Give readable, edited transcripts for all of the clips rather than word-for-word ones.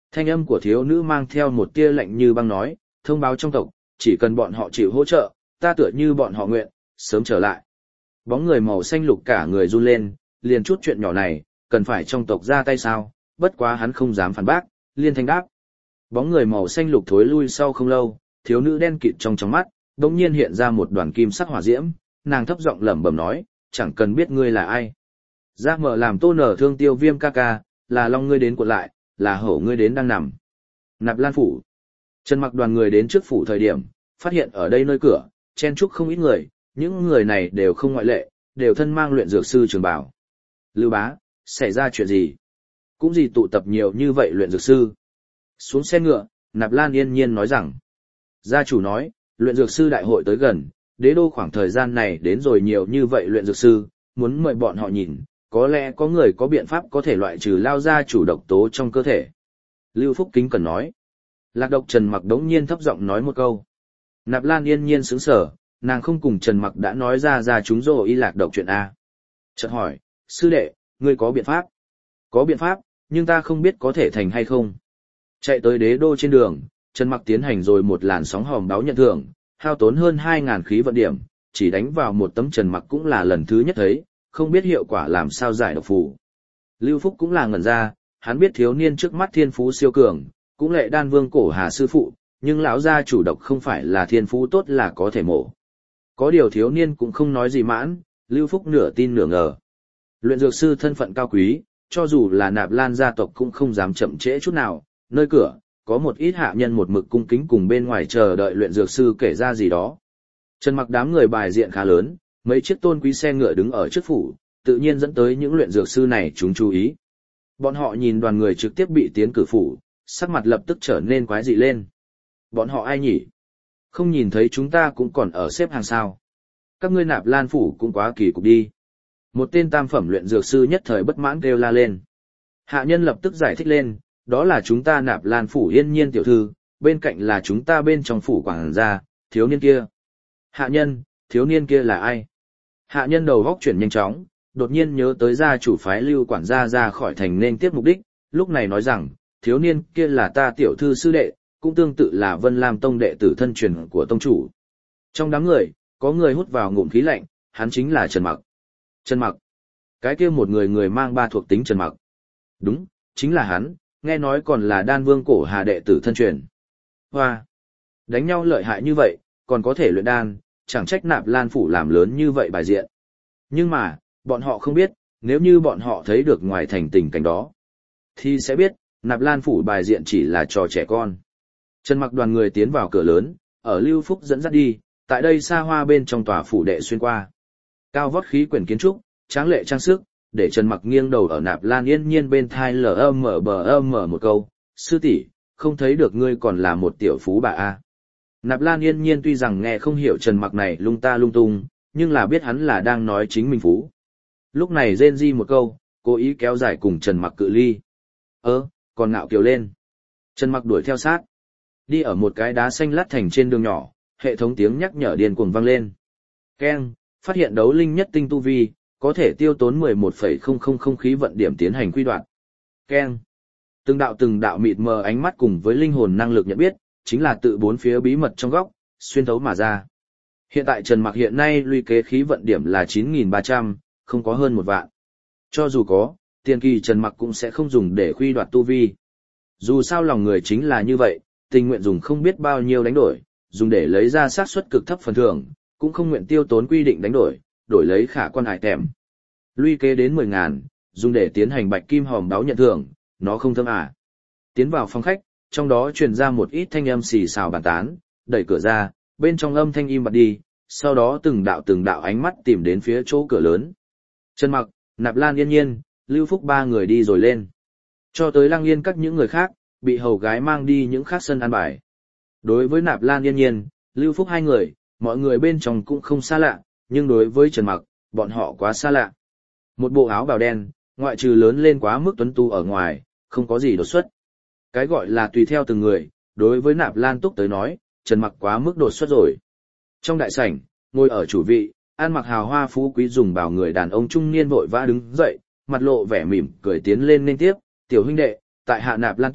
Thanh âm của thiếu nữ mang theo một tia lạnh như băng nói, thông báo trong tộc, chỉ cần bọn họ chịu hỗ trợ, ta tựa như bọn họ nguyện, sớm trở lại. Bóng người màu xanh lục cả người run lên, liền chút chuyện nhỏ này, cần phải trong tộc ra tay sao, bất quá hắn không dám phản bác, liên thanh đáp. Bóng người màu xanh lục thối lui sau không lâu, thiếu nữ đen kịt trong mắt, đột nhiên hiện ra một đoàn kim sắc hỏa diễm, nàng thấp giọng lẩm bẩm nói, chẳng cần biết ngươi là ai. Ra mở làm Tô Nở thương Tiêu Viêm ca ca, là long ngươi đến cuộn lại, là hổ ngươi đến đang nằm. Nạp Lan phủ. Trần Mặc đoàn người đến trước phủ thời điểm, phát hiện ở đây nơi cửa, chen chúc không ít người, những người này đều không ngoại lệ, đều thân mang luyện dược sư trường bào. Lưu bá, xảy ra chuyện gì? Cũng gì tụ tập nhiều như vậy luyện dược sư? Xuống xe ngựa, Nạp Lan yên nhiên nói rằng. Gia chủ nói, luyện dược sư đại hội tới gần, đế đô khoảng thời gian này đến rồi nhiều như vậy luyện dược sư, muốn mời bọn họ nhìn, có lẽ có người có biện pháp có thể loại trừ lao ra chủ độc tố trong cơ thể. Lưu Phúc Kính cần nói. Lạc độc Trần Mặc đống nhiên thấp giọng nói một câu. Nạp Lan yên nhiên sững sờ, nàng không cùng Trần Mặc đã nói ra chúng rồi y lạc độc chuyện A. Chợt hỏi, sư đệ, ngươi có biện pháp? Có biện pháp, nhưng ta không biết có thể thành hay không. Chạy tới đế đô trên đường, Trần Mặc tiến hành rồi một làn sóng hòm báo nhận thưởng, hao tốn hơn 2.000 khí vận điểm, chỉ đánh vào một tấm Trần Mặc cũng là lần thứ nhất thấy, không biết hiệu quả làm sao giải độc phù. Lưu Phúc cũng là ngẩn ra, hắn biết thiếu niên trước mắt thiên phú siêu cường, cũng lệ đan vương cổ hà sư phụ, nhưng lão gia chủ độc không phải là thiên phú tốt là có thể mổ. Có điều thiếu niên cũng không nói gì mãn, Lưu Phúc nửa tin nửa ngờ. Luyện dược sư thân phận cao quý, cho dù là Nạp Lan gia tộc cũng không dám chậm trễ chút nào, nơi cửa, có một ít hạ nhân một mực cung kính cùng bên ngoài chờ đợi luyện dược sư kể ra gì đó. Trần Mặc đám người bài diện khá lớn, mấy chiếc tôn quý xe ngựa đứng ở trước phủ, tự nhiên dẫn tới những luyện dược sư này chúng chú ý. Bọn họ nhìn đoàn người trực tiếp bị tiến cử phủ, sắc mặt lập tức trở nên quái dị lên. Bọn họ ai nhỉ? Không nhìn thấy chúng ta cũng còn ở xếp hàng sao? Các ngươi Nạp Lan phủ cũng quá kỳ cục đi. Một tên tam phẩm luyện dược sư nhất thời bất mãn kêu la lên. Hạ nhân lập tức giải thích lên, đó là chúng ta Nạp Lan phủ yên nhiên tiểu thư, bên cạnh là chúng ta bên trong phủ quảng gia, thiếu niên kia. Hạ nhân, thiếu niên kia là ai? Hạ nhân đầu góc chuyển nhanh chóng, đột nhiên nhớ tới gia chủ phái Lưu quản gia ra khỏi thành nên tiếp mục đích, lúc này nói rằng, thiếu niên kia là ta tiểu thư sư đệ, cũng tương tự là Vân Lam tông đệ tử thân truyền của tông chủ. Trong đám người, có người hút vào ngụm khí lạnh, hắn chính là Trần Mặc. Trần Mặc? Cái kia một người mang ba thuộc tính Trần Mặc. Đúng, chính là hắn, nghe nói còn là đan vương cổ hà đệ tử thân truyền. Hoa! Đánh nhau lợi hại như vậy, còn có thể luyện đan, chẳng trách Nạp Lan phủ làm lớn như vậy bài diện. Nhưng mà, bọn họ không biết, nếu như bọn họ thấy được ngoài thành tình cảnh đó, thì sẽ biết, Nạp Lan phủ bài diện chỉ là trò trẻ con. Trần Mặc đoàn người tiến vào cửa lớn, ở Lưu Phúc dẫn dắt đi, tại đây xa hoa bên trong tòa phủ đệ xuyên qua. Cao vót khí quyển kiến trúc, tráng lệ trang sức, để Trần Mặc nghiêng đầu ở Nạp Lan yên nhiên bên thai mở một câu, sư tỷ, không thấy được ngươi còn là một tiểu phú bà a. Nạp Lan yên nhiên tuy rằng nghe không hiểu Trần Mặc này lung ta lung tung, nhưng là biết hắn là đang nói chính mình phú. Lúc này rên ri một câu, cố ý kéo dài cùng Trần Mặc cự ly. Còn ngạo kiều lên. Trần Mặc đuổi theo sát. Đi ở một cái đá xanh lát thành trên đường nhỏ, hệ thống tiếng nhắc nhở điên cuồng vang lên. Keng, phát hiện đấu linh nhất tinh tu vi, có thể tiêu tốn 11,000 khí vận điểm tiến hành quy đoạn. Keng. Từng đạo mịt mờ ánh mắt cùng với linh hồn năng lực nhận biết, chính là tự bốn phía bí mật trong góc, xuyên thấu mà ra. Hiện tại Trần Mặc hiện nay luy kế khí vận điểm là 9.300, không có hơn 1 vạn. Cho dù có, tiền kỳ Trần Mặc cũng sẽ không dùng để quy đoạt tu vi. Dù sao lòng người chính là như vậy, tình nguyện dùng không biết bao nhiêu đánh đổi, dùng để lấy ra xác suất cực thấp phần thưởng, cũng không nguyện tiêu tốn quy định đánh đổi, đổi lấy khả quan hại tèm. Luy kế đến 10.000, dùng để tiến hành bạch kim hòm báo nhận thưởng, nó không thơm à. Tiến vào phòng khách, trong đó truyền ra một ít thanh âm xì xào bàn tán, đẩy cửa ra, bên trong âm thanh im bặt đi, sau đó từng đạo ánh mắt tìm đến phía chỗ cửa lớn. Trần Mặc, Nạp Lan yên nhiên, Lưu Phúc ba người đi rồi lên. Cho tới Lăng Yên các những người khác, bị hầu gái mang đi những khác sân ăn bài. Đối với Nạp Lan yên nhiên, Lưu Phúc hai người, mọi người bên trong cũng không xa lạ, nhưng đối với Trần Mặc, bọn họ quá xa lạ. Một bộ áo bào đen, ngoại trừ lớn lên quá mức tuấn tu ở ngoài, không có gì đột xuất. Cái gọi là tùy theo từng người, đối với Nạp Lan Túc tới nói, Trần Mặc quá mức đột xuất rồi. Trong đại sảnh, ngồi ở chủ vị, ăn mặc hào hoa phú quý dùng bảo người đàn ông trung niên vội vã đứng dậy, mặt lộ vẻ mỉm cười tiến lên nên tiếp, tiểu huynh đệ, tại hạ Nạp Lan Túc,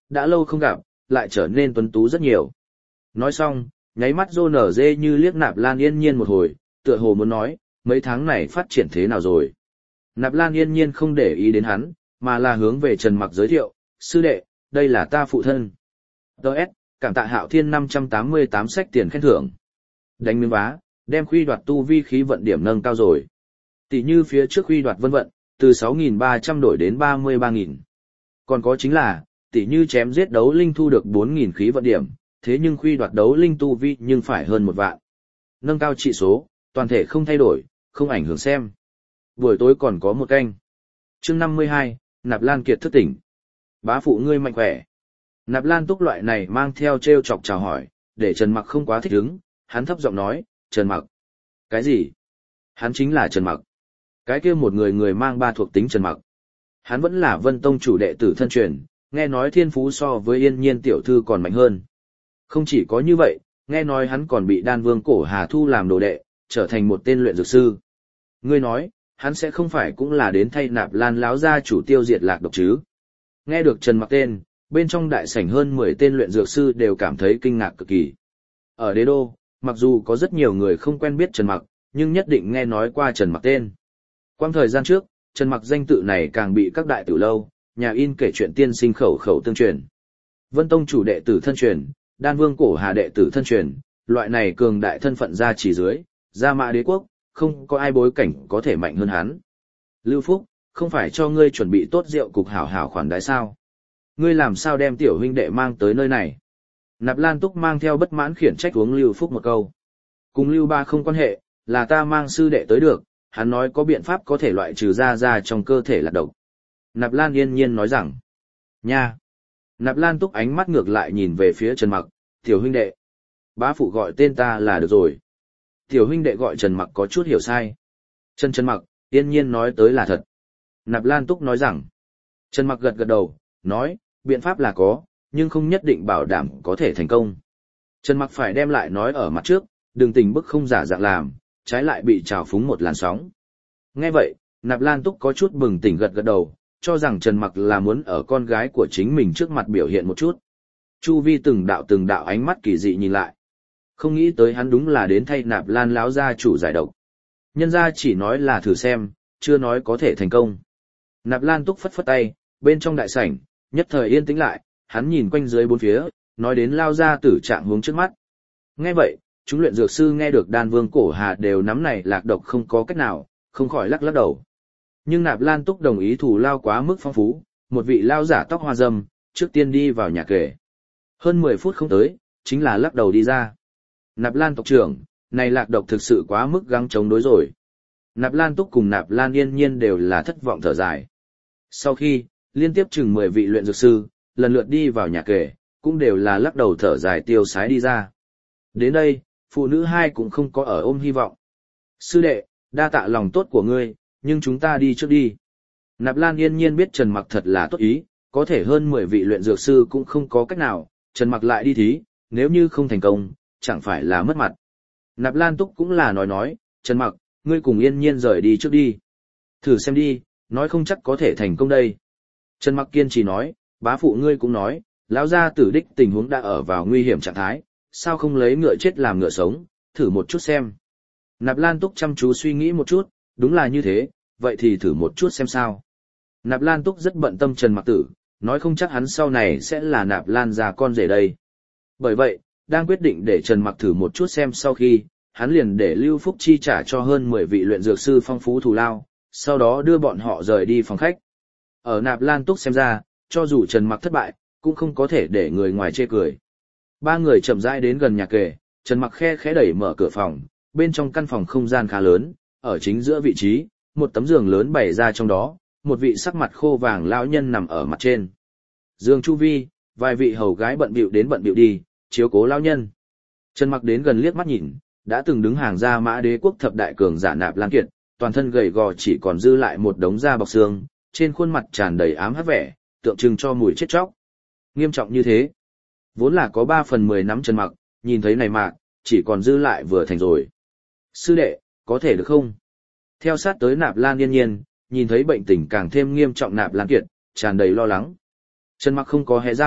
đã lâu không gặp, lại trở nên tuấn tú rất nhiều. Nói xong, nháy mắt rô nở dê như liếc Nạp Lan Yên Nhiên một hồi, tựa hồ muốn nói, mấy tháng này phát triển thế nào rồi. Nạp Lan Yên Nhiên không để ý đến hắn, mà là hướng về Trần Mặc giới thiệu, sư đệ, đây là ta phụ thân. Đợt, cảm tạ Hạo Thiên 588 sách tiền khen thưởng. Đánh miếng vá, đem khuy đoạt tu vi khí vận điểm nâng cao rồi. Tỷ như phía trước khuy đoạt vân vận, từ 6.300 đổi đến 33.000. Còn có chính là, tỷ như chém giết đấu linh thu được 4.000 khí vận điểm, thế nhưng khuy đoạt đấu linh tu vi nhưng phải hơn 1 vạn. Nâng cao trị số, toàn thể không thay đổi, không ảnh hưởng xem. Buổi tối còn có một canh. Chương 52, Nạp Lan Kiệt thức tỉnh. Bá phụ ngươi mạnh khỏe. Nạp Lan Túc loại này mang theo trêu chọc chào hỏi, để Trần Mặc không quá thích ứng, hắn thấp giọng nói, Trần Mặc. Cái gì? Hắn chính là Trần Mặc. Cái kia một người mang 3 thuộc tính Trần Mặc. Hắn vẫn là Vân Tông chủ đệ tử thân truyền, nghe nói thiên phú so với Yên Nhiên tiểu thư còn mạnh hơn. Không chỉ có như vậy, nghe nói hắn còn bị Đan Vương Cổ Hà thu làm đồ đệ, trở thành một tên luyện dược sư. Ngươi nói, hắn sẽ không phải cũng là đến thay Nạp Lan láo gia chủ tiêu diệt lạc độc chứ? Nghe được Trần Mặc tên, bên trong đại sảnh hơn 10 tên luyện dược sư đều cảm thấy kinh ngạc cực kỳ. Ở đế đô, mặc dù có rất nhiều người không quen biết Trần Mặc, nhưng nhất định nghe nói qua Trần Mặc tên. Quang thời gian trước, Trần Mặc danh tự này càng bị các đại tử lâu, nhà in kể chuyện tiên sinh khẩu tương truyền. Vân Tông chủ đệ tử thân truyền, Đan Vương Cổ Hà đệ tử thân truyền, loại này cường đại thân phận gia chỉ dưới, Gia Mã Đế quốc, không có ai bối cảnh có thể mạnh hơn hắn. Lưu Phúc, không phải cho ngươi chuẩn bị tốt rượu cục hảo hảo khoản đãi sao? Ngươi làm sao đem tiểu huynh đệ mang tới nơi này? Nạp Lan Túc mang theo bất mãn khiển trách uống Lưu Phúc một câu. Cùng Lưu Ba không quan hệ, là ta mang sư đệ tới được, hắn nói có biện pháp có thể loại trừ ra trong cơ thể là độc. Nạp Lan Yên Nhiên nói rằng, nha. Nạp Lan Túc ánh mắt ngược lại nhìn về phía Trần Mặc, tiểu huynh đệ. Bá phụ gọi tên ta là được rồi. Tiểu huynh đệ gọi Trần Mặc có chút hiểu sai. Trần Mặc, Yên Nhiên nói tới là thật. Nạp Lan Túc nói rằng, Trần Mặc gật gật đầu, nói, biện pháp là có, nhưng không nhất định bảo đảm có thể thành công. Trần Mặc phải đem lại nói ở mặt trước, đừng tình bức không giả dạng làm, trái lại bị trào phúng một làn sóng. Nghe vậy, Nạp Lan Túc có chút bừng tỉnh gật gật đầu, cho rằng Trần Mặc là muốn ở con gái của chính mình trước mặt biểu hiện một chút. Chu vi từng đạo ánh mắt kỳ dị nhìn lại. Không nghĩ tới hắn đúng là đến thay Nạp Lan láo gia chủ giải độc. Nhân gia chỉ nói là thử xem, chưa nói có thể thành công. Nạp Lan Túc phất phất tay, bên trong đại sảnh, nhất thời yên tĩnh lại, hắn nhìn quanh dưới bốn phía, nói đến lao ra tử trạng hướng trước mắt. Nghe vậy, chúng luyện dược sư nghe được Đan Vương Cổ Hà đều nắm này lạc độc không có cách nào, không khỏi lắc lắc đầu. Nhưng Nạp Lan Túc đồng ý thù lao quá mức phong phú, một vị lao giả tóc hoa râm, trước tiên đi vào nhà kể. Hơn 10 phút không tới, chính là lắc đầu đi ra. Nạp Lan tộc trưởng, này lạc độc thực sự quá mức gắng chống đối rồi. Nạp Lan Túc cùng Nạp Lan Yên Nhiên đều là thất vọng thở dài. Sau khi, liên tiếp chừng 10 vị luyện dược sư, lần lượt đi vào nhà kể, cũng đều là lắc đầu thở dài tiêu sái đi ra. Đến đây, phụ nữ hai cũng không có ở ôm hy vọng. Sư đệ, đa tạ lòng tốt của ngươi, nhưng chúng ta đi trước đi. Nạp Lan Yên Nhiên biết Trần Mặc thật là tốt ý, có thể hơn 10 vị luyện dược sư cũng không có cách nào, Trần Mặc lại đi thí, nếu như không thành công, chẳng phải là mất mặt. Nạp Lan Túc cũng là nói, Trần Mặc, ngươi cùng Yên Nhiên rời đi trước đi. Thử xem đi, nói không chắc có thể thành công đây. Trần Mặc kiên trì nói, bá phụ ngươi cũng nói, lão gia tử đích tình huống đã ở vào nguy hiểm trạng thái, sao không lấy ngựa chết làm ngựa sống, thử một chút xem. Nạp Lan Túc chăm chú suy nghĩ một chút, đúng là như thế, vậy thì thử một chút xem sao. Nạp Lan Túc rất bận tâm Trần Mặc tử, nói không chắc hắn sau này sẽ là Nạp Lan già con rể đây. Bởi vậy, đang quyết định để Trần Mặc thử một chút xem sau khi, hắn liền để Lưu Phúc chi trả cho hơn 10 vị luyện dược sư phong phú thù lao, sau đó đưa bọn họ rời đi phòng khách. Ở Nạp Lan Túc xem ra, cho dù Trần Mặc thất bại, cũng không có thể để người ngoài chê cười. Ba người chậm rãi đến gần nhà kề, Trần Mặc khẽ đẩy mở cửa phòng, bên trong căn phòng không gian khá lớn, ở chính giữa vị trí, một tấm giường lớn bày ra trong đó, một vị sắc mặt khô vàng lão nhân nằm ở mặt trên. Giường chu vi, vài vị hầu gái bận bịu đến bận bịu đi, chiếu cố lão nhân. Trần Mặc đến gần liếc mắt nhìn, đã từng đứng hàng Gia Mã Đế quốc thập đại cường giả Nạp Lan Kiệt, toàn thân gầy gò chỉ còn dư lại một đống da bọc xương, trên khuôn mặt tràn đầy ám hắc vẻ, tượng trưng cho mùi chết chóc. Nghiêm trọng như thế, vốn là có 3/10 nắm Trần Mặc, nhìn thấy này mạc, chỉ còn dư lại vừa thành rồi. Sư đệ, có thể được không? Theo sát tới Nạp Lan Yên Nhiên, nhìn thấy bệnh tình càng thêm nghiêm trọng Nạp Lan Kiệt, tràn đầy lo lắng. Trần Mặc không có hé răng,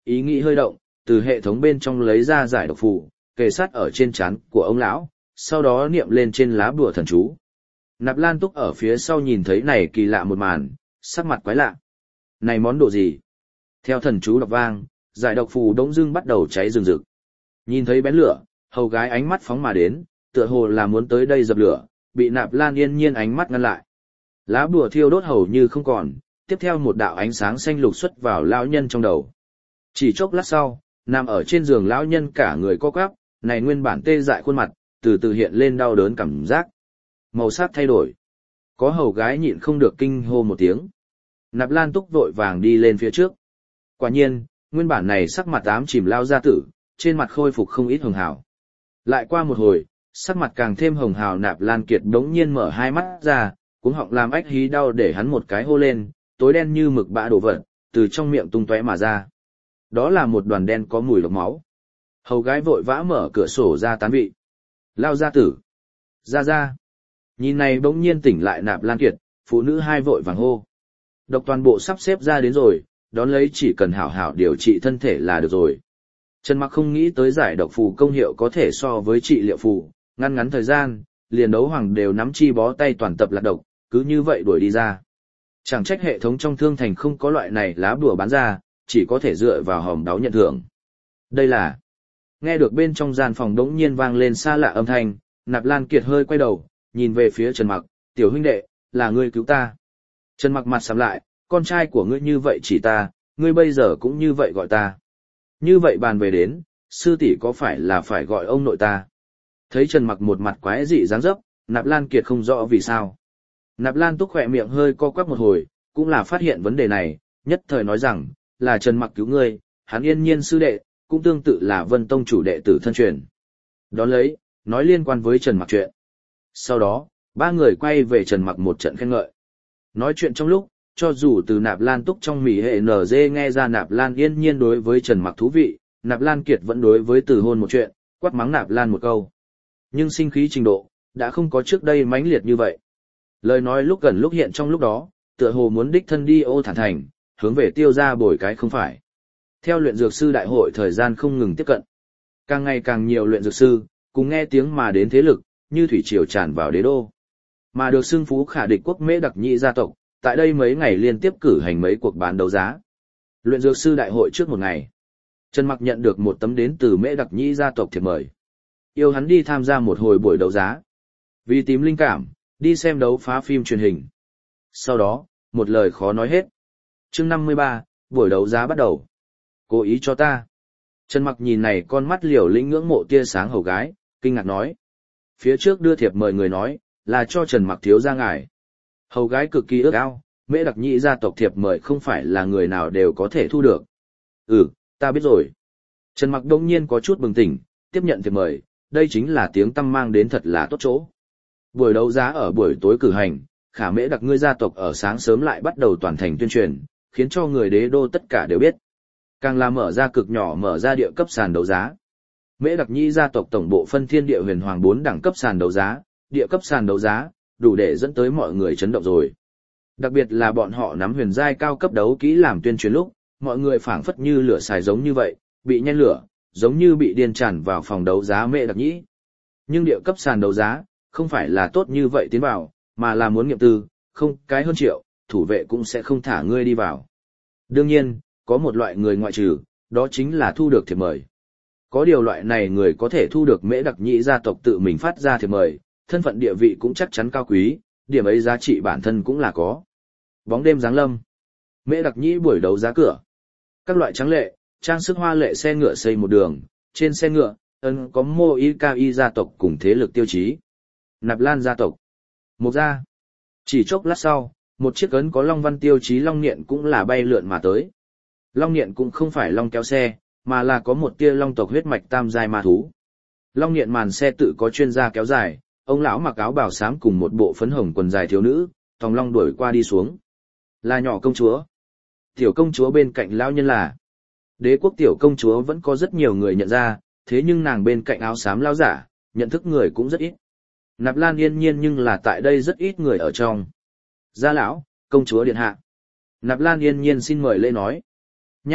ý nghĩ hơi động, từ hệ thống bên trong lấy ra giải độc phù, kề sát ở trên trán của ông lão, sau đó niệm lên trên lá bùa thần chú. Nạp Lan Túc ở phía sau nhìn thấy này kỳ lạ một màn, sắc mặt quái lạ. Này món đồ gì? Theo thần chú đọc vang, giải độc phù đống dưng bắt đầu cháy rừng rực. Nhìn thấy bén lửa, hầu gái ánh mắt phóng mà đến, tựa hồ là muốn tới đây dập lửa, bị Nạp Lan Yên Nhiên ánh mắt ngăn lại. Lá bùa thiêu đốt hầu như không còn, tiếp theo một đạo ánh sáng xanh lục xuất vào lão nhân trong đầu. Chỉ chốc lát sau, nằm ở trên giường lão nhân cả người co quắp, này nguyên bản tê dại khuôn mặt, từ từ hiện lên đau đớn cảm giác. Màu sắc thay đổi. Có hầu gái nhịn không được kinh hô một tiếng. Nạp Lan Túc vội vàng đi lên phía trước. Quả nhiên, nguyên bản này sắc mặt ám chìm lao gia tử, trên mặt khôi phục không ít hồng hào. Lại qua một hồi, sắc mặt càng thêm hồng hào. Nạp Lan Kiệt đống nhiên mở hai mắt ra, cuống họng làm ách hí đau để hắn một cái hô lên, tối đen như mực bã đổ vật, từ trong miệng tung tóe mà ra. Đó là một đoàn đen có mùi độc máu. Hầu gái vội vã mở cửa sổ ra tán vị. Lao gia tử. Ra. Nhìn này bỗng nhiên tỉnh lại Nạp Lan Kiệt, phụ nữ hai vội vàng hô. Độc toàn bộ sắp xếp ra đến rồi, đón lấy chỉ cần hảo hảo điều trị thân thể là được rồi. Trần Mặc không nghĩ tới giải độc phù công hiệu có thể so với trị liệu phù, ngăn ngắn thời gian, liền đấu hoàng đều nắm chi bó tay toàn tập lạc độc, cứ như vậy đuổi đi ra. Chẳng trách hệ thống trong thương thành không có loại này lá bùa bán ra, chỉ có thể dựa vào hòm đáo nhận thưởng. Đây là... Nghe được bên trong gian phòng đống nhiên vang lên xa lạ âm thanh, Nạp Lan Kiệt hơi quay đầu, nhìn về phía Trần Mặc, tiểu huynh đệ, là ngươi cứu ta. Trần Mặc mặt sầm lại, con trai của ngươi như vậy chỉ ta, ngươi bây giờ cũng như vậy gọi ta. Như vậy bàn về đến, sư tỷ có phải là phải gọi ông nội ta? Thấy Trần Mặc một mặt quái dị dáng dấp, Nạp Lan Kiệt không rõ vì sao. Nạp Lan Túc khỏe miệng hơi co quắp một hồi, cũng là phát hiện vấn đề này, nhất thời nói rằng, là Trần Mặc cứu ngươi, hắn Yên Nhiên sư đệ, cũng tương tự là Vân Tông chủ đệ tử thân truyền. Đón lấy, nói liên quan với Trần Mặc chuyện. Sau đó, ba người quay về Trần Mặc một trận khen ngợi. Nói chuyện trong lúc, cho dù từ Nạp Lan Túc trong mỉ hệ NG nghe ra Nạp Lan Yên Nhiên đối với Trần Mặc thú vị, Nạp Lan Kiệt vẫn đối với từ hôn một chuyện, quát mắng Nạp Lan một câu. Nhưng sinh khí trình độ, đã không có trước đây mãnh liệt như vậy. Lời nói lúc gần lúc hiện trong lúc đó, tựa hồ muốn đích thân đi Ô Thản Thành, hướng về tiêu ra bồi cái không phải. Theo luyện dược sư đại hội thời gian không ngừng tiếp cận. Càng ngày càng nhiều luyện dược sư, cùng nghe tiếng mà đến thế lực, như thủy triều tràn vào đế đô. Mà được xưng phú khả địch quốc Mễ Đặc Nhĩ gia tộc, tại đây mấy ngày liên tiếp cử hành mấy cuộc bán đấu giá. Luyện dược sư đại hội trước một ngày, Trần Mặc nhận được một tấm đến từ Mễ Đặc Nhĩ gia tộc thiệp mời. Yêu hắn đi tham gia một hồi buổi đấu giá. Vì tìm linh cảm, đi xem đấu phá phim truyền hình. Sau đó, một lời khó nói hết. Chương 53, buổi đấu giá bắt đầu. Cố ý cho ta. Trần Mặc nhìn này con mắt liều lĩnh ngưỡng mộ tia sáng hầu gái, kinh ngạc nói. Phía trước đưa thiệp mời người nói, là cho Trần Mặc thiếu gia ngài. Hầu gái cực kỳ ước ao, Mễ Đặc Nhĩ gia tộc thiệp mời không phải là người nào đều có thể thu được. Ta biết rồi. Trần Mặc đông nhiên có chút bừng tỉnh, tiếp nhận thiệp mời, đây chính là tiếng tăm mang đến thật là tốt chỗ. Buổi đấu giá ở buổi tối cử hành, Khả Mễ Đặc ngươi gia tộc ở sáng sớm lại bắt đầu toàn thành tuyên truyền, khiến cho người đế đô tất cả đều biết. Càng là mở ra cực nhỏ mở ra địa cấp sàn đấu giá. Mễ Đặc Nhĩ gia tộc tổng bộ phân thiên địa huyền hoàng 4 đẳng cấp sàn đấu giá, địa cấp sàn đấu giá, đủ để dẫn tới mọi người chấn động rồi. Đặc biệt là bọn họ nắm huyền giai cao cấp đấu kỹ làm tuyên truyền lúc, mọi người phảng phất như lửa xài giống như vậy, bị nhen lửa, giống như bị điên tràn vào phòng đấu giá Mễ Đặc Nhĩ. Nhưng địa cấp sàn đấu giá, không phải là tốt như vậy tiến vào, mà là muốn nghiệm tư, không cái hơn triệu, thủ vệ cũng sẽ không thả ngươi đi vào. Đương nhiên, có một loại người ngoại trừ, đó chính là thu được thiệp mời. Có điều loại này người có thể thu được Mễ Đặc Nhĩ gia tộc tự mình phát ra thiệp mời, thân phận địa vị cũng chắc chắn cao quý, điểm ấy giá trị bản thân cũng là có. Bóng đêm giáng lâm. Mễ Đặc Nhĩ buổi đấu giá cửa. Các loại tráng lệ, trang sức hoa lệ xe ngựa xây một đường, trên xe ngựa, có Mô Y Ca Y gia tộc cùng thế lực tiêu chí. Nạp Lan gia tộc. Một gia. Chỉ chốc lát sau, một chiếc ấn có long văn tiêu chí long niệm cũng là bay lượn mà tới. Long niệm cũng không phải long kéo xe, mà là có một tia long tộc huyết mạch tam giai ma thú. Long niệm màn xe tự có chuyên gia kéo dài, ông lão mặc áo bào xám cùng một bộ phấn hồng quần dài thiếu nữ, thòng long đuổi qua đi xuống. Là nhỏ công chúa. Tiểu công chúa bên cạnh lão nhân là Đế quốc tiểu công chúa vẫn có rất nhiều người nhận ra, thế nhưng nàng bên cạnh áo xám lão giả, nhận thức người cũng rất ít. Nạp Lan Yên Nhiên nhưng là tại đây rất ít người ở trong. Gia lão, công chúa điện hạ. Nạp Lan Yên Nhiên xin mời lễ nói. Nha,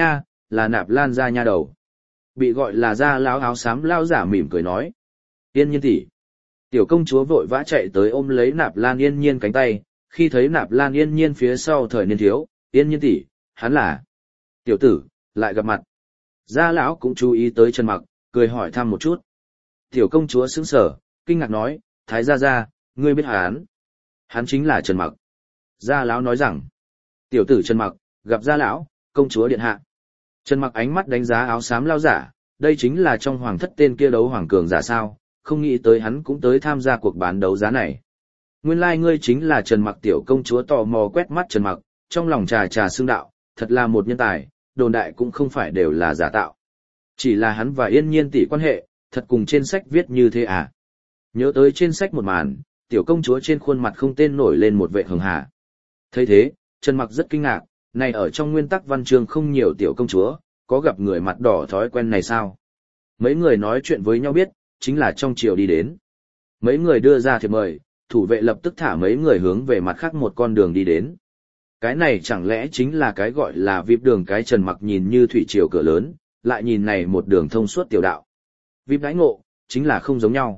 là Nạp Lan gia nha đầu. Bị gọi là Gia lão áo xám lao giả mỉm cười nói. Yên Nhiên tỷ. Tiểu công chúa vội vã chạy tới ôm lấy Nạp Lan Yên Nhiên cánh tay, khi thấy Nạp Lan Yên Nhiên phía sau thời niên thiếu, Yên Nhiên tỷ, hắn là. Tiểu tử, lại gặp mặt. Gia lão cũng chú ý tới Trần Mặc, cười hỏi thăm một chút. Tiểu công chúa sững sờ, kinh ngạc nói, Thái gia, ngươi biết hắn? Hắn chính là Trần Mặc. Gia lão nói rằng, tiểu tử Trần Mặc, gặp Gia lão, công chúa điện hạ. Trần Mặc ánh mắt đánh giá áo xám lao giả, đây chính là trong hoàng thất tên kia đấu hoàng cường giả sao, không nghĩ tới hắn cũng tới tham gia cuộc bán đấu giá này. Nguyên lai ngươi chính là Trần Mặc. Tiểu công chúa tò mò quét mắt Trần Mặc, trong lòng trà xương đạo, thật là một nhân tài, đồn đại cũng không phải đều là giả tạo. Chỉ là hắn và Yên Nhiên tỷ quan hệ, thật cùng trên sách viết như thế à? Nhớ tới trên sách một màn, tiểu công chúa trên khuôn mặt không tên nổi lên một vệ hường hà. Thấy thế, Trần Mặc rất kinh ngạc, này ở trong nguyên tắc văn chương không nhiều tiểu công chúa, có gặp người mặt đỏ thói quen này sao? Mấy người nói chuyện với nhau biết, chính là trong triều đi đến. Mấy người đưa ra thiệp mời, thủ vệ lập tức thả mấy người hướng về mặt khác một con đường đi đến. Cái này chẳng lẽ chính là cái gọi là VIP đường. Cái Trần Mặc nhìn như thủy triều cửa lớn, lại nhìn này một đường thông suốt tiểu đạo. VIP đãi ngộ, chính là không giống nhau.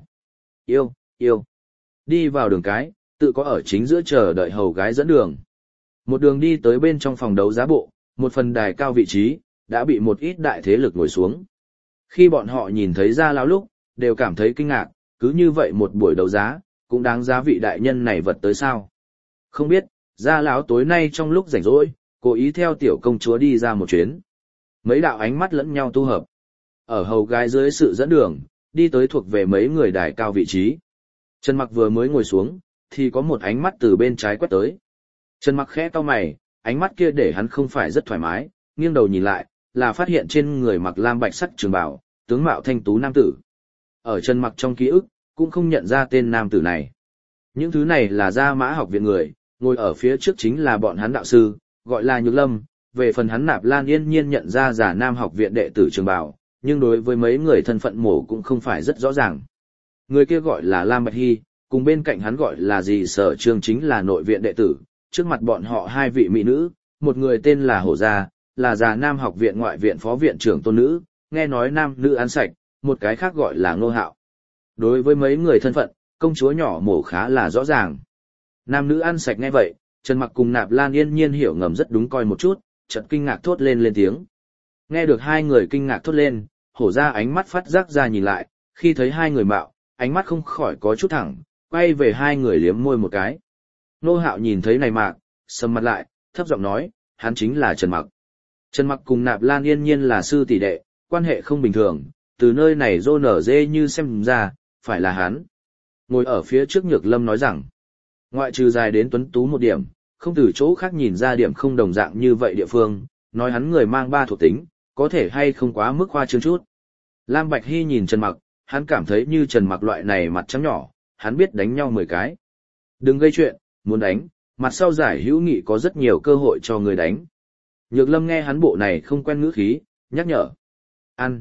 Yêu. Đi vào đường cái, tự có ở chính giữa chờ đợi hầu gái dẫn đường. Một đường đi tới bên trong phòng đấu giá bộ, một phần đài cao vị trí, đã bị một ít đại thế lực ngồi xuống. Khi bọn họ nhìn thấy Gia lão lúc, đều cảm thấy kinh ngạc, cứ như vậy một buổi đấu giá, cũng đáng giá vị đại nhân này vật tới sao. Không biết, Gia lão tối nay trong lúc rảnh rỗi, cố ý theo tiểu công chúa đi ra một chuyến. Mấy đạo ánh mắt lẫn nhau tu hợp. Ở hầu gái dưới sự dẫn đường, đi tới thuộc về mấy người đài cao vị trí. Trần Mặc vừa mới ngồi xuống, thì có một ánh mắt từ bên trái quét tới. Trần Mặc khẽ cau mày, ánh mắt kia để hắn không phải rất thoải mái, nghiêng đầu nhìn lại, là phát hiện trên người mặc lam bạch sắc trường bào, tướng mạo thanh tú nam tử. Ở Trần Mặc trong ký ức, cũng không nhận ra tên nam tử này. Những thứ này là Gia Mã học viện người, ngồi ở phía trước chính là bọn hắn đạo sư, gọi là Nhược Lâm. Về phần hắn Nạp Lan Yên Nhiên nhận ra giả nam học viện đệ tử trường bào, nhưng đối với mấy người thân phận mổ cũng không phải rất rõ ràng. Người kia gọi là Lam Bạch Hy, cùng bên cạnh hắn gọi là gì Sở Trương chính là nội viện đệ tử, trước mặt bọn họ hai vị mỹ nữ, một người tên là Hổ Gia, là già nam học viện ngoại viện phó viện trưởng tôn nữ, nghe nói nam nữ ăn sạch, một cái khác gọi là Ngô Hạo. Đối với mấy người thân phận, công chúa nhỏ mổ khá là rõ ràng. Nam nữ ăn sạch nghe vậy, Trần Mặc cùng Nạp Lan Yên Nhiên hiểu ngầm rất đúng coi một chút, chợt kinh ngạc thốt lên tiếng. Nghe được hai người kinh ngạc thốt lên, Hổ Gia ánh mắt phát giác ra nhìn lại, khi thấy hai người mạo, ánh mắt không khỏi có chút thẳng, quay về hai người liếm môi một cái. Ngô Hạo nhìn thấy này mạc, sầm mặt lại, thấp giọng nói, hắn chính là Trần Mặc. Trần Mặc cùng Nạp Lan Yên Nhiên là sư tỷ đệ, quan hệ không bình thường, từ nơi này rô nở dê như xem ra, phải là hắn. Ngồi ở phía trước Nhược Lâm nói rằng, ngoại trừ dài đến tuấn tú một điểm, không từ chỗ khác nhìn ra điểm không đồng dạng như vậy địa phương, nói hắn người mang ba thuộc tính, có thể hay không quá mức khoa trương chút. Lam Bạch Hy nhìn Trần Mặc, hắn cảm thấy như Trần Mặc loại này mặt trắng nhỏ, hắn biết đánh nhau 10 cái. Đừng gây chuyện, muốn đánh, mặt sau giải hữu nghị có rất nhiều cơ hội cho người đánh. Nhược Lâm nghe hắn bộ này không quen ngữ khí, nhắc nhở. Ăn.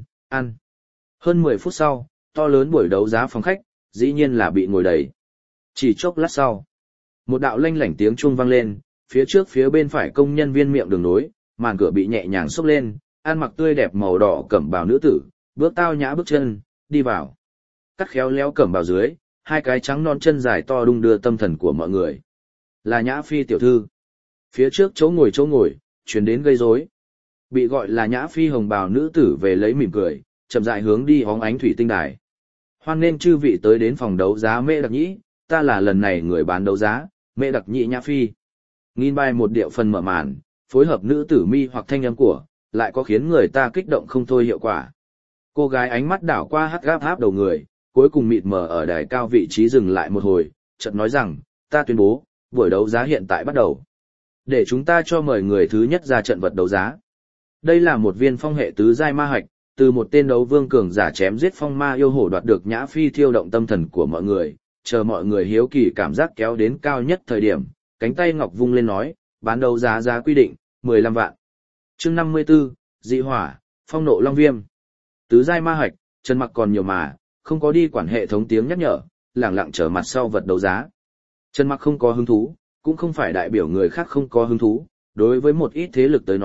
Hơn 10 phút sau, to lớn buổi đấu giá phòng khách, dĩ nhiên là bị ngồi đầy. Chỉ chốc lát sau, một đạo lanh lảnh tiếng chuông vang lên, phía trước phía bên phải công nhân viên miệng đường nối, màn cửa bị nhẹ nhàng xốc lên, ăn mặc tươi đẹp màu đỏ cẩm bào nữ tử, bước tao nhã bước chân, đi vào. Cắt khéo léo cẩm bào dưới, hai cái trắng non chân dài to đung đưa tâm thần của mọi người. Là Nhã Phi tiểu thư. Phía trước chỗ ngồi, chuyển đến gây rối. Bị gọi là Nhã Phi hồng bào nữ tử về lấy mỉm cười, chậm rãi hướng đi hóng ánh thủy tinh đài. Hoan nên chư vị tới đến phòng đấu giá Mễ Đặc Nhĩ, ta là lần này người bán đấu giá, Mễ Đặc Nhĩ Nhã Phi. Nghìn bài một điệu phần mở màn, phối hợp nữ tử mi hoặc thanh âm của, lại có khiến người ta kích động không thôi hiệu quả. Cô gái ánh mắt đảo qua hắt gáp áp đầu người, cuối cùng mịt mờ ở đài cao vị trí dừng lại một hồi, chợt nói rằng, ta tuyên bố, buổi đấu giá hiện tại bắt đầu. Để chúng ta cho mời người thứ nhất ra trận vật đấu giá. Đây là một viên phong hệ tứ giai ma hạch, từ một tên đấu vương cường giả chém giết phong ma yêu hổ đoạt được. Nhã Phi thiêu động tâm thần của mọi người, chờ mọi người hiếu kỳ cảm giác kéo đến cao nhất thời điểm, cánh tay ngọc vung lên nói, bán đấu giá giá quy định, 15 vạn. Chương 54, dị hỏa, phong nộ long viêm. Tứ giai ma hạch, Trần Mặc còn nhiều mà, không có đi quản hệ thống tiếng nhắc nhở, lẳng lặng chờ mặt sau vật đấu giá. Trần Mặc không có hứng thú, cũng không phải đại biểu người khác không có hứng thú, đối với một ít thế lực tới nói,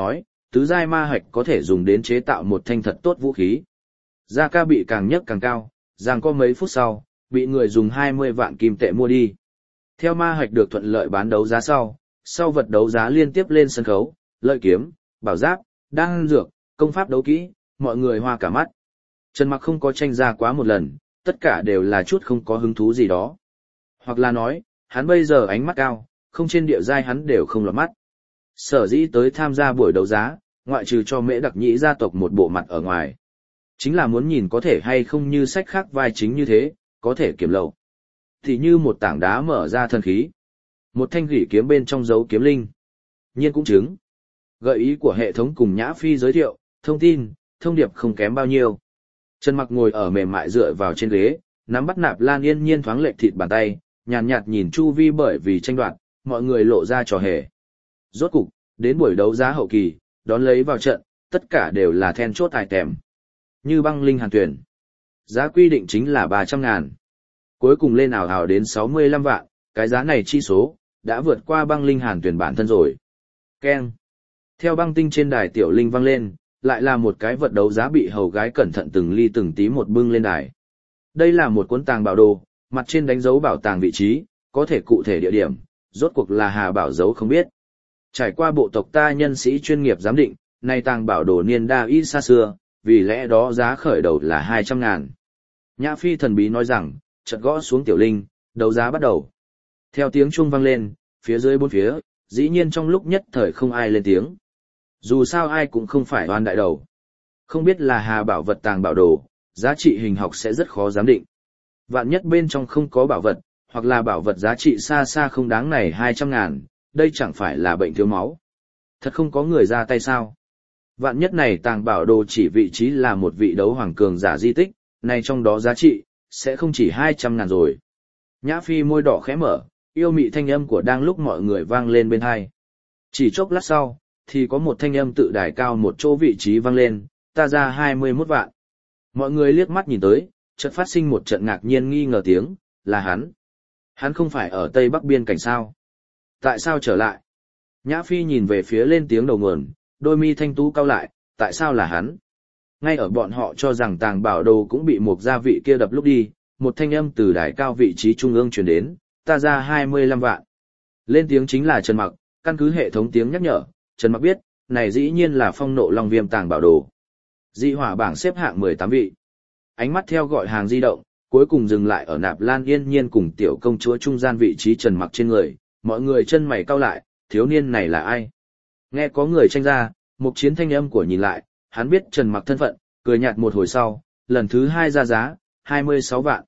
tứ giai ma hạch có thể dùng đến chế tạo một thanh thật tốt vũ khí. Giá cả bị càng nhấc càng cao, giằng có mấy phút sau, bị người dùng 20 vạn kim tệ mua đi. Theo ma hạch được thuận lợi bán đấu giá sau vật đấu giá liên tiếp lên sân khấu, lợi kiếm, bảo giáp, đan dược, công pháp đấu kỹ, mọi người hoa cả mắt. Trần Mặc không có tranh ra quá một lần, tất cả đều là chút không có hứng thú gì đó. Hoặc là nói, hắn bây giờ ánh mắt cao, không trên địa giai hắn đều không lọt mắt. Sở dĩ tới tham gia buổi đấu giá, ngoại trừ cho Mễ Đặc Nhĩ gia tộc một bộ mặt ở ngoài. Chính là muốn nhìn có thể hay không như sách khác vai chính như thế, có thể kiếm lậu. Thì như một tảng đá mở ra thần khí. Một thanh gỉ kiếm bên trong dấu kiếm linh. Nhiên cũng chứng. Gợi ý của hệ thống cùng Nhã Phi giới thiệu, thông tin, thông điệp không kém bao nhiêu. Trần Mặc ngồi ở mềm mại dựa vào trên ghế, nắm bắt Nạp Lan Yên Nhiên thoáng lệch thịt bàn tay, nhàn nhạt nhìn chu vi bởi vì tranh đoạt, mọi người lộ ra trò hề. Rốt cục, đến buổi đấu giá hậu kỳ, đón lấy vào trận, tất cả đều là then chốt item. Như băng linh hàn tuyển. Giá quy định chính là 300.000. Cuối cùng lên ảo ảo đến 65 vạn, cái giá này chi số, đã vượt qua băng linh hàn tuyển bản thân rồi. Keng. Theo băng tinh trên đài tiểu linh vang lên, lại là một cái vật đấu giá bị hầu gái cẩn thận từng ly từng tí một bưng lên đài. Đây là một cuốn tàng bảo đồ, mặt trên đánh dấu bảo tàng vị trí, có thể cụ thể địa điểm, rốt cuộc là Hà Bảo giấu không biết. Trải qua bộ tộc ta nhân sĩ chuyên nghiệp giám định, nay tàng bảo đồ niên đa y xa xưa, vì lẽ đó giá khởi đầu là 200.000. Nhã Phi thần bí nói rằng, chợt gõ xuống tiểu linh, đấu giá bắt đầu. Theo tiếng chuông vang lên, phía dưới bốn phía, dĩ nhiên trong lúc nhất thời không ai lên tiếng. Dù sao ai cũng không phải oan đại đầu. Không biết là Hà Bảo vật tàng bảo đồ, giá trị hình học sẽ rất khó giám định. Vạn nhất bên trong không có bảo vật, hoặc là bảo vật giá trị xa xa không đáng này 200.000, đây chẳng phải là bệnh thiếu máu. Thật không có người ra tay sao. Vạn nhất này tàng bảo đồ chỉ vị trí là một vị đấu hoàng cường giả di tích, này trong đó giá trị, sẽ không chỉ 200.000 rồi. Nhã Phi môi đỏ khẽ mở, yêu mị thanh âm của đang lúc mọi người vang lên bên tai. Chỉ chốc lát sau, thì có một thanh âm tự đài cao một chỗ vị trí vang lên, ta ra 21 vạn. Mọi người liếc mắt nhìn tới, chợt phát sinh một trận ngạc nhiên nghi ngờ tiếng, là hắn. Hắn không phải ở Tây Bắc biên cảnh sao? Tại sao trở lại? Nhã Phi nhìn về phía lên tiếng đầu nguồn, đôi mi thanh tú cau lại, tại sao là hắn? Ngay ở bọn họ cho rằng tàng bảo đồ cũng bị một gia vị kia đập lúc đi, một thanh âm từ đài cao vị trí trung ương truyền đến, ta ra 25 vạn. Lên tiếng chính là Trần Mặc, căn cứ hệ thống tiếng nhắc nhở, Trần Mặc biết, này dĩ nhiên là phong nộ long viêm tàng bảo đồ. Dị hỏa bảng xếp hạng 18 vị. Ánh mắt theo gọi hàng di động, cuối cùng dừng lại ở Nạp Lan Yên Nhiên cùng tiểu công chúa trung gian vị trí Trần Mặc trên người, mọi người chân mày cau lại, thiếu niên này là ai? Nghe có người tranh ra, một chiến thanh âm của nhìn lại, hắn biết Trần Mặc thân phận, cười nhạt một hồi sau, lần thứ 2 ra giá, 26 vạn,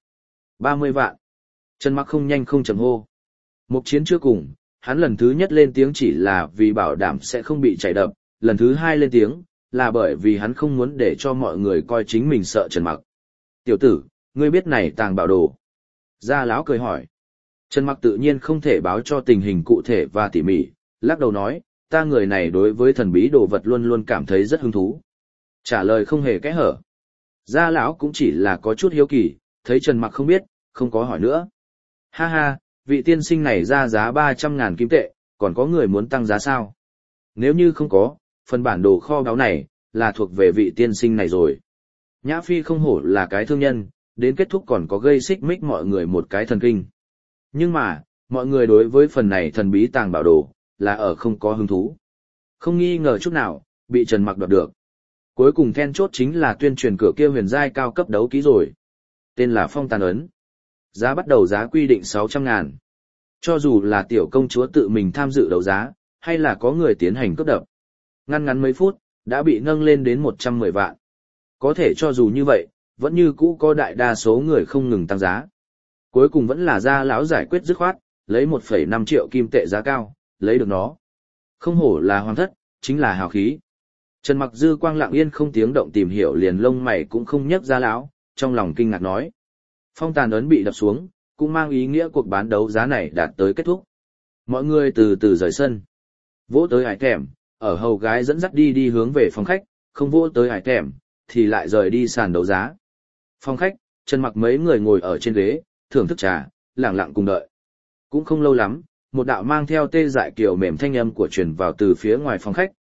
30 vạn. Trần Mặc không nhanh không chậm hô. Một chiến chưa cùng, hắn lần thứ nhất lên tiếng chỉ là vì bảo đảm sẽ không bị chạy đập, lần thứ 2 lên tiếng, là bởi vì hắn không muốn để cho mọi người coi chính mình sợ Trần Mặc. Tiểu tử, ngươi biết này tàng bảo đồ. Gia lão cười hỏi. Trần Mặc tự nhiên không thể báo cho tình hình cụ thể và tỉ mỉ, lắc đầu nói, ta người này đối với thần bí đồ vật luôn luôn cảm thấy rất hứng thú. Trả lời không hề kẽ hở. Gia lão cũng chỉ là có chút hiếu kỳ, thấy Trần Mặc không biết, không có hỏi nữa. Ha ha, vị tiên sinh này ra giá 300.000 kim tệ, còn có người muốn tăng giá sao? Nếu như không có, phần bản đồ kho báu này, là thuộc về vị tiên sinh này rồi. Nhã Phi không hổ là cái thương nhân, đến kết thúc còn có gây xích mích mọi người một cái thần kinh. Nhưng mà, mọi người đối với phần này thần bí tàng bảo đồ, là ở không có hứng thú. Không nghi ngờ chút nào, bị Trần Mặc đoạt được. Cuối cùng then chốt chính là tuyên truyền cửa kia huyền giai cao cấp đấu ký rồi. Tên là Phong Tàn Ấn. Giá bắt đầu giá quy định 600.000. Cho dù là tiểu công chúa tự mình tham dự đấu giá, hay là có người tiến hành cướp đập. Ngăn ngắn mấy phút, đã bị nâng lên đến 110 vạn. Có thể cho dù như vậy, vẫn như cũ có đại đa số người không ngừng tăng giá. Cuối cùng vẫn là Gia lão giải quyết dứt khoát, lấy 1,5 triệu kim tệ giá cao, lấy được nó. Không hổ là hoàng thất, chính là hào khí. Trần Mặc dư quang lặng yên không tiếng động tìm hiểu liền lông mày cũng không nhấc Gia lão, trong lòng kinh ngạc nói. Phong Tàn Ấn bị đập xuống, cũng mang ý nghĩa cuộc bán đấu giá này đạt tới kết thúc. Mọi người từ từ rời sân. Vỗ tới hải thèm, ở hầu gái dẫn dắt đi hướng về phòng khách, không vỗ tới hải thèm, thì lại rời đi sàn đấu giá. Phòng khách, Trần Mặc mấy người ngồi ở trên ghế, thưởng thức trà, lặng lặng cùng đợi. Cũng không lâu lắm, một đạo mang theo tê dại kiểu mềm thanh âm của truyền vào từ phía ngoài phòng khách,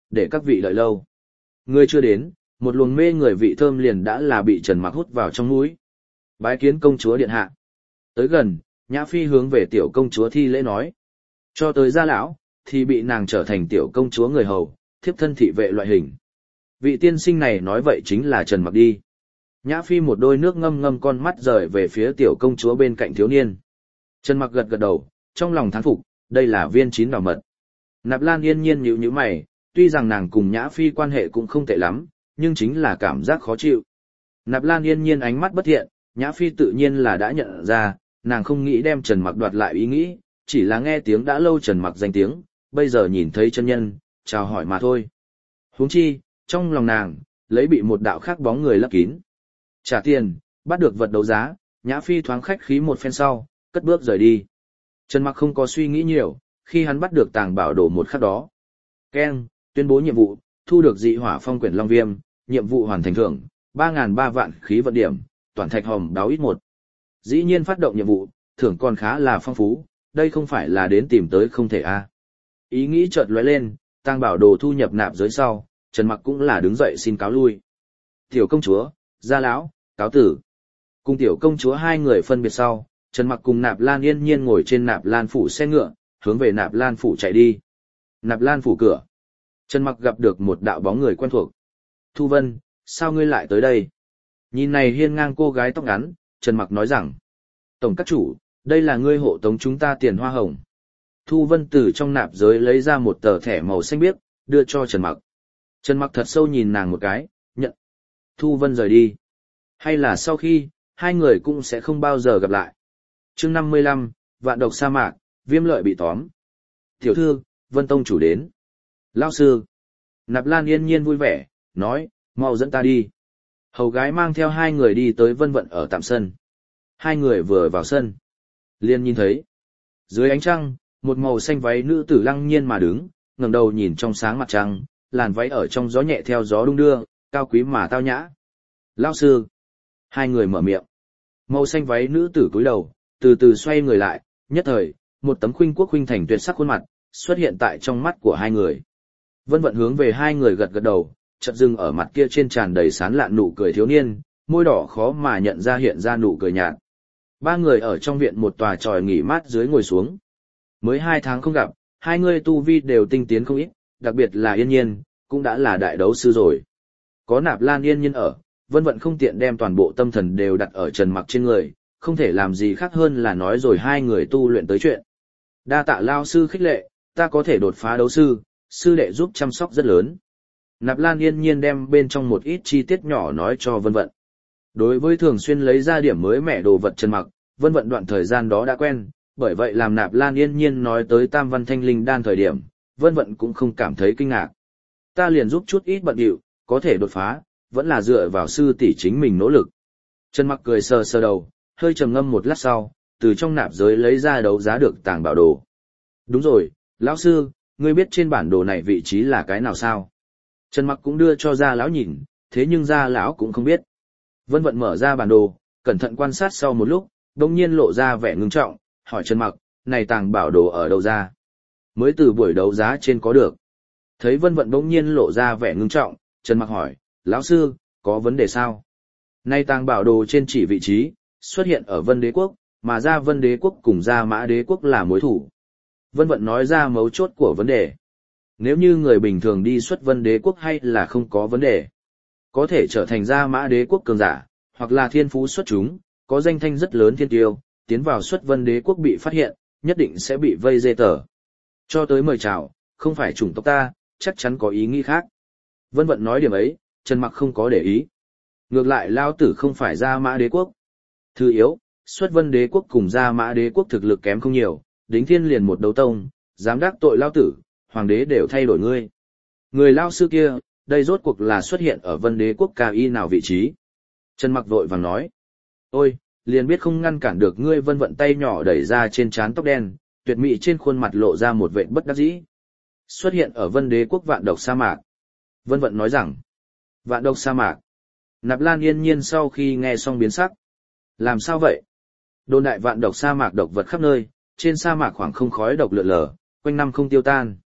để các vị đợi lâu. Người chưa đến, một luồng mê người vị thơm liền đã là bị Trần Mặc hút vào trong mũi. Bái kiến công chúa điện hạ. Tới gần, Nhã Phi hướng về tiểu công chúa thi lễ nói. Cho tới gia lão, thì bị nàng trở thành tiểu công chúa người hầu, thiếp thân thị vệ loại hình. Vị tiên sinh này nói vậy chính là Trần Mặc đi. Nhã Phi một đôi nước ngâm ngâm con mắt rời về phía tiểu công chúa bên cạnh thiếu niên. Trần Mặc gật gật đầu, trong lòng thán phục, đây là viên chín bảo mật. Nạp Lan yên nhiên nhíu nhíu mày, tuy rằng nàng cùng Nhã Phi quan hệ cũng không tệ lắm, nhưng chính là cảm giác khó chịu. Nạp Lan yên nhiên ánh mắt bất thiện, Nhã Phi tự nhiên là đã nhận ra, nàng không nghĩ đem Trần Mặc đoạt lại ý nghĩ, chỉ là nghe tiếng đã lâu Trần Mặc danh tiếng, bây giờ nhìn thấy chân nhân, chào hỏi mà thôi. Huống chi, trong lòng nàng, lấy bị một đạo khác bóng người lấp kín. Trả tiền, bắt được vật đấu giá, Nhã Phi thoáng khách khí một phen sau, cất bước rời đi. Trần Mặc không có suy nghĩ nhiều, khi hắn bắt được tàng bảo đồ một khắc đó. Keng, tuyên bố nhiệm vụ, thu được dị hỏa phong quyển long viêm, nhiệm vụ hoàn thành thưởng, 3.300 vạn khí vận điểm, toàn thạch hồng đáo ít 1. Dĩ nhiên phát động nhiệm vụ, thưởng còn khá là phong phú, đây không phải là đến tìm tới không thể a. Ý nghĩ chợt lóe lên, tàng bảo đồ thu nhập nạp giới sau, Trần Mặc cũng là đứng dậy xin cáo lui. Tiểu công chúa, gia lão, cáo tử. Cùng tiểu công chúa hai người phân biệt sau, Trần Mặc cùng Nạp Lan yên nhiên ngồi trên Nạp Lan phủ xe ngựa, hướng về Nạp Lan phủ chạy đi. Nạp Lan phủ cửa. Trần Mặc gặp được một đạo bóng người quen thuộc. Thu Vân, sao ngươi lại tới đây? Nhìn này hiên ngang cô gái tóc ngắn, Trần Mặc nói rằng. Tổng các chủ, đây là ngươi hộ tống chúng ta tiền hoa hồng. Thu Vân từ trong nạp giới lấy ra một tờ thẻ màu xanh biếc, đưa cho Trần Mặc. Trần Mặc thật sâu nhìn nàng một cái, nhận. Thu Vân rời đi. Hay là sau khi, hai người cũng sẽ không bao giờ gặp lại. Chương 55, vạn độc sa mạc, Viêm Lợi bị tóm. Tiểu thư, Vân Tông chủ đến. Lão sư. Nạp Lan yên nhiên vui vẻ, nói, mau dẫn ta đi. Hầu gái mang theo hai người đi tới Vân Vận ở tạm sân. Hai người vừa vào sân, liền nhìn thấy. Dưới ánh trăng, một màu xanh váy nữ tử lăng nhiên mà đứng, ngẩng đầu nhìn trong sáng mặt trăng, làn váy ở trong gió nhẹ theo gió đung đưa, cao quý mà tao nhã. Lão sư. Hai người mở miệng. Màu xanh váy nữ tử cúi đầu, từ từ xoay người lại, nhất thời, một tấm khuynh quốc khuynh thành tuyệt sắc khuôn mặt, xuất hiện tại trong mắt của hai người. Vân Vận hướng về hai người gật gật đầu, chợt dừng ở mặt kia trên tràn đầy sán lạn nụ cười thiếu niên, môi đỏ khó mà nhận ra hiện ra nụ cười nhạt. Ba người ở trong viện một tòa tròi nghỉ mát dưới ngồi xuống. Mới 2 tháng không gặp, hai người tu vi đều tinh tiến không ít, đặc biệt là Yên Nhiên, cũng đã là đại đấu sư rồi. Có Nạp Lan Yên Nhiên ở, Vân Vận không tiện đem toàn bộ tâm thần đều đặt ở Trần Mặc trên người, không thể làm gì khác hơn là nói rồi hai người tu luyện tới chuyện. Đa tạ lao sư khích lệ, ta có thể đột phá đấu sư, sư đệ giúp chăm sóc rất lớn. Nạp Lan yên nhiên đem bên trong một ít chi tiết nhỏ nói cho Vân Vận. Đối với thường xuyên lấy ra điểm mới mẻ đồ vật Trần Mặc, Vân Vận đoạn thời gian đó đã quen, bởi vậy làm Nạp Lan yên nhiên nói tới Tam Văn Thanh Linh đan thời điểm, Vân Vận cũng không cảm thấy kinh ngạc. Ta liền giúp chút ít bận điệu, có thể đột phá, vẫn là dựa vào sư tỷ chính mình nỗ lực. Trần Mặc cười sờ sờ đầu, hơi trầm ngâm một lát sau, từ trong nạp giới lấy ra đấu giá được tàng bảo đồ. Đúng rồi, lão sư, ngươi biết trên bản đồ này vị trí là cái nào sao? Trần Mặc cũng đưa cho Gia lão nhìn, thế nhưng Gia lão cũng không biết. Vân Vận mở ra bản đồ, cẩn thận quan sát sau một lúc, đột nhiên lộ ra vẻ ngưng trọng, hỏi Trần Mặc, này tàng bảo đồ ở đâu ra? Mới từ buổi đấu giá trên có được. Thấy Vân Vận đột nhiên lộ ra vẻ ngưng trọng, Trần Mặc hỏi, lão sư, có vấn đề sao? Nay tàng bảo đồ trên chỉ vị trí, xuất hiện ở Vân Đế Quốc, mà Gia Vân Đế Quốc cùng Gia Mã Đế Quốc là mối thủ. Vân Vận nói ra mấu chốt của vấn đề. Nếu như người bình thường đi xuất Vân Đế Quốc hay là không có vấn đề, có thể trở thành Gia Mã Đế Quốc cường giả, hoặc là thiên phú xuất chúng, có danh thanh rất lớn thiên tiêu, tiến vào xuất Vân Đế Quốc bị phát hiện, nhất định sẽ bị vây dê tờ. Cho tới mời chào, không phải chủng tộc ta, chắc chắn có ý nghĩ khác. Vân Vận nói điểm ấy, Trần Mặc không có để ý. Ngược lại lao tử không phải Gia Mã Đế Quốc. Thứ yếu, xuất Vân Đế Quốc cùng Gia Mã Đế Quốc thực lực kém không nhiều, đính thiên liền một đấu tông, dám đắc tội lao tử, hoàng đế đều thay đổi ngươi. Người lao sư kia, đây rốt cuộc là xuất hiện ở Vân Đế Quốc cao y nào vị trí? Trần Mặc vội vàng nói. Ôi, liền biết không ngăn cản được ngươi. Vân Vận tay nhỏ đẩy ra trên trán tóc đen, tuyệt mỹ trên khuôn mặt lộ ra một vẻ bất đắc dĩ. Xuất hiện ở Vân Đế Quốc vạn độc sa mạc. Vân Vận nói rằng, vạn độc sa mạc. Nạp Lan yên nhiên sau khi nghe xong biến sắc. Làm sao vậy? Đồn đại vạn độc sa mạc độc vật khắp nơi, trên sa mạc khoảng không khói độc lượn lờ, quanh năm không tiêu tan.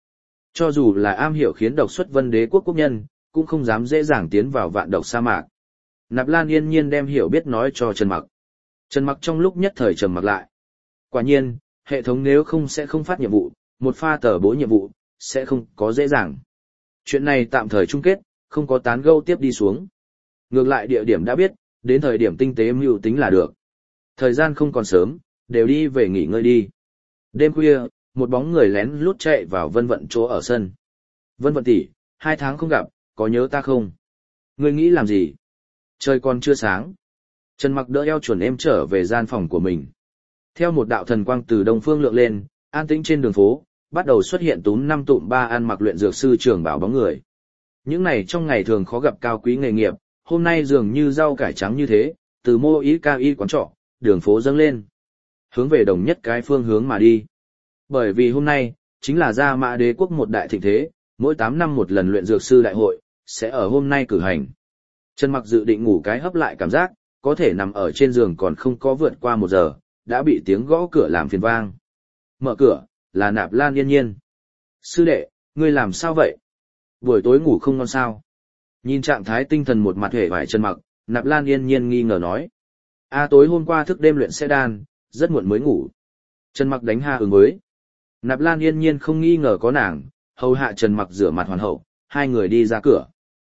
Cho dù là am hiểu khiến độc xuất Vân Đế quốc quốc nhân, cũng không dám dễ dàng tiến vào vạn độc sa mạc. Nạp Lan yên nhiên đem hiểu biết nói cho Trần Mặc. Trần Mặc trong lúc nhất thời trầm mặc lại. Quả nhiên, hệ thống nếu không sẽ không phát nhiệm vụ, một pha tờ bố nhiệm vụ, sẽ không có dễ dàng. Chuyện này tạm thời chung kết, không có tán gẫu tiếp đi xuống. Ngược lại địa điểm đã biết, đến thời điểm tinh tế mưu tính là được. Thời gian không còn sớm, đều đi về nghỉ ngơi đi. Đêm khuya, một bóng người lén lút chạy vào Vân Vận chỗ ở sân. Vân Vận tỷ, 2 tháng không gặp, có nhớ ta không? Ngươi nghĩ làm gì? Trời còn chưa sáng. Trần Mặc đỡ eo chuẩn em trở về gian phòng của mình. Theo một đạo thần quang từ đông phương lượng lên, an tĩnh trên đường phố, bắt đầu xuất hiện túm 5 tụm 3 ăn mặc luyện dược sư trưởng bảo bóng người. Những này trong ngày thường khó gặp cao quý nghề nghiệp, hôm nay dường như rau cải trắng như thế, từ mô ý cao y quán trọ, đường phố dâng lên. Hướng về đồng nhất cái phương hướng mà đi. Bởi vì hôm nay, chính là Gia Mã Đế quốc một đại thịnh thế, mỗi 8 năm một lần luyện dược sư đại hội, sẽ ở hôm nay cử hành. Trần Mặc dự định ngủ cái hấp lại cảm giác, có thể nằm ở trên giường còn không có vượt qua 1 giờ, đã bị tiếng gõ cửa làm phiền vang. Mở cửa, là Nạp Lan yên nhiên. Sư đệ, ngươi làm sao vậy? Buổi tối ngủ không ngon sao? Nhìn trạng thái tinh thần một mặt hề vải Trần Mặc, Nạp Lan yên nhiên nghi ngờ nói. Tối hôm qua thức đêm luyện xe đan, rất muộn mới ngủ. Trần Mặc đánh ha ứng với. Nạp Lan yên nhiên không nghi ngờ có nàng, hầu hạ Trần Mặc rửa mặt hoàn hậu, hai người đi ra cửa.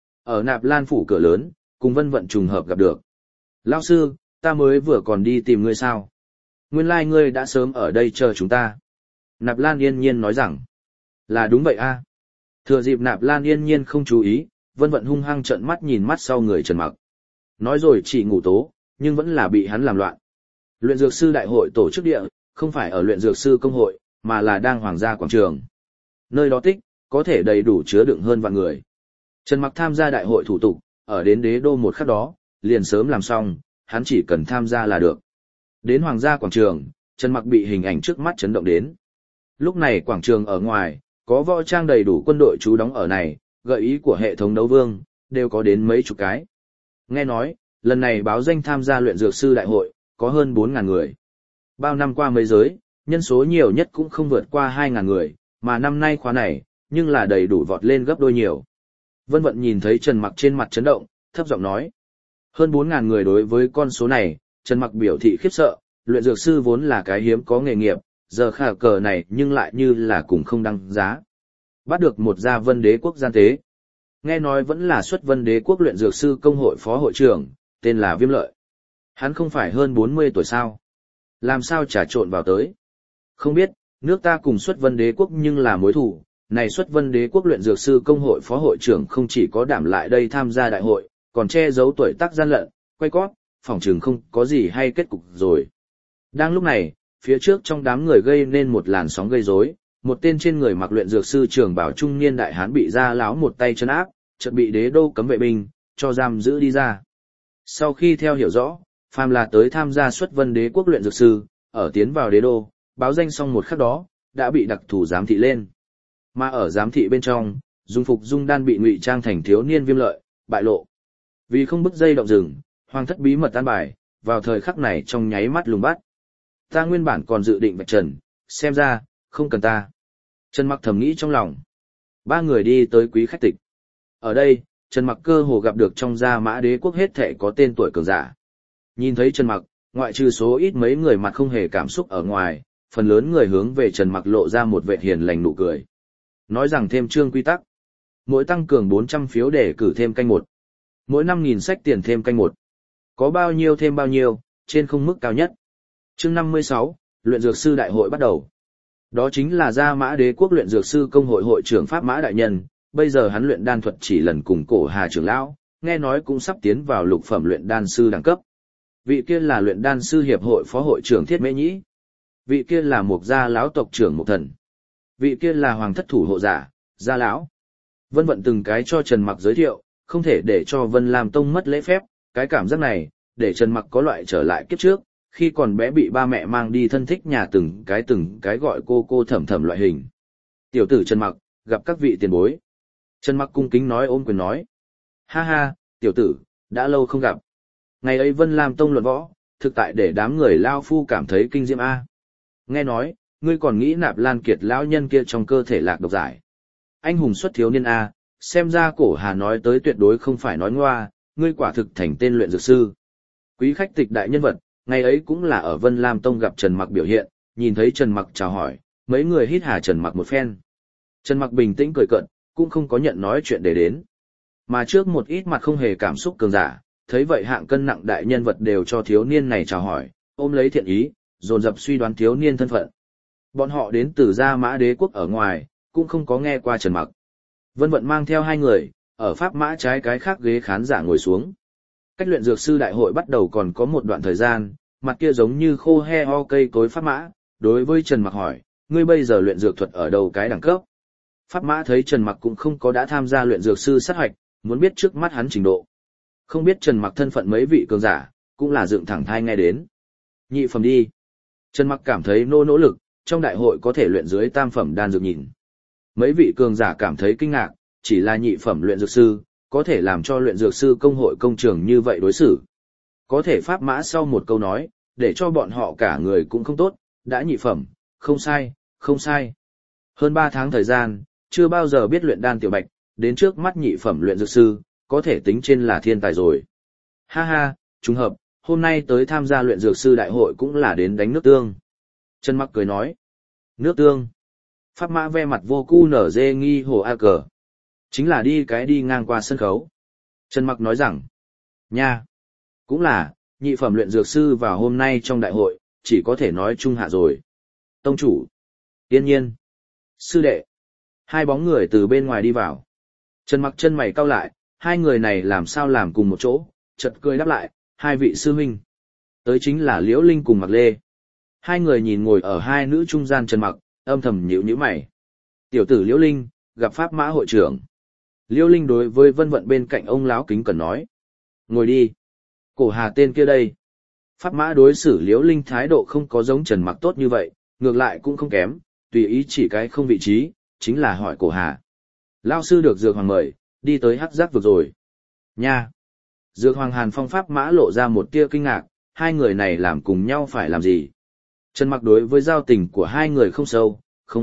Ở Nạp Lan phủ cửa lớn, cùng Vân Vận trùng hợp gặp được. Lão sư, ta mới vừa còn đi tìm ngươi sao? Nguyên lai ngươi đã sớm ở đây chờ chúng ta. Nạp Lan yên nhiên nói rằng, là đúng vậy a. Thừa dịp Nạp Lan yên nhiên không chú ý, Vân Vận hung hăng trợn mắt nhìn mắt sau người Trần Mặc. Nói rồi chỉ ngủ tố, nhưng vẫn là bị hắn làm loạn. Luyện dược sư đại hội tổ chức địa, không phải ở luyện dược sư công hội, mà là đang hoàng gia quảng trường. Nơi đó tích, có thể đầy đủ chứa đựng hơn vạn người. Trần Mặc tham gia đại hội thủ tục, ở đến đế đô một khắc đó, liền sớm làm xong, hắn chỉ cần tham gia là được. Đến hoàng gia quảng trường, Trần Mặc bị hình ảnh trước mắt chấn động đến. Lúc này quảng trường ở ngoài, có võ trang đầy đủ quân đội trú đóng ở này, gợi ý của hệ thống đấu vương, đều có đến mấy chục cái. Nghe nói, lần này báo danh tham gia luyện dược sư đại hội, có hơn 4.000 người. Bao năm qua mấy giới, nhân số nhiều nhất cũng không vượt qua 2.000 người, mà năm nay khóa này, nhưng là đầy đủ vọt lên gấp đôi nhiều. Vân Vận nhìn thấy Trần Mặc trên mặt chấn động, thấp giọng nói. Hơn 4.000 người đối với con số này, Trần Mặc biểu thị khiếp sợ, luyện dược sư vốn là cái hiếm có nghề nghiệp, giờ khả cờ này nhưng lại như là cùng không đăng giá. Bắt được một gia Vân Đế quốc gian tế. Nghe nói vẫn là xuất Vân Đế quốc luyện dược sư công hội phó hội trưởng, tên là Viêm Lợi. Hắn không phải hơn 40 tuổi sao? Làm sao trà trộn vào tới? Không biết, nước ta cùng xuất Vân Đế quốc nhưng là mối thù. Này xuất Vân Đế quốc luyện dược sư công hội phó hội trưởng không chỉ có đảm lại đây tham gia đại hội, còn che giấu tuổi tác gian lận, quay cót, phỏng chừng không có gì hay kết cục rồi. Đang lúc này, phía trước trong đám người gây nên một làn sóng gây rối, một tên trên người mặc luyện dược sư trường bảo trung niên đại hán bị gia láo một tay chân áp, chợt bị đế đô cấm vệ binh cho giam giữ đi ra. Sau khi theo hiểu rõ, phàm là tới tham gia xuất Vân Đế quốc luyện dược sư, ở tiến vào đế đô, báo danh xong một khắc đó, đã bị đặc thù giám thị lên. Mà ở giám thị bên trong, dung phục dung đan bị ngụy trang thành thiếu niên Viêm Lợi, bại lộ. Vì không bứt dây động rừng, hoàng thất bí mật an bài, vào thời khắc này trong nháy mắt lùng bắt. Ta nguyên bản còn dự định vạch trần, xem ra, không cần ta. Trần Mặc thầm nghĩ trong lòng. 3 người đi tới quý khách tịch. Ở đây, Trần Mặc cơ hồ gặp được trong Gia Mã Đế quốc hết thể có tên tuổi cường giả. Nhìn thấy Trần Mặc, ngoại trừ số ít mấy người mặt không hề cảm xúc ở ngoài, phần lớn người hướng về Trần Mặc lộ ra một vẻ hiền lành nụ cười. Nói rằng thêm chương quy tắc. Mỗi tăng cường 400 phiếu để cử thêm canh 1. Mỗi 5.000 sách tiền thêm canh 1. Có bao nhiêu thêm bao nhiêu, trên không mức cao nhất. Chương 56, luyện dược sư đại hội bắt đầu. Đó chính là Gia Mã Đế quốc luyện dược sư công hội hội trưởng Pháp Mã đại nhân, bây giờ hắn luyện đan thuật chỉ lần cùng Cổ Hà trưởng lão, nghe nói cũng sắp tiến vào lục phẩm luyện đan sư đẳng cấp. Vị kia là luyện đan sư hiệp hội phó hội trưởng Thiết Mễ Nhĩ. Vị kia là Mục gia lão tộc trưởng Mục Thần. Vị kia là hoàng thất thủ hộ giả, Gia lão. Vân Vận từng cái cho Trần Mặc giới thiệu, không thể để cho Vân Lam Tông mất lễ phép, cái cảm giác này, để Trần Mặc có loại trở lại kiếp trước, khi còn bé bị ba mẹ mang đi thân thích nhà từng cái gọi cô thẩm thẩm loại hình. Tiểu tử Trần Mặc, gặp các vị tiền bối. Trần Mặc cung kính nói ôm quyền nói. Ha ha, tiểu tử, đã lâu không gặp. Ngày ấy Vân Lam Tông luận võ, thực tại để đám người lao phu cảm thấy kinh diệm a. Nghe nói, ngươi còn nghĩ Nạp Lan Kiệt lão nhân kia trong cơ thể lạc độc giải. Anh hùng xuất thiếu niên A, xem ra cổ Hà nói tới tuyệt đối không phải nói ngoa, ngươi quả thực thành tên luyện dược sư. Quý khách tịch đại nhân vật, ngày ấy cũng là ở Vân Lam Tông gặp Trần Mặc biểu hiện, nhìn thấy Trần Mặc chào hỏi, mấy người hít hà Trần Mặc một phen. Trần Mặc bình tĩnh cười cợt, cũng không có nhận nói chuyện để đến. Mà trước một ít mặt không hề cảm xúc cường giả, thấy vậy hạng cân nặng đại nhân vật đều cho thiếu niên này chào hỏi, ôm lấy thiện ý, dồn dập suy đoán thiếu niên thân phận. Bọn họ đến từ Gia Mã Đế quốc ở ngoài, cũng không có nghe qua Trần Mặc. Vân Vận mang theo hai người, ở Pháp Mã trái cái khác ghế khán giả ngồi xuống. Cách luyện dược sư đại hội bắt đầu còn có một đoạn thời gian, mặt kia giống như khô he ho cây cối Pháp Mã, đối với Trần Mặc hỏi, ngươi bây giờ luyện dược thuật ở đâu cái đẳng cấp? Pháp Mã thấy Trần Mặc cũng không có đã tham gia luyện dược sư sát hoạch, muốn biết trước mắt hắn trình độ. Không biết Trần Mặc thân phận mấy vị cường giả, cũng là dựng thẳng thai nghe đến. Nhị phẩm đi. Trần Mặc cảm thấy nỗ lực, trong đại hội có thể luyện dưới tam phẩm đan dược nhìn. Mấy vị cường giả cảm thấy kinh ngạc, chỉ là nhị phẩm luyện dược sư, có thể làm cho luyện dược sư công hội công trường như vậy đối xử. Có thể Pháp Mã sau một câu nói, để cho bọn họ cả người cũng không tốt, đã nhị phẩm, không sai, không sai. Hơn 3 tháng thời gian, chưa bao giờ biết luyện đan tiểu bạch, đến trước mắt nhị phẩm luyện dược sư, có thể tính trên là thiên tài rồi. Ha ha, trùng hợp, hôm nay tới tham gia luyện dược sư đại hội cũng là đến đánh nước tương. Trần Mặc cười nói, nước tương. Pháp Mã ve mặt vô cu nở dê nghi hồ a cờ. Chính là đi ngang qua sân khấu. Trần Mặc nói rằng, nha, cũng là, nhị phẩm luyện dược sư vào hôm nay trong đại hội, chỉ có thể nói trung hạ rồi. Tông chủ, tiên nhiên, sư đệ, hai bóng người từ bên ngoài đi vào. Trần Mặc chân mày cau lại, hai người này làm sao làm cùng một chỗ, chợt cười đáp lại, hai vị sư huynh. Tới chính là Liễu Linh cùng Mạc Lê. Hai người nhìn ngồi ở hai nữ trung gian Trần Mặc, âm thầm nhíu nhíu mày. Tiểu tử Liễu Linh, gặp Pháp Mã hội trưởng. Liễu Linh đối với Vân Vận bên cạnh ông lão kính cẩn nói. Ngồi đi. Cổ Hà tên kia đây. Pháp Mã đối xử Liễu Linh thái độ không có giống Trần Mặc tốt như vậy, ngược lại cũng không kém, tùy ý chỉ cái không vị trí, chính là hỏi Cổ Hà. Lão sư được Dược Hoàng mời, đi tới Hắc Giác vực rồi. Nha. Dược Hoàng Hàn Phong Pháp Mã lộ ra một tia kinh ngạc, hai người này làm cùng nhau phải làm gì? Trần Mặc đối với giao tình của hai người không sâu,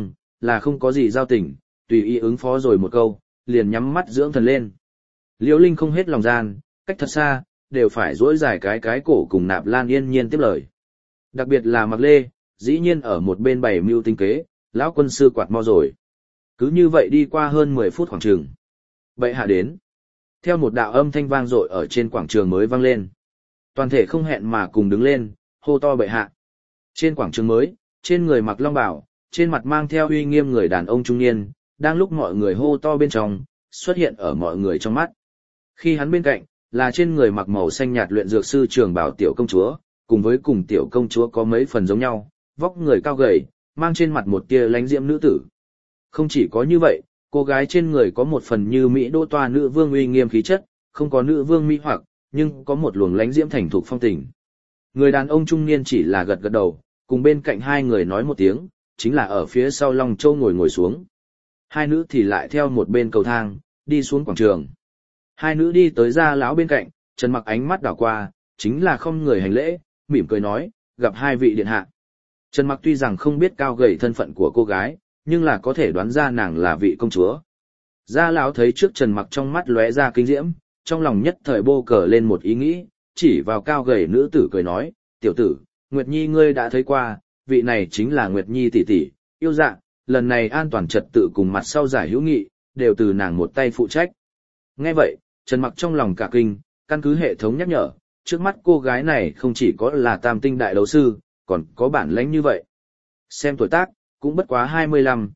không có gì giao tình, tùy ý ứng phó rồi một câu, liền nhắm mắt dưỡng thần lên. Liễu Linh không hết lòng gian, cách thật xa, đều phải duỗi dài cái cổ cùng Nạp Lan yên nhiên tiếp lời. Đặc biệt là Mạc Lê, dĩ nhiên ở một bên bày mưu tinh kế, lão quân sư quạt mo rồi. Cứ như vậy đi qua hơn 10 phút khoảng trường. Bệ hạ đến. Theo một đạo âm thanh vang dội ở trên quảng trường mới vang lên. Toàn thể không hẹn mà cùng đứng lên, hô to bệ hạ. Trên quảng trường mới, trên người mặc long bào, trên mặt mang theo uy nghiêm người đàn ông trung niên, đang lúc mọi người hô to bên trong, xuất hiện ở mọi người trong mắt. Khi hắn bên cạnh, là trên người mặc màu xanh nhạt luyện dược sư trường bảo tiểu công chúa, cùng với cùng tiểu công chúa có mấy phần giống nhau, vóc người cao gầy, mang trên mặt một tia lánh diễm nữ tử. Không chỉ có như vậy, cô gái trên người có một phần như Mỹ đô toa nữ vương uy nghiêm khí chất, không có nữ vương mỹ hoặc, nhưng có một luồng lánh diễm thành thục phong tình. Người đàn ông trung niên chỉ là gật gật đầu, cùng bên cạnh hai người nói một tiếng, chính là ở phía sau Long Châu ngồi xuống. Hai nữ thì lại theo một bên cầu thang, đi xuống quảng trường. Hai nữ đi tới Gia lão bên cạnh, Trần Mặc ánh mắt đảo qua, chính là không người hành lễ, mỉm cười nói, gặp hai vị điện hạ. Trần Mặc tuy rằng không biết cao gầy thân phận của cô gái, nhưng là có thể đoán ra nàng là vị công chúa. Gia lão thấy trước Trần Mặc trong mắt lóe ra kinh diễm, trong lòng nhất thời bô cờ lên một ý nghĩ, chỉ vào cao gầy nữ tử cười nói, tiểu tử, Nguyệt Nhi ngươi đã thấy qua, vị này chính là Nguyệt Nhi tỷ tỷ, yêu dạ, lần này an toàn trật tự cùng mặt sau giải hữu nghị, đều từ nàng một tay phụ trách. Nghe vậy, Trần Mặc trong lòng cả kinh, căn cứ hệ thống nhắc nhở, trước mắt cô gái này không chỉ có là tam tinh đại đấu sư, còn có bản lãnh như vậy. Xem tuổi tác, cũng bất quá 25,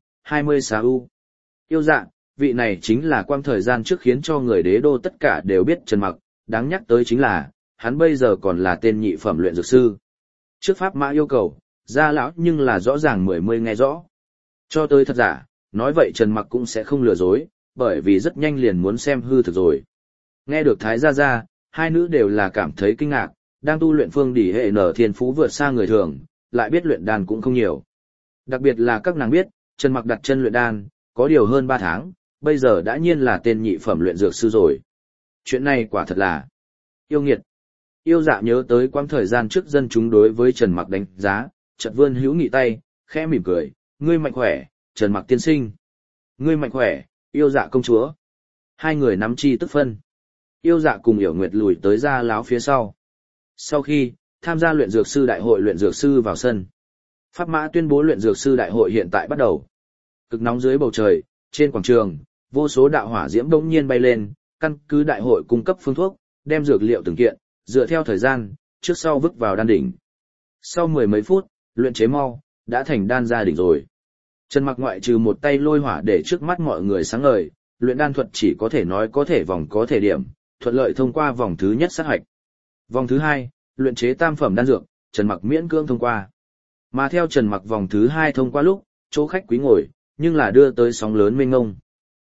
26. Yêu dạ, vị này chính là quang thời gian trước khiến cho người đế đô tất cả đều biết Trần Mặc, đáng nhắc tới chính là, hắn bây giờ còn là tên nhị phẩm luyện dược sư. Trước Pháp Mã yêu cầu, Gia lão nhưng là rõ ràng mười nghe rõ. Cho tới thật giả, nói vậy Trần Mặc cũng sẽ không lừa dối, bởi vì rất nhanh liền muốn xem hư thực rồi. Nghe được Thái Gia, hai nữ đều là cảm thấy kinh ngạc, đang tu luyện phương đỉ hệ nở thiên phú vượt xa người thường, lại biết luyện đan cũng không nhiều. Đặc biệt là các nàng biết, Trần Mặc đặt chân luyện đan, có điều hơn 3 tháng, bây giờ đã nhiên là tên nhị phẩm luyện dược sư rồi. Chuyện này quả thật là yêu nghiệt. Yêu dạ nhớ tới quãng thời gian trước dân chúng đối với Trần Mặc đánh giá, chợt vươn hữu nghị tay, khẽ mỉm cười, ngươi mạnh khỏe, Trần Mặc tiên sinh. Ngươi mạnh khỏe, Yêu Dạ công chúa. Hai người nắm chi tức phân. Yêu Dạ cùng Yểu Nguyệt lùi tới Gia Lão phía sau. Sau khi tham gia luyện dược sư đại hội, luyện dược sư vào sân. Pháp Mã tuyên bố luyện dược sư đại hội hiện tại bắt đầu. Cực nóng dưới bầu trời, trên quảng trường, vô số đạo hỏa diễm bỗng nhiên bay lên, căn cứ đại hội cung cấp phương thuốc, đem dược liệu từng kiện, dựa theo thời gian, trước sau vứt vào đan đỉnh. Sau mười mấy phút, luyện chế mau, đã thành đan gia đỉnh rồi. Trần Mặc ngoại trừ một tay lôi hỏa để trước mắt mọi người sáng ngời, luyện đan thuật chỉ có thể nói có thể vòng có thể điểm, thuận lợi thông qua vòng thứ nhất sát hạch. Vòng thứ hai, luyện chế tam phẩm đan dược, Trần Mặc miễn cưỡng thông qua. Mà theo Trần Mặc vòng thứ hai thông qua lúc, chỗ khách quý ngồi, nhưng là đưa tới sóng lớn mênh mông.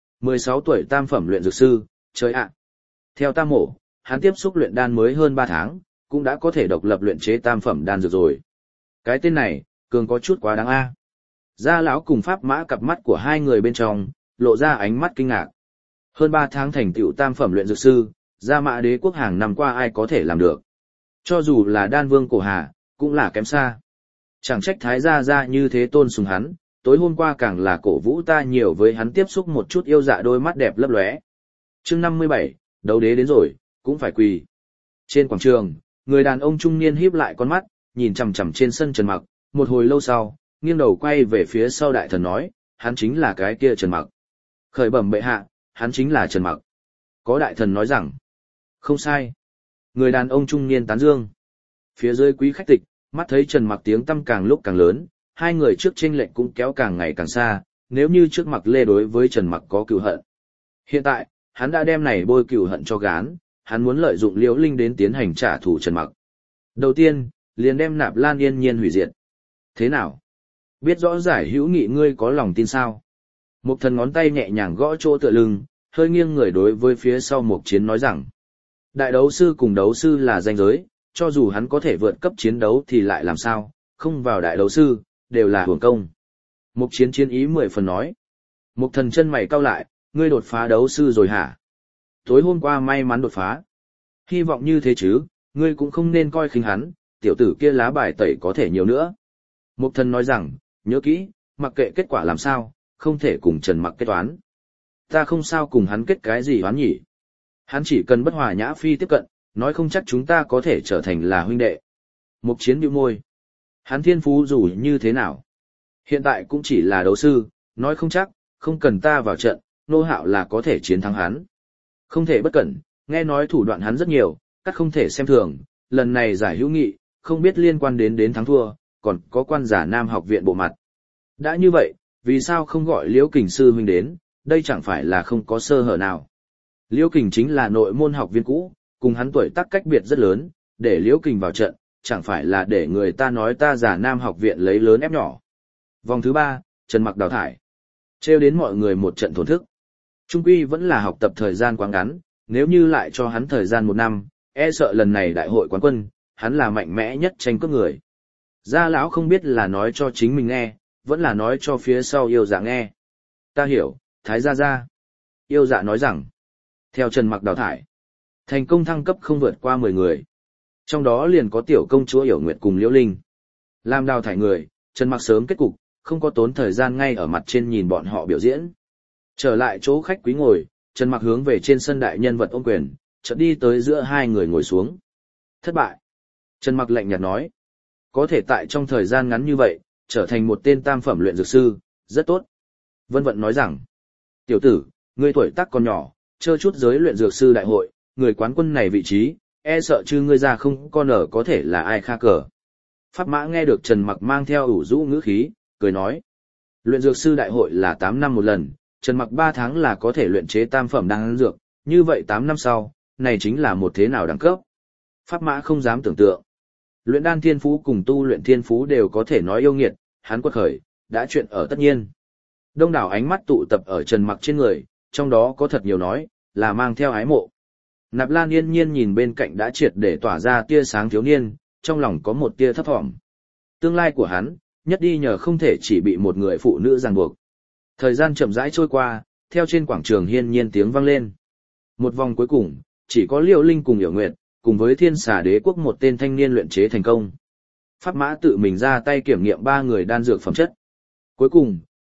16 tuổi tam phẩm luyện dược sư, trời ạ. Theo tam mổ, hắn tiếp xúc luyện đan mới hơn 3 tháng, cũng đã có thể độc lập luyện chế tam phẩm đan dược rồi. Cái tên này, cường có chút quá đáng a. Gia lão cùng Pháp Mã cặp mắt của hai người bên trong, lộ ra ánh mắt kinh ngạc. Hơn 3 tháng thành tựu tam phẩm luyện dược sư, Gia Mã đế quốc hàng năm qua ai có thể làm được. Cho dù là đan vương cổ hà, cũng là kém xa. Chẳng trách thái gia gia như thế tôn sùng hắn, tối hôm qua càng là cổ vũ ta nhiều với hắn tiếp xúc một chút. Yêu Dạ đôi mắt đẹp lấp lóe. Chương 57, đấu đế đến rồi, cũng phải quỳ. Trên quảng trường, người đàn ông trung niên híp lại con mắt, nhìn chằm chằm trên sân Trần Mặc, một hồi lâu sau, nghiêng đầu quay về phía sau đại thần nói, hắn chính là cái kia Trần Mặc. Khởi bẩm bệ hạ, hắn chính là Trần Mặc. Có đại thần nói rằng, không sai. Người đàn ông trung niên tán dương. Phía dưới quý khách tịch, mắt thấy Trần Mặc tiếng tăm càng lúc càng lớn, hai người trước chênh lệch cũng kéo càng ngày càng xa, nếu như trước Mặc Lê đối với Trần Mặc có cừu hận. Hiện tại, hắn đã đem này bôi cừu hận cho gán, hắn muốn lợi dụng Liễu Linh đến tiến hành trả thù Trần Mặc. Đầu tiên, liền đem Nạp Lan Yên Nhiên hủy diệt. Thế nào? Biết rõ giải hữu nghị ngươi có lòng tin sao? Mục Thần ngón tay nhẹ nhàng gõ chỗ tựa lưng, hơi nghiêng người đối với phía sau Mục Chiến nói rằng, đại đấu sư cùng đấu sư là ranh giới, cho dù hắn có thể vượt cấp chiến đấu thì lại làm sao, không vào đại đấu sư, đều là hưởng công. Mục Chiến chiến ý 10 phần nói. Mục Thần chân mày cau lại, ngươi đột phá đấu sư rồi hả? Tối hôm qua may mắn đột phá. Hy vọng như thế chứ, ngươi cũng không nên coi khinh hắn, tiểu tử kia lá bài tẩy có thể nhiều nữa. Mục Thần nói rằng, nhớ kỹ, mặc kệ kết quả làm sao, không thể cùng Trần Mặc kết toán. Ta không sao cùng hắn kết cái gì oán nhỉ. Hắn chỉ cần bất hòa nhã phi tiếp cận, nói không chắc chúng ta có thể trở thành là huynh đệ. Mục Chiến bĩu môi. Hắn thiên phú dù như thế nào? Hiện tại cũng chỉ là đấu sư, nói không chắc, không cần ta vào trận, Nô Hạo là có thể chiến thắng hắn. Không thể bất cẩn, nghe nói thủ đoạn hắn rất nhiều, các không thể xem thường, lần này giải hữu nghị, không biết liên quan đến thắng thua, còn có quan giả Nam học viện bộ mặt. Đã như vậy, vì sao không gọi Liễu Kình sư huynh đến, đây chẳng phải là không có sơ hở nào. Liễu Kình chính là nội môn học viên cũ, cùng hắn tuổi tác cách biệt rất lớn, để Liễu Kình vào trận, chẳng phải là để người ta nói ta giả Nam học viện lấy lớn ép nhỏ. Vòng thứ 3, Trần Mặc đào thải. Trêu đến mọi người một trận thổn thức. Trung quy vẫn là học tập thời gian quá ngắn, nếu như lại cho hắn thời gian 1 năm, e sợ lần này đại hội quán quân, hắn là mạnh mẽ nhất tranh cướp người. Gia lão không biết là nói cho chính mình nghe, vẫn là nói cho phía sau Yêu Dạ nghe. Ta hiểu, Thái gia gia. Yêu Dạ nói rằng, theo Trần Mặc đào thải, thành công thăng cấp không vượt qua 10 người. Trong đó liền có tiểu công chúa Yểu Nguyệt cùng Liễu Linh. Làm đào thải người, Trần Mặc sớm kết cục, không có tốn thời gian ngay ở mặt trên nhìn bọn họ biểu diễn. Trở lại chỗ khách quý ngồi, Trần Mặc hướng về trên sân đại nhân vật ôm quyền, chợt đi tới giữa hai người ngồi xuống. Thất bại. Trần Mặc lạnh nhạt nói. Có thể tại trong thời gian ngắn như vậy, trở thành một tên tam phẩm luyện dược sư, rất tốt. Vân Vận nói rằng, tiểu tử, ngươi tuổi tác còn nhỏ, chơi chút giới luyện dược sư đại hội, người quán quân này vị trí, e sợ chứ ngươi ra không con ở có thể là ai kha cờ. Pháp Mã nghe được Trần Mặc mang theo ủ rũ ngữ khí, cười nói. Luyện dược sư đại hội là 8 năm một lần, Trần Mặc 3 tháng là có thể luyện chế tam phẩm đan dược, như vậy 8 năm sau, này chính là một thế nào đẳng cấp. Pháp Mã không dám tưởng tượng. Luyện đan thiên phú cùng tu luyện thiên phú đều có thể nói yêu nghiệt, hắn quật khởi, đã chuyện ở tất nhiên. Đông đảo ánh mắt tụ tập ở Trần Mặc trên người, trong đó có thật nhiều nói, là mang theo ái mộ. Nạp Lan Yên Nhiên nhìn bên cạnh đã triệt để tỏa ra tia sáng thiếu niên, trong lòng có một tia thấp thỏm. Tương lai của hắn, nhất đi nhờ không thể chỉ bị một người phụ nữ ràng buộc. Thời gian chậm rãi trôi qua, theo trên quảng trường hiên nhiên tiếng vang lên. Một vòng cuối cùng, chỉ có Liễu Linh cùng Yểu Nguyệt, cùng với Thiên Xà Đế quốc một tên thanh niên luyện chế thành công. Pháp Mã tự mình ra tay kiểm nghiệm 3 người đan dược phẩm chất. Cuối cùng,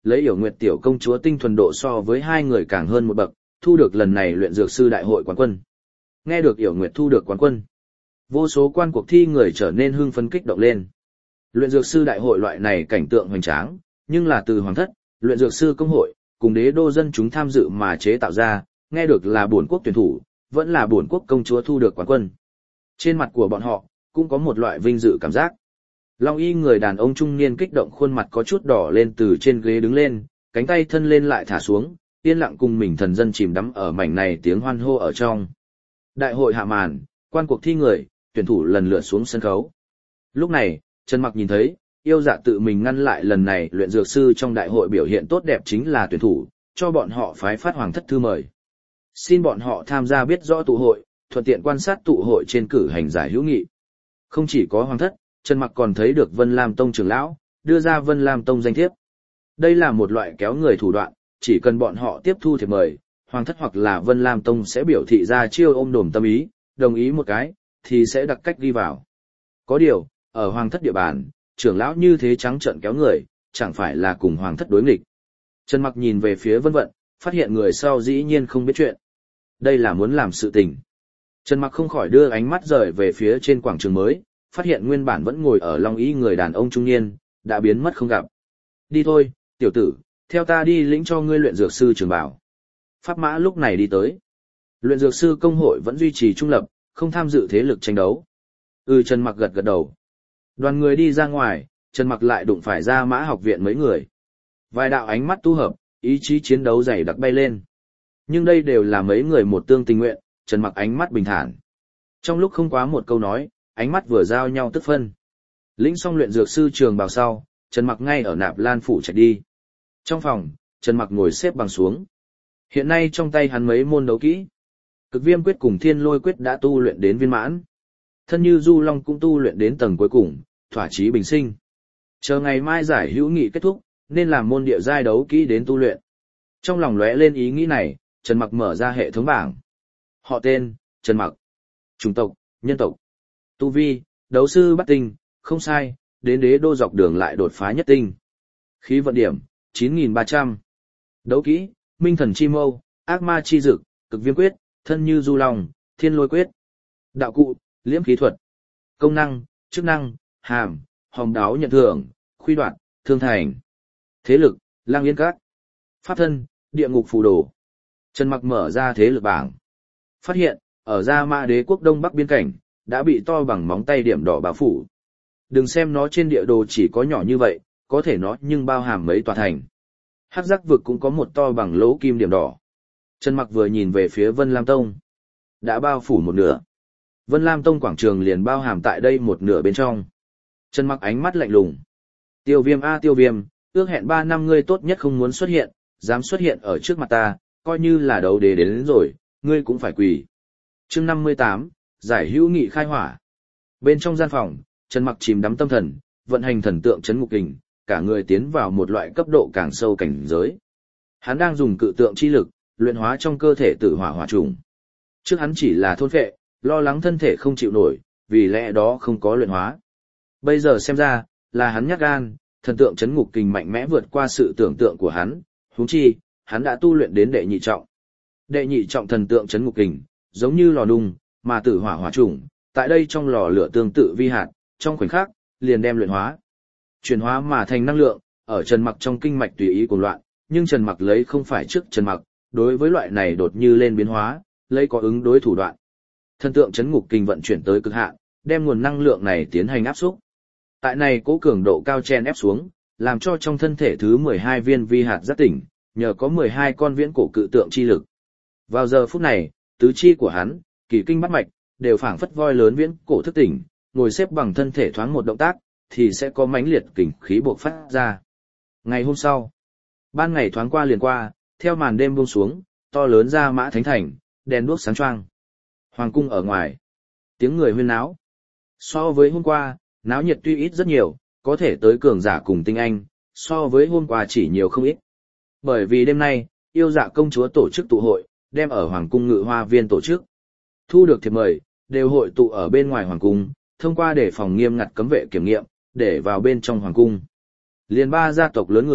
lấy Yểu Nguyệt tiểu công chúa tinh thuần độ so với hai người càng hơn một bậc, thu được lần này luyện dược sư đại hội quán quân. Nghe được Yểu Nguyệt thu được quán quân, vô số quan cuộc thi người trở nên hưng phấn kích động lên. Luyện dược sư đại hội loại này cảnh tượng hoành tráng, nhưng là từ hoàng thất, luyện dược sư công hội, cùng đế đô dân chúng tham dự mà chế tạo ra, nghe được là bổn quốc tuyển thủ, vẫn là bổn quốc công chúa thu được quán quân. Trên mặt của bọn họ, cũng có một loại vinh dự cảm giác. Long y người đàn ông trung niên kích động khuôn mặt có chút đỏ lên từ trên ghế đứng lên, cánh tay thân lên lại thả xuống, yên lặng cùng mình thần dân chìm đắm ở mảnh này tiếng hoan hô ở trong. Đại hội hạ màn, quan cuộc thi người, tuyển thủ lần lượt xuống sân khấu. Lúc này, Trần Mặc nhìn thấy, yêu dạ tự mình ngăn lại lần này luyện dược sư trong đại hội biểu hiện tốt đẹp chính là tuyển thủ, cho bọn họ phái phát hoàng thất thư mời. Xin bọn họ tham gia biết rõ tụ hội, thuận tiện quan sát tụ hội trên cử hành giải hữu nghị. Không chỉ có hoàng thất, Trần Mặc còn thấy được Vân Lam Tông trưởng lão, đưa ra Vân Lam Tông danh thiếp. Đây là một loại kéo người thủ đoạn, chỉ cần bọn họ tiếp thu thiệp mời, hoàng thất hoặc là Vân Lam Tông sẽ biểu thị ra chiêu ôm đồm tâm ý, đồng ý một cái, thì sẽ đặc cách ghi vào. Có điều, ở hoàng thất địa bàn, trưởng lão như thế trắng trợn kéo người, chẳng phải là cùng hoàng thất đối nghịch. Trần Mặc nhìn về phía Vân Vận, phát hiện người sau dĩ nhiên không biết chuyện. Đây là muốn làm sự tình. Trần Mặc không khỏi đưa ánh mắt rời về phía trên quảng trường mới, phát hiện nguyên bản vẫn ngồi ở Long Y người đàn ông trung niên, đã biến mất không gặp. Đi thôi, tiểu tử, theo ta đi lĩnh cho ngươi luyện dược sư trường bảo. Pháp Mã lúc này đi tới. Luyện dược sư công hội vẫn duy trì trung lập, không tham dự thế lực tranh đấu. Trần Mặc gật gật đầu. Đoàn người đi ra ngoài, Trần Mặc lại đụng phải ra Mã học viện mấy người. Vài đạo ánh mắt tu hợp, ý chí chiến đấu dày đặc bay lên. Nhưng đây đều là mấy người một tương tình nguyện, Trần Mặc ánh mắt bình thản. Trong lúc không quá một câu nói, ánh mắt vừa giao nhau tức phân. Lĩnh xong luyện dược sư trường bào sau, Trần Mặc ngay ở Nạp Lan phủ chạy đi. Trong phòng, Trần Mặc ngồi xếp bằng xuống. Hiện nay trong tay hắn mấy môn đấu kỹ. Cực Viêm quyết cùng Thiên Lôi quyết đã tu luyện đến viên mãn. Thân Như Du Long cũng tu luyện đến tầng cuối cùng, thỏa chí bình sinh. Chờ ngày mai giải hữu nghị kết thúc, nên làm môn địa giai đấu kỹ đến tu luyện. Trong lòng lóe lên ý nghĩ này, Trần Mặc mở ra hệ thống bảng. Họ tên, Trần Mặc. Chủng tộc, nhân tộc. Tu vi, đấu sư bắt tinh, không sai, đến đế đô dọc đường lại đột phá nhất tinh. Khí vận điểm, 9.300. Đấu kỹ, Minh thần chi mâu, Ác ma chi dực, Cực Viêm quyết, Thân Như Du Long, Thiên Lôi quyết. Đạo cụ, Liễm khí thuật. Công năng, chức năng, hàm, hòm đáo nhận thưởng, khuy đoạt, thương thành. Thế lực, Lang Yên Các. Pháp thân, Địa ngục phù đồ. Trần Mặc mở ra thế lực bảng. Phát hiện, ở Gia Mã đế quốc đông bắc biên cảnh, đã bị to bằng móng tay điểm đỏ bao phủ. Đừng xem nó trên địa đồ chỉ có nhỏ như vậy, có thể nó nhưng bao hàm mấy tòa thành. Hắc Giác vực cũng có một to bằng lỗ kim điểm đỏ. Trần Mặc vừa nhìn về phía Vân Lam Tông. Đã bao phủ một nửa. Vân Lam Tông quảng trường liền bao hàm tại đây một nửa bên trong. Trần Mặc ánh mắt lạnh lùng. Tiêu Viêm a Tiêu Viêm, ước hẹn 3 năm ngươi tốt nhất không muốn xuất hiện, dám xuất hiện ở trước mặt ta, coi như là đấu đế đến rồi, ngươi cũng phải quỳ. Chương 58, giải hữu nghị khai hỏa. Bên trong gian phòng, Trần Mặc chìm đắm tâm thần, vận hành thần tượng chấn ngục kình, cả người tiến vào một loại cấp độ càng sâu cảnh giới. Hắn đang dùng cự tượng chi lực, luyện hóa trong cơ thể tử hỏa hỏa trùng. Trước hắn chỉ là thôn phệ, lo lắng thân thể không chịu nổi, vì lẽ đó không có luyện hóa. Bây giờ xem ra, là hắn nhát gan, thần tượng chấn ngục kình mạnh mẽ vượt qua sự tưởng tượng của hắn, huống chi, hắn đã tu luyện đến đệ nhị trọng. Đệ nhị trọng thần tượng chấn ngục kình, giống như lò nung, mà tử hỏa hỏa trùng, tại đây trong lò lửa tương tự vi hạt, trong khoảnh khắc, liền đem luyện hóa. Chuyển hóa mà thành năng lượng, ở Trần Mặc trong kinh mạch tùy ý cuồng loạn, nhưng Trần Mặc lấy không phải trước Trần Mặc, đối với loại này đột như lên biến hóa, lấy có ứng đối thủ đoạn. Thần tượng chấn ngục kình vận chuyển tới cực hạn, đem nguồn năng lượng này tiến hành áp xúc. Tại này cố cường độ cao chen ép xuống, làm cho trong thân thể thứ 12 viên vi hạt giác tỉnh, nhờ có 12 con viễn cổ cự tượng chi lực. Vào giờ phút này, tứ chi của hắn, kỳ kinh bát mạch, đều phảng phất voi lớn viễn cổ thức tỉnh, ngồi xếp bằng thân thể thoáng một động tác, thì sẽ có mãnh liệt kình khí bộc phát ra. Ngày hôm sau, ban ngày thoáng qua liền qua, theo màn đêm buông xuống, to lớn Gia Mã Thánh Thành, đèn đuốc sáng choang. Hoàng cung ở ngoài, tiếng người huyên náo. So với hôm qua, náo nhiệt tuy ít rất nhiều, có thể tới cường giả cùng tinh anh, so với hôm qua chỉ nhiều không ít. Bởi vì đêm nay, yêu dạ công chúa tổ chức tụ hội, đem ở Hoàng cung Ngự Hoa Viên tổ chức. Thu được thiệp mời, đều hội tụ ở bên ngoài Hoàng cung, thông qua để phòng nghiêm ngặt cấm vệ kiểm nghiệm, để vào bên trong Hoàng cung. Liên 3 gia tộc lớn người,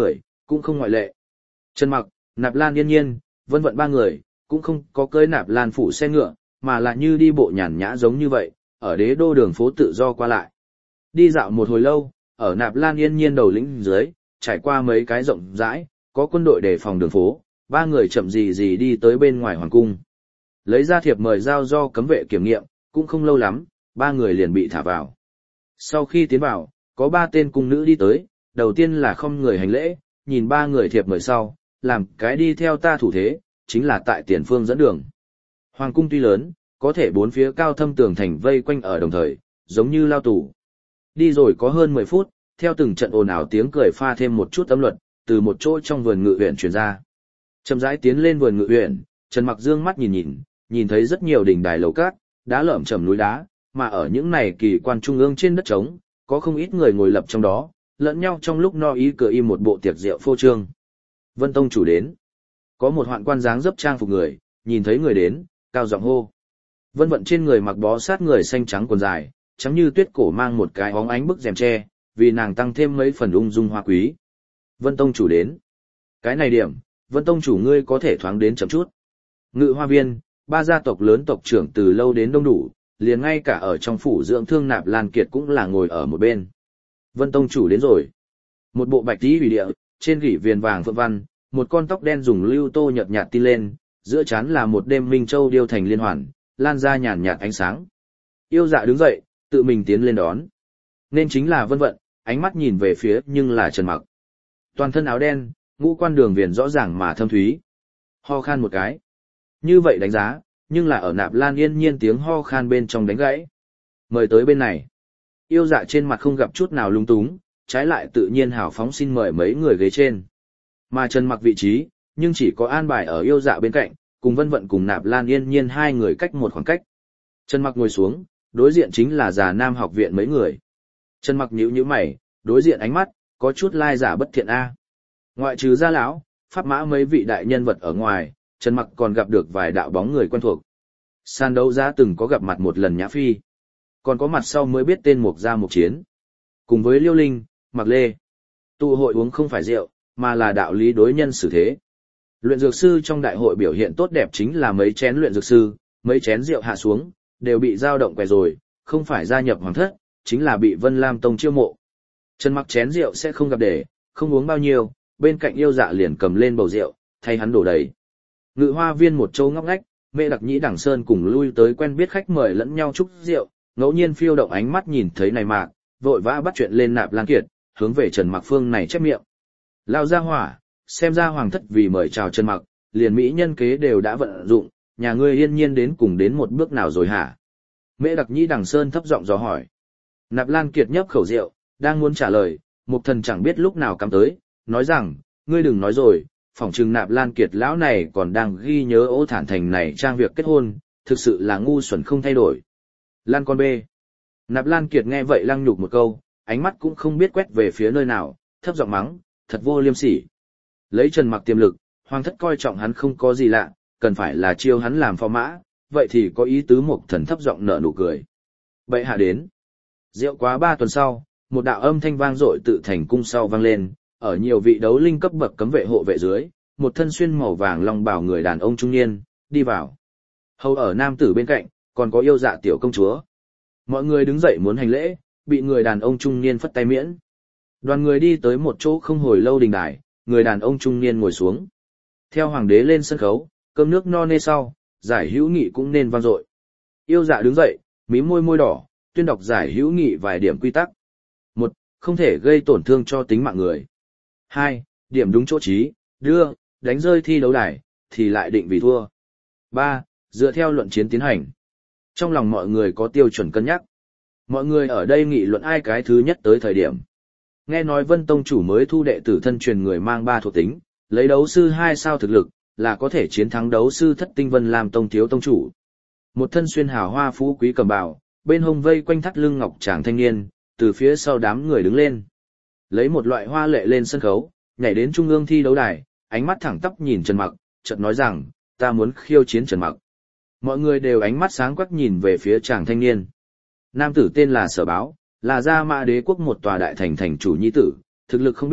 cũng không ngoại lệ. Trần Mặc, Nạp Lan Yên Nhiên, Vân Vận ba người, cũng không có cưới Nạp Lan phủ xe ngựa, mà là như đi bộ nhàn nhã giống như vậy, ở đế đô đường phố tự do qua lại. Đi dạo một hồi lâu, ở Nạp Lan Yên Nhiên đầu lĩnh dưới, trải qua mấy cái rộng rãi, có quân đội đề phòng đường phố, ba người chậm gì đi tới bên ngoài hoàng cung. Lấy ra thiệp mời giao do cấm vệ kiểm nghiệm, cũng không lâu lắm, ba người liền bị thả vào. Sau khi tiến vào, có ba tên cung nữ đi tới, đầu tiên là không người hành lễ, nhìn ba người thiệp mời sau, làm cái đi theo ta thủ thế, chính là tại tiền phương dẫn đường. Hoàng cung tuy lớn, có thể bốn phía cao thâm tường thành vây quanh ở đồng thời, giống như lao tù. Đi rồi có hơn 10 phút, theo từng trận ồn ào tiếng cười pha thêm một chút âm luật, từ một chỗ trong vườn ngự huyện truyền ra. Chậm rãi tiến lên vườn ngự huyện, Trần Mặc dương mắt nhìn thấy rất nhiều đỉnh đài lầu cát, đá lởm chởm núi đá, mà ở những này kỳ quan trung ương trên đất trống, có không ít người ngồi lập trong đó, lẫn nhau trong lúc no ý cửa im một bộ tiệc rượu phô trương. Vân Tông chủ đến. Có một hoạn quan dáng dấp trang phục người, nhìn thấy người đến, cao giọng hô. Vân Vận trên người mặc bó sát người xanh trắng quần dài, trắng như tuyết cổ mang một cái óng ánh bức rèm tre, vì nàng tăng thêm mấy phần ung dung hoa quý. Vân Tông chủ đến. Cái này điểm, Vân Tông chủ ngươi có thể thoáng đến chậm chút. Ngự Hoa Viên, ba gia tộc lớn tộc trưởng từ lâu đến đông đủ, liền ngay cả ở trong phủ dưỡng thương Nạp Lan Kiệt cũng là ngồi ở một bên. Vân Tông chủ đến rồi. Một bộ bạch tí hủy địa, trên gỉ viền vàng phượng văn, một con tóc đen dùng lưu tô nhợt nhạt tin lên, giữa trán là một đêm minh châu điêu thành liên hoàn, lan ra nhàn nhạt ánh sáng. Yêu Dạ đứng dậy, tự mình tiến lên đón. Nên chính là Vân Vận, ánh mắt nhìn về phía nhưng là Trần Mặc. Toàn thân áo đen, ngũ quan đường viền rõ ràng mà thâm thúy. Ho khan một cái. Như vậy đánh giá, nhưng là ở Nạp Lan Yên Nhiên tiếng ho khan bên trong đánh gãy. Mời tới bên này. Yêu Dạ trên mặt không gặp chút nào lung túng, trái lại tự nhiên hào phóng xin mời mấy người ghế trên. Mà Trần Mặc vị trí, nhưng chỉ có an bài ở Yêu Dạ bên cạnh, cùng Vân Vận cùng Nạp Lan Yên Nhiên hai người cách một khoảng cách. Trần Mặc ngồi xuống, đối diện chính là già Nam học viện mấy người. Trần Mặc nhíu mày, đối diện ánh mắt, có chút lai giả bất thiện a. Ngoại trừ gia lão, pháp mã mấy vị đại nhân vật ở ngoài, Trần Mặc còn gặp được vài đạo bóng người quen thuộc. Sàn đấu giá từng có gặp mặt một lần Nhã Phi. Còn có mặt sau mới biết tên Mục Gia Mục Chiến. Cùng với Liêu Linh, Mạc Lê. Tụ hội uống không phải rượu, mà là đạo lý đối nhân xử thế. Luyện dược sư trong đại hội biểu hiện tốt đẹp chính là mấy chén luyện dược sư, mấy chén rượu hạ xuống, đều bị dao động què rồi, không phải gia nhập hoàng thất, chính là bị Vân Lam Tông chiêu mộ. Trần Mặc chén rượu sẽ không gặp để, không uống bao nhiêu, bên cạnh Yêu Dạ liền cầm lên bầu rượu, thay hắn đổ đầy. Ngự Hoa Viên một châu ngóc ngách, Mẹ Đặc Nhĩ Đằng Sơn cùng lui tới quen biết khách mời lẫn nhau chúc rượu, ngẫu nhiên phiêu động ánh mắt nhìn thấy này mạc, vội vã bắt chuyện lên Nạp Lan Kiệt, hướng về Trần Mặc phương này chép miệng. Lao ra hỏa, xem ra hoàng thất vì mời chào Trần Mặc, liền mỹ nhân kế đều đã vận dụng, nhà ngươi Yên Nhiên đến cùng đến một bước nào rồi hả? Mẹ Đặc Nhĩ Đằng Sơn thấp giọng dò hỏi. Nạp Lan Kiệt nhấp khẩu rượu, đang muốn trả lời, Mục Thần chẳng biết lúc nào cắm tới, nói rằng, ngươi đừng nói rồi, phỏng chừng Nạp Lan Kiệt lão này còn đang ghi nhớ Ô Thản Thành này trang việc kết hôn, thực sự là ngu xuẩn không thay đổi. Lan con bê. Nạp Lan Kiệt nghe vậy lăng nhục một câu, ánh mắt cũng không biết quét về phía nơi nào, thấp giọng mắng, thật vô liêm sỉ. Lấy Trần Mặc tiềm lực, hoàng thất coi trọng hắn không có gì lạ, cần phải là chiêu hắn làm phò mã, vậy thì có ý tứ. Mục Thần thấp giọng nở nụ cười. Bệ hạ đến. Rượu quá 3 tuần sau, một đạo âm thanh vang dội tự thành cung sau vang lên, ở nhiều vị đấu linh cấp bậc cấm vệ hộ vệ dưới, một thân xuyên màu vàng long bào người đàn ông trung niên đi vào. Hầu ở nam tử bên cạnh, còn có Yêu Dạ tiểu công chúa. Mọi người đứng dậy muốn hành lễ, bị người đàn ông trung niên phất tay miễn. Đoàn người đi tới một chỗ không hồi lâu đình đài, người đàn ông trung niên ngồi xuống. Theo hoàng đế lên sân khấu, cơm nước no nê sau, giải hữu nghị cũng nên vang dội. Yêu Dạ đứng dậy, mím môi đỏ, tuyên đọc giải hữu nghị vài điểm quy tắc. 1. Không thể gây tổn thương cho tính mạng người. 2. Điểm đúng chỗ trí, đưa, đánh rơi thi đấu đài, thì lại định vì thua. 3. Dựa theo luận chiến tiến hành. Trong lòng mọi người có tiêu chuẩn cân nhắc. Mọi người ở đây nghị luận ai cái thứ nhất tới thời điểm. Nghe nói Vân Tông chủ mới thu đệ tử thân truyền người mang 3 thuộc tính, lấy đấu sư 2 sao thực lực, là có thể chiến thắng đấu sư thất tinh Vân Lam Tông thiếu tông chủ. Một thân xuyên hào hoa phú quý cầm bào, bên hông vây quanh thắt lưng ngọc tràng thanh niên, từ phía sau đám người đứng lên. Lấy một loại hoa lệ lên sân khấu, nhảy đến trung ương thi đấu đài, ánh mắt thẳng tắp nhìn Trần Mặc, chợt nói rằng, ta muốn khiêu chiến Trần Mặc. Mọi người đều ánh mắt sáng quắc nhìn về phía chàng thanh niên. Nam tử tên là Sở Báo, là Gia Mã Đế quốc một tòa đại thành thành chủ nhi tử, thực lực không biết,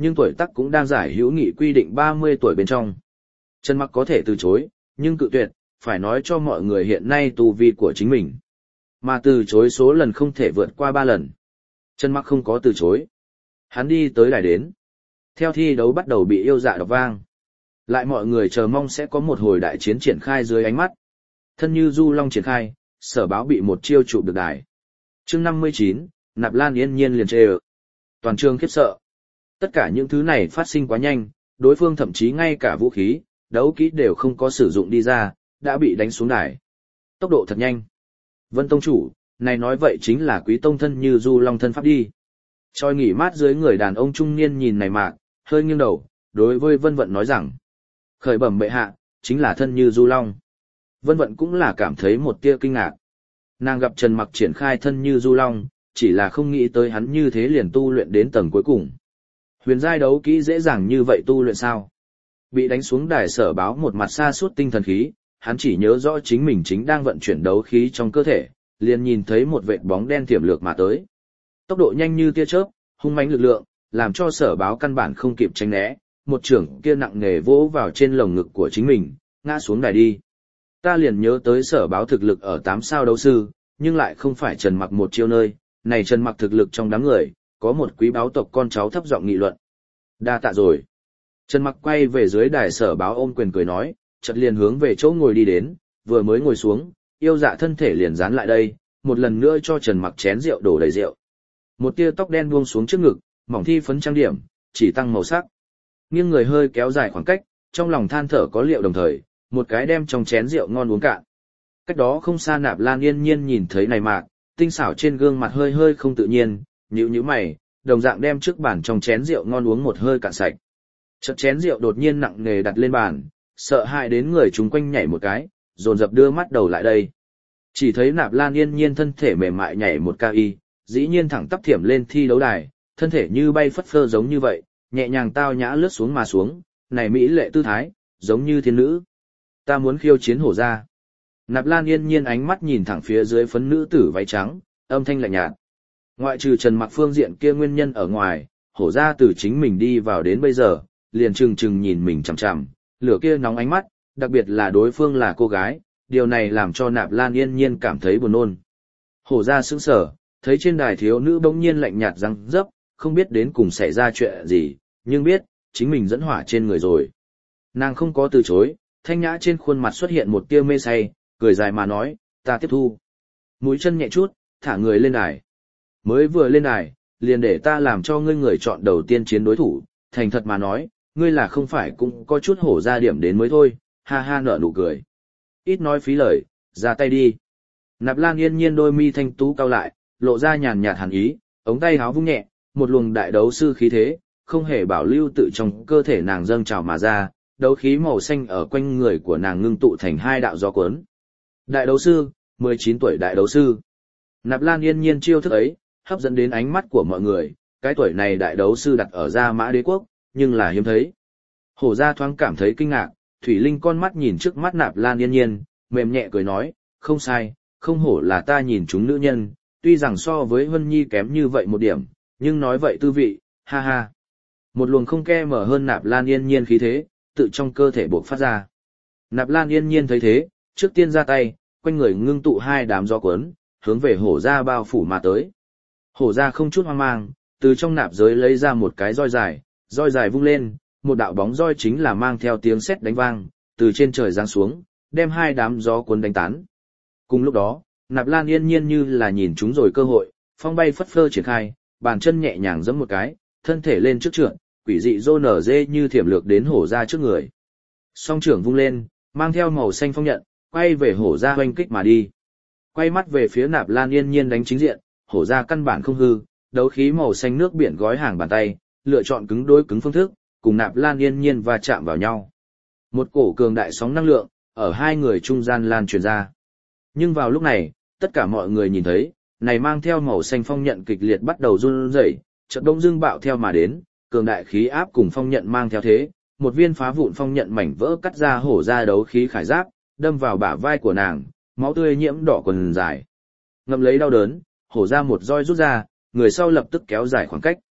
nhưng tuổi tác cũng đang giải hữu nghị quy định 30 tuổi bên trong. Trần Mặc có thể từ chối, nhưng cự tuyệt, phải nói cho mọi người hiện nay tu vi của chính mình. Mà từ chối số lần không thể vượt qua 3 lần. Trần Mặc không có từ chối. Hắn đi tới đài đến. Theo thi đấu bắt đầu bị yêu dạ đọc vang. Lại mọi người chờ mong sẽ có một hồi đại chiến triển khai dưới ánh mắt. Thân như du long triển khai, Sở Báo bị một chiêu chụp được đài. Chương 59, Nạp Lan yên nhiên liền chê ợ. Toàn trường khiếp sợ. Tất cả những thứ này phát sinh quá nhanh, đối phương thậm chí ngay cả vũ khí, đấu kỹ đều không có sử dụng đi ra, đã bị đánh xuống đài. Tốc độ thật nhanh. Vân Tông chủ, này nói vậy chính là Quý Tông thân như du long thân pháp đi. Choi nghỉ mát dưới người đàn ông trung niên nhìn này mạc, hơi nghiêng đầu, đối với Vân Vận nói rằng. Khởi bẩm bệ hạ, chính là thân như du long. Vân Vận cũng là cảm thấy một tia kinh ngạc. Nàng gặp Trần Mặc triển khai thân như du long, chỉ là không nghĩ tới hắn như thế liền tu luyện đến tầng cuối cùng. Huyền giai đấu kỹ dễ dàng như vậy tu luyện sao? Bị đánh xuống đài Sở Báo một mặt sa sút tinh thần khí, hắn chỉ nhớ rõ chính mình chính đang vận chuyển đấu khí trong cơ thể, liền nhìn thấy một vệt bóng đen tiềm lược mà tới. Tốc độ nhanh như tia chớp, hung mãnh lực lượng, làm cho Sở Báo căn bản không kịp tránh né, một chưởng kia nặng nề vỗ vào trên lồng ngực của chính mình, ngã xuống đài đi. Ta liền nhớ tới Sở Báo thực lực ở 8 sao đấu sư, nhưng lại không phải Trần Mặc một chiêu nơi, này Trần Mặc thực lực trong đám người, có một quý báo tộc con cháu thấp giọng nghị luận. Đa tạ rồi. Trần Mặc quay về dưới đài Sở Báo ôm quyền cười nói, chợt liền hướng về chỗ ngồi đi đến, vừa mới ngồi xuống, yêu dạ thân thể liền dán lại đây, một lần nữa cho Trần Mặc chén rượu đổ đầy rượu. Một tia tóc đen buông xuống trước ngực, mỏng thi phấn trang điểm, chỉ tăng màu sắc. Nghiêng người hơi kéo dài khoảng cách, trong lòng than thở có liệu đồng thời, một cái đem trong chén rượu ngon uống cạn. Cách đó không xa Nạp Lan yên nhiên nhìn thấy này mạc, tinh xảo trên gương mặt hơi hơi không tự nhiên, nhíu mày, đồng dạng đem trước bàn trong chén rượu ngon uống một hơi cạn sạch. Chợt chén rượu đột nhiên nặng nề đặt lên bàn, sợ hãi đến người chúng quanh nhảy một cái, dồn dập đưa mắt đầu lại đây. Chỉ thấy Nạp Lan yên nhiên thân thể mềm mại nhảy một ca y, dĩ nhiên thẳng tắp thiểm lên thi đấu đài, thân thể như bay phất phơ giống như vậy, nhẹ nhàng tao nhã lướt xuống mà xuống, này mỹ lệ tư thái, giống như thiên nữ. Ta muốn khiêu chiến hổ ra. Nạp Lan yên nhiên ánh mắt nhìn thẳng phía dưới phấn nữ tử váy trắng, âm thanh lạnh nhạt. Ngoại trừ Trần Mặc phương diện kia nguyên nhân ở ngoài, hổ ra từ chính mình đi vào đến bây giờ, liền trừng trừng nhìn mình chằm chằm, lửa kia nóng ánh mắt, đặc biệt là đối phương là cô gái, điều này làm cho Nạp Lan yên nhiên cảm thấy buồn nôn. Hổ ra sững sờ, thấy trên đài thiếu nữ bỗng nhiên lạnh nhạt răng dấp, không biết đến cùng xảy ra chuyện gì, nhưng biết, chính mình dẫn hỏa trên người rồi. Nàng không có từ chối, thanh nhã trên khuôn mặt xuất hiện một tia mê say, cười dài mà nói, ta tiếp thu. Mũi chân nhẹ chút, thả người lên đài. Mới vừa lên đài, liền để ta làm cho ngươi người chọn đầu tiên chiến đối thủ, thành thật mà nói, ngươi là không phải cũng có chút hổ ra điểm đến mới thôi, ha ha nở nụ cười. Ít nói phí lời, ra tay đi. Nạp Lan yên nhiên đôi mi thanh tú cau lại, lộ ra nhàn nhạt hàn ý, ống tay háo vung nhẹ, một luồng đại đấu sư khí thế, không hề bảo lưu tự trong cơ thể nàng dâng trào mà ra, đấu khí màu xanh ở quanh người của nàng ngưng tụ thành hai đạo gió cuốn. Đại đấu sư, 19 tuổi đại đấu sư. Nạp Lan yên nhiên chiêu thức ấy, hấp dẫn đến ánh mắt của mọi người, cái tuổi này đại đấu sư đặt ở Gia Mã Đế quốc, nhưng là hiếm thấy. Hổ gia thoáng cảm thấy kinh ngạc, Thủy Linh con mắt nhìn trước mắt Nạp Lan yên nhiên, mềm nhẹ cười nói, không sai, không hổ là ta nhìn chúng nữ nhân, tuy rằng so với Vân Nhi kém như vậy một điểm, nhưng nói vậy tư vị, ha ha. Một luồng không ke mở hơn Nạp Lan yên nhiên khí thế, tự trong cơ thể bộc phát ra. Nạp Lan yên nhiên thấy thế, trước tiên ra tay, quanh người ngưng tụ hai đám gió cuốn, hướng về hổ gia bao phủ mà tới. Hổ gia không chút hoang mang, từ trong nạp giới lấy ra một cái roi dài vung lên, một đạo bóng roi chính là mang theo tiếng sét đánh vang, từ trên trời giáng xuống, đem hai đám gió cuốn đánh tán. Cùng lúc đó, Nạp Lan yên nhiên như là nhìn chúng rồi cơ hội, phong bay phất phơ triển khai, bàn chân nhẹ nhàng giẫm một cái, thân thể lên trước trượt, quỷ dị rô nở dê như thiểm lược đến hổ gia trước người. Song trưởng vung lên, mang theo màu xanh phong nhận, quay về hổ gia hoành kích mà đi. Quay mắt về phía Nạp Lan yên nhiên đánh chính diện, hổ gia căn bản không hư, đấu khí màu xanh nước biển gói hàng bàn tay, lựa chọn cứng đối cứng phương thức, cùng Nạp Lan yên nhiên va chạm vào nhau. Một cổ cường đại sóng năng lượng, ở hai người trung gian lan truyền ra. Nhưng vào lúc này, tất cả mọi người nhìn thấy, này mang theo màu xanh phong nhận kịch liệt bắt đầu run rẩy, chợt đông dương bạo theo mà đến, cường đại khí áp cùng phong nhận mang theo thế, một viên phá vụn phong nhận mảnh vỡ cắt ra hổ ra đấu khí khải giáp, đâm vào bả vai của nàng, máu tươi nhiễm đỏ quần dài. Ngậm lấy đau đớn, hổ ra một roi rút ra, người sau lập tức kéo dài khoảng cách.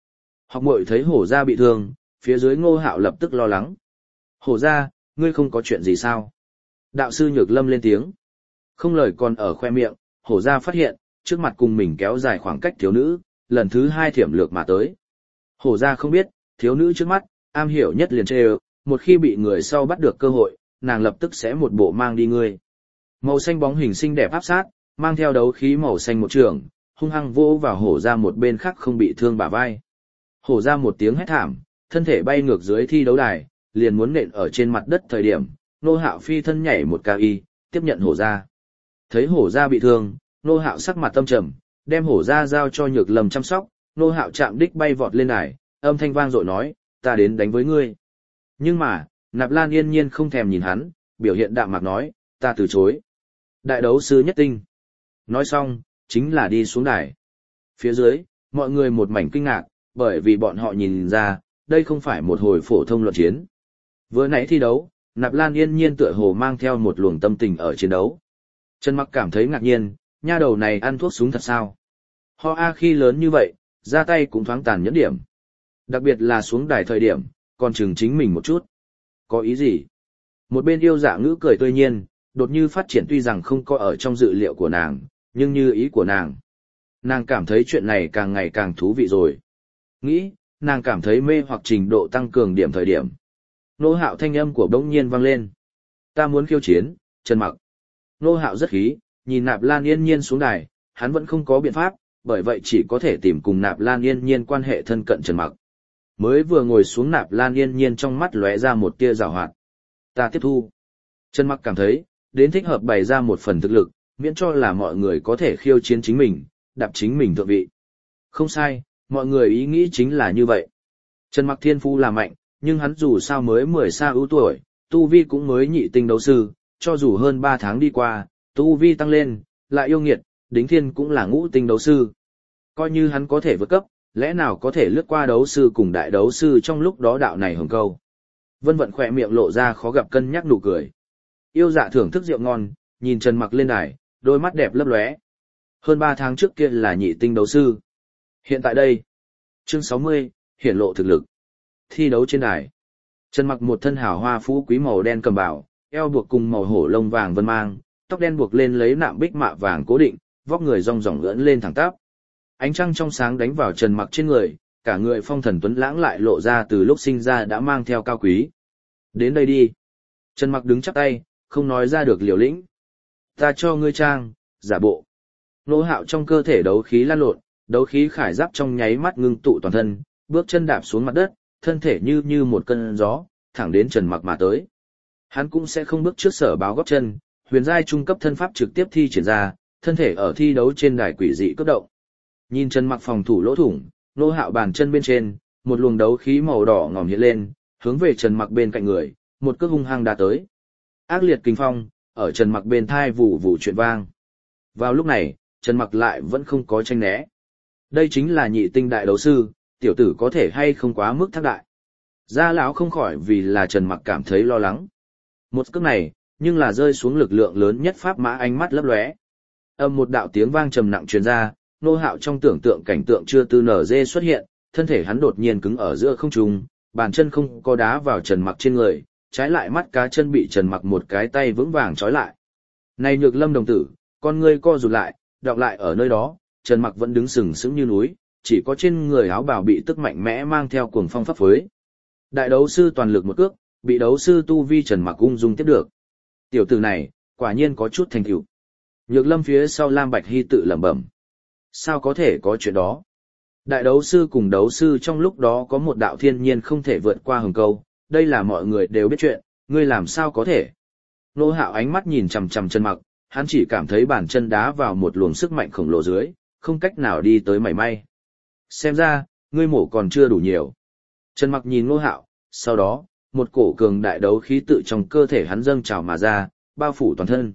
Học muội thấy hổ ra bị thương, phía dưới Ngô Hạo lập tức lo lắng. Hổ ra, ngươi không có chuyện gì sao? Đạo sư Nhược Lâm lên tiếng. Không lời còn ở khoe miệng, hổ ra phát hiện, trước mặt cùng mình kéo dài khoảng cách thiếu nữ, lần thứ hai thiểm lược mà tới. Hổ ra không biết, thiếu nữ trước mắt, am hiểu nhất liền chê một khi bị người sau bắt được cơ hội, nàng lập tức sẽ một bộ mang đi ngươi. Màu xanh bóng hình xinh đẹp áp sát, mang theo đấu khí màu xanh một trường, hung hăng vỗ vào hổ ra một bên khác không bị thương bả vai. Hổ ra một tiếng hét thảm, thân thể bay ngược dưới thi đấu đài, liền muốn nện ở trên mặt đất thời điểm, Nô Hạo phi thân nhảy một ca y, tiếp nhận hổ ra. Thấy hổ ra bị thương, Nô Hạo sắc mặt tâm trầm, đem hổ ra giao cho Nhược Lâm chăm sóc, Nô Hạo chạm đích bay vọt lên đài, âm thanh vang dội nói, ta đến đánh với ngươi. Nhưng mà, Nạp Lan Yên Nhiên không thèm nhìn hắn, biểu hiện đạm mạc nói, ta từ chối. Đại đấu sư nhất tinh. Nói xong, chính là đi xuống đài. Phía dưới, mọi người một mảnh kinh ngạc, bởi vì bọn họ nhìn ra, đây không phải một hồi phổ thông luận chiến. Vừa nãy thi đấu, Nạp Lan Yên Nhiên tựa hồ mang theo một luồng tâm tình ở chiến đấu. Trần Mặc cảm thấy ngạc nhiên, nha đầu này ăn thuốc súng thật sao? Ho a khi lớn như vậy, ra tay cũng thoáng tàn nhẫn điểm. Đặc biệt là xuống đài thời điểm, còn chừng chính mình một chút. Có ý gì? Một bên yêu dạ ngữ cười tươi nhiên, đột như phát triển tuy rằng không có ở trong dự liệu của nàng, nhưng như ý của nàng. Nàng cảm thấy chuyện này càng ngày càng thú vị rồi. Nghĩ, nàng cảm thấy mê hoặc trình độ tăng cường điểm thời điểm. Nô Hạo thanh âm của bỗng nhiên vang lên. Ta muốn khiêu chiến, Trần Mặc. Nô Hạo rất khí, nhìn Nạp Lan Yên Nhiên xuống đài, hắn vẫn không có biện pháp, bởi vậy chỉ có thể tìm cùng Nạp Lan Yên Nhiên quan hệ thân cận Trần Mặc. Mới vừa ngồi xuống Nạp Lan Yên Nhiên trong mắt lóe ra một tia giảo hoạt. Ta tiếp thu. Trần Mặc cảm thấy, đến thích hợp bày ra một phần thực lực, miễn cho là mọi người có thể khiêu chiến chính mình, đạp chính mình thượng vị. Không sai, mọi người ý nghĩ chính là như vậy. Trần Mặc thiên phu là mạnh, nhưng hắn dù sao mới 10 xa ưu tuổi, tu vi cũng mới nhị tinh đấu sư, cho dù hơn 3 tháng đi qua, tu vi tăng lên, lại yêu nghiệt, đính thiên cũng là ngũ tinh đấu sư. Coi như hắn có thể vượt cấp, lẽ nào có thể lướt qua đấu sư cùng đại đấu sư trong lúc đó đạo này hồng câu. Vân Vận khỏe miệng lộ ra khó gặp cân nhắc nụ cười. Yêu dạ thưởng thức rượu ngon, nhìn Trần Mặc lên đài, đôi mắt đẹp lấp lóe. Hơn 3 tháng trước kia là nhị tinh đấu sư. Hiện tại đây, chương 60, hiển lộ thực lực. Thi đấu trên đài. Trần Mặc một thân hào hoa phú quý màu đen cầm bảo, eo buộc cùng màu hổ lông vàng vân mang, tóc đen buộc lên lấy nạm bích mạ vàng cố định, vóc người rong ròng ưỡn lên thẳng tắp. Ánh trăng trong sáng đánh vào Trần Mặc trên người, cả người phong thần tuấn lãng lại lộ ra từ lúc sinh ra đã mang theo cao quý. Đến đây đi. Trần Mặc đứng chắp tay, không nói ra được liều lĩnh. Ta cho ngươi trang, giả bộ. Nô Hạo trong cơ thể đấu khí lan lộn, đấu khí khải giáp trong nháy mắt ngưng tụ toàn thân, bước chân đạp xuống mặt đất, thân thể như một cơn gió, thẳng đến Trần Mặc mà tới. Hắn cũng sẽ không bước trước sở báo gót chân, huyền giai trung cấp thân pháp trực tiếp thi triển ra, thân thể ở thi đấu trên đài quỷ dị cấp động. Nhìn Trần Mặc phòng thủ lỗ thủng, Nô Hạo bàn chân bên trên, một luồng đấu khí màu đỏ ngòm hiện lên, hướng về Trần Mặc bên cạnh người, một cước hung hăng đá tới. Ác liệt kinh phong, ở Trần Mặc bên thai vụ vụ chuyện vang. Vào lúc này, Trần Mặc lại vẫn không có tranh né. Đây chính là nhị tinh đại đấu sư, tiểu tử có thể hay không quá mức thác đại. Gia lão không khỏi vì là Trần Mặc cảm thấy lo lắng. Một cước này, nhưng là rơi xuống lực lượng lớn nhất pháp mã ánh mắt lấp lóe. Âm một đạo tiếng vang trầm nặng truyền ra, Nô Hạo trong tưởng tượng cảnh tượng chưa từ nở dê xuất hiện, thân thể hắn đột nhiên cứng ở giữa không trung, bàn chân không có đá vào Trần Mặc trên người, trái lại mắt cá chân bị Trần Mặc một cái tay vững vàng trói lại. Này Nhược Lâm đồng tử, con ngươi co rụt lại, đọng lại ở nơi đó, Trần Mặc vẫn đứng sừng sững như núi, chỉ có trên người áo bào bị tức mạnh mẽ mang theo cuồng phong pháp phối. Đại đấu sư toàn lực một cước, bị đấu sư tu vi Trần Mặc ung dung tiếp được. Tiểu tử này, quả nhiên có chút thành tựu. Nhược Lâm phía sau Lam Bạch Hy tự lẩm bẩm. Sao có thể có chuyện đó? Đại đấu sư cùng đấu sư trong lúc đó có một đạo thiên nhiên không thể vượt qua hừng câu, đây là mọi người đều biết chuyện, ngươi làm sao có thể? Nô Hạo ánh mắt nhìn chằm chằm Trần Mặc, hắn chỉ cảm thấy bàn chân đá vào một luồng sức mạnh khổng lồ dưới, không cách nào đi tới mảy may. Xem ra, ngươi mổ còn chưa đủ nhiều. Trần Mặc nhìn Nô Hạo, sau đó, một cổ cường đại đấu khí tự trong cơ thể hắn dâng trào mà ra, bao phủ toàn thân.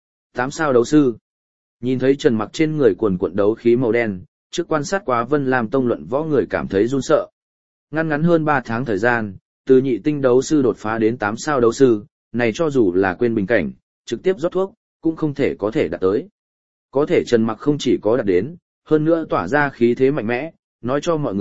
8 sao đấu sư. Nhìn thấy Trần Mặc trên người cuồn cuộn đấu khí màu đen, trước quan sát quá Vân Lam Tông luận võ người cảm thấy run sợ. Ngắn hơn 3 tháng thời gian, từ nhị tinh đấu sư đột phá đến 8 sao đấu sư, này cho dù là quên bình cảnh, trực tiếp rót thuốc, cũng không thể có thể đạt tới. Có thể Trần Mặc không chỉ có đạt đến, hơn nữa tỏa ra khí thế mạnh mẽ, nói cho mọi người,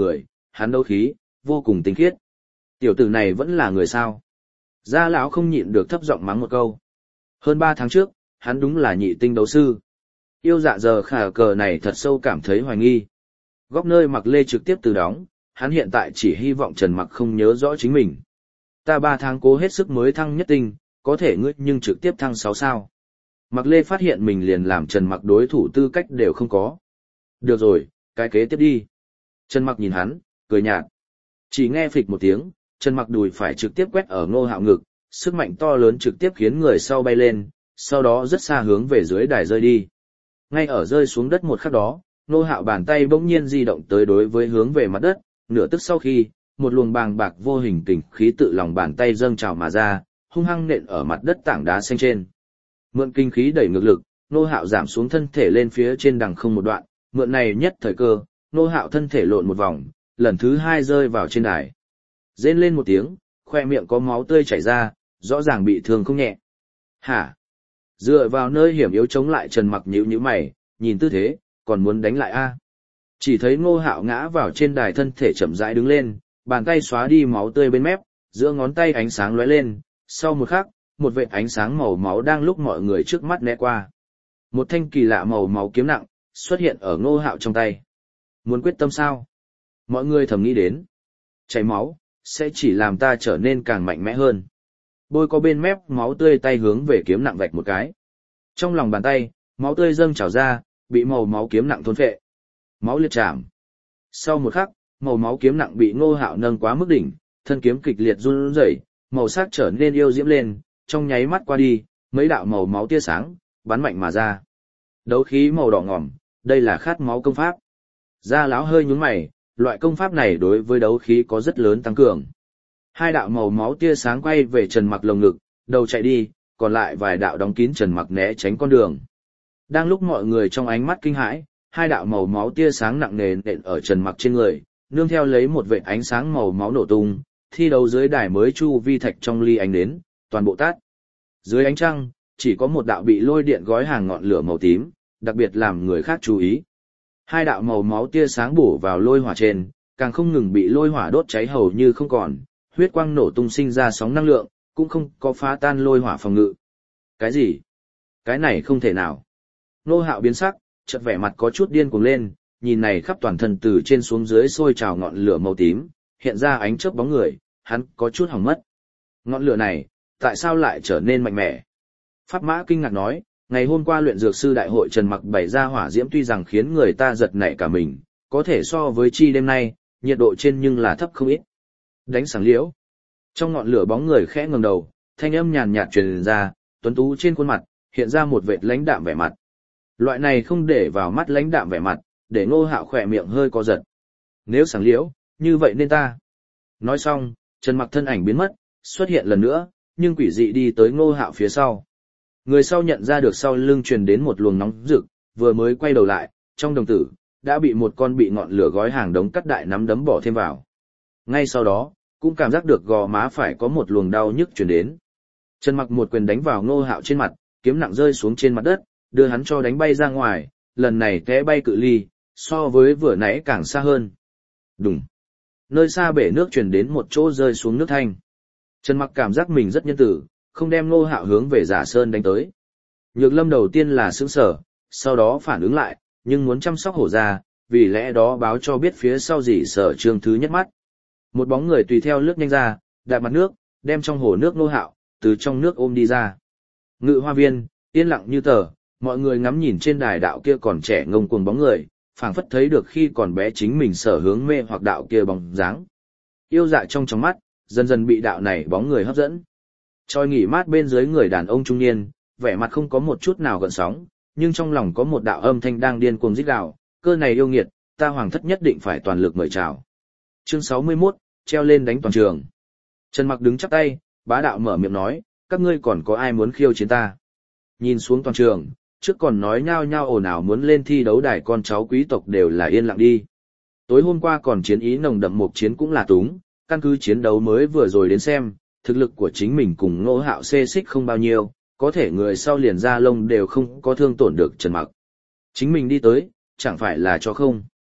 hắn đấu khí, vô cùng tinh khiết. Tiểu tử này vẫn là người sao. Gia lão không nhịn được thấp giọng mắng một câu. Hơn 3 tháng trước, hắn đúng là nhị tinh đấu sư. Yêu dạ giờ khả cờ này thật sâu cảm thấy hoài nghi. Góc nơi Mặc Lê trực tiếp từ đóng, hắn hiện tại chỉ hy vọng Trần Mặc không nhớ rõ chính mình. Ta 3 tháng cố hết sức mới thăng nhất tinh, có thể ngươi nhưng trực tiếp thăng 6 sao. Mặc Lê phát hiện mình liền làm Trần Mặc đối thủ tư cách đều không có. Được rồi, cái kế tiếp đi. Trần Mặc nhìn hắn, cười nhạt. Chỉ nghe phịch một tiếng, Trần Mặc đùi phải trực tiếp quét ở Ngô Hạo ngực, sức mạnh to lớn trực tiếp khiến người sau bay lên, sau đó rất xa hướng về dưới đài rơi đi. Ngay ở rơi xuống đất một khắc đó, Ngô Hạo bàn tay bỗng nhiên di động tới đối với hướng về mặt đất, nửa tức sau khi, một luồng bàng bạc vô hình kình khí tự lòng bàn tay dâng trào mà ra, hung hăng nện ở mặt đất tảng đá xanh trên. Mượn kinh khí đẩy ngược lực, Ngô Hạo giảm xuống thân thể lên phía trên đằng không một đoạn, mượn này nhất thời cơ, Ngô Hạo thân thể lộn một vòng, lần thứ 2 rơi vào trên đài. Rên lên một tiếng, khoe miệng có máu tươi chảy ra, rõ ràng bị thương không nhẹ. Hả? Dựa vào nơi hiểm yếu chống lại Trần Mặc nhíu nhíu mày, nhìn tư thế, còn muốn đánh lại a? Chỉ thấy Ngô Hạo ngã vào trên đài thân thể chậm rãi đứng lên, bàn tay xóa đi máu tươi bên mép, giữa ngón tay ánh sáng lóe lên, sau một khắc, một vệt ánh sáng màu máu đang lúc mọi người trước mắt né qua. Một thanh kỳ lạ màu máu kiếm nặng xuất hiện ở Ngô Hạo trong tay. Muốn quyết tâm sao? Mọi người thầm nghĩ đến. Chảy máu sẽ chỉ làm ta trở nên càng mạnh mẽ hơn. Bôi có bên mép máu tươi tay hướng về kiếm nặng vạch một cái. Trong lòng bàn tay, máu tươi dâng trào ra, bị màu máu kiếm nặng thôn phệ. Máu liệt chạm. Sau một khắc, màu máu kiếm nặng bị Ngô Hạo nâng quá mức đỉnh, thân kiếm kịch liệt run rẩy, màu sắc trở nên yêu diễm lên, trong nháy mắt qua đi, mấy đạo màu máu tia sáng bắn mạnh mà ra. Đấu khí màu đỏ ngòm, đây là khát máu công pháp. Gia lão hơi nhướng mày, loại công pháp này đối với đấu khí có rất lớn tăng cường. Hai đạo màu máu tia sáng quay về Trần Mặc lồng ngực, đầu chạy đi, còn lại vài đạo đóng kín Trần Mặc né tránh con đường. Đang lúc mọi người trong ánh mắt kinh hãi, hai đạo màu máu tia sáng nặng nề nện ở Trần Mặc trên người, nương theo lấy một vệt ánh sáng màu máu nổ tung, thi đấu dưới đài mới chu vi thạch trong ly ánh đến, toàn bộ tát. Dưới ánh trăng, chỉ có một đạo bị lôi điện gói hàng ngọn lửa màu tím, đặc biệt làm người khác chú ý. Hai đạo màu máu tia sáng bổ vào lôi hỏa trên, càng không ngừng bị lôi hỏa đốt cháy hầu như không còn, huyết quang nổ tung sinh ra sóng năng lượng, cũng không có phá tan lôi hỏa phòng ngự. Cái gì? Cái này không thể nào. Ngô Hạo biến sắc, chợt vẻ mặt có chút điên cuồng lên, nhìn này khắp toàn thân từ trên xuống dưới sôi trào ngọn lửa màu tím, hiện ra ánh chớp bóng người, hắn có chút hỏng mất. Ngọn lửa này, tại sao lại trở nên mạnh mẽ? Pháp Mã kinh ngạc nói, ngày hôm qua luyện dược sư đại hội Trần Mặc bày ra hỏa diễm tuy rằng khiến người ta giật nảy cả mình, có thể so với chi đêm nay, nhiệt độ trên nhưng là thấp không ít. Đánh sáng liễu. Trong ngọn lửa bóng người khẽ ngẩng đầu, thanh âm nhàn nhạt truyền ra, tuấn tú trên khuôn mặt, hiện ra một vệt lãnh đạm vẻ mặt. Loại này không để vào mắt lãnh đạm vẻ mặt, để Ngô Hạo khỏe miệng hơi co giật. Nếu sáng liễu, như vậy nên ta. Nói xong, Trần Mặc thân ảnh biến mất, xuất hiện lần nữa, nhưng quỷ dị đi tới Ngô Hạo phía sau. Người sau nhận ra được sau lưng truyền đến một luồng nóng rực, vừa mới quay đầu lại, trong đồng tử, đã bị một con bị ngọn lửa gói hàng đống cắt đại nắm đấm bỏ thêm vào. Ngay sau đó, cũng cảm giác được gò má phải có một luồng đau nhức truyền đến. Trần Mặc một quyền đánh vào Ngô Hạo trên mặt, kiếm nặng rơi xuống trên mặt đất, đưa hắn cho đánh bay ra ngoài, lần này té bay cự ly, so với vừa nãy càng xa hơn. Đùng. Nơi xa bể nước truyền đến một chỗ rơi xuống nước thanh. Trần Mặc cảm giác mình rất nhân tử, không đem Ngô Hạo hướng về Giả Sơn đánh tới. Nhược Lâm đầu tiên là sững sờ, sau đó phản ứng lại, nhưng muốn chăm sóc hổ ra, vì lẽ đó báo cho biết phía sau gì Sở Trương thứ nhất mắt. Một bóng người tùy theo lướt nhanh ra, đạp mặt nước, đem trong hồ nước Ngô Hạo từ trong nước ôm đi ra. Ngự hoa viên, yên lặng như tờ, mọi người ngắm nhìn trên đài đạo kia còn trẻ ngông cuồng bóng người, phảng phất thấy được khi còn bé chính mình sở hướng mê hoặc đạo kia bóng dáng. Yêu dạ trong mắt, dần dần bị đạo này bóng người hấp dẫn. Trôi nghỉ mát bên dưới người đàn ông trung niên, vẻ mặt không có một chút nào gợn sóng, nhưng trong lòng có một đạo âm thanh đang điên cuồng rít gào, cơ này yêu nghiệt, ta hoàng thất nhất định phải toàn lực mời chào. Chương 61, treo lên đánh toàn trường. Trần Mặc đứng chắp tay, bá đạo mở miệng nói, các ngươi còn có ai muốn khiêu chiến ta? Nhìn xuống toàn trường, trước còn nói nhao nhao ồn ào muốn lên thi đấu đài con cháu quý tộc đều là yên lặng đi. Tối hôm qua còn chiến ý nồng đậm một chiến cũng là túng, căn cứ chiến đấu mới vừa rồi đến xem, thực lực của chính mình cùng Ngô Hạo xê xích không bao nhiêu, có thể người sau liền ra lông đều không có thương tổn được Trần Mặc. Chính mình đi tới, chẳng phải là cho không.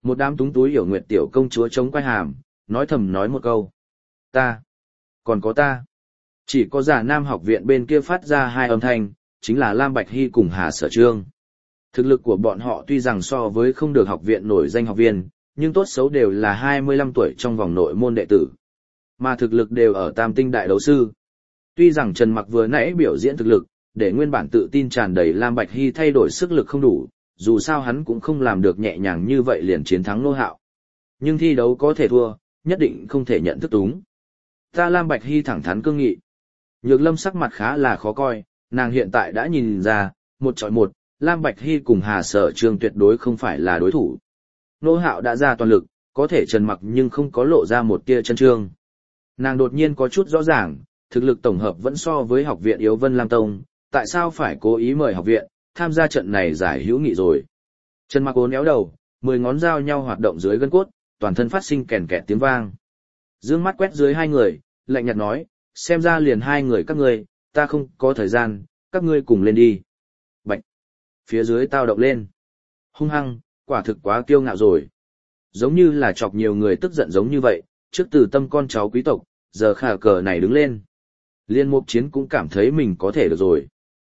Một đám túng túi hiểu nguyệt tiểu công chúa chống quay hàm, nói thầm nói một câu. Ta, còn có ta. Chỉ có giả nam học viện bên kia phát ra hai âm thanh, chính là Lam Bạch Hy cùng Hà Sở Trương. Thực lực của bọn họ tuy rằng so với không được học viện nổi danh học viên, nhưng tốt xấu đều là 25 tuổi trong vòng nội môn đệ tử. Mà thực lực đều ở tam tinh đại đấu sư. Tuy rằng Trần Mặc vừa nãy biểu diễn thực lực, để nguyên bản tự tin tràn đầy Lam Bạch Hy thay đổi sức lực không đủ, dù sao hắn cũng không làm được nhẹ nhàng như vậy liền chiến thắng Nô Hạo. Nhưng thi đấu có thể thua, nhất định không thể nhận thức túng. Ta Lam Bạch Hy thẳng thắn cương nghị. Nhược Lâm sắc mặt khá là khó coi, nàng hiện tại đã nhìn ra, một chọi một, Lam Bạch Hy cùng Hà Sở Trương tuyệt đối không phải là đối thủ. Nô Hạo đã ra toàn lực, có thể Trần Mặc nhưng không có lộ ra một tia chân trương. Nàng đột nhiên có chút rõ ràng, thực lực tổng hợp vẫn so với học viện Yếu Vân Lam Tông, tại sao phải cố ý mời học viện, tham gia trận này giải hữu nghị rồi. Trần Mặc uốn éo đầu, 10 ngón giao nhau hoạt động dưới gân cốt, toàn thân phát sinh kèn kẹt tiếng vang. Dương mắt quét dưới hai người, lạnh nhạt nói, xem ra liền hai người các ngươi, ta không có thời gian, các ngươi cùng lên đi. Bạch! Phía dưới tao động lên. Hung hăng, quả thực quá kiêu ngạo rồi. Giống như là chọc nhiều người tức giận giống như vậy, trước từ tâm con cháu quý tộc, giờ khả cờ này đứng lên. Liên Mục Chiến cũng cảm thấy mình có thể được rồi.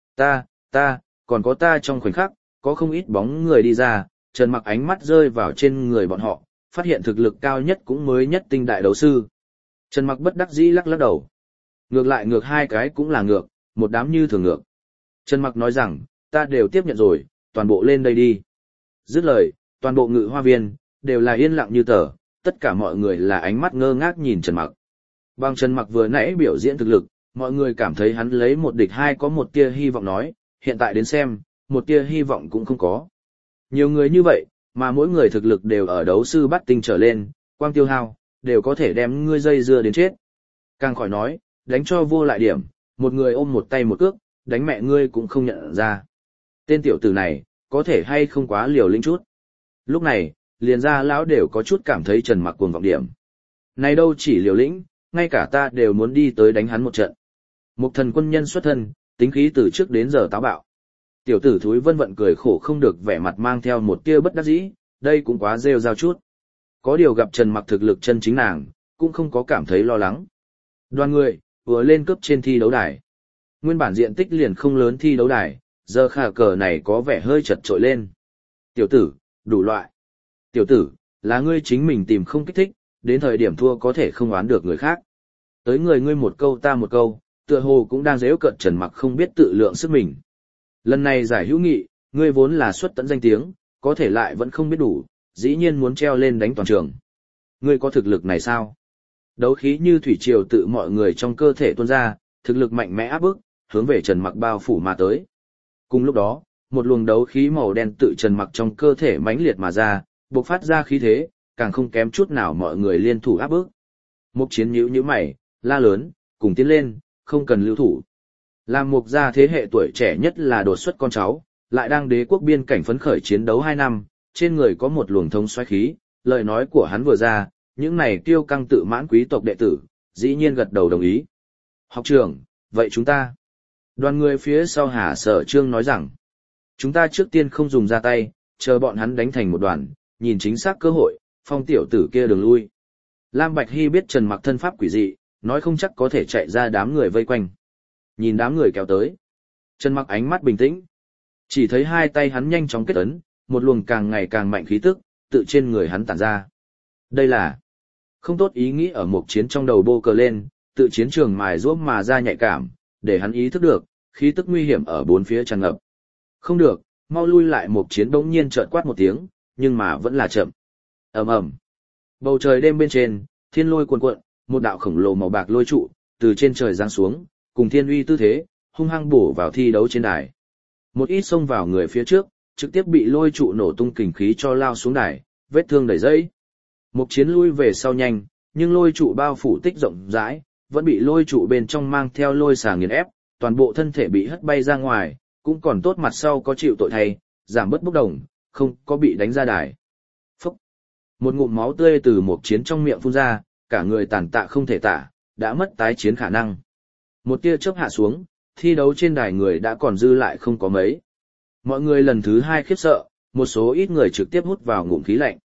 Còn có ta trong khoảnh khắc, có không ít bóng người đi ra, Trần Mặc ánh mắt rơi vào trên người bọn họ, phát hiện thực lực cao nhất cũng mới nhất tinh đại đấu sư. Trần Mặc bất đắc dĩ lắc lắc đầu. Ngược lại ngược hai cái cũng là ngược, một đám như thường ngược. Trần Mặc nói rằng, ta đều tiếp nhận rồi, toàn bộ lên đây đi. Dứt lời, toàn bộ Ngự Hoa Viên, đều là yên lặng như tờ, tất cả mọi người là ánh mắt ngơ ngác nhìn Trần Mặc. Bằng Trần Mặc vừa nãy biểu diễn thực lực, mọi người cảm thấy hắn lấy một địch hai có một tia hy vọng nói, hiện tại đến xem, một tia hy vọng cũng không có. Nhiều người như vậy, mà mỗi người thực lực đều ở đấu sư bát tinh trở lên, quang tiêu hao, đều có thể đem ngươi dây dưa đến chết. Càng khỏi nói, đánh cho vô lại điểm, một người ôm một tay một cước, đánh mẹ ngươi cũng không nhận ra. Tên tiểu tử này, có thể hay không quá liều lĩnh chút. Lúc này, liền ra lão đều có chút cảm thấy Trần Mặc cuồng vọng điểm. Này đâu chỉ liều lĩnh, ngay cả ta đều muốn đi tới đánh hắn một trận. Một thần quân nhân xuất thân, tính khí từ trước đến giờ táo bạo. Tiểu tử thúi Vân Vận cười khổ không được, vẻ mặt mang theo một tia bất đắc dĩ, đây cũng quá rêu rao chút. Có điều gặp Trần Mặc thực lực chân chính nàng, cũng không có cảm thấy lo lắng. Đoàn người, vừa lên cấp trên thi đấu đài. Nguyên bản diện tích liền không lớn thi đấu đài, giờ khả cờ này có vẻ hơi chật trội lên. Tiểu tử, đủ loại. Tiểu tử, là ngươi chính mình tìm không kích thích, đến thời điểm thua có thể không oán được người khác. Tới người ngươi một câu ta một câu, tựa hồ cũng đang giễu cợt Trần Mặc không biết tự lượng sức mình. Lần này giải hữu nghị, ngươi vốn là xuất tận danh tiếng, có thể lại vẫn không biết đủ, dĩ nhiên muốn treo lên đánh toàn trường. Ngươi có thực lực này sao? Đấu khí như thủy triều tự mọi người trong cơ thể tuôn ra, thực lực mạnh mẽ áp bức, hướng về Trần Mặc bao phủ mà tới. Cùng lúc đó, một luồng đấu khí màu đen tự Trần Mặc trong cơ thể mãnh liệt mà ra, bộc phát ra khí thế, càng không kém chút nào mọi người liên thủ áp bức. Mục Chiến nhíu nhíu mày, la lớn, cùng tiến lên, không cần lưu thủ. Làm Mục gia thế hệ tuổi trẻ nhất là đột xuất con cháu, lại đang đế quốc biên cảnh phấn khởi chiến đấu 2 năm, trên người có một luồng thông xoáy khí, lời nói của hắn vừa ra, những này kiêu căng tự mãn quý tộc đệ tử, dĩ nhiên gật đầu đồng ý. Học trưởng, vậy chúng ta. Đoàn người phía sau Hà Sở Trương nói rằng, chúng ta trước tiên không dùng ra tay, chờ bọn hắn đánh thành một đoàn, nhìn chính xác cơ hội, phong tiểu tử kia đường lui. Lam Bạch Hy biết Trần Mặc thân pháp quỷ dị, nói không chắc có thể chạy ra đám người vây quanh. Nhìn đám người kéo tới. Trần Mặc ánh mắt bình tĩnh. Chỉ thấy hai tay hắn nhanh chóng kết ấn, một luồng càng ngày càng mạnh khí tức, tự trên người hắn tản ra. Đây là không tốt ý nghĩ ở một chiến trong đầu bô cờ lên, tự chiến trường mài giũa mà ra nhạy cảm, để hắn ý thức được, khí tức nguy hiểm ở bốn phía tràn ngập. Không được, mau lui lại. Một chiến bỗng nhiên chợt quát một tiếng, nhưng mà vẫn là chậm. Ầm ầm. Bầu trời đêm bên trên, thiên lôi cuồn cuộn, một đạo khổng lồ màu bạc lôi trụ từ trên trời giáng xuống, cùng thiên uy tư thế, hung hăng bổ vào thi đấu trên đài. Một ít xông vào người phía trước, trực tiếp bị lôi trụ nổ tung kình khí cho lao xuống đài, vết thương đầy dẫy. Một chiến lui về sau nhanh, nhưng lôi trụ bao phủ tích rộng rãi, vẫn bị lôi trụ bên trong mang theo lôi xà nghiền ép, toàn bộ thân thể bị hất bay ra ngoài, cũng còn tốt mặt sau có chịu tội thay, giảm bớt bốc đồng, không có bị đánh ra đài. Phúc! Một ngụm máu tươi từ một chiến trong miệng phun ra, cả người tàn tạ không thể tả, đã mất tái chiến khả năng. Một tia chớp hạ xuống, thi đấu trên đài người đã còn dư lại không có mấy. Mọi người lần thứ hai khiếp sợ, một số ít người trực tiếp hút vào ngụm khí lạnh.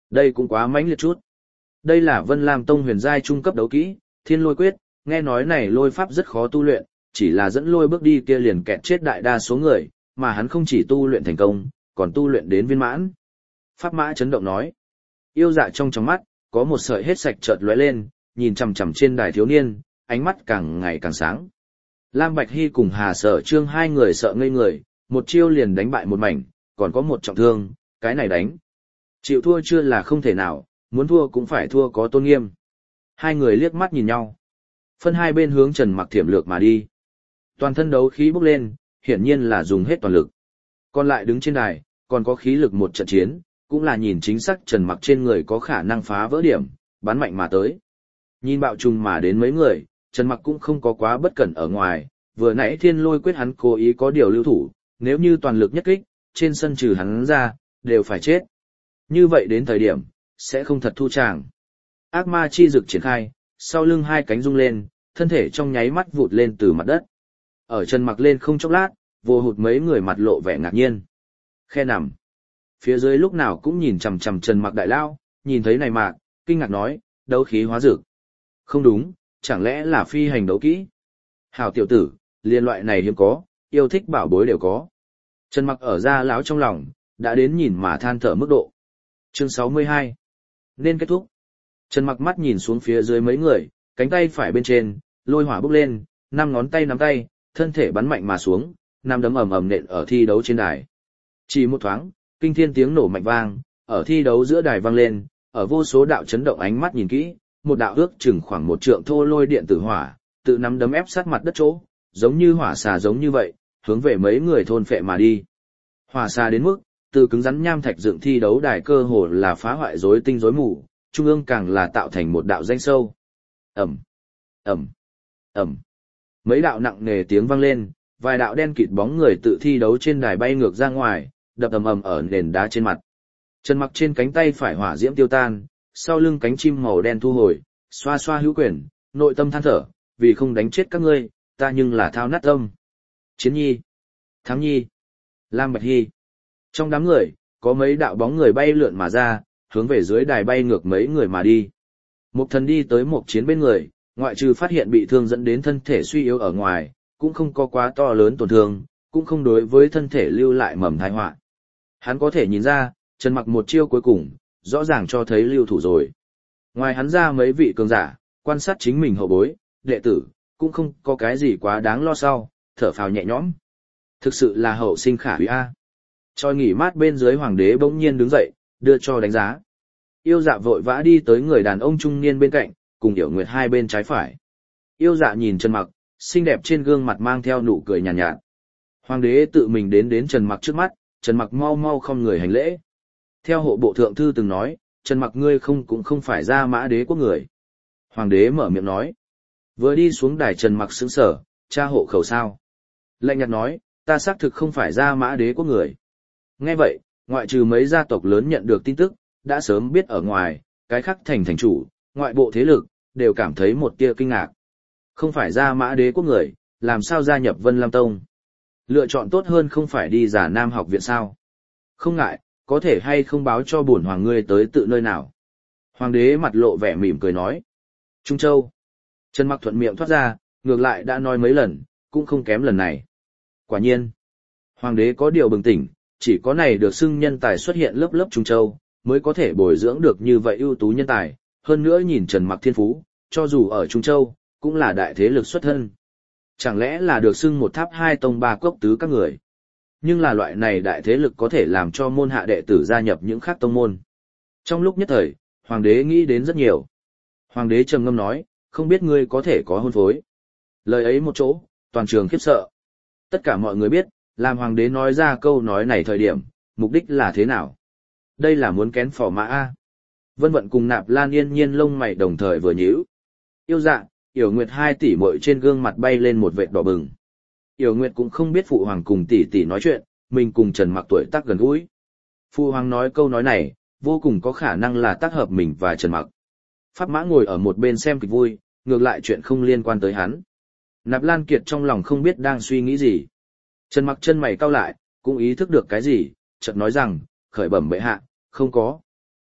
Đây cũng quá mãnh liệt chút. Đây là Vân Lam Tông huyền giai trung cấp đấu kỹ, Thiên Lôi Quyết, nghe nói này lôi pháp rất khó tu luyện, chỉ là dẫn lôi bước đi kia liền kẹt chết đại đa số người, mà hắn không chỉ tu luyện thành công, còn tu luyện đến viên mãn. Pháp Mã chấn động nói. Yêu Dạ trong mắt, có một sợi hết sạch chợt lóe lên, nhìn chằm chằm trên đài thiếu niên, ánh mắt càng ngày càng sáng. Lam Bạch Hy cùng Hà Sở Trương hai người sợ ngây người, một chiêu liền đánh bại một mảnh, còn có một trọng thương, cái này đánh. Chịu thua chưa là không thể nào, muốn thua cũng phải thua có tôn nghiêm. Hai người liếc mắt nhìn nhau. Phân hai bên hướng Trần Mặc thiểm lược mà đi. Toàn thân đấu khí bốc lên, hiển nhiên là dùng hết toàn lực. Còn lại đứng trên đài, còn có khí lực một trận chiến, cũng là nhìn chính xác Trần Mặc trên người có khả năng phá vỡ điểm, bắn mạnh mà tới. Nhìn bạo trùng mà đến mấy người, Trần Mặc cũng không có quá bất cẩn ở ngoài, vừa nãy Thiên Lôi Quyết hắn cố ý có điều lưu thủ, nếu như toàn lực nhất kích, trên sân trừ hắn ra, đều phải chết. Như vậy đến thời điểm, sẽ không thật thu tràng. Ác ma chi dực triển khai, sau lưng hai cánh rung lên, thân thể trong nháy mắt vụt lên từ mặt đất. Ở Trần Mặc lên không chốc lát, vô hụt mấy người mặt lộ vẻ ngạc nhiên. Khe nằm. Phía dưới lúc nào cũng nhìn chằm chằm Trần Mặc đại lao, nhìn thấy này mạc, kinh ngạc nói, đấu khí hóa dược. Không đúng, chẳng lẽ là phi hành đấu kỹ? Hảo tiểu tử, liên loại này hiếm có, yêu thích bảo bối đều có. Trần Mặc ở ra lão trong lòng, đã đến nhìn mà than thở mức độ. Chương 62. Nên kết thúc. Trần Mặc mắt nhìn xuống phía dưới mấy người, cánh tay phải bên trên, lôi hỏa bốc lên, 5 ngón tay nắm tay, thân thể bắn mạnh mà xuống, năm đấm ầm ầm nện ở thi đấu trên đài. Chỉ một thoáng, kinh thiên tiếng nổ mạnh vang, ở thi đấu giữa đài vang lên, ở vô số đạo chấn động ánh mắt nhìn kỹ, một đạo ước chừng khoảng 1 trượng thô lôi điện tử hỏa, tự nắm đấm ép sát mặt đất chỗ, giống như hỏa xà giống như vậy, hướng về mấy người thôn phệ mà đi. Hỏa xà đến mức, từ cứng rắn nham thạch dựng thi đấu đài cơ hồ là phá hoại rối tinh rối mù, trung ương càng là tạo thành một đạo danh sâu. Ầm, ầm, ầm. Mấy đạo nặng nề tiếng vang lên, vài đạo đen kịt bóng người tự thi đấu trên đài bay ngược ra ngoài, đập ầm ầm ở nền đá trên mặt. Trần Mặc trên cánh tay phải hỏa diễm tiêu tan, sau lưng cánh chim màu đen thu hồi, xoa xoa hữu quyền, nội tâm than thở, vì không đánh chết các ngươi, ta nhưng là thao nát tâm. Chiến Nhi, Thắng Nhi, Lam Bạch Hy. Trong đám người, có mấy đạo bóng người bay lượn mà ra, hướng về dưới đài bay ngược mấy người mà đi. Mục Thần đi tới Mục Chiến bên người, ngoại trừ phát hiện bị thương dẫn đến thân thể suy yếu ở ngoài, cũng không có quá to lớn tổn thương, cũng không đối với thân thể lưu lại mầm tai họa. Hắn có thể nhìn ra, Trần Mặc một chiêu cuối cùng, rõ ràng cho thấy lưu thủ rồi. Ngoài hắn ra mấy vị cường giả, quan sát chính mình hậu bối, đệ tử, cũng không có cái gì quá đáng lo sau, thở phào nhẹ nhõm. Thực sự là hậu sinh khả úy a. Choi nghỉ mát bên dưới hoàng đế bỗng nhiên đứng dậy, đưa cho đánh giá. Yêu Dạ vội vã đi tới người đàn ông trung niên bên cạnh, cùng Yểu Nguyệt hai bên trái phải. Yêu Dạ nhìn Trần Mặc, xinh đẹp trên gương mặt mang theo nụ cười nhàn nhạt. Hoàng đế tự mình đến Trần Mặc trước mắt, Trần Mặc mau mau không người hành lễ. Theo hộ bộ thượng thư từng nói, Trần Mặc ngươi cũng không phải ra Mã Đế quốc người. Hoàng đế mở miệng nói. Vừa đi xuống đài Trần Mặc sững sờ, cha hộ khẩu sao? Lạnh nhạt nói, ta xác thực không phải ra Mã Đế quốc người. Nghe vậy, ngoại trừ mấy gia tộc lớn nhận được tin tức, đã sớm biết ở ngoài, cái khác thành chủ, ngoại bộ thế lực, đều cảm thấy một tia kinh ngạc. Không phải ra Mã Đế quốc người, làm sao gia nhập Vân Lam Tông? Lựa chọn tốt hơn không phải đi Giả Nam học viện sao? Không ngại, có thể hay không báo cho bổn hoàng ngươi tới tự nơi nào? Hoàng đế mặt lộ vẻ mỉm cười nói. Trung Châu. Trần Mặc thuận miệng thoát ra, ngược lại đã nói mấy lần, cũng không kém lần này. Quả nhiên. Hoàng đế có điều bừng tỉnh, chỉ có này được xưng nhân tài xuất hiện lớp lớp Trung Châu, mới có thể bồi dưỡng được như vậy ưu tú nhân tài. Hơn nữa nhìn Trần Mặc thiên phú, cho dù ở Trung Châu, cũng là đại thế lực xuất thân. Chẳng lẽ là được xưng một tháp hai tông ba cốc tứ các người. Nhưng là loại này đại thế lực có thể làm cho môn hạ đệ tử gia nhập những khác tông môn. Trong lúc nhất thời, hoàng đế nghĩ đến rất nhiều. Hoàng đế trầm ngâm nói, không biết ngươi có thể có hôn phối. Lời ấy một chỗ, toàn trường khiếp sợ. Tất cả mọi người biết, làm hoàng đế nói ra câu nói này thời điểm, mục đích là thế nào. Đây là muốn kén phò mã A. Vân Vận cùng Nạp Lan yên nhiên lông mày đồng thời vừa nhíu. Yêu Dạ, Yểu Nguyệt hai tỷ muội trên gương mặt bay lên một vệt đỏ bừng. Yểu Nguyệt cũng không biết phụ hoàng cùng tỷ tỷ nói chuyện, mình cùng Trần Mặc tuổi tác gần gũi. Phụ hoàng nói câu nói này, vô cùng có khả năng là tác hợp mình và Trần Mặc. Pháp Mã ngồi ở một bên xem kịch vui, ngược lại chuyện không liên quan tới hắn. Nạp Lan Kiệt trong lòng không biết đang suy nghĩ gì. Trần Mặc chân mày cau lại, cũng ý thức được cái gì, chợt nói rằng, khởi bẩm bệ hạ, không có.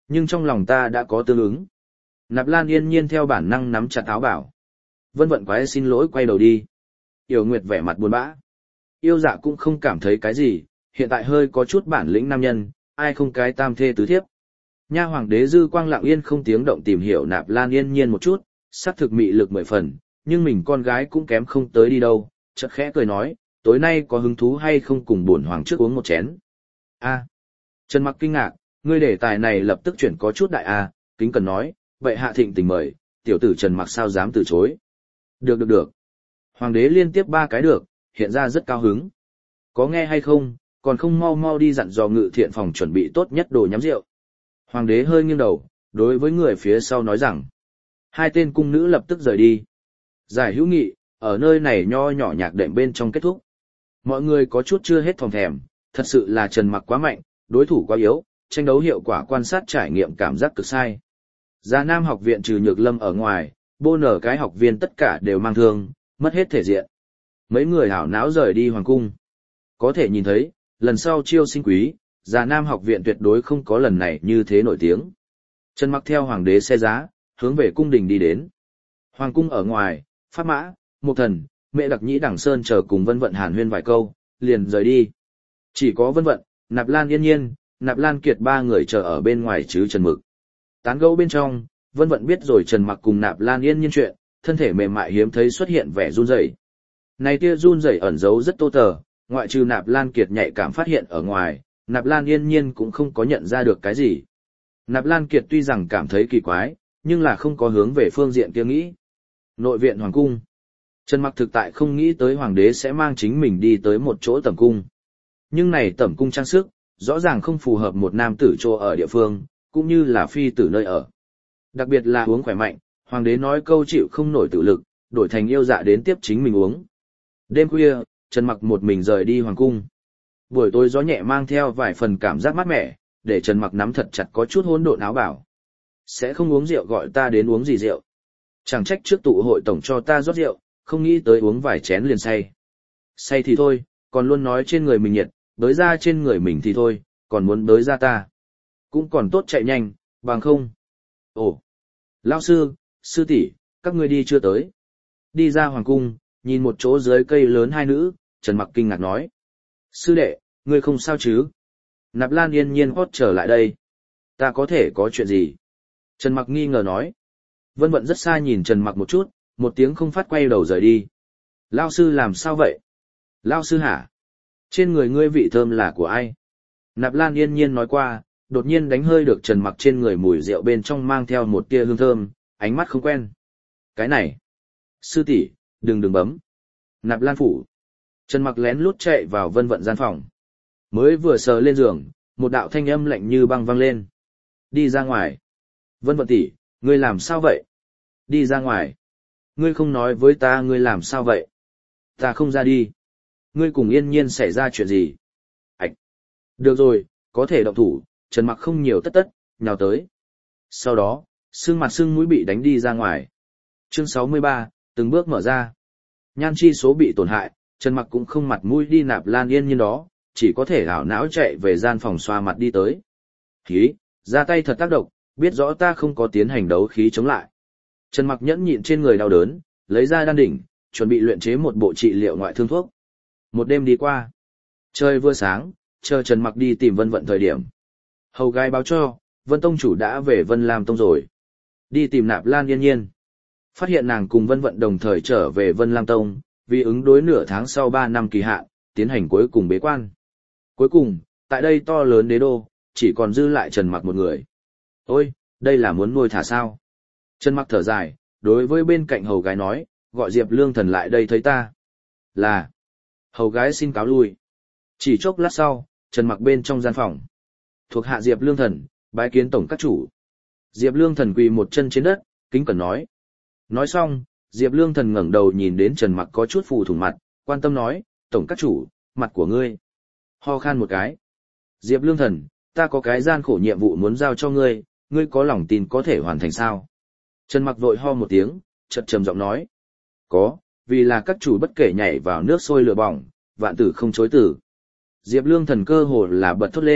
Nhưng trong lòng ta đã có tương ứng. Nạp Lan yên nhiên theo bản năng nắm chặt áo bảo. Vân vận quái xin lỗi quay đầu đi. Yểu Nguyệt vẻ mặt buồn bã. Yêu dạ cũng không cảm thấy cái gì, hiện tại hơi có chút bản lĩnh nam nhân, ai không cái tam thê tứ thiếp. Nha hoàng đế Dư Quang lặng yên không tiếng động tìm hiểu Nạp Lan yên nhiên một chút, sắc thực mị lực 10 phần, nhưng mình con gái cũng kém không tới đi đâu, chợt khẽ cười nói, tối nay có hứng thú hay không cùng bổn hoàng trước uống một chén. A. Trần Mặc kinh ngạc, ngươi đề tài này lập tức chuyển có chút đại a, kính cần nói, vậy hạ thịnh tình mời, tiểu tử Trần Mặc sao dám từ chối. Được. Hoàng đế liên tiếp 3 cái được, hiện ra rất cao hứng. Có nghe hay không, còn không mau đi dặn dò ngự thiện phòng chuẩn bị tốt nhất đồ nhắm rượu. Hoàng đế hơi nghiêng đầu, đối với người phía sau nói rằng, 2 tên cung nữ lập tức rời đi. Giải hữu nghị, ở nơi này nho nhỏ nhạc đệm bên trong kết thúc. Mọi người có chút chưa hết phòng thèm, thật sự là Trần Mặc quá mạnh, đối thủ quá yếu, tranh đấu hiệu quả quan sát trải nghiệm cảm giác cực sai. Già Nam học viện trừ Nhược Lâm ở ngoài, bô nở cái học viên tất cả đều mang thương, mất hết thể diện. Mấy người hảo náo rời đi hoàng cung. Có thể nhìn thấy, lần sau chiêu sinh quý, Già Nam học viện tuyệt đối không có lần này như thế nổi tiếng. Trần Mặc theo hoàng đế xe giá, hướng về cung đình đi đến. Hoàng cung ở ngoài, Pháp Mã, Mục Thần, Mẹ Đặc Nhĩ Đằng Sơn chờ cùng Vân Vận hàn huyên vài câu, liền rời đi. Chỉ có Vân Vận, Nạp Lan yên nhiên, Nạp Lan Kiệt 3 người chờ ở bên ngoài chứ Trần Mực. Tán gẫu bên trong, Vân Vận biết rồi Trần Mặc cùng Nạp Lan yên nhiên chuyện, thân thể mềm mại hiếm thấy xuất hiện vẻ run rẩy. Này tia run rẩy ẩn giấu rất tô tờ, ngoại trừ Nạp Lan Kiệt nhạy cảm phát hiện ở ngoài, Nạp Lan yên nhiên cũng không có nhận ra được cái gì. Nạp Lan Kiệt tuy rằng cảm thấy kỳ quái, nhưng là không có hướng về phương diện kia nghĩ. Nội viện hoàng cung. Trần Mặc thực tại không nghĩ tới hoàng đế sẽ mang chính mình đi tới một chỗ tẩm cung. Nhưng này tẩm cung trang sức, rõ ràng không phù hợp một nam tử chỗ ở địa phương, cũng như là phi tử nơi ở. Đặc biệt là uống khỏe mạnh, hoàng đế nói câu chịu không nổi tự lực, đổi thành yêu dạ đến tiếp chính mình uống. Đêm khuya, Trần Mặc một mình rời đi hoàng cung. Buổi tối gió nhẹ mang theo vài phần cảm giác mát mẻ, để Trần Mặc nắm thật chặt có chút hỗn độn áo bảo. Sẽ không uống rượu gọi ta đến uống gì rượu. Chẳng trách trước tụ hội tổng cho ta rót rượu, không nghĩ tới uống vài chén liền say. Say thì thôi, còn luôn nói trên người mình nhiệt, đới ra trên người mình thì thôi, còn muốn đới ra ta. Cũng còn tốt chạy nhanh, bằng không. Ồ, lão sư, sư tỷ, các ngươi đi chưa tới. Đi ra hoàng cung, nhìn một chỗ dưới cây lớn 2 nữ, Trần Mặc kinh ngạc nói. Sư đệ, ngươi không sao chứ? Nạp Lan yên nhiên hót trở lại đây. Ta có thể có chuyện gì? Trần Mặc nghi ngờ nói. Vân Vận rất xa nhìn Trần Mặc một chút, một tiếng không phát quay đầu rời đi. Lão sư làm sao vậy? Lão sư hả? Trên người ngươi vị thơm là của ai? Nạp Lan yên nhiên nói qua, đột nhiên đánh hơi được Trần Mặc trên người mùi rượu bên trong mang theo một tia hương thơm, ánh mắt không quen. Cái này. Sư tỷ, đừng bấm. Nạp Lan phủ. Trần Mặc lén lút chạy vào Vân Vận gian phòng. Mới vừa sờ lên giường, một đạo thanh âm lạnh như băng vang lên. Đi ra ngoài. Vân Vận tỷ, ngươi làm sao vậy? Đi ra ngoài. Ngươi không nói với ta ngươi làm sao vậy? Ta không ra đi. Ngươi cùng yên nhiên xảy ra chuyện gì? Ảch. Được rồi, có thể động thủ, Trần Mặc không nhiều tất, nhào tới. Sau đó, xương mặt xương mũi bị đánh đi ra ngoài. Chương 63, từng bước mở ra. Nhan chi số bị tổn hại, Trần Mặc cũng không mặt mũi đi Nạp Lan yên nhiên đó, chỉ có thể ảo não chạy về gian phòng xoa mặt đi tới. Hí, ra tay thật tác động, biết rõ ta không có tiến hành đấu khí chống lại. Trần Mặc nhẫn nhịn trên người đau đớn, lấy ra đan đỉnh, chuẩn bị luyện chế một bộ trị liệu ngoại thương thuốc. Một đêm đi qua. Trời vừa sáng, chờ Trần Mặc đi tìm Vân Vận thời điểm. Hầu gái báo cho, Vân Tông chủ đã về Vân Lam Tông rồi. Đi tìm Nạp Lan yên nhiên. Phát hiện nàng cùng Vân Vận đồng thời trở về Vân Lam Tông, vì ứng đối nửa tháng sau 3 năm kỳ hạn, tiến hành cuối cùng bế quan. Cuối cùng, tại đây to lớn đế đô, chỉ còn dư lại Trần Mặc một người. Ôi, đây là muốn nuôi thả sao? Trần Mặc thở dài, đối với bên cạnh hầu gái nói, gọi Diệp Lương Thần lại đây thấy ta. Là. Hầu gái xin cáo lui. Chỉ chốc lát sau, Trần Mặc bên trong gian phòng. Thuộc hạ Diệp Lương Thần, bái kiến tổng các chủ. Diệp Lương Thần quỳ một chân trên đất, kính cẩn nói. Nói xong, Diệp Lương Thần ngẩng đầu nhìn đến Trần Mặc có chút phù thủng mặt, quan tâm nói, tổng các chủ, mặt của ngươi. Ho khan một cái. Diệp Lương Thần, ta có cái gian khổ nhiệm vụ muốn giao cho ngươi, ngươi có lòng tin có thể hoàn thành sao? Trần Mặc vội ho một tiếng, chợt trầm giọng nói. Có, vì là các chủ bất kể nhảy vào nước sôi lửa bỏng, vạn tử không chối tử. Diệp Lương Thần cơ hồ là bật thốt lên,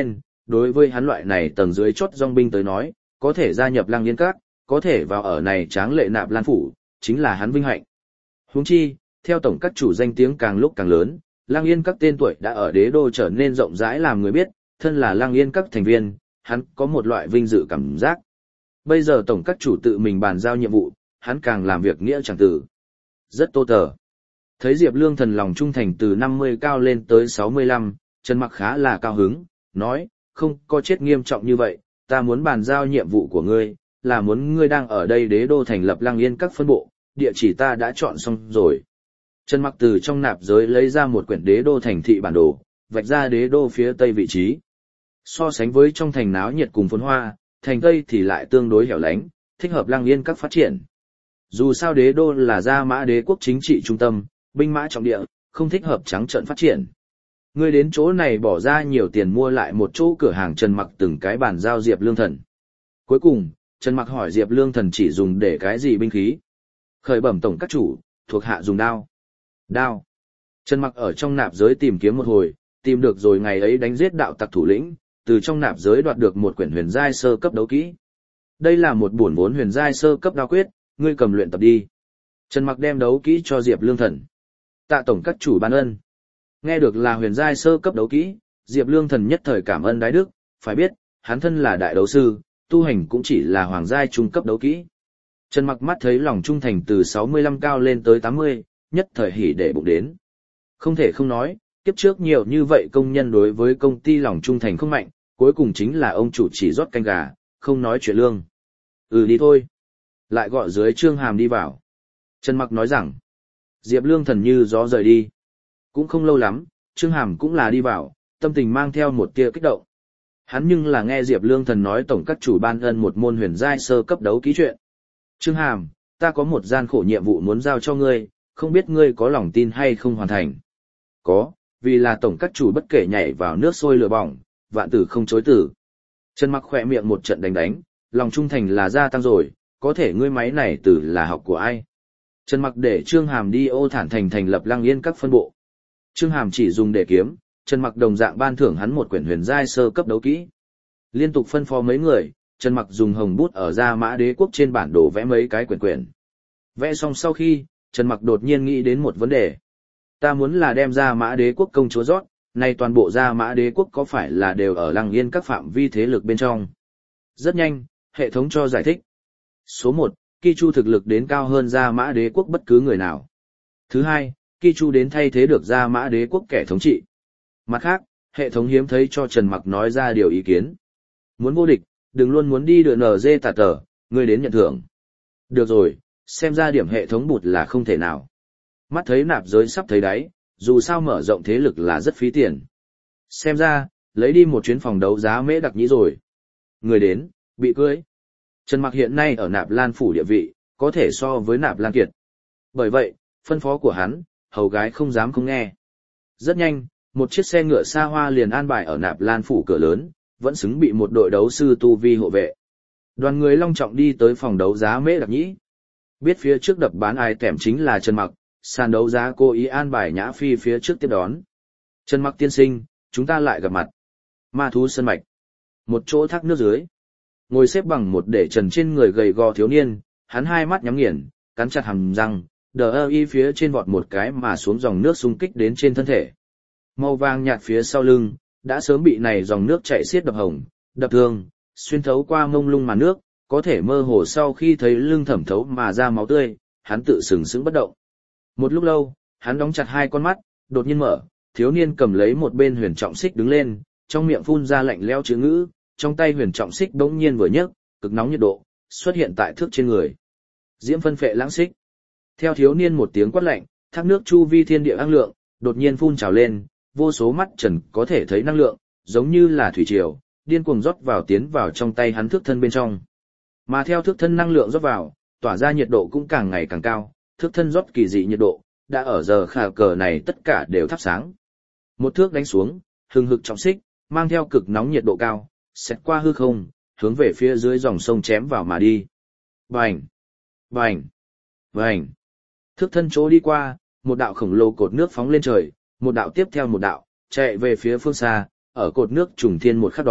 đối với hắn loại này tầng dưới chốt dòng binh tới nói, có thể gia nhập Lăng Yên Các, có thể vào ở này tráng lệ Nạp Lan phủ, chính là hắn vinh hạnh. Huống chi, theo tổng các chủ danh tiếng càng lúc càng lớn, Lăng Yên Các tên tuổi đã ở đế đô trở nên rộng rãi làm người biết, thân là Lăng Yên Các thành viên, hắn có một loại vinh dự cảm giác. Bây giờ tổng các chủ tự mình bàn giao nhiệm vụ, hắn càng làm việc nghĩa chẳng tử. Rất tô tờ. Thấy Diệp Lương Thần lòng trung thành từ 50 cao lên tới 65, Trần Mặc khá là cao hứng, nói, không có chết nghiêm trọng như vậy, ta muốn bàn giao nhiệm vụ của ngươi, là muốn ngươi đang ở đây đế đô thành lập Lăng Yên Các phân bộ, địa chỉ ta đã chọn xong rồi. Trần Mặc từ trong nạp giới lấy ra một quyển đế đô thành thị bản đồ, vạch ra đế đô phía tây vị trí. So sánh với trong thành náo nhiệt cùng phồn hoa, thành tây thì lại tương đối hẻo lánh, thích hợp Lăng Yên Các phát triển. Dù sao đế đô là Gia Mã đế quốc chính trị trung tâm, binh mã trọng địa, không thích hợp trắng trợn phát triển. Ngươi đến chỗ này bỏ ra nhiều tiền mua lại một chỗ cửa hàng. Trần Mặc từng cái bàn giao Diệp Lương Thần. Cuối cùng, Trần Mặc hỏi Diệp Lương Thần chỉ dùng để cái gì binh khí. Khởi bẩm tổng các chủ, thuộc hạ dùng đao. Đao. Trần Mặc ở trong nạp giới tìm kiếm một hồi, tìm được rồi ngày ấy đánh giết đạo tặc thủ lĩnh, từ trong nạp giới đoạt được một quyển huyền giai sơ cấp đấu kỹ. Đây là một bổn vốn huyền giai sơ cấp đao quyết, ngươi cầm luyện tập đi. Trần Mặc đem đấu kỹ cho Diệp Lương Thần. Tạ tổng các chủ ban ân. Nghe được là huyền giai sơ cấp đấu kỹ, Diệp Lương Thần nhất thời cảm ơn đái đức, phải biết, hắn thân là đại đấu sư, tu hành cũng chỉ là hoàng giai trung cấp đấu kỹ. Trần Mặc mắt thấy lòng trung thành từ 65 cao lên tới 80, nhất thời hỉ để bụng đến. Không thể không nói, kiếp trước nhiều như vậy công nhân đối với công ty lòng trung thành không mạnh, cuối cùng chính là ông chủ chỉ rót canh gà, không nói chuyện lương. Đi thôi. Lại gọi dưới Trương Hàm đi vào. Trần Mặc nói rằng, Diệp Lương Thần như gió rời đi. Cũng không lâu lắm, Trương Hàm cũng là đi vào, tâm tình mang theo một tia kích động. Hắn nhưng là nghe Diệp Lương Thần nói tổng các chủ ban ân một môn huyền giai sơ cấp đấu kỹ chuyện. Trương Hàm, ta có một gian khổ nhiệm vụ muốn giao cho ngươi, không biết ngươi có lòng tin hay không hoàn thành. Có, vì là tổng các chủ bất kể nhảy vào nước sôi lửa bỏng, vạn tử không chối tử. Trần Mặc khỏe miệng một trận đánh, lòng trung thành là gia tăng rồi, có thể ngươi máy này từ là học của ai. Trần Mặc để Trương Hàm đi Ô Thản thành thành lập Lăng Yên Các phân bộ. Trương Hàm chỉ dùng để kiếm, Trần Mặc đồng dạng ban thưởng hắn một quyển huyền giai sơ cấp đấu kỹ. Liên tục phân phó mấy người, Trần Mặc dùng hồng bút ở Gia Mã đế quốc trên bản đồ vẽ mấy cái quyển. Vẽ xong sau khi, Trần Mặc đột nhiên nghĩ đến một vấn đề. Ta muốn là đem Gia Mã đế quốc công chúa rót, nay toàn bộ Gia Mã đế quốc có phải là đều ở Lăng Yên Các phạm vi thế lực bên trong? Rất nhanh, hệ thống cho giải thích. Số 1, Ki Chu thực lực đến cao hơn Gia Mã đế quốc bất cứ người nào. Thứ hai, Ki Chu đến thay thế được Gia Mã đế quốc kẻ thống trị. Mặt khác, hệ thống hiếm thấy cho Trần Mặc nói ra điều ý kiến. Muốn vô địch, đừng luôn muốn đi đựa NG tà tờ, ngươi đến nhận thưởng. Được rồi, xem ra điểm hệ thống bụt là không thể nào. Mắt thấy nạp giới sắp thấy đáy, dù sao mở rộng thế lực là rất phí tiền. Xem ra, lấy đi một chuyến phòng đấu giá Mễ Đặc Nhĩ rồi. Người đến, bị cưới. Trần Mặc hiện nay ở Nạp Lan phủ địa vị, có thể so với Nạp Lan Kiệt. Bởi vậy, phân phó của hắn, hầu gái không dám không nghe. Rất nhanh, một chiếc xe ngựa xa hoa liền an bài ở Nạp Lan phủ cửa lớn, vẫn xứng bị một đội đấu sư tu vi hộ vệ. Đoàn người long trọng đi tới phòng đấu giá Mễ Đặc Nhĩ. Biết phía trước đập bán ai tẻm chính là Trần Mặc, sàn đấu giá cố ý an bài Nhã Phi phía trước tiếp đón. Trần Mặc tiên sinh, chúng ta lại gặp mặt. Ma thú sân mạch. Một chỗ thác nước dưới. Ngồi xếp bằng một để trần trên người gầy gò thiếu niên, hắn hai mắt nhắm nghiền, cắn chặt hàm răng, y phía trên vọt một cái mà xuống dòng nước xung kích đến trên thân thể. Màu vàng nhạt phía sau lưng, đã sớm bị này dòng nước chảy xiết đập hồng, đập thương, xuyên thấu qua mông lung màn nước, có thể mơ hồ sau khi thấy lưng thẩm thấu mà ra máu tươi, hắn tự sừng sững bất động. Một lúc lâu, hắn đóng chặt hai con mắt, đột nhiên mở, thiếu niên cầm lấy một bên huyền trọng xích đứng lên, trong miệng phun ra lạnh lẽo chữ ngữ, trong tay huyền trọng xích bỗng nhiên vừa nhấc, cực nóng nhiệt độ xuất hiện tại thước trên người. Diễm phân phệ lãng xích. Theo thiếu niên một tiếng quát lạnh, thác nước chu vi thiên địa năng lượng đột nhiên phun trào lên, vô số mắt trần có thể thấy năng lượng, giống như là thủy triều, điên cuồng rót vào tiến vào trong tay hắn thước thân bên trong. Mà theo thước thân năng lượng rót vào, tỏa ra nhiệt độ cũng càng ngày càng cao, thước thân rót kỳ dị nhiệt độ, đã ở giờ khả cờ này tất cả đều thắp sáng. Một thước đánh xuống, hừng hực trọng xích, mang theo cực nóng nhiệt độ cao, xẹt qua hư không, hướng về phía dưới dòng sông chém vào mà đi. Bành! Bành! Bành! Thước thân chỗ đi qua, một đạo khổng lồ cột nước phóng lên trời, một đạo tiếp theo một đạo, chạy về phía phương xa, ở cột nước trùng thiên một khắc đó,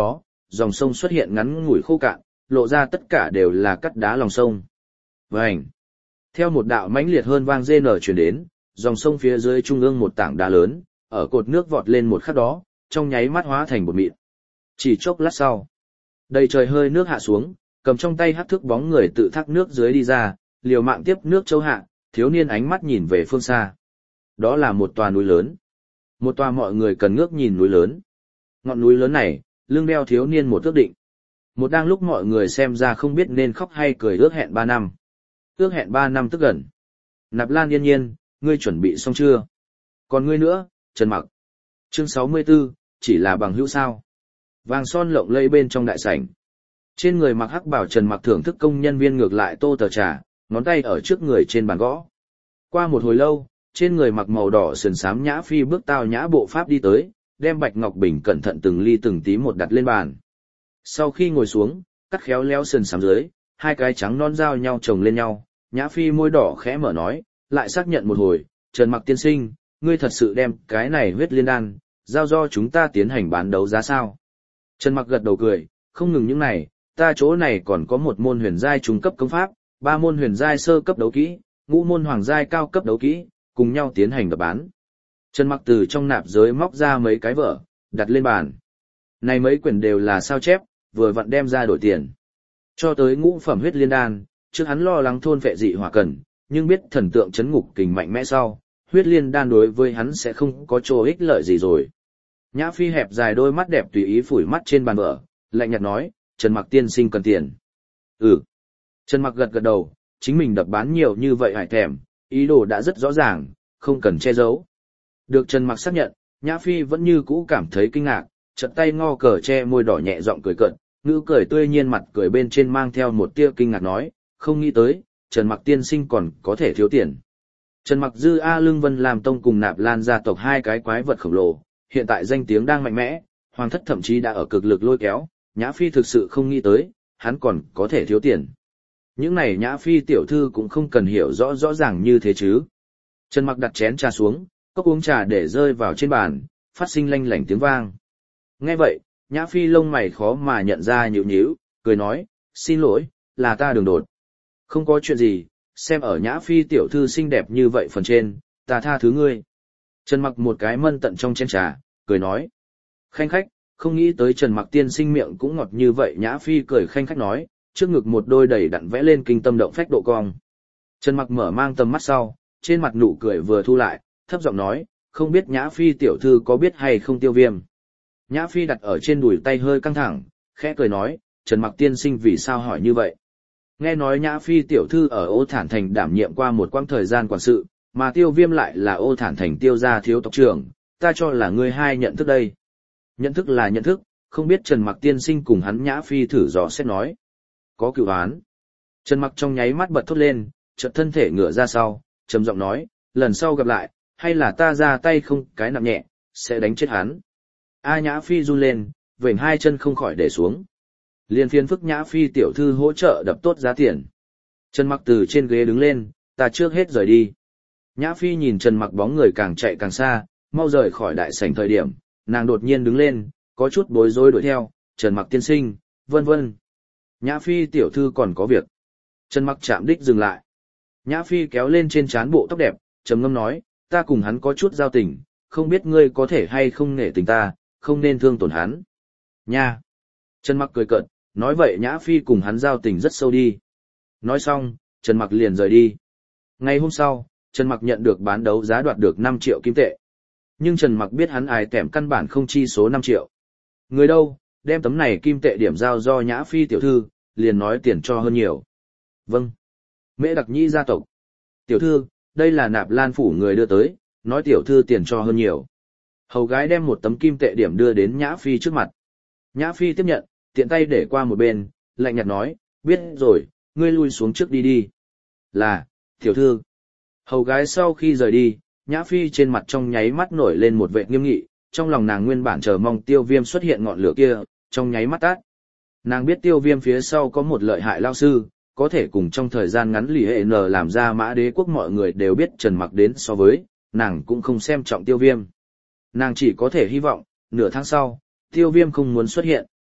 dòng sông xuất hiện ngắn ngủi khô cạn, lộ ra tất cả đều là cắt đá lòng sông. Vành. Theo một đạo mãnh liệt hơn vang rên truyền đến, dòng sông phía dưới trung ương một tảng đá lớn, ở cột nước vọt lên một khắc đó, trong nháy mắt hóa thành bột mịn. Chỉ chốc lát sau, đầy trời hơi nước hạ xuống, cầm trong tay hắc thức bóng người tự thác nước dưới đi ra, liều mạng tiếp nước châu hạ, thiếu niên ánh mắt nhìn về phương xa. Đó là một tòa núi lớn. Một tòa mọi người cần ngước nhìn núi lớn. Ngọn núi lớn này, lưng đeo thiếu niên một ước định. Một đang lúc mọi người xem ra không biết nên khóc hay cười ước hẹn 3 năm. Ước hẹn 3 năm tức gần. Nạp Lan Yên Nhiên, ngươi chuẩn bị xong chưa? Còn ngươi nữa, Trần Mặc. Chương 64, chỉ là bằng hữu sao? Vàng son lộng lẫy bên trong đại sảnh. Trên người mặc hắc bảo Trần Mặc thưởng thức công nhân viên ngược lại tô tờ trà, ngón tay ở trước người trên bàn gõ. Qua một hồi lâu, trên người mặc màu đỏ sườn xám Nhã Phi bước tao nhã bộ pháp đi tới, đem bạch ngọc bình cẩn thận từng ly từng tí một đặt lên bàn. Sau khi ngồi xuống, cắt khéo léo sườn xám dưới, hai cái trắng non giao nhau chồng lên nhau, Nhã Phi môi đỏ khẽ mở nói, lại xác nhận một hồi, Trần Mặc tiên sinh, ngươi thật sự đem cái này huyết liên đan, giao do chúng ta tiến hành bán đấu giá sao? Trần Mặc gật đầu cười, không ngừng những này, ta chỗ này còn có một môn huyền giai trung cấp công pháp, 3 môn huyền giai sơ cấp đấu kỹ, 5 môn hoàng giai cao cấp đấu kỹ, cùng nhau tiến hành đập bán. Trần Mặc từ trong nạp giới móc ra mấy cái vở, đặt lên bàn. Này mấy quyển đều là sao chép, vừa vặn đem ra đổi tiền. Cho tới ngũ phẩm huyết liên đan, trước hắn lo lắng thôn phệ dị hỏa cần, nhưng biết thần tượng chấn ngục kình mạnh mẽ sau, huyết liên đan đối với hắn sẽ không có chỗ ích lợi gì rồi. Nhã Phi hẹp dài đôi mắt đẹp tùy ý phủi mắt trên bàn vở, lạnh nhạt nói, Trần Mặc tiên sinh cần tiền. Ừ. Trần Mặc gật gật đầu, chính mình đập bán nhiều như vậy hải thèm, ý đồ đã rất rõ ràng, không cần che giấu. Được Trần Mặc xác nhận, Nhã Phi vẫn như cũ cảm thấy kinh ngạc, chợt tay ngò cờ che môi đỏ nhẹ giọng cười cợt, ngữ cười tươi nhiên mặt cười bên trên mang theo một tia kinh ngạc nói, không nghĩ tới, Trần Mặc tiên sinh còn có thể thiếu tiền. Trần Mặc Dư A Lương Vân làm tông cùng Nạp Lan gia tộc hai cái quái vật khổng lồ, hiện tại danh tiếng đang mạnh mẽ, hoàng thất thậm chí đã ở cực lực lôi kéo, Nhã Phi thực sự không nghĩ tới, hắn còn có thể thiếu tiền. Những này Nhã Phi tiểu thư cũng không cần hiểu rõ ràng như thế chứ. Trần Mặc đặt chén trà xuống, cốc uống trà để rơi vào trên bàn, phát sinh lanh lảnh tiếng vang. Nghe vậy, Nhã Phi lông mày khó mà nhận ra nhíu nhíu, cười nói, xin lỗi, là ta đường đột. Không có chuyện gì, xem ở Nhã Phi tiểu thư xinh đẹp như vậy phần trên, ta tha thứ ngươi. Trần Mặc một cái mân tận trong chén trà, cười nói. Khanh khách, không nghĩ tới Trần Mặc tiên sinh miệng cũng ngọt như vậy. Nhã Phi cười khanh khách nói, trước ngực một đôi đầy đặn vẽ lên kinh tâm động phách độ cong. Trần Mặc mở mang tầm mắt sau, trên mặt nụ cười vừa thu lại, thấp giọng nói, không biết Nhã Phi tiểu thư có biết hay không Tiêu Viêm. Nhã Phi đặt ở trên đùi tay hơi căng thẳng, khẽ cười nói, Trần Mặc tiên sinh vì sao hỏi như vậy. Nghe nói Nhã Phi tiểu thư ở Ô Thản Thành đảm nhiệm qua một quãng thời gian quản sự, mà Tiêu Viêm lại là Ô Thản Thành Tiêu gia thiếu tộc trưởng, ta cho là ngươi hai nhận thức đây. Nhận thức là nhận thức, không biết Trần Mặc tiên sinh cùng hắn Nhã Phi thử dò xét nói. Có cửu án. Trần Mặc trong nháy mắt bật thốt lên, chợt thân thể ngửa ra sau, trầm giọng nói, lần sau gặp lại, hay là ta ra tay không cái nặng nhẹ, sẽ đánh chết hắn. A Nhã Phi run lên, vểnh hai chân không khỏi để xuống. Liên phiên phức Nhã Phi tiểu thư hỗ trợ đập tốt giá tiền. Trần Mặc từ trên ghế đứng lên, ta trước hết rời đi. Nhã Phi nhìn Trần Mặc bóng người càng chạy càng xa, mau rời khỏi đại sảnh thời điểm, nàng đột nhiên đứng lên, có chút bối rối đuổi theo, Trần Mặc tiên sinh, vân vân. Nhã Phi tiểu thư còn có việc. Trần Mặc chạm đích dừng lại. Nhã Phi kéo lên trên trán bộ tóc đẹp, trầm ngâm nói, ta cùng hắn có chút giao tình, không biết ngươi có thể hay không nể tình ta, không nên thương tổn hắn. Nha. Trần Mặc cười cợt, nói vậy Nhã Phi cùng hắn giao tình rất sâu đi. Nói xong, Trần Mặc liền rời đi. Ngày hôm sau, Trần Mặc nhận được bán đấu giá đoạt được 5 triệu kim tệ. Nhưng Trần Mặc biết hắn ai tẻm căn bản không chi số 5 triệu. Người đâu, đem tấm này kim tệ điểm giao do Nhã Phi tiểu thư, liền nói tiền cho hơn nhiều. Vâng. Mễ Đặc Nhĩ gia tộc. Tiểu thư, đây là Nạp Lan phủ người đưa tới, nói tiểu thư tiền cho hơn nhiều. Hầu gái đem một tấm kim tệ điểm đưa đến Nhã Phi trước mặt. Nhã Phi tiếp nhận, tiện tay để qua một bên, lạnh nhạt nói, biết rồi, ngươi lui xuống trước đi đi. Là, tiểu thư. Hầu gái sau khi rời đi, Nhã Phi trên mặt trong nháy mắt nổi lên một vẻ nghiêm nghị, trong lòng nàng nguyên bản chờ mong Tiêu Viêm xuất hiện ngọn lửa kia, trong nháy mắt tắt. Nàng biết Tiêu Viêm phía sau có một lợi hại lao sư, có thể cùng trong thời gian ngắn lì hệ n làm ra Mã Đế quốc mọi người đều biết Trần Mặc đến so với, nàng cũng không xem trọng Tiêu Viêm. Nàng chỉ có thể hy vọng, nửa tháng sau, Tiêu Viêm không muốn xuất hiện.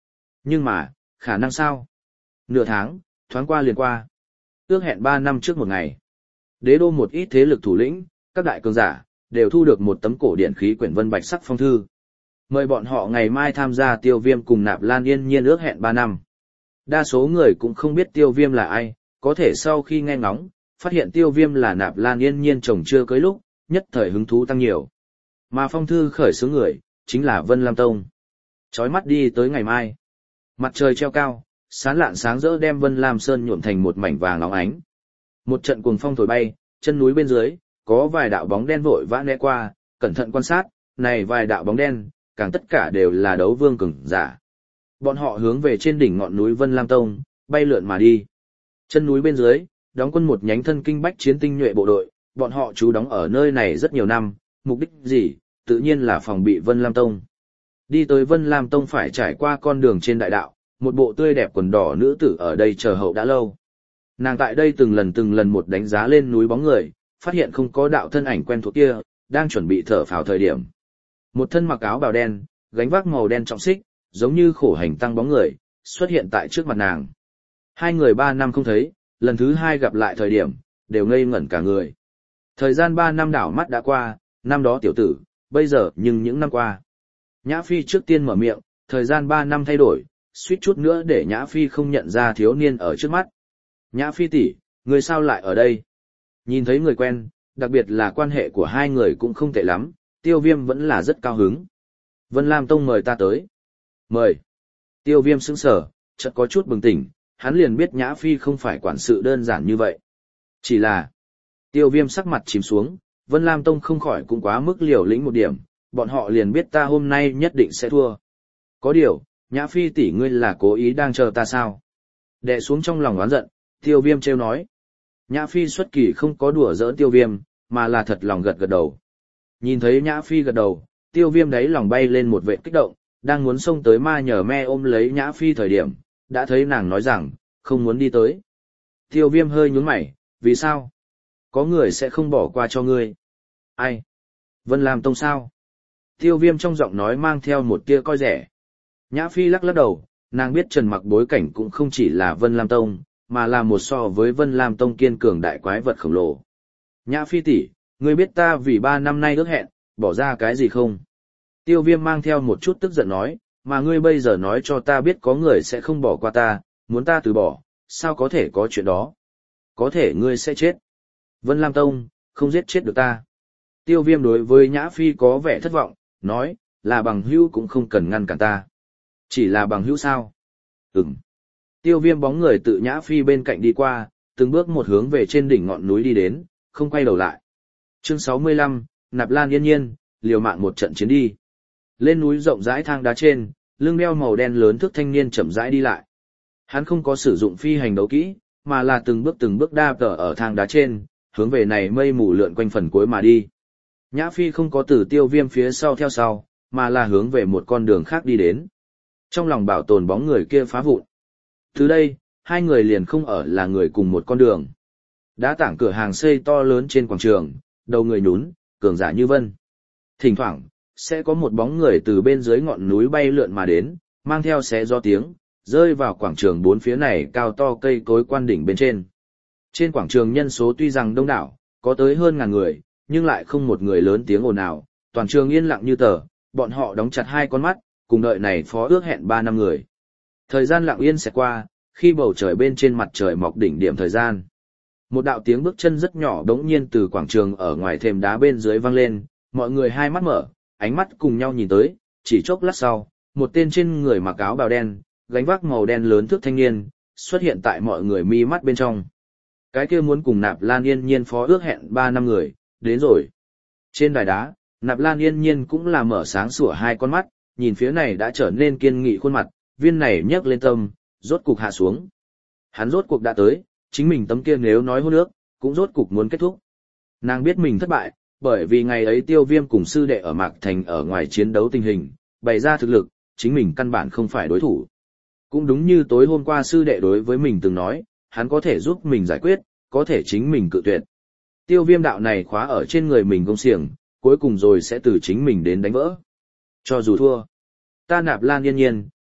Nhưng mà, khả năng sao? Nửa tháng, thoáng qua liền qua. Ước hẹn 3 năm trước một ngày. Đế đô một ít thế lực thủ lĩnh, các đại cường giả, đều thu được một tấm cổ điển khí quyển vân bạch sắc phong thư. Mời bọn họ ngày mai tham gia Tiêu Viêm cùng Nạp Lan Yên Nhiên ước hẹn 3 năm. Đa số người cũng không biết Tiêu Viêm là ai, có thể sau khi nghe ngóng, phát hiện Tiêu Viêm là Nạp Lan Yên Nhiên chồng chưa cưới lúc, nhất thời hứng thú tăng nhiều. Mà phong thư khởi xướng người, chính là Vân Lam Tông. Chói mắt đi tới ngày mai. Mặt trời treo cao, sáng lạn sáng rỡ đem Vân Lam Sơn nhuộm thành một mảnh vàng óng ánh. Một trận cuồng phong thổi bay, chân núi bên dưới, có vài đạo bóng đen vội vã né qua, cẩn thận quan sát, này vài đạo bóng đen, càng tất cả đều là đấu vương cường giả. Bọn họ hướng về trên đỉnh ngọn núi Vân Lam Tông, bay lượn mà đi. Chân núi bên dưới, đóng quân một nhánh thân kinh bách chiến tinh nhuệ bộ đội, bọn họ trú đóng ở nơi này rất nhiều năm, mục đích gì, tự nhiên là phòng bị Vân Lam Tông. Đi tới Vân Lam Tông phải trải qua con đường trên đại đạo, một bộ tươi đẹp quần đỏ nữ tử ở đây chờ hậu đã lâu. Nàng tại đây từng lần một đánh giá lên núi bóng người, phát hiện không có đạo thân ảnh quen thuộc kia, đang chuẩn bị thở phào thời điểm. Một thân mặc áo bào đen, gánh vác màu đen trọng xích, giống như khổ hành tăng bóng người, xuất hiện tại trước mặt nàng. Hai người 3 năm không thấy, lần thứ 2 gặp lại thời điểm, đều ngây ngẩn cả người. Thời gian 3 năm đảo mắt đã qua, năm đó tiểu tử, bây giờ nhưng những năm qua. Nhã Phi trước tiên mở miệng, thời gian 3 năm thay đổi, suýt chút nữa để Nhã Phi không nhận ra thiếu niên ở trước mắt. Nhã Phi tỷ, người sao lại ở đây? Nhìn thấy người quen, đặc biệt là quan hệ của hai người cũng không tệ lắm, Tiêu Viêm vẫn là rất cao hứng. Vân Lam Tông mời ta tới. Mời. Tiêu Viêm sững sờ, chợt có chút bừng tỉnh, hắn liền biết Nhã Phi không phải quản sự đơn giản như vậy. Chỉ là, Tiêu Viêm sắc mặt chìm xuống, Vân Lam Tông không khỏi cũng quá mức liều lĩnh một điểm, bọn họ liền biết ta hôm nay nhất định sẽ thua. Có điều, Nhã Phi tỷ ngươi là cố ý đang chờ ta sao? Đè xuống trong lòng oán giận, Tiêu Viêm trêu nói. Nhã Phi xuất kỳ không có đùa giỡn Tiêu Viêm, mà là thật lòng gật gật đầu. Nhìn thấy Nhã Phi gật đầu, Tiêu Viêm đáy lòng bay lên một vệ kích động, đang muốn xông tới ma nhờ me ôm lấy Nhã Phi thời điểm, đã thấy nàng nói rằng, không muốn đi tới. Tiêu Viêm hơi nhướng mày, vì sao? Có người sẽ không bỏ qua cho ngươi. Ai? Vân Lam Tông sao? Tiêu Viêm trong giọng nói mang theo một tia coi rẻ. Nhã Phi lắc lắc đầu, nàng biết Trần Mặc bối cảnh cũng không chỉ là Vân Lam Tông, mà là một so với Vân Lam Tông kiên cường đại quái vật khổng lồ. Nhã Phi tỷ, ngươi biết ta vì 3 năm nay ước hẹn, bỏ ra cái gì không? Tiêu Viêm mang theo một chút tức giận nói, mà ngươi bây giờ nói cho ta biết có người sẽ không bỏ qua ta, muốn ta từ bỏ, sao có thể có chuyện đó? Có thể ngươi sẽ chết. Vân Lam Tông, không giết chết được ta. Tiêu Viêm đối với Nhã Phi có vẻ thất vọng, nói, là bằng hữu cũng không cần ngăn cản ta. Chỉ là bằng hữu sao? Ừm. Tiêu Viêm bóng người tự Nhã Phi bên cạnh đi qua, từng bước một hướng về trên đỉnh ngọn núi đi đến, không quay đầu lại. Chương 65, Nạp Lan Yên Nhiên, liều mạng một trận chiến đi. Lên núi rộng rãi thang đá trên, lưng đeo màu đen lớn thước thanh niên chậm rãi đi lại. Hắn không có sử dụng phi hành đấu kỹ, mà là từng bước đa tở ở thang đá trên, hướng về này mây mù lượn quanh phần cuối mà đi. Nhã Phi không có từ Tiêu Viêm phía sau theo sau, mà là hướng về một con đường khác đi đến. Trong lòng bảo tồn bóng người kia phá vụn. Từ đây, hai người liền không ở là người cùng một con đường. Đá tảng cửa hàng xây to lớn trên quảng trường, đầu người nhún, cường giả như vân. Thỉnh thoảng, sẽ có một bóng người từ bên dưới ngọn núi bay lượn mà đến, mang theo xé gió tiếng, rơi vào quảng trường bốn phía này cao to cây cối quan đỉnh bên trên. Trên quảng trường nhân số tuy rằng đông đảo, có tới hơn 1000 người, nhưng lại không một người lớn tiếng ồn ào, toàn trường yên lặng như tờ, bọn họ đóng chặt hai con mắt, cùng đợi này phó ước hẹn 3 năm người. Thời gian lặng yên sẽ qua, khi bầu trời bên trên mặt trời mọc đỉnh điểm thời gian. Một đạo tiếng bước chân rất nhỏ đống nhiên từ quảng trường ở ngoài thềm đá bên dưới vang lên, mọi người hai mắt mở, ánh mắt cùng nhau nhìn tới, chỉ chốc lát sau, một tên trên người mặc áo bào đen, gánh vác màu đen lớn thước thanh niên, xuất hiện tại mọi người mi mắt bên trong. Cái kia muốn cùng Nạp Lan Yên Nhiên phó ước hẹn 3 năm người, đến rồi. Trên đài đá, Nạp Lan Yên Nhiên cũng là mở sáng sủa hai con mắt, nhìn phía này đã trở nên kiên nghị khuôn mặt, viên này nhấc lên tâm, rốt cục hạ xuống. Hắn rốt cuộc đã tới, chính mình tấm kia nếu nói hôn ước, cũng rốt cục muốn kết thúc. Nàng biết mình thất bại, bởi vì ngày ấy Tiêu Viêm cùng sư đệ ở Mạc Thành ở ngoài chiến đấu tình hình, bày ra thực lực, chính mình căn bản không phải đối thủ. Cũng đúng như tối hôm qua sư đệ đối với mình từng nói, hắn có thể giúp mình giải quyết, có thể chính mình cự tuyệt. Tiêu Viêm đạo này khóa ở trên người mình công xiềng, cuối cùng rồi sẽ từ chính mình đến đánh vỡ. Cho dù thua, ta Nạp Lan Yên Nhiên,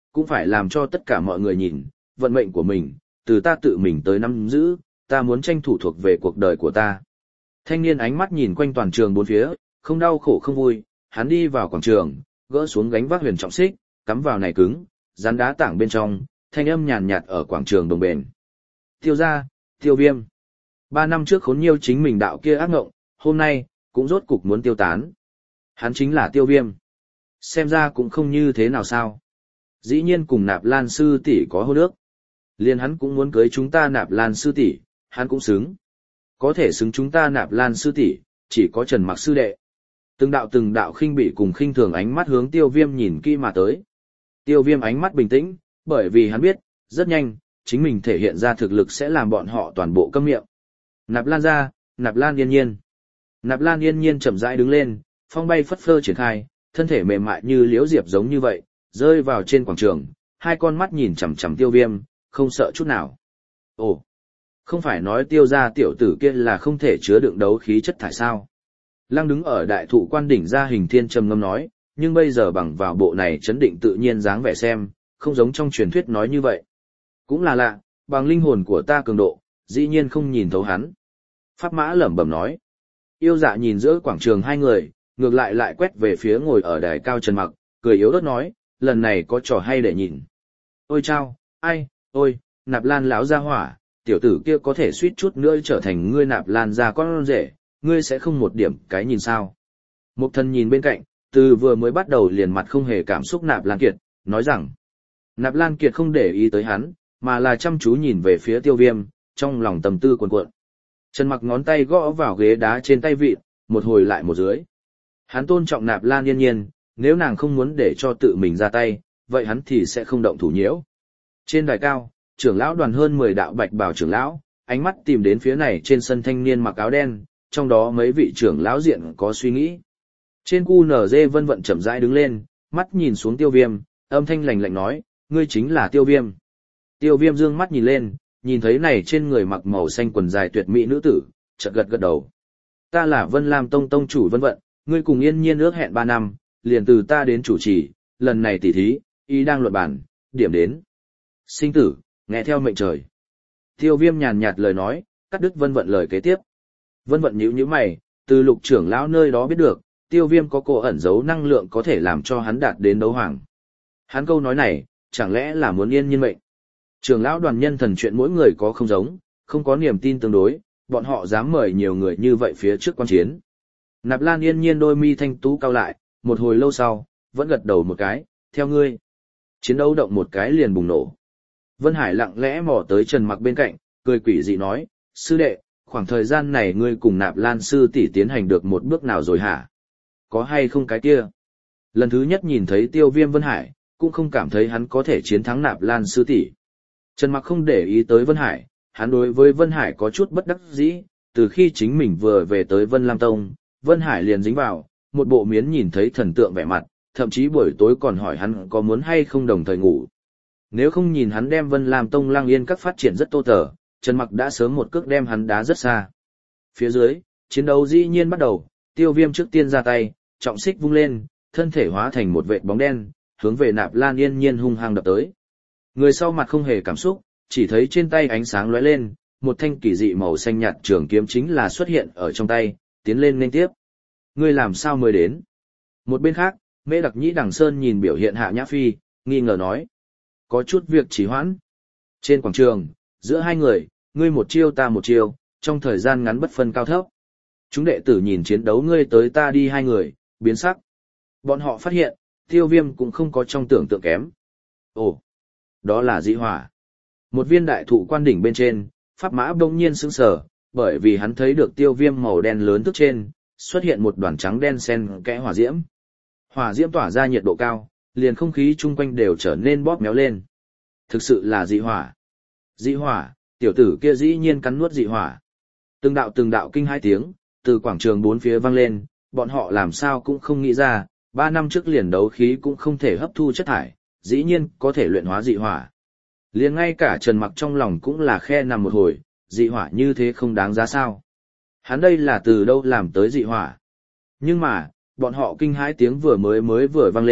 cũng phải làm cho tất cả mọi người nhìn, vận mệnh của mình, từ ta tự mình tới nắm giữ, ta muốn tranh thủ thuộc về cuộc đời của ta. Thanh niên ánh mắt nhìn quanh toàn trường bốn phía, không đau khổ không vui, hắn đi vào quảng trường, gỡ xuống gánh vác huyền trọng xích, cắm vào này cứng, rắn đá tảng bên trong, thanh âm nhàn nhạt ở quảng trường đồng bền. Tiêu gia, Tiêu Viêm. 3 năm trước khốn nhiều chính mình đạo kia ác ngộng, hôm nay, cũng rốt cục muốn tiêu tán. Hắn chính là Tiêu Viêm. Xem ra cũng không như thế nào sao. Dĩ nhiên cùng Nạp Lan sư tỷ có hôn ước. Liền hắn cũng muốn cưới chúng ta Nạp Lan sư tỷ, hắn cũng xứng. Có thể xứng chúng ta Nạp Lan sư tỷ, chỉ có Trần Mặc sư đệ. Từng đạo khinh bỉ cùng khinh thường ánh mắt hướng Tiêu Viêm nhìn kỹ mà tới. Tiêu Viêm ánh mắt bình tĩnh, bởi vì hắn biết, rất nhanh, chính mình thể hiện ra thực lực sẽ làm bọn họ toàn bộ câm miệng. Nạp Lan ra, Nạp Lan yên nhiên. Nạp Lan yên nhiên chậm rãi đứng lên, phong bay phất phơ triển khai, thân thể mềm mại như liễu diệp giống như vậy, rơi vào trên quảng trường, hai con mắt nhìn chằm chằm Tiêu Viêm, không sợ chút nào. Ồ, không phải nói Tiêu gia tiểu tử kia là không thể chứa đựng đấu khí chất thải sao? Lăng đứng ở đại thụ quan đỉnh ra hình thiên trầm ngâm nói, nhưng bây giờ bằng vào bộ này chấn định tự nhiên dáng vẻ xem, không giống trong truyền thuyết nói như vậy. Cũng là lạ, bằng linh hồn của ta cường độ, dĩ nhiên không nhìn thấu hắn. Pháp Mã lẩm bẩm nói. Yêu Dạ nhìn giữa quảng trường hai người, ngược lại quét về phía ngồi ở đài cao Trần Mặc, cười yếu ớt nói, lần này có trò hay để nhìn. Ôi chao, ai, ôi, Nạp Lan lão gia hỏa, tiểu tử kia có thể suýt chút nữa trở thành ngươi Nạp Lan gia con rể, ngươi sẽ không một điểm cái nhìn sao. Mục Thần nhìn bên cạnh, từ vừa mới bắt đầu liền mặt không hề cảm xúc Nạp Lan Kiệt, nói rằng, Nạp Lan Kiệt không để ý tới hắn, mà là chăm chú nhìn về phía Tiêu Viêm, trong lòng tầm tư cuồn cuộn. Trần Mặc ngón tay gõ vào ghế đá trên tay vịt, một hồi lại một dưới. Hắn tôn trọng Nạp Lan yên nhiên, nếu nàng không muốn để cho tự mình ra tay, vậy hắn thì sẽ không động thủ nhiễu. Trên đài cao, trưởng lão đoàn hơn 10 đạo bạch bào trưởng lão, ánh mắt tìm đến phía này trên sân thanh niên mặc áo đen, trong đó mấy vị trưởng lão diện có suy nghĩ. Trên QNZ Vân Vận chậm rãi đứng lên, mắt nhìn xuống Tiêu Viêm, âm thanh lạnh lạnh nói, ngươi chính là Tiêu Viêm. Tiêu Viêm dương mắt nhìn lên, nhìn thấy này trên người mặc màu xanh quần dài tuyệt mỹ nữ tử, chợt gật gật đầu. Ta là Vân Lam Tông tông chủ Vân Vận, ngươi cùng yên nhiên ước hẹn 3 năm, liền từ ta đến chủ trì, lần này tỉ thí, ý đang luận bản, điểm đến. Sinh tử, nghe theo mệnh trời. Tiêu Viêm nhàn nhạt lời nói, cắt đứt Vân Vận lời kế tiếp. Vân Vận nhíu mày, từ Lục trưởng lão nơi đó biết được, Tiêu Viêm có cô ẩn giấu năng lượng có thể làm cho hắn đạt đến đấu hoàng. Hắn câu nói này, chẳng lẽ là muốn yên nhiên mệnh? Trưởng lão đoàn nhân thần chuyện mỗi người có không giống, không có niềm tin tương đối, bọn họ dám mời nhiều người như vậy phía trước quan chiến. Nạp Lan yên nhiên đôi mi thanh tú cao lại, một hồi lâu sau, vẫn gật đầu một cái, theo ngươi. Chiến đấu động một cái liền bùng nổ. Vân Hải lặng lẽ mò tới Trần Mặc bên cạnh, cười quỷ dị nói, sư đệ, khoảng thời gian này ngươi cùng Nạp Lan sư tỷ tiến hành được một bước nào rồi hả? Có hay không cái kia? Lần thứ nhất nhìn thấy Tiêu Viêm Vân Hải, cũng không cảm thấy hắn có thể chiến thắng Nạp Lan sư tỷ. Trần Mặc không để ý tới Vân Hải, hắn đối với Vân Hải có chút bất đắc dĩ, từ khi chính mình vừa về tới Vân Lam Tông, Vân Hải liền dính vào, một bộ miến nhìn thấy thần tượng vẻ mặt, thậm chí buổi tối còn hỏi hắn có muốn hay không đồng thời ngủ. Nếu không nhìn hắn đem Vân Lam Tông Lang Yên các phát triển rất tô tở, Trần Mặc đã sớm một cước đem hắn đá rất xa. Phía dưới, chiến đấu dĩ nhiên bắt đầu, Tiêu Viêm trước tiên ra tay, trọng xích vung lên, thân thể hóa thành một vệt bóng đen, hướng về Nạp Lan yên nhiên hung hăng đập tới. Người sau mặt không hề cảm xúc, chỉ thấy trên tay ánh sáng lóe lên, một thanh kỳ dị màu xanh nhạt trường kiếm chính là xuất hiện ở trong tay, tiến lên nên tiếp. Ngươi làm sao mới đến? Một bên khác, Mễ Đặc Nhĩ Đằng Sơn nhìn biểu hiện Hạ Nhã Phi, nghi ngờ nói. Có chút việc trì hoãn. Trên quảng trường, giữa hai người, ngươi một chiêu ta một chiêu, trong thời gian ngắn bất phân cao thấp. Chúng đệ tử nhìn chiến đấu ngươi tới ta đi hai người, biến sắc. Bọn họ phát hiện, Tiêu Viêm cũng không có trong tưởng tượng kém. Ồ, đó là dị hỏa. Một viên đại thụ quan đỉnh bên trên, Pháp Mã bỗng nhiên sững sờ, bởi vì hắn thấy được Tiêu Viêm màu đen lớn tức trên, xuất hiện một đoàn trắng đen xen kẽ hỏa diễm. Hỏa diễm tỏa ra nhiệt độ cao, liền không khí chung quanh đều trở nên bóp méo lên. Thực sự là dị hỏa. Dị hỏa, tiểu tử kia dĩ nhiên cắn nuốt dị hỏa. Từng đạo kinh hai tiếng, từ quảng trường bốn phía vang lên, bọn họ làm sao cũng không nghĩ ra, 3 năm trước liền đấu khí cũng không thể hấp thu chất thải, dĩ nhiên có thể luyện hóa dị hỏa. Liền ngay cả Trần Mặc trong lòng cũng là khe nằm một hồi, dị hỏa như thế không đáng giá sao. Hắn đây là từ đâu làm tới dị hỏa. Nhưng mà, bọn họ kinh hãi tiếng vừa mới vừa vang lên,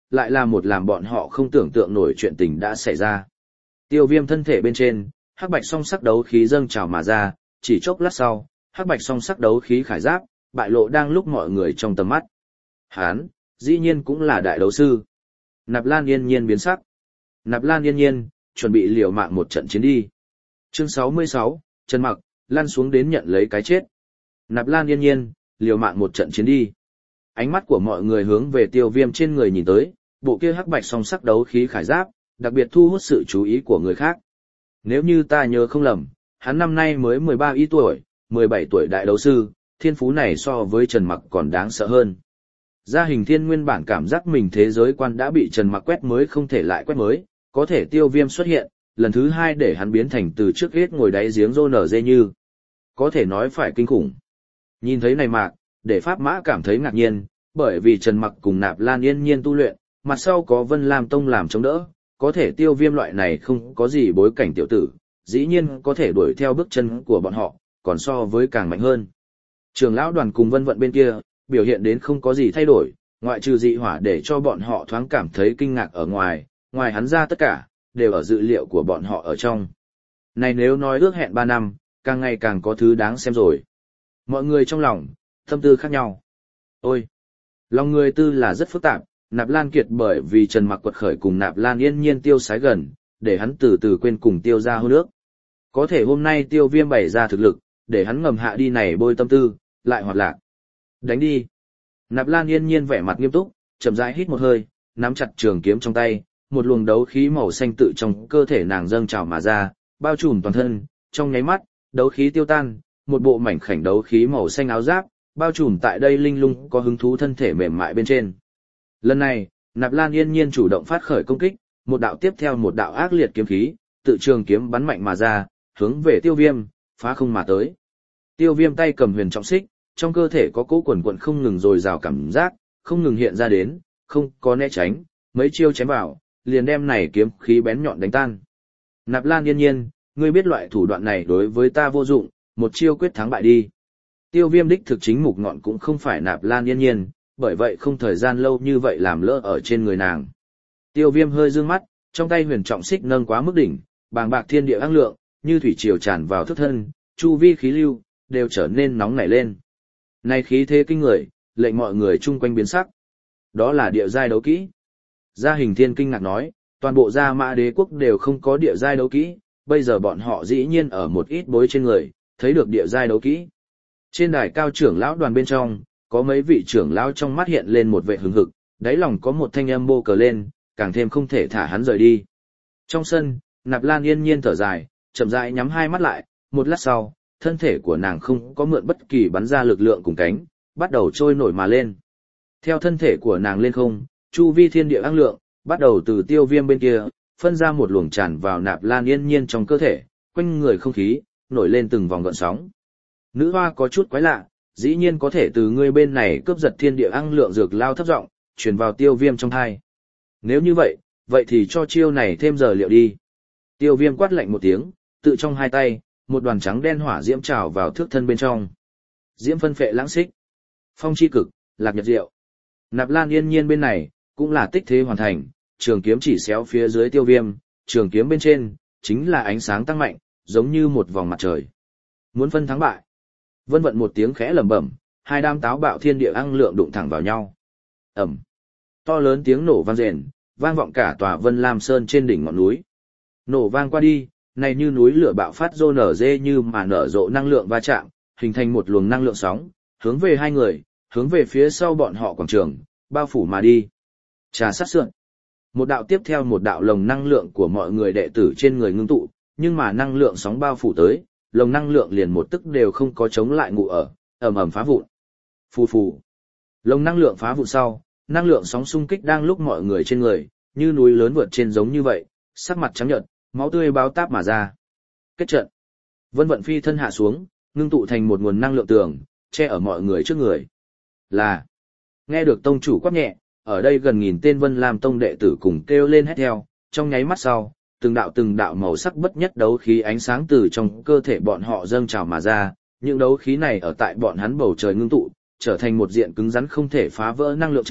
lại là một làm bọn họ không tưởng tượng nổi chuyện tình đã xảy ra. Tiêu Viêm thân thể bên trên, hắc bạch song sắc đấu khí dâng trào mà ra, chỉ chốc lát sau, hắc bạch song sắc đấu khí khải giáp, bại lộ đang lúc mọi người trong tầm mắt. Hán, dĩ nhiên cũng là đại đấu sư. Nạp Lan Yên Nhiên biến sắc. Nạp Lan Yên Nhiên, chuẩn bị liều mạng một trận chiến đi. Chương 66, Trần Mặc, lăn xuống đến nhận lấy cái chết. Nạp Lan Yên Nhiên, liều mạng một trận chiến đi. Ánh mắt của mọi người hướng về Tiêu Viêm trên người nhìn tới, bộ kia hắc bạch song sắc đấu khí khải giáp, đặc biệt thu hút sự chú ý của người khác. Nếu như ta nhớ không lầm, hắn năm nay mới 13 y tuổi, 17 tuổi đại đấu sư, thiên phú này so với Trần Mặc còn đáng sợ hơn. Gia Hình Thiên nguyên bản cảm giác mình thế giới quan đã bị Trần Mặc quét mới không thể lại quét mới, có thể Tiêu Viêm xuất hiện, lần thứ hai để hắn biến thành từ trước hết ngồi đáy giếng rô nở dê như. Có thể nói phải kinh khủng. Nhìn thấy này mạc, để Pháp Mã cảm thấy ngạc nhiên, bởi vì Trần Mặc cùng Nạp Lan Yên Nhiên tu luyện, mặt sau có Vân Lam Tông làm chống đỡ, có thể Tiêu Viêm loại này không có gì bối cảnh tiểu tử, dĩ nhiên có thể đuổi theo bước chân của bọn họ, còn so với càng mạnh hơn. Trưởng lão đoàn cùng Vân Vận bên kia, biểu hiện đến không có gì thay đổi, ngoại trừ dị hỏa để cho bọn họ thoáng cảm thấy kinh ngạc ở ngoài, ngoài hắn ra tất cả, đều ở dự liệu của bọn họ ở trong. Này nếu nói ước hẹn 3 năm, càng ngày càng có thứ đáng xem rồi. Mọi người trong lòng, tâm tư khác nhau. Ôi! Lòng người tư là rất phức tạp, Nạp Lan Kiệt bởi vì Trần Mặc quật khởi cùng Nạp Lan Yên Nhiên tiêu sái gần, để hắn từ từ quên cùng tiêu ra hôn nước. Có thể hôm nay Tiêu Viêm bày ra thực lực, để hắn ngầm hạ đi này bôi tâm tư, lại hoạt lạc. Đánh đi! Nạp Lan Yên Nhiên vẻ mặt nghiêm túc, chậm rãi hít một hơi, nắm chặt trường kiếm trong tay, một luồng đấu khí màu xanh tự trong cơ thể nàng dâng trào mà ra, bao trùm toàn thân, trong nháy mắt, đấu khí tiêu tan, một bộ mảnh khảnh đấu khí màu xanh áo giáp, bao trùm tại đây linh lung có hứng thú thân thể mềm mại bên trên. Lần này, Nạp Lan Yên Nhiên chủ động phát khởi công kích, một đạo tiếp theo một đạo ác liệt kiếm khí, tự trường kiếm bắn mạnh mà ra, hướng về Tiêu Viêm, phá không mà tới. Tiêu Viêm tay cầm huyền trọng xích, trong cơ thể có cỗ quần quần không ngừng dồi dào cảm giác, không ngừng hiện ra đến, không có né tránh, mấy chiêu chém vào, liền đem này kiếm khí bén nhọn đánh tan. Nạp Lan Yên Nhiên, ngươi biết loại thủ đoạn này đối với ta vô dụng, một chiêu quyết thắng bại đi. Tiêu Viêm đích thực chính mục ngọn cũng không phải Nạp Lan Yên Nhiên, bởi vậy không thời gian lâu như vậy làm lỡ ở trên người nàng. Tiêu Viêm hơi dương mắt, trong tay huyền trọng xích nâng quá mức đỉnh, bàng bạc thiên địa ăng lượng, như thủy triều tràn vào thức thân, chu vi khí lưu đều trở nên nóng nảy lên. Này khí thế kinh người, lệnh mọi người chung quanh biến sắc. Đó là địa giai đấu kỹ. Gia Hình Thiên kinh ngạc nói, toàn bộ Gia Mã Đế quốc đều không có địa giai đấu kỹ, bây giờ bọn họ dĩ nhiên ở một ít bối trên người, thấy được địa giai đấu kỹ. Trên đài cao trưởng lão đoàn bên trong, có mấy vị trưởng lão trong mắt hiện lên một vẻ hừng hực, đáy lòng có một thanh âm bô cờ lên, càng thêm không thể thả hắn rời đi. Trong sân, Nạp Lan Yên Nhiên thở dài, chậm rãi nhắm hai mắt lại, một lát sau, thân thể của nàng không có mượn bất kỳ bắn ra lực lượng cùng cánh, bắt đầu trôi nổi mà lên. Theo thân thể của nàng lên không, chu vi thiên địa ăng lượng, bắt đầu từ Tiêu Viêm bên kia, phân ra một luồng tràn vào Nạp Lan Yên Nhiên trong cơ thể, quanh người không khí, nổi lên từng vòng gợn sóng. Nữ hoa có chút quái lạ, dĩ nhiên có thể từ ngươi bên này cướp giật thiên địa ăng lượng dược lao thấp giọng, truyền vào Tiêu Viêm trong tai. Nếu như vậy, vậy thì cho chiêu này thêm giờ liệu đi. Tiêu Viêm quát lạnh một tiếng, tự trong hai tay, một đoàn trắng đen hỏa diễm trào vào thước thân bên trong. Diễm phân phệ lãng xích, phong chi cực, lạc nhật diệu. Nạp Lan Yên Nhiên bên này, cũng là tích thế hoàn thành, trường kiếm chỉ xéo phía dưới Tiêu Viêm, trường kiếm bên trên, chính là ánh sáng tăng mạnh, giống như một vòng mặt trời. Muốn phân thắng bại. Vân Vận một tiếng khẽ lẩm bẩm, hai đám táo bạo thiên địa ăng lượng đụng thẳng vào nhau. Ầm. To lớn tiếng nổ vang rền, vang vọng cả tòa Vân Lam Sơn trên đỉnh ngọn núi. Nổ vang qua đi, này như núi lửa bạo phát rô nở dê như mà nở rộ năng lượng va chạm, hình thành một luồng năng lượng sóng, hướng về hai người, hướng về phía sau bọn họ quảng trường, bao phủ mà đi. Trà sát sượn. Một đạo tiếp theo một đạo lồng năng lượng của mọi người đệ tử trên người ngưng tụ, nhưng mà năng lượng sóng bao phủ tới, lồng năng lượng liền một tức đều không có chống lại ngụ ở, ầm ầm phá vụn. Phù phù. Lồng năng lượng phá vụn sau, năng lượng sóng xung kích đang lúc mọi người trên người, như núi lớn vượt trên giống như vậy, sắc mặt trắng nhợt, máu tươi báo táp mà ra. Kết trận. Vân Vận phi thân hạ xuống, ngưng tụ thành một nguồn năng lượng tường, che ở mọi người trước người. Là. Nghe được tông chủ quát nhẹ, ở đây gần nghìn tên Vân Lam tông đệ tử cùng kêu lên hét theo, trong nháy mắt sau, từng đạo màu sắc bất nhất đấu khí ánh sáng từ trong cơ thể bọn họ dâng trào mà ra, những đấu khí này ở tại bọn hắn bầu trời ngưng tụ, trở thành một diện cứng rắn không thể phá vỡ năng lượng trận,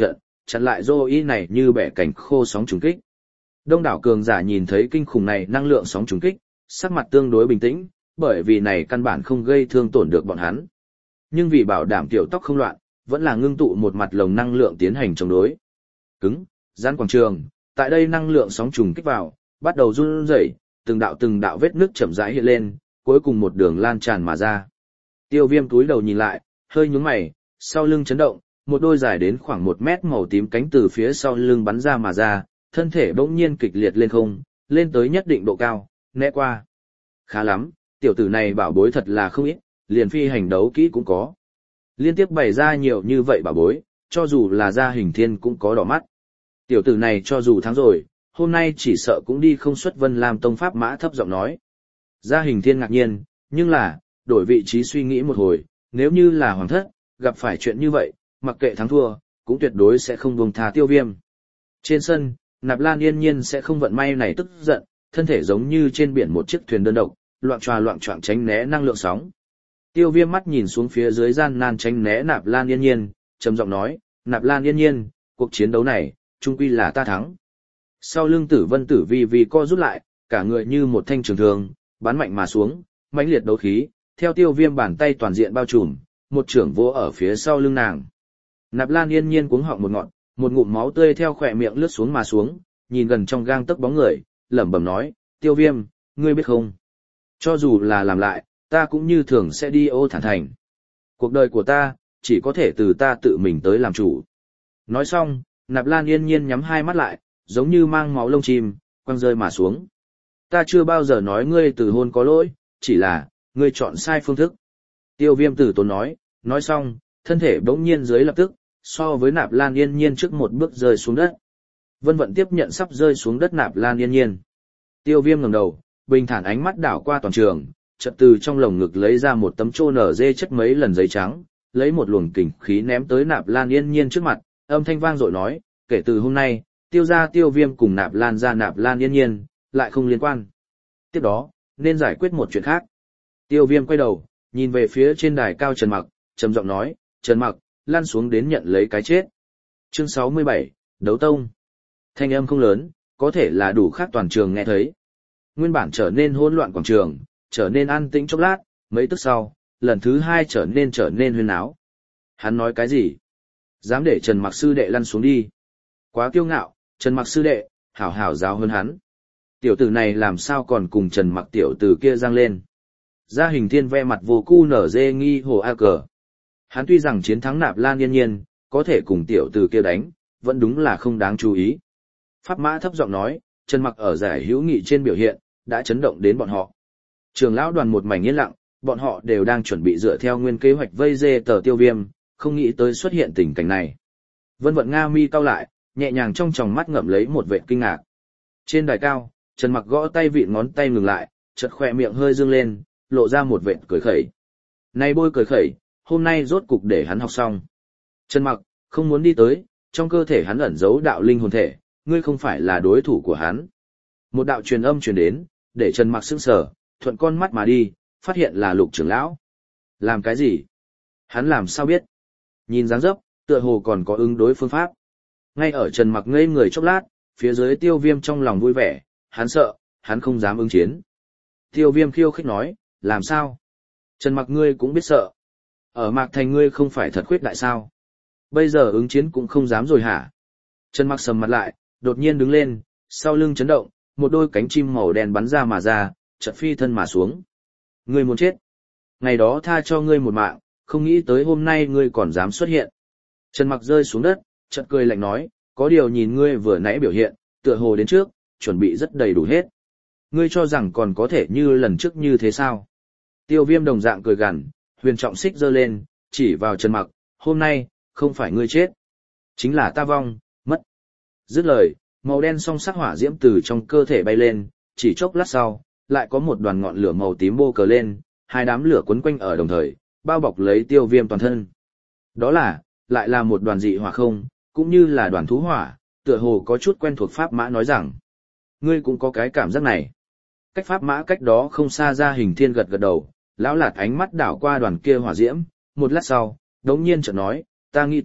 chặn lại Zoe này như bẻ cành khô sóng trùng kích. Đông đảo cường giả nhìn thấy kinh khủng này năng lượng sóng trùng kích, sắc mặt tương đối bình tĩnh, bởi vì này căn bản không gây thương tổn được bọn hắn. Nhưng vì bảo đảm tiểu tóc không loạn, vẫn là ngưng tụ một mặt lồng năng lượng tiến hành chống đối. Cứng, giãn quảng trường, tại đây năng lượng sóng trùng kích vào, bắt đầu run rẩy, từng đạo vết nước chậm rãi hiện lên, cuối cùng một đường lan tràn mà ra. Tiêu Viêm túi đầu nhìn lại, hơi nhướng mày, sau lưng chấn động, một đôi dài đến khoảng 1 mét màu tím cánh từ phía sau lưng bắn ra mà ra, thân thể bỗng nhiên kịch liệt lên không, lên tới nhất định độ cao, né qua. Khá lắm, tiểu tử này bảo bối thật là không ít, liền phi hành đấu kỹ cũng có. Liên tiếp bày ra nhiều như vậy bảo bối, cho dù là Gia Hình Thiên cũng có đỏ mắt. Tiểu tử này cho dù thắng rồi, hôm nay chỉ sợ cũng đi không xuất Vân Lam Tông pháp mã thấp giọng nói. Gia Hình Thiên ngạc nhiên, nhưng là, đổi vị trí suy nghĩ một hồi, nếu như là hoàng thất, gặp phải chuyện như vậy, mặc kệ thắng thua, cũng tuyệt đối sẽ không buông tha Tiêu Viêm. Trên sân, Nạp Lan yên nhiên sẽ không vận may này tức giận, thân thể giống như trên biển một chiếc thuyền đơn độc, loạng choạng tránh né năng lượng sóng. Tiêu Viêm mắt nhìn xuống phía dưới gian nan tránh né Nạp Lan yên nhiên, trầm giọng nói, Nạp Lan yên nhiên, cuộc chiến đấu này, chung quy là ta thắng. Sau lưng Tử Vân Tử Vi co rút lại, cả người như một thanh trường thương, bắn mạnh mà xuống, mãnh liệt đấu khí, theo Tiêu Viêm bàn tay toàn diện bao trùm, một trưởng vô ở phía sau lưng nàng. Nạp Lan yên nhiên cuống họng một ngọn, một ngụm máu tươi theo khỏe miệng lướt xuống mà xuống, nhìn gần trong gang tấc bóng người, lẩm bẩm nói, Tiêu Viêm, ngươi biết không? Cho dù là làm lại, ta cũng như thường sẽ đi ô thản thành. Cuộc đời của ta, chỉ có thể từ ta tự mình tới làm chủ. Nói xong, Nạp Lan yên nhiên nhắm hai mắt lại, giống như mang máu lông chim, quăng rơi mà xuống. Ta chưa bao giờ nói ngươi từ hôn có lỗi, chỉ là, ngươi chọn sai phương thức. Tiêu Viêm tử tốn nói xong, thân thể bỗng nhiên dưới lập tức, so với Nạp Lan yên nhiên trước một bước rơi xuống đất. Vân Vận tiếp nhận sắp rơi xuống đất Nạp Lan yên nhiên. Tiêu Viêm ngẩng đầu, bình thản ánh mắt đảo qua toàn trường, chợt từ trong lồng ngực lấy ra một tấm trô nở dê chất mấy lần giấy trắng, lấy một luồng kình khí ném tới Nạp Lan yên nhiên trước mặt, âm thanh vang dội nói, kể từ hôm nay, Tiêu gia Tiêu Viêm cùng Nạp Lan gia Nạp Lan yên nhiên, lại không liên quan. Tiếp đó, nên giải quyết một chuyện khác. Tiêu Viêm quay đầu, nhìn về phía trên đài cao Trần Mặc, trầm giọng nói, Trần Mặc, lăn xuống đến nhận lấy cái chết. Chương 67, Đấu Tông. Thanh âm không lớn, có thể là đủ khác toàn trường nghe thấy. Nguyên bản trở nên hỗn loạn quảng trường, trở nên an tĩnh chốc lát, mấy tức sau, lần thứ hai trở nên huyên náo. Hắn nói cái gì? Dám để Trần Mặc sư đệ lăn xuống đi. Quá kiêu ngạo, Trần Mặc sư đệ, hảo hảo giáo hơn hắn. Tiểu tử này làm sao còn cùng Trần Mặc tiểu tử kia giang lên. Gia Hình Thiên ve mặt vô cu nở dê nghi hồ a cờ. Hắn tuy rằng chiến thắng Nạp Lan yên nhiên, có thể cùng tiểu tử kia đánh, vẫn đúng là không đáng chú ý. Pháp mã thấp giọng nói, Trần Mặc ở giải hữu nghị trên biểu hiện, đã chấn động đến bọn họ. Trường lão đoàn một mảnh yên lặng, bọn họ đều đang chuẩn bị dựa theo nguyên kế hoạch vây dê tờ Tiêu Viêm, không nghĩ tới xuất hiện tình cảnh này. Vân Vận Nga mi cau lại, nhẹ nhàng trong tròng mắt ngậm lấy một vệt kinh ngạc. Trên đài cao, Trần Mặc gõ tay vịn ngón tay ngừng lại, chợt khỏe miệng hơi dương lên, lộ ra một vệt cười khẩy. Này bôi cười khẩy, hôm nay rốt cục để hắn học xong. Trần Mặc, không muốn đi tới, trong cơ thể hắn ẩn giấu đạo linh hồn thể, ngươi không phải là đối thủ của hắn. Một đạo truyền âm truyền đến, để Trần Mặc sững sờ, thuận con mắt mà đi, phát hiện là Lục trưởng lão. Làm cái gì? Hắn làm sao biết? Nhìn dáng dấp, tựa hồ còn có ứng đối phương pháp. Ngay ở Trần Mặc ngây người chốc lát, phía dưới Tiêu Viêm trong lòng vui vẻ, hắn sợ, hắn không dám ứng chiến. Tiêu Viêm khiêu khích nói, làm sao? Trần Mặc ngươi cũng biết sợ. Ở Mạc Thành ngươi không phải thật khuyết đại sao? Bây giờ ứng chiến cũng không dám rồi hả? Trần Mặc sầm mặt lại, đột nhiên đứng lên, sau lưng chấn động, một đôi cánh chim màu đen bắn ra mà ra, chợt phi thân mà xuống. Ngươi muốn chết. Ngày đó tha cho ngươi một mạng, không nghĩ tới hôm nay ngươi còn dám xuất hiện. Trần Mặc rơi xuống đất, chợt cười lạnh nói, có điều nhìn ngươi vừa nãy biểu hiện, tựa hồ đến trước, chuẩn bị rất đầy đủ hết. Ngươi cho rằng còn có thể như lần trước như thế sao? Tiêu Viêm đồng dạng cười gằn, huyền trọng xích giơ lên, chỉ vào Trần Mặc, hôm nay, không phải ngươi chết, chính là ta vong, mất. Dứt lời, màu đen song sắc hỏa diễm từ trong cơ thể bay lên, chỉ chốc lát sau, lại có một đoàn ngọn lửa màu tím bô cờ lên, hai đám lửa quấn quanh ở đồng thời, bao bọc lấy Tiêu Viêm toàn thân. Đó là, lại là một đoàn dị hỏa không, cũng như là đoàn thú hỏa, tựa hồ có chút quen thuộc pháp mã nói rằng. Ngươi cũng có cái cảm giác này. Cách pháp mã cách đó không xa Gia Hình Thiên gật gật đầu, lão lạt ánh mắt đảo qua đoàn kia hỏa diễm, một lát sau, đống nhiên chợt nói, ta nghĩ tới,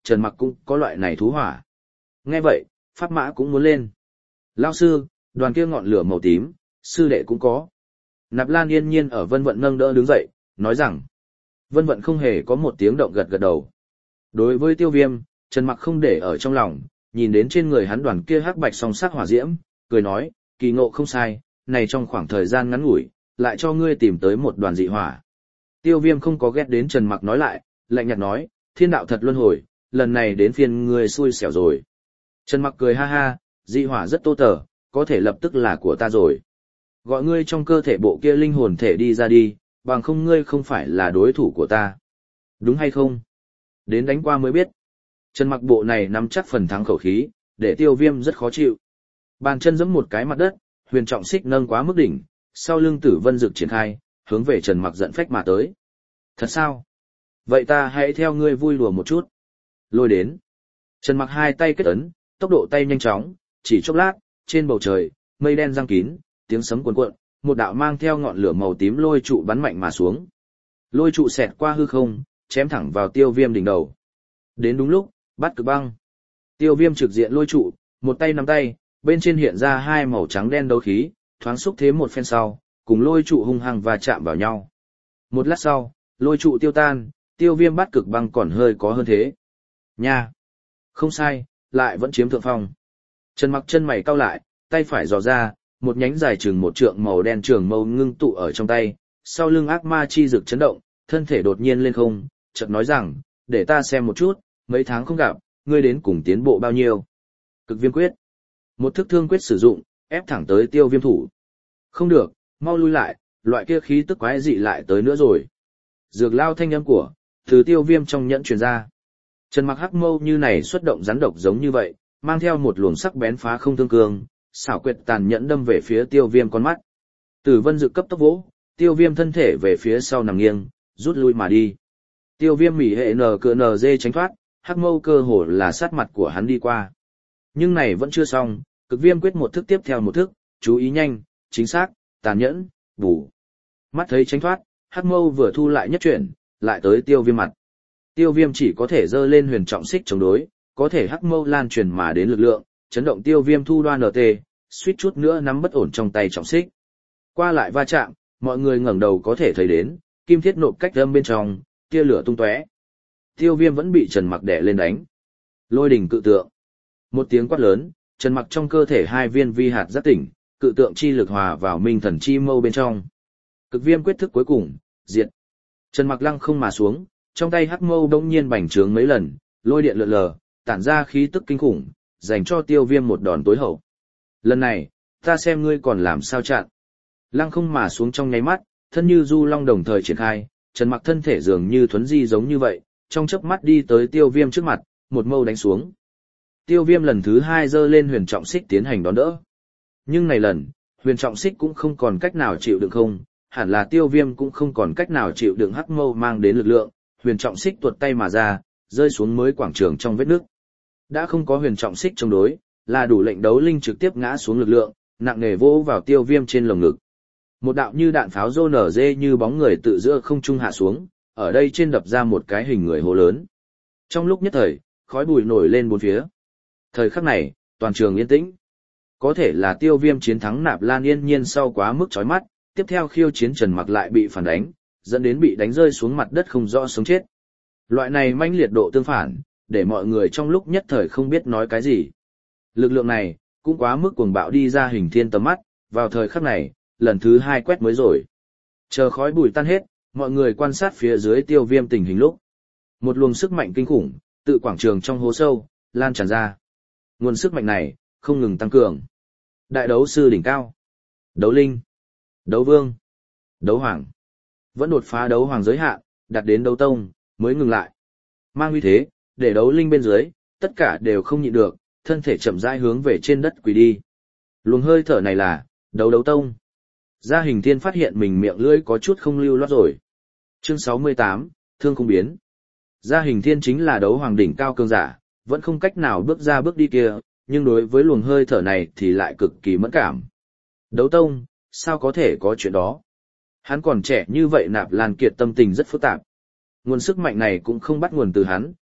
Trần Mặc cũng có loại này thú hỏa. Nghe vậy, Pháp Mã cũng muốn lên. Lao sư, đoàn kia ngọn lửa màu tím, sư đệ cũng có. Nạp Lan yên nhiên ở Vân Vận nâng đỡ đứng dậy, nói rằng. Vân Vận không hề có một tiếng động gật gật đầu. Đối với Tiêu Viêm, Trần Mặc không để ở trong lòng, nhìn đến trên người hắn đoàn kia hắc bạch song sắc hỏa diễm, cười nói, kỳ ngộ không sai, này trong khoảng thời gian ngắn ngủi, lại cho ngươi tìm tới một đoàn dị hỏa. Tiêu Viêm không có ghét đến Trần Mặc nói lại, lạnh nhạt nói, thiên đạo thật luân hồi, lần này đến phiên ngươi xui xẻo rồi. Trần Mặc cười ha ha, dị hỏa rất tô tở, có thể lập tức là của ta rồi. Gọi ngươi trong cơ thể bộ kia linh hồn thể đi ra đi, bằng không ngươi không phải là đối thủ của ta. Đúng hay không? Đến đánh qua mới biết. Trần Mặc bộ này nắm chắc phần thắng khẩu khí, để Tiêu Viêm rất khó chịu. Bàn chân giẫm một cái mặt đất, huyền trọng xích nâng quá mức đỉnh, sau lưng Tử Vân Dực triển khai, hướng về Trần Mặc giận phách mà tới. Thật sao? Vậy ta hãy theo ngươi vui đùa một chút. Lôi đến. Trần Mặc hai tay kết ấn, tốc độ tay nhanh chóng, chỉ chốc lát, trên bầu trời, mây đen giăng kín, tiếng sấm cuồn cuộn, một đạo mang theo ngọn lửa màu tím lôi trụ bắn mạnh mà xuống. Lôi trụ xẹt qua hư không, chém thẳng vào Tiêu Viêm đỉnh đầu. Đến đúng lúc, bắt cực băng. Tiêu Viêm trực diện lôi trụ, một tay nắm tay, bên trên hiện ra hai màu trắng đen đấu khí, thoáng xúc thế một phen sau, cùng lôi trụ hung hăng và chạm vào nhau. Một lát sau, lôi trụ tiêu tan, Tiêu Viêm bắt cực băng còn hơi có hơn thế. Nha! Không sai, lại vẫn chiếm thượng phong. Trần Mặc chân mày cau lại, tay phải dò ra, một nhánh dài chừng một trượng màu đen trường mâu ngưng tụ ở trong tay, sau lưng ác ma chi rực chấn động, thân thể đột nhiên lên không, chợt nói rằng, để ta xem một chút, mấy tháng không gặp, ngươi đến cùng tiến bộ bao nhiêu. Cực viêm quyết. Một thức thương quyết sử dụng, ép thẳng tới Tiêu Viêm thủ. Không được, mau lui lại, loại kia khí tức quái dị lại tới nữa rồi. Dược lao thanh âm của, từ Tiêu Viêm trong nhẫn truyền ra. Trần Mặc hắc mâu như này xuất động rắn độc giống như vậy, mang theo một luồng sắc bén phá không thương cương, xảo quyệt tàn nhẫn đâm về phía Tiêu Viêm con mắt. Tử Vân Dực cấp tốc vỗ, Tiêu Viêm thân thể về phía sau nằm nghiêng, rút lui mà đi. Tiêu Viêm mỉ hệ NCNG tránh thoát, hắc mâu cơ hồ là sát mặt của hắn đi qua. Nhưng này vẫn chưa xong, cực viêm quyết một thức tiếp theo một thức, chú ý nhanh, chính xác, tàn nhẫn, bù. Mắt thấy tránh thoát, hắc mâu vừa thu lại nhất chuyển, lại tới Tiêu Viêm mặt. Tiêu Viêm chỉ có thể giơ lên huyền trọng xích chống đối, có thể hắc mâu lan truyền mà đến lực lượng, chấn động Tiêu Viêm thu đoan NT, suýt chút nữa nắm bất ổn trong tay trọng xích. Qua lại va chạm, mọi người ngẩng đầu có thể thấy đến, kim thiết nộp cách âm bên trong, tia lửa tung tóe. Tiêu Viêm vẫn bị Trần Mặc đè lên đánh. Lôi đỉnh cự tượng. Một tiếng quát lớn, Trần Mặc trong cơ thể hai viên vi hạt giác tỉnh, cự tượng chi lực hòa vào minh thần chi mâu bên trong. Cực viêm quyết thức cuối cùng, diệt. Trần Mặc lăng không mà xuống, trong tay hắc mâu đống nhiên bành trướng mấy lần, lôi điện lượn lờ, tản ra khí tức kinh khủng, dành cho Tiêu Viêm một đòn tối hậu. Lần này, ta xem ngươi còn làm sao chặn. Lăng không mà xuống trong nháy mắt, thân như du long đồng thời triển khai, Trần Mặc thân thể dường như thuấn di giống như vậy, trong chớp mắt đi tới Tiêu Viêm trước mặt, một mâu đánh xuống. Tiêu Viêm lần thứ hai giơ lên huyền trọng xích tiến hành đón đỡ. Nhưng này lần, huyền trọng xích cũng không còn cách nào chịu đựng không, hẳn là Tiêu Viêm cũng không còn cách nào chịu đựng hắc mâu mang đến lực lượng, huyền trọng xích tuột tay mà ra, rơi xuống mới quảng trường trong vết nước. Đã không có huyền trọng xích chống đối, là đủ lệnh đấu linh trực tiếp ngã xuống lực lượng, nặng nề vỗ vào Tiêu Viêm trên lồng ngực. Một đạo như đạn pháo rô nở dê như bóng người tự giữa không trung hạ xuống, ở đây trên đập ra một cái hình người hố lớn. Trong lúc nhất thời, khói bụi nổi lên bốn phía. Thời khắc này, toàn trường yên tĩnh. Có thể là Tiêu Viêm chiến thắng Nạp Lan yên nhiên sau quá mức chói mắt, tiếp theo khiêu chiến Trần Mặc lại bị phản đánh, dẫn đến bị đánh rơi xuống mặt đất không rõ sống chết. Loại này manh liệt độ tương phản, để mọi người trong lúc nhất thời không biết nói cái gì. Lực lượng này, cũng quá mức cuồng bạo đi ra hình thiên tầm mắt, vào thời khắc này, lần thứ hai quét mới rồi. Chờ khói bụi tan hết, mọi người quan sát phía dưới Tiêu Viêm tình hình lúc. Một luồng sức mạnh kinh khủng, tự quảng trường trong hố sâu, lan tràn ra. Nguồn sức mạnh này, không ngừng tăng cường. Đại đấu sư đỉnh cao, đấu linh, đấu vương, đấu hoàng. Vẫn đột phá đấu hoàng giới hạn, đạt đến đấu tông, mới ngừng lại. Mang uy thế, để đấu linh bên dưới, tất cả đều không nhịn được, thân thể chậm rãi hướng về trên đất quỳ đi. Luồng hơi thở này là, đấu tông. Gia Hình Thiên phát hiện mình miệng lưỡi có chút không lưu loát rồi. Chương 68, Thương không biến. Gia Hình Thiên chính là đấu hoàng đỉnh cao cường giả, vẫn không cách nào bước ra bước đi kia, nhưng đối với luồng hơi thở này thì lại cực kỳ mẫn cảm. Đấu tông, sao có thể có chuyện đó? Hắn còn trẻ như vậy Nạp Lan Kiệt tâm tình rất phức tạp. Nguồn sức mạnh này cũng không bắt nguồn từ hắn,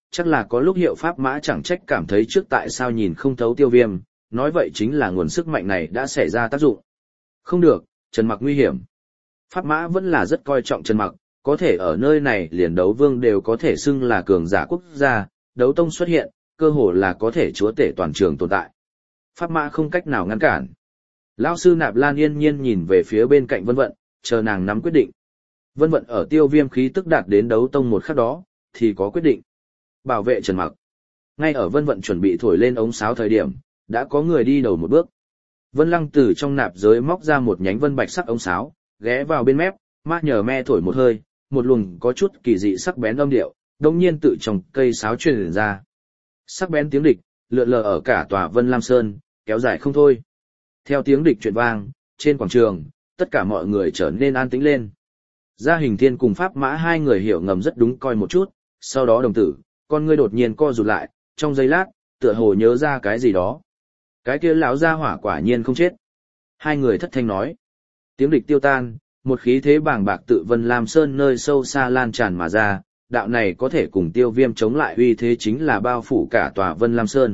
chắc là có lúc hiệu pháp mã chẳng trách cảm thấy trước tại sao nhìn không thấu Tiêu Viêm, nói vậy chính là nguồn sức mạnh này đã xảy ra tác dụng. Không được, Trần Mặc nguy hiểm. Pháp mã vẫn là rất coi trọng Trần Mặc, có thể ở nơi này liền đấu vương đều có thể xưng là cường giả quốc gia, đấu tông xuất hiện, cơ hồ là có thể chúa tể toàn trường tồn tại. Pháp mã không cách nào ngăn cản. Lão sư Nạp Lan yên nhiên nhìn về phía bên cạnh Vân Vận, chờ nàng nắm quyết định. Vân Vận ở Tiêu Viêm khí tức đạt đến đấu tông một khắc đó, thì có quyết định. Bảo vệ Trần Mặc. Ngay ở Vân Vận chuẩn bị thổi lên ống sáo thời điểm, đã có người đi đầu một bước. Vân Lăng từ trong nạp giới móc ra một nhánh vân bạch sắc ống sáo, ghé vào bên mép, ma nhờ me thổi một hơi, một luồng có chút kỳ dị sắc bén âm điệu, đột nhiên tự trong cây sáo truyền ra. Sắc bén tiếng địch, lượn lờ ở cả tòa Vân Lam Sơn, kéo dài không thôi. Theo tiếng địch truyền vang, trên quảng trường, tất cả mọi người trở nên an tĩnh lên. Gia Hình Thiên cùng Pháp Mã hai người hiểu ngầm rất đúng coi một chút, sau đó đồng tử, con ngươi đột nhiên co rụt lại, trong giây lát, tựa hồ nhớ ra cái gì đó. Cái kia lão gia hỏa quả nhiên không chết. Hai người thất thanh nói. Tiếng địch tiêu tan, một khí thế bàng bạc tự Vân Lam Sơn nơi sâu xa lan tràn mà ra, đạo này có thể cùng Tiêu Viêm chống lại uy thế chính là bao phủ cả tòa Vân Lam Sơn.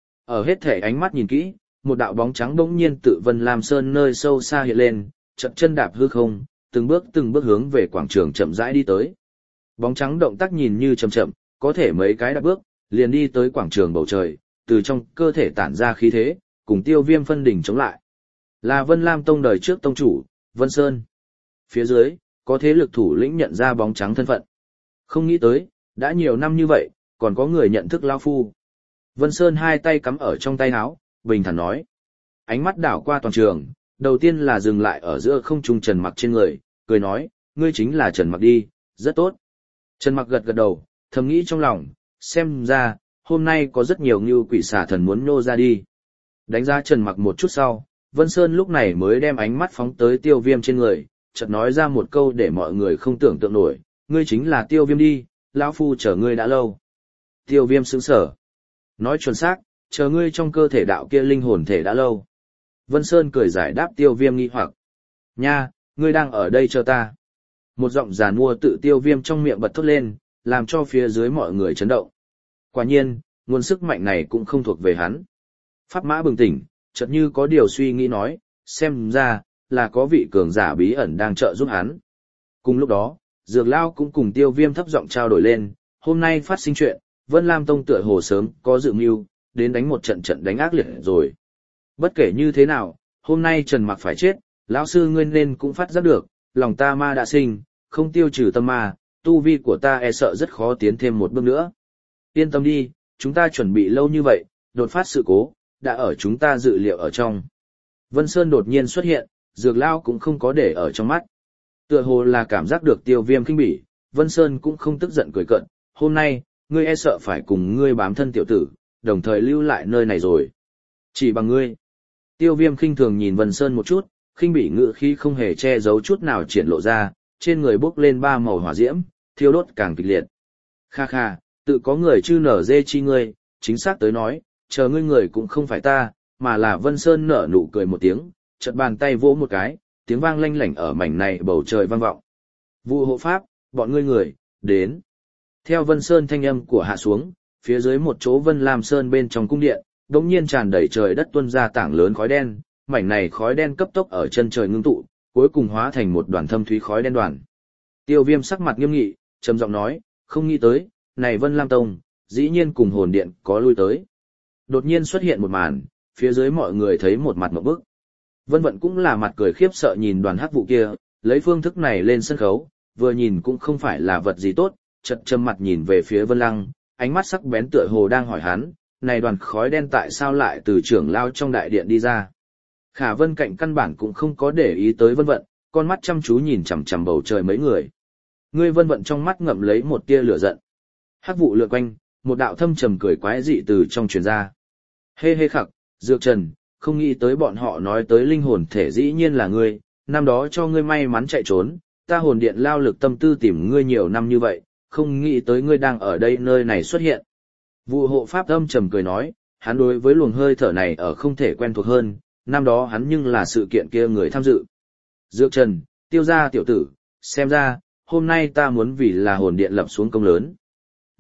Ở hết thể ánh mắt nhìn kỹ, một đạo bóng trắng bỗng nhiên tự Vân Lam Sơn nơi sâu xa hiện lên, chậm chân đạp hư không, từng bước hướng về quảng trường chậm rãi đi tới. Bóng trắng động tác nhìn như chậm chậm, có thể mấy cái đạp bước, liền đi tới quảng trường bầu trời, từ trong cơ thể tản ra khí thế, cùng Tiêu Viêm phân đỉnh chống lại. Là Vân Lam Tông đời trước tông chủ, Vân Sơn. Phía dưới, có thế lực thủ lĩnh nhận ra bóng trắng thân phận. Không nghĩ tới, đã nhiều năm như vậy, còn có người nhận thức lão phu. Vân Sơn hai tay cắm ở trong tay áo, bình thản nói. Ánh mắt đảo qua toàn trường, đầu tiên là dừng lại ở giữa không trung Trần Mặc trên người, cười nói, ngươi chính là Trần Mặc đi, rất tốt. Trần Mặc gật gật đầu, thầm nghĩ trong lòng, xem ra, hôm nay có rất nhiều ngưu quỷ xà thần muốn nhô ra đi. Đánh giá Trần Mặc một chút sau, Vân Sơn lúc này mới đem ánh mắt phóng tới Tiêu Viêm trên người, chợt nói ra một câu để mọi người không tưởng tượng nổi, ngươi chính là Tiêu Viêm đi, lão phu chờ ngươi đã lâu. Tiêu Viêm sững sờ. Nói chuẩn xác, chờ ngươi trong cơ thể đạo kia linh hồn thể đã lâu. Vân Sơn cười giải đáp Tiêu Viêm nghi hoặc. Nha, ngươi đang ở đây chờ ta. Một giọng giàn mua tự Tiêu Viêm trong miệng bật thốt lên, làm cho phía dưới mọi người chấn động. Quả nhiên, nguồn sức mạnh này cũng không thuộc về hắn. Pháp Mã bừng tỉnh, chợt như có điều suy nghĩ nói, xem ra, là có vị cường giả bí ẩn đang trợ giúp hắn. Cùng lúc đó, Dược Lao cũng cùng Tiêu Viêm thấp giọng trao đổi lên, hôm nay phát sinh chuyện, Vân Lam Tông tựa hồ sớm có dự mưu, đến đánh một trận trận đánh ác liệt rồi. Bất kể như thế nào, hôm nay Trần Mặc phải chết, lão sư ngươi nên cũng phát giác được, lòng ta ma đã sinh, không tiêu trừ tâm ma, tu vi của ta e sợ rất khó tiến thêm một bước nữa. Yên tâm đi, chúng ta chuẩn bị lâu như vậy, đột phát sự cố, đã ở chúng ta dự liệu ở trong. Vân Sơn đột nhiên xuất hiện, Dược Lao cũng không có để ở trong mắt. Tựa hồ là cảm giác được Tiêu Viêm khinh bỉ, Vân Sơn cũng không tức giận cười cợt, hôm nay, ngươi e sợ phải cùng ngươi bám thân tiểu tử, đồng thời lưu lại nơi này rồi. Chỉ bằng ngươi. Tiêu Viêm khinh thường nhìn Vân Sơn một chút, khinh bỉ ngữ khí không hề che giấu chút nào triển lộ ra, trên người bốc lên ba màu hỏa diễm, thiêu đốt càng kịch liệt. Kha kha, tự có người chư nở dê chi ngươi, chính xác tới nói, chờ ngươi người cũng không phải ta, mà là Vân Sơn nở nụ cười một tiếng, chợt bàn tay vỗ một cái, tiếng vang lanh lảnh ở mảnh này bầu trời vang vọng. Vụ hộ pháp, bọn ngươi người, đến. Theo Vân Sơn thanh âm của hạ xuống, phía dưới một chỗ Vân Lam Sơn bên trong cung điện, đột nhiên tràn đầy trời đất tuôn ra tảng lớn khói đen, mảnh này khói đen cấp tốc ở chân trời ngưng tụ, cuối cùng hóa thành một đoàn thâm thúy khói đen đoàn. Tiêu Viêm sắc mặt nghiêm nghị, trầm giọng nói, không nghĩ tới, này Vân Lam Tông, dĩ nhiên cùng hồn điện có lui tới. Đột nhiên xuất hiện một màn, phía dưới mọi người thấy một mặt ngộp bức. Vân Vận cũng là mặt cười khiếp sợ nhìn đoàn hắc vụ kia, lấy phương thức này lên sân khấu, vừa nhìn cũng không phải là vật gì tốt, chợt trầm mặt nhìn về phía Vân Lăng, ánh mắt sắc bén tựa hồ đang hỏi hắn, này đoàn khói đen tại sao lại từ trưởng lao trong đại điện đi ra. Khả Vân cạnh căn bản cũng không có để ý tới Vân Vận, con mắt chăm chú nhìn chằm chằm bầu trời mấy người. Ngươi Vân Vận trong mắt ngậm lấy một tia lửa giận. Hắc vụ lượn quanh, một đạo thâm trầm cười quái dị từ trong truyền ra. Hê hê khặc, Dược Trần, không nghĩ tới bọn họ nói tới linh hồn thể dĩ nhiên là ngươi, năm đó cho ngươi may mắn chạy trốn, ta hồn điện lao lực tâm tư tìm ngươi nhiều năm như vậy, không nghĩ tới ngươi đang ở đây nơi này xuất hiện. Vụ hộ pháp âm trầm cười nói, hắn đối với luồng hơi thở này ở không thể quen thuộc hơn, năm đó hắn nhưng là sự kiện kia người tham dự. Dược Trần, Tiêu gia tiểu tử, xem ra, hôm nay ta muốn vì là hồn điện lập xuống công lớn.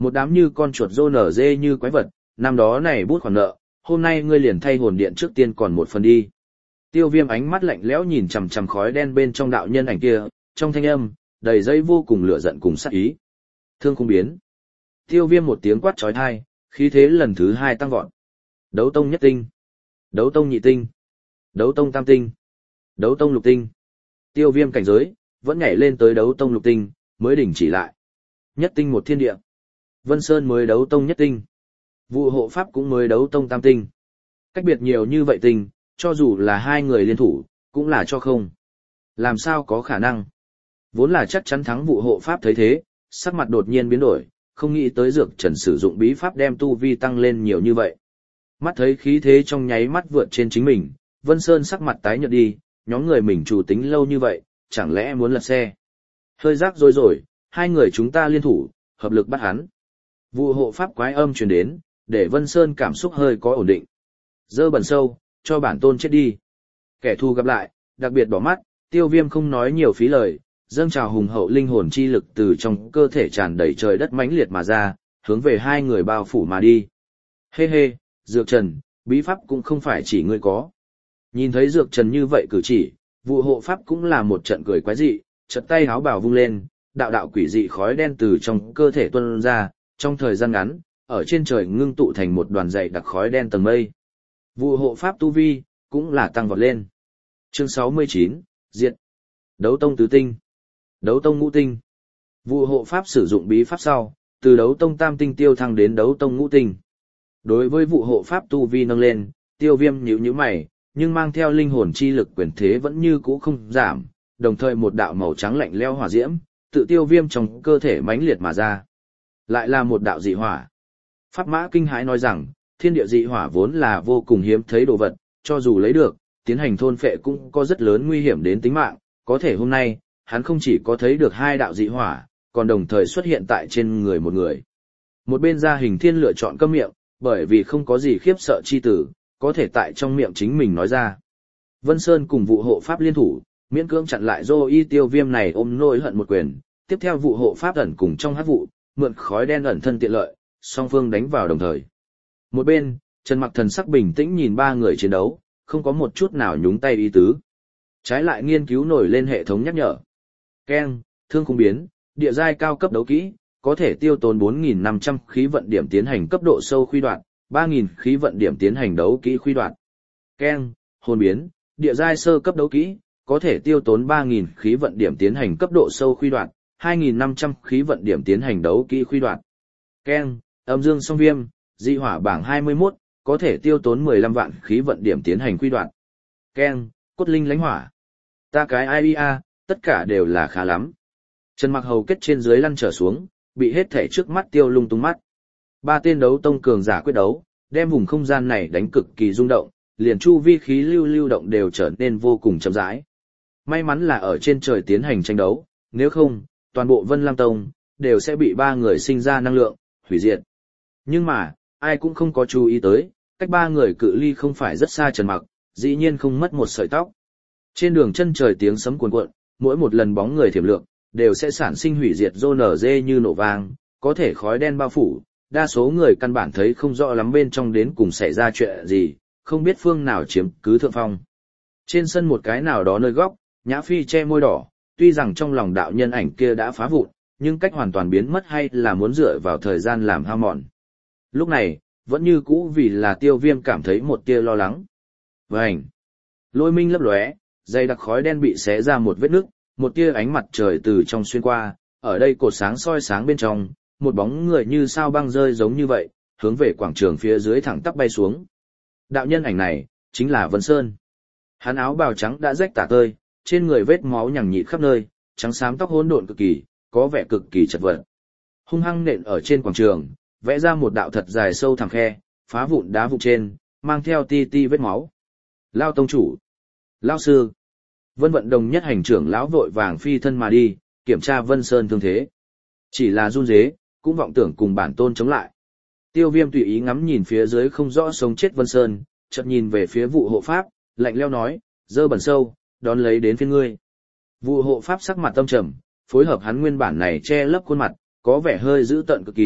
Một đám như con chuột rô nở dê như quái vật, năm đó này bút khoản nợ, hôm nay ngươi liền thay hồn điện trước tiên còn một phần đi. Tiêu Viêm ánh mắt lạnh lẽo nhìn chằm chằm khói đen bên trong đạo nhân ảnh kia, trong thanh âm đầy dây vô cùng lửa giận cùng sát ý. Thương khung biến. Tiêu Viêm một tiếng quát chói tai, khí thế lần thứ 2 tăng vọt. Đấu tông nhất tinh, đấu tông nhị tinh, đấu tông tam tinh, đấu tông lục tinh. Tiêu Viêm cảnh giới vẫn nhảy lên tới đấu tông lục tinh, mới đình chỉ lại. Nhất tinh một thiên địa. Vân Sơn mới đấu tông nhất tinh. Vụ hộ pháp cũng mới đấu tông tam tinh. Cách biệt nhiều như vậy tinh, cho dù là hai người liên thủ, cũng là cho không. Làm sao có khả năng? Vốn là chắc chắn thắng vụ hộ pháp thấy thế, sắc mặt đột nhiên biến đổi, không nghĩ tới Dược Trần sử dụng bí pháp đem tu vi tăng lên nhiều như vậy. Mắt thấy khí thế trong nháy mắt vượt trên chính mình, Vân Sơn sắc mặt tái nhợt đi, nhóm người mình chủ tính lâu như vậy, chẳng lẽ muốn lật xe? Hơi rắc rối rồi, hai người chúng ta liên thủ, hợp lực bắt hắn. Vụ hộ pháp quái âm truyền đến, để Vân Sơn cảm xúc hơi có ổn định. Dơ bẩn sâu, cho bản tôn chết đi. Kẻ thù gặp lại, đặc biệt bỏ mắt, Tiêu Viêm không nói nhiều phí lời, dâng trào hùng hậu linh hồn chi lực từ trong cơ thể tràn đầy trời đất mãnh liệt mà ra, hướng về hai người bao phủ mà đi. Hê hê, Dược Trần, bí pháp cũng không phải chỉ ngươi có. Nhìn thấy Dược Trần như vậy cử chỉ, vụ hộ pháp cũng là một trận cười quái dị, chợt tay háo bảo vung lên, đạo đạo quỷ dị khói đen từ trong cơ thể tuôn ra, trong thời gian ngắn, ở trên trời ngưng tụ thành một đoàn dày đặc khói đen tầng mây. Vụ hộ pháp tu vi cũng là tăng vọt lên. Chương 69, Diệt. Đấu tông tứ tinh, đấu tông ngũ tinh. Vụ hộ pháp sử dụng bí pháp sau, từ đấu tông tam tinh tiêu thăng đến đấu tông ngũ tinh. Đối với vụ hộ pháp tu vi nâng lên, Tiêu Viêm nhíu mày, nhưng mang theo linh hồn chi lực quyền thế vẫn như cũ không giảm, đồng thời một đạo màu trắng lạnh lẽo hỏa diễm, tự Tiêu Viêm trong cơ thể mãnh liệt mà ra. Lại là một đạo dị hỏa. Pháp Mã kinh hãi nói rằng, thiên địa dị hỏa vốn là vô cùng hiếm thấy đồ vật, cho dù lấy được, tiến hành thôn phệ cũng có rất lớn nguy hiểm đến tính mạng, có thể hôm nay, hắn không chỉ có thấy được hai đạo dị hỏa, còn đồng thời xuất hiện tại trên người một người. Một bên gia hình thiên lựa chọn câm miệng, bởi vì không có gì khiếp sợ chi tử, có thể tại trong miệng chính mình nói ra. Vân Sơn cùng vụ hộ pháp liên thủ, miễn cưỡng chặn lại Dô Y Tiêu Viêm này ôm nỗi hận một quyền, tiếp theo vụ hộ pháp ẩn cùng trong hắc vụ, mượn khói đen ẩn thân tiện lợi, song phương đánh vào đồng thời. Một bên, Trần Mặc thần sắc bình tĩnh nhìn ba người chiến đấu, không có một chút nào nhúng tay ý tứ. Trái lại nghiên cứu nổi lên hệ thống nhắc nhở. Keng, thương khung biến, địa giai cao cấp đấu kỹ, có thể tiêu tốn 4.500 khí vận điểm tiến hành cấp độ sâu khuy đoạn, 3.000 khí vận điểm tiến hành đấu kỹ khuy đoạn. Keng, hồn biến, địa giai sơ cấp đấu kỹ, có thể tiêu tốn 3.000 khí vận điểm tiến hành cấp độ sâu khuy đoạn, 2.500 khí vận điểm tiến hành đấu kỹ khuy đoạn. Keng, âm dương song viêm, dị hỏa bảng 21, có thể tiêu tốn 15 vạn khí vận điểm tiến hành khuy đoạn. Keng, cốt linh lánh hỏa. Ta cái IEA, tất cả đều là khá lắm. Trần Mặc hầu kết trên dưới lăn trở xuống, bị hết thể trước mắt tiêu lung tung mắt. Ba tên đấu tông cường giả quyết đấu, đem vùng không gian này đánh cực kỳ rung động, liền chu vi khí lưu động đều trở nên vô cùng chậm rãi. May mắn là ở trên trời tiến hành tranh đấu, nếu không, toàn bộ Vân Lam Tông đều sẽ bị ba người sinh ra năng lượng hủy diệt. Nhưng mà, ai cũng không có chú ý tới, cách ba người cự ly không phải rất xa Trần Mặc, dĩ nhiên không mất một sợi tóc. Trên đường chân trời tiếng sấm cuồn cuộn, mỗi một lần bóng người thiểm lượng, đều sẽ sản sinh hủy diệt rô nở dê như nổ vang, có thể khói đen bao phủ, đa số người căn bản thấy không rõ lắm bên trong đến cùng xảy ra chuyện gì, không biết phương nào chiếm cứ thượng phong. Trên sân một cái nào đó nơi góc, Nhã Phi che môi đỏ, tuy rằng trong lòng đạo nhân ảnh kia đã phá vụn, nhưng cách hoàn toàn biến mất hay là muốn dựa vào thời gian làm hao mòn. Lúc này, vẫn như cũ vì là Tiêu Viêm cảm thấy một tia lo lắng. Vành! Lôi minh lấp lóe, dày đặc khói đen bị xé ra một vết nứt, một tia ánh mặt trời từ trong xuyên qua, ở đây cột sáng soi sáng bên trong, một bóng người như sao băng rơi giống như vậy, hướng về quảng trường phía dưới thẳng tắp bay xuống. Đạo nhân ảnh này, chính là Vân Sơn. Hắn áo bào trắng đã rách tả tơi, trên người vết máu nhằng nhịt khắp nơi, trắng xám tóc hỗn độn cực kỳ, có vẻ cực kỳ chật vật. Hung hăng nện ở trên quảng trường, vẽ ra một đạo thật dài sâu thẳm khe, phá vụn đá vụn trên, mang theo ti ti vết máu. Lao tông chủ, Lao sư. Vân Vận Đồng nhất hành trưởng lão vội vàng phi thân mà đi, kiểm tra Vân Sơn thương thế. Chỉ là run rế, cũng vọng tưởng cùng bản tôn chống lại. Tiêu Viêm tùy ý ngắm nhìn phía dưới không rõ sống chết Vân Sơn, chợt nhìn về phía vụ hộ pháp, lạnh lẽo nói, dơ bẩn sâu, đón lấy đến phiên ngươi. Vụ hộ pháp sắc mặt tâm trầm, phối hợp hắn nguyên bản này che lấp khuôn mặt, có vẻ hơi dữ tợn cực kỳ,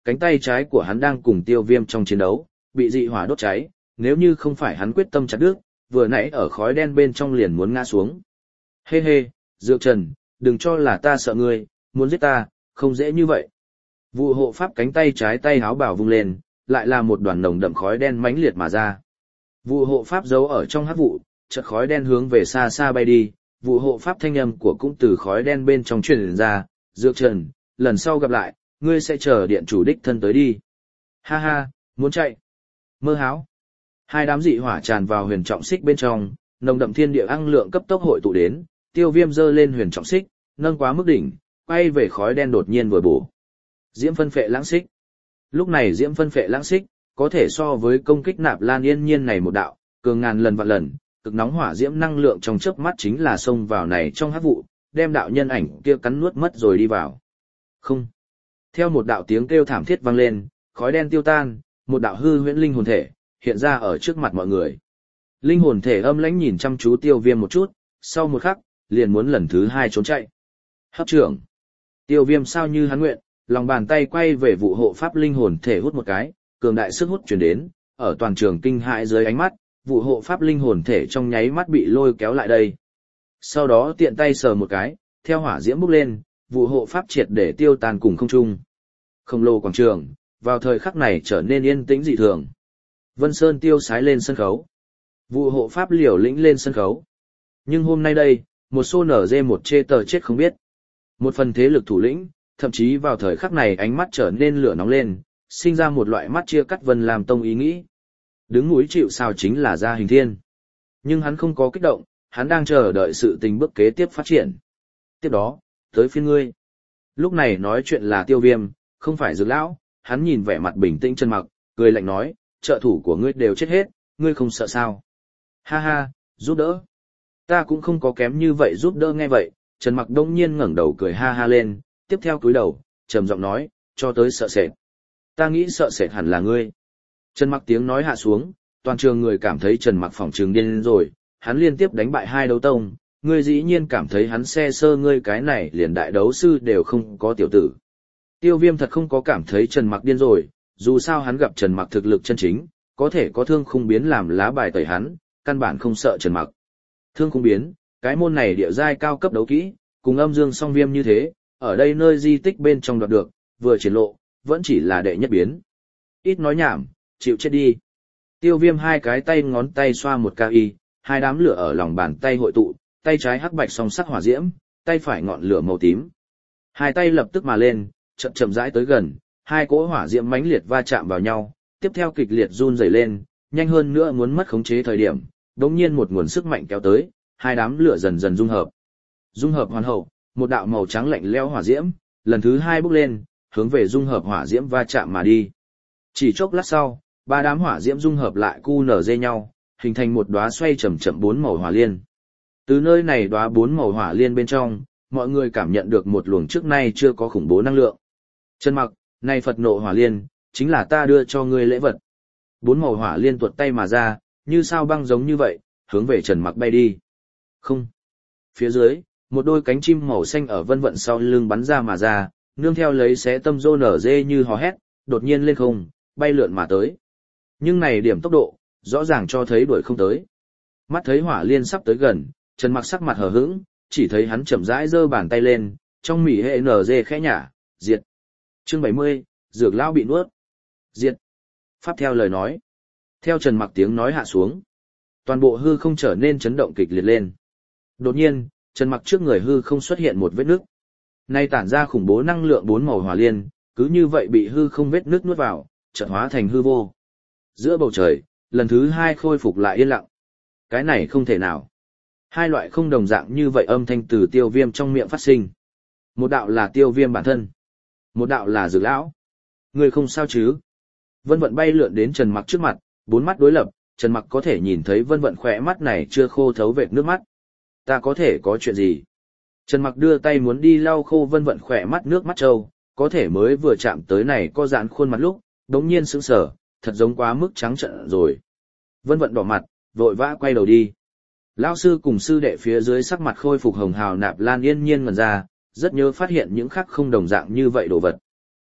cánh tay trái của hắn đang cùng tiêu viêm trong chiến đấu, bị dị hỏa đốt cháy, nếu như không phải hắn quyết tâm chặt đứt, vừa nãy ở khói đen bên trong liền muốn ngã xuống. Hê hê, Dược Trần, đừng cho là ta sợ ngươi, muốn giết ta, không dễ như vậy. Vụ hộ pháp cánh tay trái tay háo bảo vung lên, lại là một đoàn nồng đậm khói đen mãnh liệt mà ra. Vụ hộ pháp giấu ở trong hắc vụ, chợt khói đen hướng về xa xa bay đi, vụ hộ pháp thanh âm của cũng từ khói đen bên trong truyền ra, Dược Trần, lần sau gặp lại, ngươi sẽ chờ điện chủ đích thân tới đi. Ha ha, muốn chạy. Mơ háo. Hai đám dị hỏa tràn vào huyền trọng xích bên trong, nồng đậm thiên địa năng lượng cấp tốc hội tụ đến, tiêu viêm giơ lên huyền trọng xích, nâng quá mức đỉnh, quay về khói đen đột nhiên vừa bổ. Diễm phân phệ lãng xích. Lúc này diễm phân phệ lãng xích, có thể so với công kích nạp lan yên nhiên này một đạo, cường ngàn lần vạn lần, cực nóng hỏa diễm năng lượng trong chớp mắt chính là xông vào này trong hắc vụ, đem đạo nhân ảnh kia cắn nuốt mất rồi đi vào. Không. Theo một đạo tiếng kêu thảm thiết vang lên, khói đen tiêu tan, một đạo hư huyễn linh hồn thể hiện ra ở trước mặt mọi người. Linh hồn thể âm lãnh nhìn chăm chú tiêu viêm một chút, sau một khắc, liền muốn lần thứ hai trốn chạy. Hấp trưởng. Tiêu viêm sao như hắn nguyện, lòng bàn tay quay về vụ hộ pháp linh hồn thể hút một cái, cường đại sức hút chuyển đến, ở toàn trường kinh hãi dưới ánh mắt, vụ hộ pháp linh hồn thể trong nháy mắt bị lôi kéo lại đây. Sau đó tiện tay sờ một cái, theo hỏa diễm bốc lên, vụ hộ pháp triệt để tiêu tan cùng không trung. Khổng lồ quảng trường, vào thời khắc này trở nên yên tĩnh dị thường. Vân Sơn tiêu sái lên sân khấu. Vụ hộ pháp liều lĩnh lên sân khấu. Nhưng hôm nay đây, một xô nở dê một chê tờ chết không biết. Một phần thế lực thủ lĩnh, thậm chí vào thời khắc này ánh mắt trở nên lửa nóng lên, sinh ra một loại mắt chia cắt Vân Lam Tông ý nghĩ. Đứng núi chịu sào chính là Gia Hình Thiên. Nhưng hắn không có kích động, hắn đang chờ đợi sự tình bước kế tiếp phát triển. Tiếp đó, tới phiên ngươi. Lúc này nói chuyện là Tiêu Viêm, không phải Dược lão, hắn nhìn vẻ mặt bình tĩnh Trần Mặc, cười lạnh nói, trợ thủ của ngươi đều chết hết, ngươi không sợ sao? Ha ha, giúp đỡ. Ta cũng không có kém như vậy giúp đỡ nghe vậy, Trần Mặc đông nhiên ngẩng đầu cười ha ha lên, tiếp theo cúi đầu, trầm giọng nói, cho tới sợ sệt. Ta nghĩ sợ sệt hẳn là ngươi. Trần Mặc tiếng nói hạ xuống, toàn trường người cảm thấy Trần Mặc phỏng trường điên rồi, hắn liên tiếp đánh bại hai đấu tông, ngươi dĩ nhiên cảm thấy hắn xe sơ ngươi cái này liền đại đấu sư đều không có tiểu tử. Tiêu Viêm thật không có cảm thấy Trần Mặc điên rồi, dù sao hắn gặp Trần Mặc thực lực chân chính, có thể có thương khung biến làm lá bài tẩy hắn, căn bản không sợ Trần Mặc. Thương khung biến, cái môn này địa giai cao cấp đấu kỹ, cùng âm dương song viêm như thế, ở đây nơi di tích bên trong đoạt được, vừa triển lộ, vẫn chỉ là đệ nhất biến. Ít nói nhảm, chịu chết đi. Tiêu Viêm hai cái tay ngón tay xoa một ca y, hai đám lửa ở lòng bàn tay hội tụ, tay trái hắc bạch song sắc hỏa diễm, tay phải ngọn lửa màu tím. Hai tay lập tức mà lên, chậm chậm rãi tới gần, hai cỗ hỏa diễm mãnh liệt va chạm vào nhau, tiếp theo kịch liệt run rẩy lên, nhanh hơn nữa muốn mất khống chế thời điểm, đống nhiên một nguồn sức mạnh kéo tới, hai đám lửa dần dần dung hợp. Dung hợp hoàn hậu, một đạo màu trắng lạnh lẽo hỏa diễm, lần thứ hai bốc lên, hướng về dung hợp hỏa diễm va chạm mà đi. Chỉ chốc lát sau, ba đám hỏa diễm dung hợp lại cu nở dây nhau, hình thành một đóa xoay chậm chậm bốn màu hỏa liên. Từ nơi này đóa bốn màu hỏa liên bên trong, mọi người cảm nhận được một luồng trước nay chưa có khủng bố năng lượng. Trần Mặc, này Phật nộ hỏa liên, chính là ta đưa cho ngươi lễ vật. Bốn màu hỏa liên tuột tay mà ra, như sao băng giống như vậy, hướng về Trần Mặc bay đi. Không. Phía dưới, một đôi cánh chim màu xanh ở vân vận sau lưng bắn ra mà ra, nương theo lấy xé tâm rô nở dê như hò hét, đột nhiên lên không, bay lượn mà tới. Nhưng này điểm tốc độ, rõ ràng cho thấy đuổi không tới. Mắt thấy hỏa liên sắp tới gần, Trần Mặc sắc mặt hờ hững, chỉ thấy hắn chậm rãi giơ bàn tay lên, trong mỉ hệ nở dê khẽ nhả, diệt. Chương 70, Dược lão bị nuốt. Diệt. Pháp theo lời nói. Theo Trần Mặc tiếng nói hạ xuống, toàn bộ hư không trở nên chấn động kịch liệt lên. Đột nhiên, Trần Mặc trước người hư không xuất hiện một vết nứt. Nay tản ra khủng bố năng lượng bốn màu hỏa liên, cứ như vậy bị hư không vết nứt nuốt vào, chợt hóa thành hư vô. Giữa bầu trời, lần thứ hai khôi phục lại yên lặng. Cái này không thể nào. Hai loại không đồng dạng như vậy âm thanh từ Tiêu Viêm trong miệng phát sinh. Một đạo là Tiêu Viêm bản thân, một đạo là Dược lão. Người không sao chứ? Vân Vận bay lượn đến Trần Mặc trước mặt, bốn mắt đối lập, Trần Mặc có thể nhìn thấy Vân Vận khỏe mắt này chưa khô thấu vệt nước mắt. Ta có thể có chuyện gì? Trần Mặc đưa tay muốn đi lau khô Vân Vận khỏe mắt nước mắt trâu, có thể mới vừa chạm tới này có dán khuôn mặt lúc, đống nhiên sững sờ, thật giống quá mức trắng trợn rồi. Vân Vận đỏ mặt, vội vã quay đầu đi. Lão sư cùng sư đệ phía dưới sắc mặt khôi phục hồng hào Nạp Lan yên nhiên ngẩn ra, rất nhớ phát hiện những khác không đồng dạng như vậy đồ vật.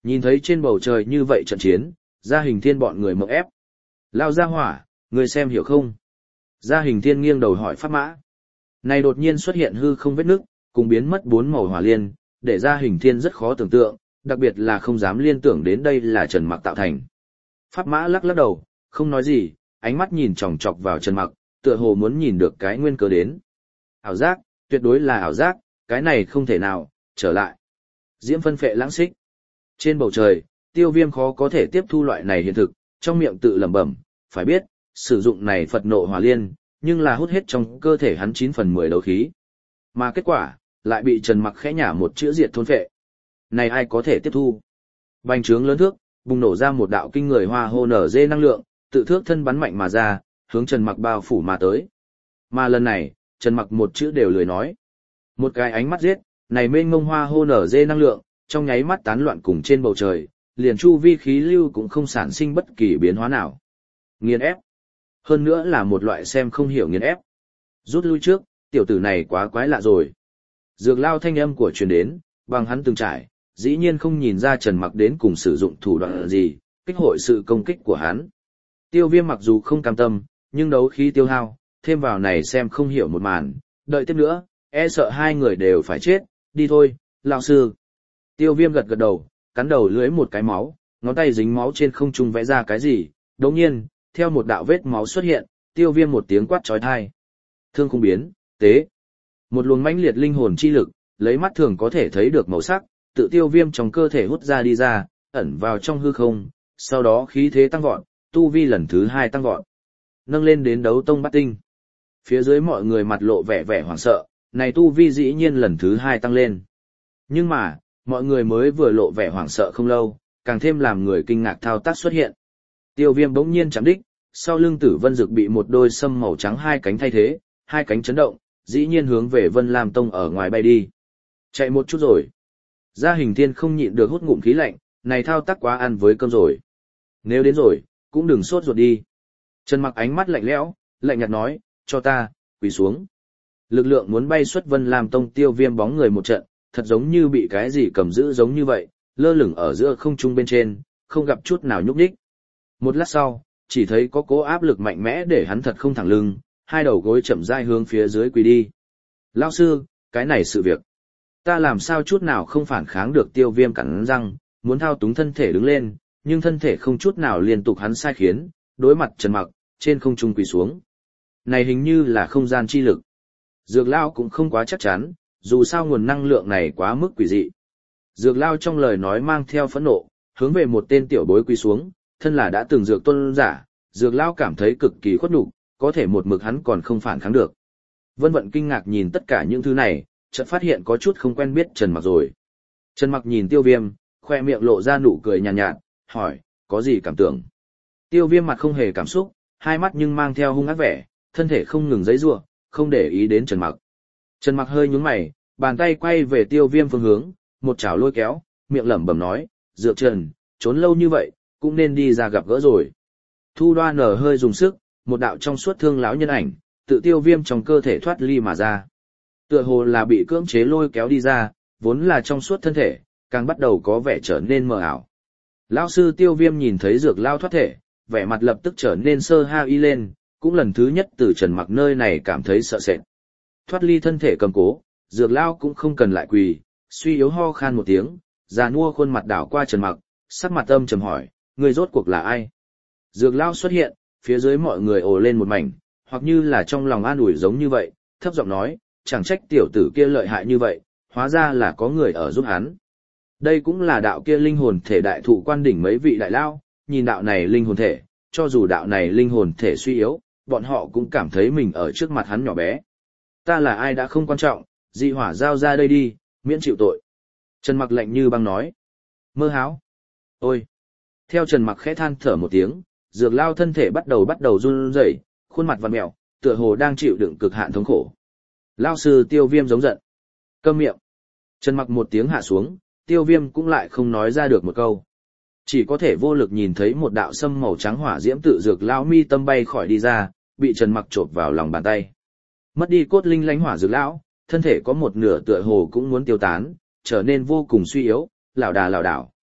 Nhìn thấy trên bầu trời như vậy trận chiến, Gia Hình Thiên bọn người mộng ép. Lao ra hỏa, người xem hiểu không? Gia Hình Thiên nghiêng đầu hỏi Pháp Mã. Này đột nhiên xuất hiện hư không vết nước, cùng biến mất 4 màu hỏa liên, để Gia Hình Thiên rất khó tưởng tượng, đặc biệt là không dám liên tưởng đến đây là Trần Mặc tạo thành. Pháp Mã lắc lắc đầu, không nói gì, ánh mắt nhìn chòng chọc vào Trần Mặc, tựa hồ muốn nhìn được cái nguyên cớ đến. Ảo giác, tuyệt đối là ảo giác, cái này không thể nào, trở lại. Diễm phân phệ lãng xích. Trên bầu trời, Tiêu Viêm khó có thể tiếp thu loại này hiện thực, trong miệng tự lẩm bẩm, phải biết, sử dụng này Phật nộ hỏa liên, nhưng là hút hết trong cơ thể hắn 9/10 đấu khí. Mà kết quả, lại bị Trần Mặc khẽ nhả một chữ diệt thôn phệ. Này ai có thể tiếp thu? Bành trướng lớn thước, bùng nổ ra một đạo kinh người hoa hô nở dê năng lượng, tự thước thân bắn mạnh mà ra, hướng Trần Mặc bao phủ mà tới. Mà lần này, Trần Mặc một chữ đều lười nói. Một cái ánh mắt giết, này mênh mông hoa hô nở dê năng lượng, trong nháy mắt tán loạn cùng trên bầu trời, liền chu vi khí lưu cũng không sản sinh bất kỳ biến hóa nào. Nghiền ép. Hơn nữa là một loại xem không hiểu nghiền ép. Rút lui trước, tiểu tử này quá quái lạ rồi. Dược lao thanh âm của truyền đến, bằng hắn từng trải, dĩ nhiên không nhìn ra Trần Mặc đến cùng sử dụng thủ đoạn gì, kích hội sự công kích của hắn. Tiêu Viêm mặc dù không cam tâm, nhưng đấu khí tiêu hao, thêm vào này xem không hiểu một màn, đợi tiếp nữa, e sợ hai người đều phải chết, đi thôi, lão sư. Tiêu Viêm gật gật đầu, cắn đầu lưỡi một cái máu, ngón tay dính máu trên không trung vẽ ra cái gì, đồng nhiên, theo một đạo vết máu xuất hiện, Tiêu Viêm một tiếng quát chói tai. Thương không biến, tế. Một luồng mãnh liệt linh hồn chi lực, lấy mắt thường có thể thấy được màu sắc, tự Tiêu Viêm trong cơ thể hút ra đi ra, ẩn vào trong hư không, sau đó khí thế tăng vọt, tu vi lần thứ 2 tăng vọt. Nâng lên đến đấu tông bát tinh. Phía dưới mọi người mặt lộ vẻ vẻ hoảng sợ, này tu vi dĩ nhiên lần thứ 2 tăng lên. Nhưng mà, mọi người mới vừa lộ vẻ hoảng sợ không lâu, càng thêm làm người kinh ngạc thao tác xuất hiện. Tiêu Viêm bỗng nhiên chạm đích, sau lưng Tử Vân Dực bị một đôi sâm màu trắng hai cánh thay thế, hai cánh chấn động, dĩ nhiên hướng về Vân Lam Tông ở ngoài bay đi. Chạy một chút rồi. Gia Hình Thiên không nhịn được hút ngụm khí lạnh, này thao tác quá ăn với cơm rồi. Nếu đến rồi, cũng đừng sốt ruột đi. Trần Mặc ánh mắt lạnh lẽo, lạnh nhạt nói, cho ta, quỳ xuống. Lực lượng muốn bay xuất Vân Lam Tông Tiêu Viêm bóng người một trận, thật giống như bị cái gì cầm giữ giống như vậy, lơ lửng ở giữa không trung bên trên, không gặp chút nào nhúc nhích. Một lát sau, chỉ thấy có cố áp lực mạnh mẽ để hắn thật không thẳng lưng, hai đầu gối chậm rãi hướng phía dưới quỳ đi. Lão sư, cái này sự việc, ta làm sao chút nào không phản kháng được. Tiêu Viêm cắn răng, muốn thao túng thân thể đứng lên, nhưng thân thể không chút nào liên tục hắn sai khiến, đối mặt Trần Mặc, trên không trung quỳ xuống. Này hình như là không gian chi lực. Dược Lao cũng không quá chắc chắn, dù sao nguồn năng lượng này quá mức quỷ dị. Dược Lao trong lời nói mang theo phẫn nộ, hướng về một tên tiểu bối quỳ xuống, thân là đã từng dược tôn giả, Dược Lao cảm thấy cực kỳ khuất nhục, có thể một mực hắn còn không phản kháng được. Vân Vận kinh ngạc nhìn tất cả những thứ này, chợt phát hiện có chút không quen biết Trần Mặc rồi. Trần Mặc nhìn Tiêu Viêm, khoe miệng lộ ra nụ cười nhàn nhạt, hỏi, có gì cảm tưởng? Tiêu Viêm mặt không hề cảm xúc, hai mắt nhưng mang theo hung ác vẻ, thân thể không ngừng giãy giụa, không để ý đến Trần Mặc. Trần Mặc hơi nhướng mày, bàn tay quay về Tiêu Viêm phương hướng, một chảo lôi kéo, miệng lẩm bẩm nói, Dược Trần, trốn lâu như vậy, cũng nên đi ra gặp gỡ rồi. Thu Đoan nở hơi dùng sức, một đạo trong suốt thương lão nhân ảnh, tự Tiêu Viêm trong cơ thể thoát ly mà ra. Tựa hồ là bị cưỡng chế lôi kéo đi ra, vốn là trong suốt thân thể, càng bắt đầu có vẻ trở nên mờ ảo. Lão sư Tiêu Viêm nhìn thấy Dược Lao thoát thể, vẻ mặt lập tức trở nên sơ ha y lên, cũng lần thứ nhất từ Trần Mặc nơi này cảm thấy sợ sệt. Thoát ly thân thể cầm cố, Dược Lao cũng không cần lại quỳ, suy yếu ho khan một tiếng, già nua khuôn mặt đảo qua Trần Mặc, sắc mặt âm trầm hỏi, người rốt cuộc là ai? Dược Lao xuất hiện, phía dưới mọi người ồ lên một mảnh, hoặc như là trong lòng an ủi giống như vậy, thấp giọng nói, chẳng trách tiểu tử kia lợi hại như vậy, hóa ra là có người ở giúp hắn. Đây cũng là đạo kia linh hồn thể đại thụ quan đỉnh mấy vị đại lao, nhìn đạo này linh hồn thể, cho dù đạo này linh hồn thể suy yếu, bọn họ cũng cảm thấy mình ở trước mặt hắn nhỏ bé. Ta là ai đã không quan trọng, dị hỏa giao ra đây đi, miễn chịu tội. Trần Mặc lạnh như băng nói. Mơ háo. Ôi. Theo Trần Mặc khẽ than thở một tiếng, Dược Lao thân thể bắt đầu run rẩy, khuôn mặt vặn mèo, tựa hồ đang chịu đựng cực hạn thống khổ. Lao sư Tiêu Viêm giống giận. Câm miệng. Trần Mặc một tiếng hạ xuống, Tiêu Viêm cũng lại không nói ra được một câu. Chỉ có thể vô lực nhìn thấy một đạo sâm màu trắng hỏa diễm tự Dược Lao mi tâm bay khỏi đi ra, bị Trần Mặc chộp vào lòng bàn tay. Mất đi cốt linh lánh hỏa Dược Lão, thân thể có một nửa tựa hồ cũng muốn tiêu tán, trở nên vô cùng suy yếu, lảo đảo.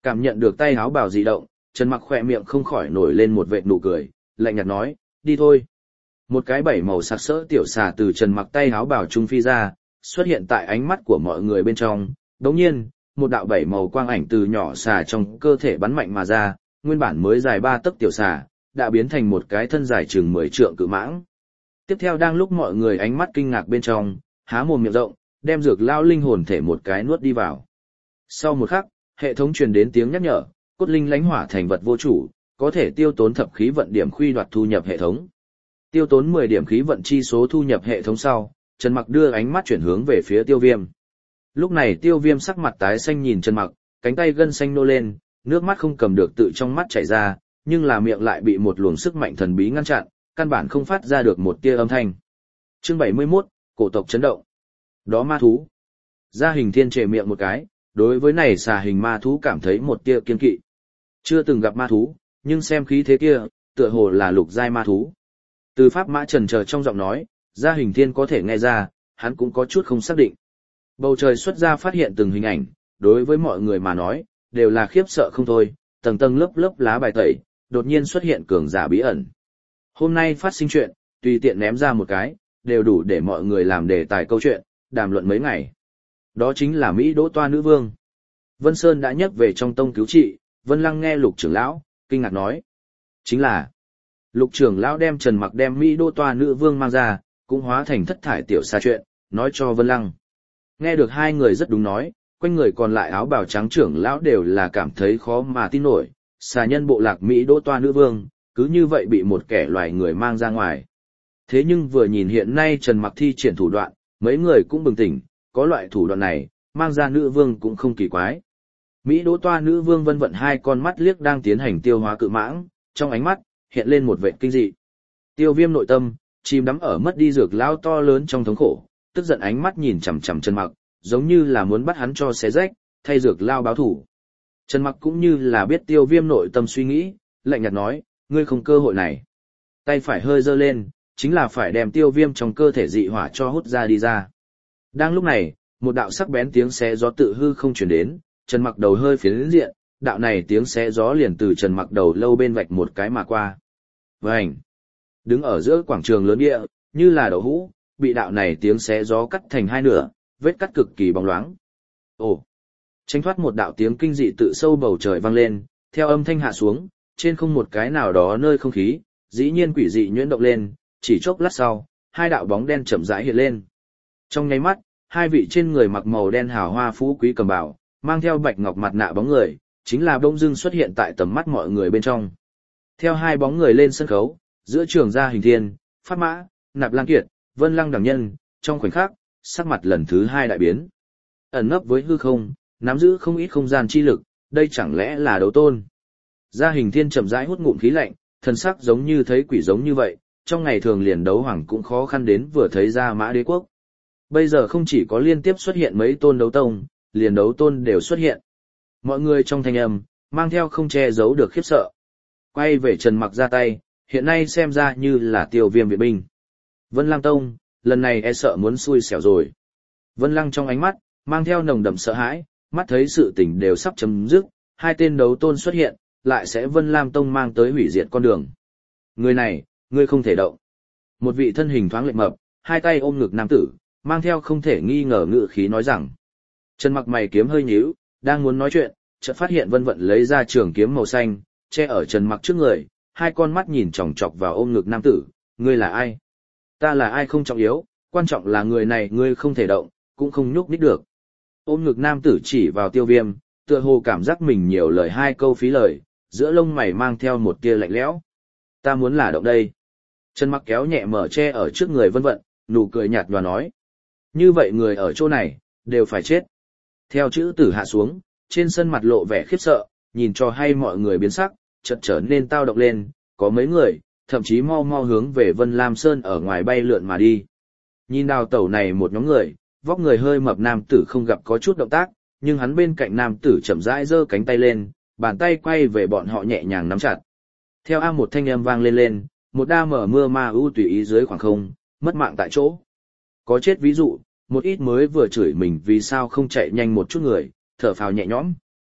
Cảm nhận được tay áo bào dị động, Trần Mặc khỏe miệng không khỏi nổi lên một vệt nụ cười, lạnh nhạt nói, đi thôi. Một cái bảy màu sặc sỡ tiểu xà từ Trần Mặc tay áo bào trung phi ra, xuất hiện tại ánh mắt của mọi người bên trong. Đồng nhiên, một đạo bảy màu quang ảnh từ nhỏ xà trong cơ thể bắn mạnh mà ra, nguyên bản mới dài 3 tấc tiểu xà, đã biến thành một cái thân dài chừng 10 trượng cự mãng. Tiếp theo đang lúc mọi người ánh mắt kinh ngạc bên trong, há mồm miệng rộng, đem Dược Lao linh hồn thể một cái nuốt đi vào. Sau một khắc, hệ thống truyền đến tiếng nhắc nhở, cốt linh lãnh hỏa thành vật vô chủ, có thể tiêu tốn thập khí vận điểm khuy đoạt thu nhập hệ thống. Tiêu tốn 10 điểm khí vận chi số thu nhập hệ thống sau, Trần Mặc đưa ánh mắt chuyển hướng về phía Tiêu Viêm. Lúc này Tiêu Viêm sắc mặt tái xanh nhìn Trần Mặc, cánh tay gân xanh nô lên, nước mắt không cầm được tự trong mắt chảy ra, nhưng là miệng lại bị một luồng sức mạnh thần bí ngăn chặn, căn bản không phát ra được một tia âm thanh. Chương 71, cổ tộc chấn động. Đó ma thú. Gia Hình Thiên trề miệng một cái, đối với này xà hình ma thú cảm thấy một tia kiên kỵ. Chưa từng gặp ma thú, nhưng xem khí thế kia, tựa hồ là lục giai ma thú. Từ pháp mã trần chờ trong giọng nói, Gia Hình Thiên có thể nghe ra, hắn cũng có chút không xác định. Bầu trời xuất ra phát hiện từng hình ảnh, đối với mọi người mà nói, đều là khiếp sợ không thôi, tầng tầng lớp lớp lá bài tẩy, đột nhiên xuất hiện cường giả bí ẩn. Hôm nay phát sinh chuyện, tùy tiện ném ra một cái, đều đủ để mọi người làm đề tài câu chuyện, đàm luận mấy ngày. Đó chính là Mỹ Đỗ Toa nữ vương. Vân Sơn đã nhắc về trong tông cứu trị, Vân Lăng nghe Lục trưởng lão, kinh ngạc nói. Chính là, Lục trưởng lão đem Trần Mặc đem Mỹ Đỗ Toa nữ vương mang ra, cũng hóa thành thất thải tiểu xa chuyện, nói cho Vân Lăng. Nghe được hai người rất đúng nói, quanh người còn lại áo bào trắng trưởng lão đều là cảm thấy khó mà tin nổi, xà nhân bộ lạc Mỹ Đỗ Toa nữ vương, cứ như vậy bị một kẻ loài người mang ra ngoài. Thế nhưng vừa nhìn hiện nay Trần Mặc thi triển thủ đoạn, mấy người cũng bừng tỉnh, có loại thủ đoạn này, mang ra nữ vương cũng không kỳ quái. Mỹ Đỗ Toa nữ vương vân vận hai con mắt liếc đang tiến hành tiêu hóa cự mãng, trong ánh mắt, hiện lên một vẻ kinh dị. Tiêu Viêm nội tâm, chìm đắm ở mất đi Dược Lao to lớn trong thống khổ, tức giận ánh mắt nhìn chằm chằm Trần Mặc, giống như là muốn bắt hắn cho xé rách, thay Dược Lao báo thủ. Trần Mặc cũng như là biết Tiêu Viêm nội tâm suy nghĩ, lạnh nhạt nói, ngươi không cơ hội này. Tay phải hơi giơ lên, chính là phải đem Tiêu Viêm trong cơ thể dị hỏa cho hút ra đi ra. Đang lúc này, một đạo sắc bén tiếng xé gió tự hư không truyền đến, Trần Mặc đầu hơi phiến diện, đạo này tiếng xé gió liền từ Trần Mặc đầu lâu bên vạch một cái mà qua. Vành! Đứng ở giữa quảng trường lớn địa, như là đậu hũ, bị đạo này tiếng xé gió cắt thành hai nửa, vết cắt cực kỳ bóng loáng. Ồ! Tránh thoát một đạo tiếng kinh dị tự sâu bầu trời vang lên, theo âm thanh hạ xuống, trên không một cái nào đó nơi không khí, dĩ nhiên quỷ dị nhuyễn động lên, chỉ chốc lát sau, hai đạo bóng đen chậm rãi hiện lên. Trong nháy mắt, hai vị trên người mặc màu đen hào hoa phú quý cầm bảo, mang theo bạch ngọc mặt nạ bóng người, chính là bỗng dưng xuất hiện tại tầm mắt mọi người bên trong. Theo hai bóng người lên sân khấu, giữa trường Gia Hình Thiên, Pháp Mã, Nạp Lang Kiệt, Vân Lăng Đẳng Nhân, trong khoảnh khắc, sắc mặt lần thứ hai đại biến. Ẩn nấp với hư không, nắm giữ không ít không gian chi lực, đây chẳng lẽ là đấu tôn. Gia Hình Thiên chậm rãi hút ngụm khí lạnh, thần sắc giống như thấy quỷ giống như vậy, trong ngày thường liền đấu hoàng cũng khó khăn đến vừa thấy ra Mã Đế Quốc. Bây giờ không chỉ có liên tiếp xuất hiện mấy tôn đấu tông, liền đấu tôn đều xuất hiện. Mọi người trong thanh âm, mang theo không che giấu được khiếp sợ. Quay về Trần Mặc ra tay, hiện nay xem ra như là Tiêu Viêm viện binh. Vân Lăng Tông, lần này e sợ muốn xui xẻo rồi. Vân Lăng trong ánh mắt, mang theo nồng đậm sợ hãi, mắt thấy sự tình đều sắp chấm dứt, hai tên đấu tôn xuất hiện, lại sẽ Vân Lam Tông mang tới hủy diệt con đường. Người này, ngươi không thể động. Một vị thân hình thoáng lệch mập, hai tay ôm ngực nam tử, mang theo không thể nghi ngờ ngự khí nói rằng. Trần Mặc mày kiếm hơi nhíu, đang muốn nói chuyện, chợt phát hiện Vân Vận lấy ra trường kiếm màu xanh, che ở Trần Mặc trước người, hai con mắt nhìn chòng chọc vào ôm ngực nam tử, ngươi là ai? Ta là ai không trọng yếu, quan trọng là người này ngươi không thể động, cũng không nhúc nhích được. Ôm ngực nam tử chỉ vào Tiêu Viêm, tựa hồ cảm giác mình nhiều lời hai câu phí lời, giữa lông mày mang theo một tia lạnh lẽo. Ta muốn là động đây. Trần Mặc kéo nhẹ mở che ở trước người Vân Vận, nụ cười nhạt nhòa nói. Như vậy người ở chỗ này, đều phải chết. Theo chữ tử hạ xuống, trên sân mặt lộ vẻ khiếp sợ, nhìn cho hay mọi người biến sắc, chợt trở nên tao động lên, có mấy người, thậm chí mau mau hướng về Vân Lam Sơn ở ngoài bay lượn mà đi. Nhìn đào tẩu này một nhóm người, vóc người hơi mập nam tử không gặp có chút động tác, nhưng hắn bên cạnh nam tử chậm rãi giơ cánh tay lên, bàn tay quay về bọn họ nhẹ nhàng nắm chặt. Theo một thanh âm vang lên, một đa mở mưa ma ưu tùy ý dưới khoảng không, mất mạng tại chỗ. Có chết ví dụ, một ít mới vừa chửi mình vì sao không chạy nhanh một chút người, thở phào nhẹ nhõm.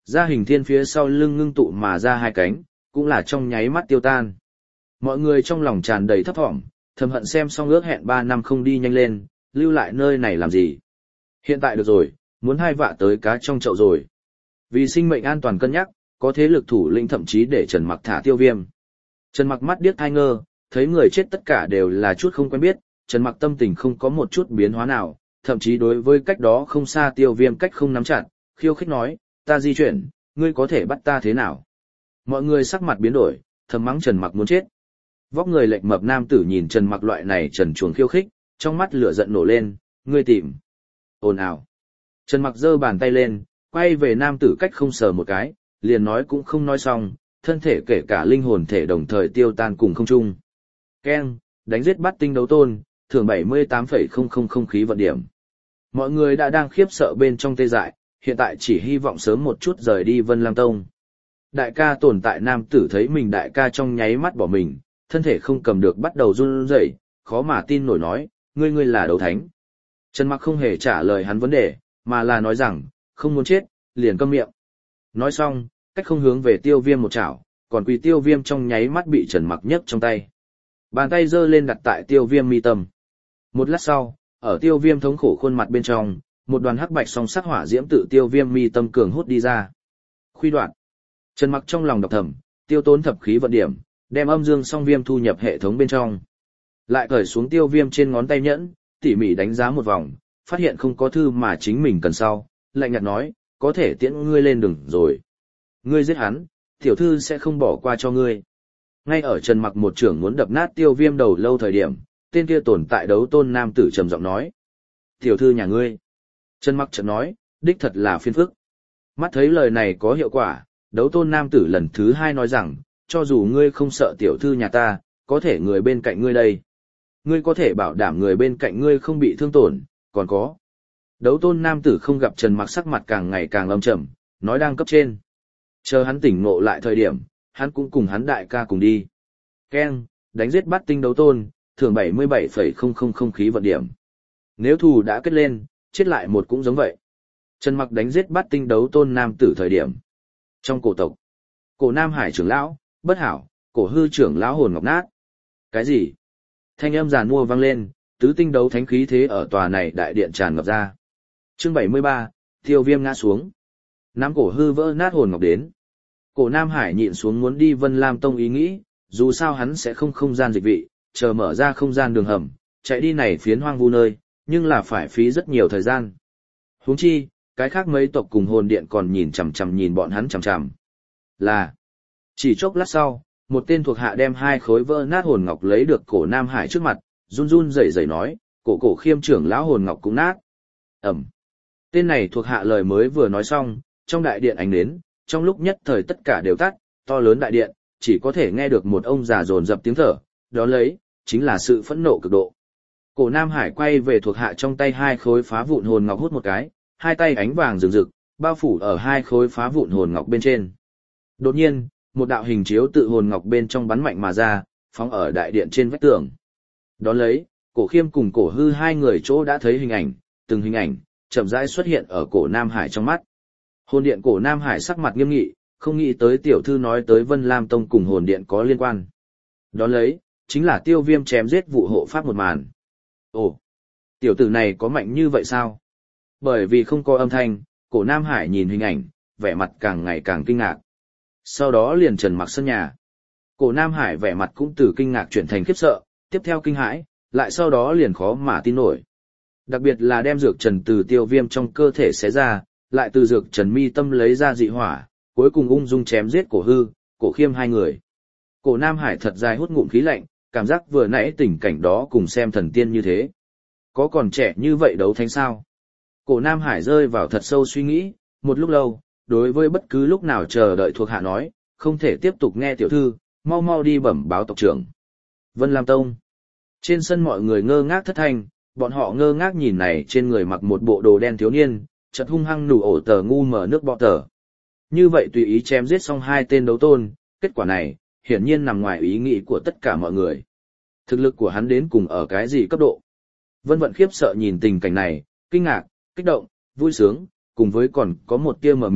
Ra hình thiên phía sau lưng ngưng tụ mà ra hai cánh, cũng là trong nháy mắt tiêu tan. Mọi người trong lòng tràn đầy thấp thỏm, thầm hận xem xong ước hẹn 3 năm không đi nhanh lên, lưu lại nơi này làm gì. Hiện tại được rồi, muốn hai vạ tới cá trong chậu rồi. Vì sinh mệnh an toàn cân nhắc, có thế lực thủ lĩnh thậm chí để Trần Mặc thả Tiêu Viêm. Trần Mặc mắt điếc hai ngơ, thấy người chết tất cả đều là chút không quen biết, Trần Mặc tâm tình không có một chút biến hóa nào, thậm chí đối với cách đó không xa Tiêu Viêm cách không nắm chặt, khiêu khích nói, ta di chuyển, ngươi có thể bắt ta thế nào? Mọi người sắc mặt biến đổi, thầm mắng Trần Mặc muốn chết. Vóc người lệch mập nam tử nhìn Trần Mặc loại này trần truồng khiêu khích, trong mắt lửa giận nổ lên, ngươi tìm. Ồn ào. Trần Mặc giơ bàn tay lên, quay về nam tử cách không sờ một cái, liền nói cũng không nói xong, thân thể kể cả linh hồn thể đồng thời tiêu tan cùng không trung. Keng, đánh giết bắt tinh đấu tôn, thưởng 78,000 khí vận điểm. Mọi người đã đang khiếp sợ bên trong tê dại, hiện tại chỉ hy vọng sớm một chút rời đi Vân Lam Tông. Đại ca tồn tại nam tử thấy mình đại ca trong nháy mắt bỏ mình, thân thể không cầm được bắt đầu run rẩy, khó mà tin nổi nói, ngươi là đấu thánh. Trần Mặc không hề trả lời hắn vấn đề, mà là nói rằng, không muốn chết, liền câm miệng. Nói xong, cách không hướng về Tiêu Viêm một chảo, còn Quỳ Tiêu Viêm trong nháy mắt bị Trần Mặc nhấc trong tay. Bàn tay giơ lên đặt tại Tiêu Viêm mi tâm. Một lát sau, ở Tiêu Viêm thống khổ khuôn mặt bên trong, một đoàn hắc bạch song sắc hỏa diễm tự Tiêu Viêm mi tâm cường hút đi ra. Khuy đoạn. Trần Mặc trong lòng đọc thầm, tiêu tốn thập khí vận điểm, đem âm dương song viêm thu nhập hệ thống bên trong. Lại cởi xuống Tiêu Viêm trên ngón tay nhẫn, tỉ mỉ đánh giá một vòng, phát hiện không có thư mà chính mình cần sau, lạnh nhạt nói, có thể tiễn ngươi lên đường rồi. Ngươi giết hắn, tiểu thư sẽ không bỏ qua cho ngươi. Ngay ở Trần Mặc một trưởng muốn đập nát Tiêu Viêm đầu lâu thời điểm, tên kia tồn tại đấu tôn nam tử trầm giọng nói. Tiểu thư nhà ngươi. Trần Mặc chợt nói, đích thật là phiền phức. Mắt thấy lời này có hiệu quả, đấu tôn nam tử lần thứ hai nói rằng, cho dù ngươi không sợ tiểu thư nhà ta, có thể người bên cạnh ngươi đây. Ngươi có thể bảo đảm người bên cạnh ngươi không bị thương tổn, còn có. Đấu tôn nam tử không gặp Trần Mặc sắc mặt càng ngày càng âm trầm, nói đang cấp trên. Chờ hắn tỉnh ngộ lại thời điểm, hắn cũng cùng hắn đại ca cùng đi. Keng, đánh giết bắt tinh đấu tôn, thưởng 77,000 khí vận điểm. Nếu thù đã kết lên, chết lại một cũng giống vậy. Trần Mặc đánh giết bắt tinh đấu tôn nam tử thời điểm. Trong cổ tộc, cổ Nam Hải trưởng lão, bất hảo, cổ hư trưởng lão hồn ngọc nát. Cái gì? Thanh âm giàn mua vang lên, tứ tinh đấu thánh khí thế ở tòa này đại điện tràn ngập ra. Chương 73, Tiêu Viêm ngã xuống. Nam cổ hư vỡ nát hồn ngọc đến. Cổ Nam Hải nhịn xuống muốn đi Vân Lam Tông ý nghĩ, dù sao hắn sẽ không không gian dịch vị, chờ mở ra không gian đường hầm, chạy đi này phiến hoang vu nơi, nhưng là phải phí rất nhiều thời gian. Huống chi, cái khác mấy tộc cùng hồn điện còn nhìn chằm chằm nhìn bọn hắn chằm chằm. Là, chỉ chốc lát sau, một tên thuộc hạ đem hai khối vỡ nát hồn ngọc lấy được cổ Nam Hải trước mặt, run run rẩy rẩy nói, cổ khiêm trưởng lão hồn ngọc cũng nát. Ẩm. Tên này thuộc hạ lời mới vừa nói xong, trong đại điện ánh nến, trong lúc nhất thời tất cả đều tắt, to lớn đại điện, chỉ có thể nghe được một ông già dồn dập tiếng thở, đó lấy, chính là sự phẫn nộ cực độ. Cổ Nam Hải quay về thuộc hạ trong tay hai khối phá vụn hồn ngọc hút một cái, hai tay ánh vàng rực rực, bao phủ ở hai khối phá vụn hồn ngọc bên trên. Đột nhiên, một đạo hình chiếu tự hồn ngọc bên trong bắn mạnh mà ra, phóng ở đại điện trên vách tường. Đón lấy, cổ khiêm cùng cổ hư hai người chỗ đã thấy hình ảnh, từng hình ảnh, chậm rãi xuất hiện ở cổ Nam Hải trong mắt. Hồn điện cổ Nam Hải sắc mặt nghiêm nghị, không nghĩ tới tiểu thư nói tới Vân Lam Tông cùng hồn điện có liên quan. Đón lấy, chính là Tiêu Viêm chém giết vụ hộ pháp một màn. Ồ, tiểu tử này có mạnh như vậy sao? Bởi vì không có âm thanh, cổ Nam Hải nhìn hình ảnh, vẻ mặt càng ngày càng kinh ngạc. Sau đó liền Trần Mặc sân nhà. Cổ Nam Hải vẻ mặt cũng từ kinh ngạc chuyển thành khiếp sợ, tiếp theo kinh hãi, lại sau đó liền khó mà tin nổi. Đặc biệt là đem dược trần từ Tiêu Viêm trong cơ thể xé ra, lại từ dược trần mi tâm lấy ra dị hỏa, cuối cùng ung dung chém giết cổ hư, cổ khiêm hai người. Cổ Nam Hải thật dài hút ngụm khí lạnh, cảm giác vừa nãy tình cảnh đó cùng xem thần tiên như thế. Có còn trẻ như vậy đấu thánh sao? Cổ Nam Hải rơi vào thật sâu suy nghĩ, một lúc lâu, đối với bất cứ lúc nào chờ đợi thuộc hạ nói, không thể tiếp tục nghe tiểu thư, mau mau đi bẩm báo tộc trưởng. Vân Lam Tông. Trên sân mọi người ngơ ngác thất thanh, bọn họ ngơ ngác nhìn này trên người mặc một bộ đồ đen thiếu niên, chợt hung hăng nụ ổ tờ ngu mở nước bọ tờ. Như vậy tùy ý chém giết xong hai tên đấu tôn, kết quả này, hiển nhiên nằm ngoài ý nghĩ của tất cả mọi người. Thực lực của hắn đến cùng ở cái gì cấp độ? Vân Vận khiếp sợ nhìn tình cảnh này, kinh ngạc, kích động, vui sướng, cùng với còn có một tia mờ mịt,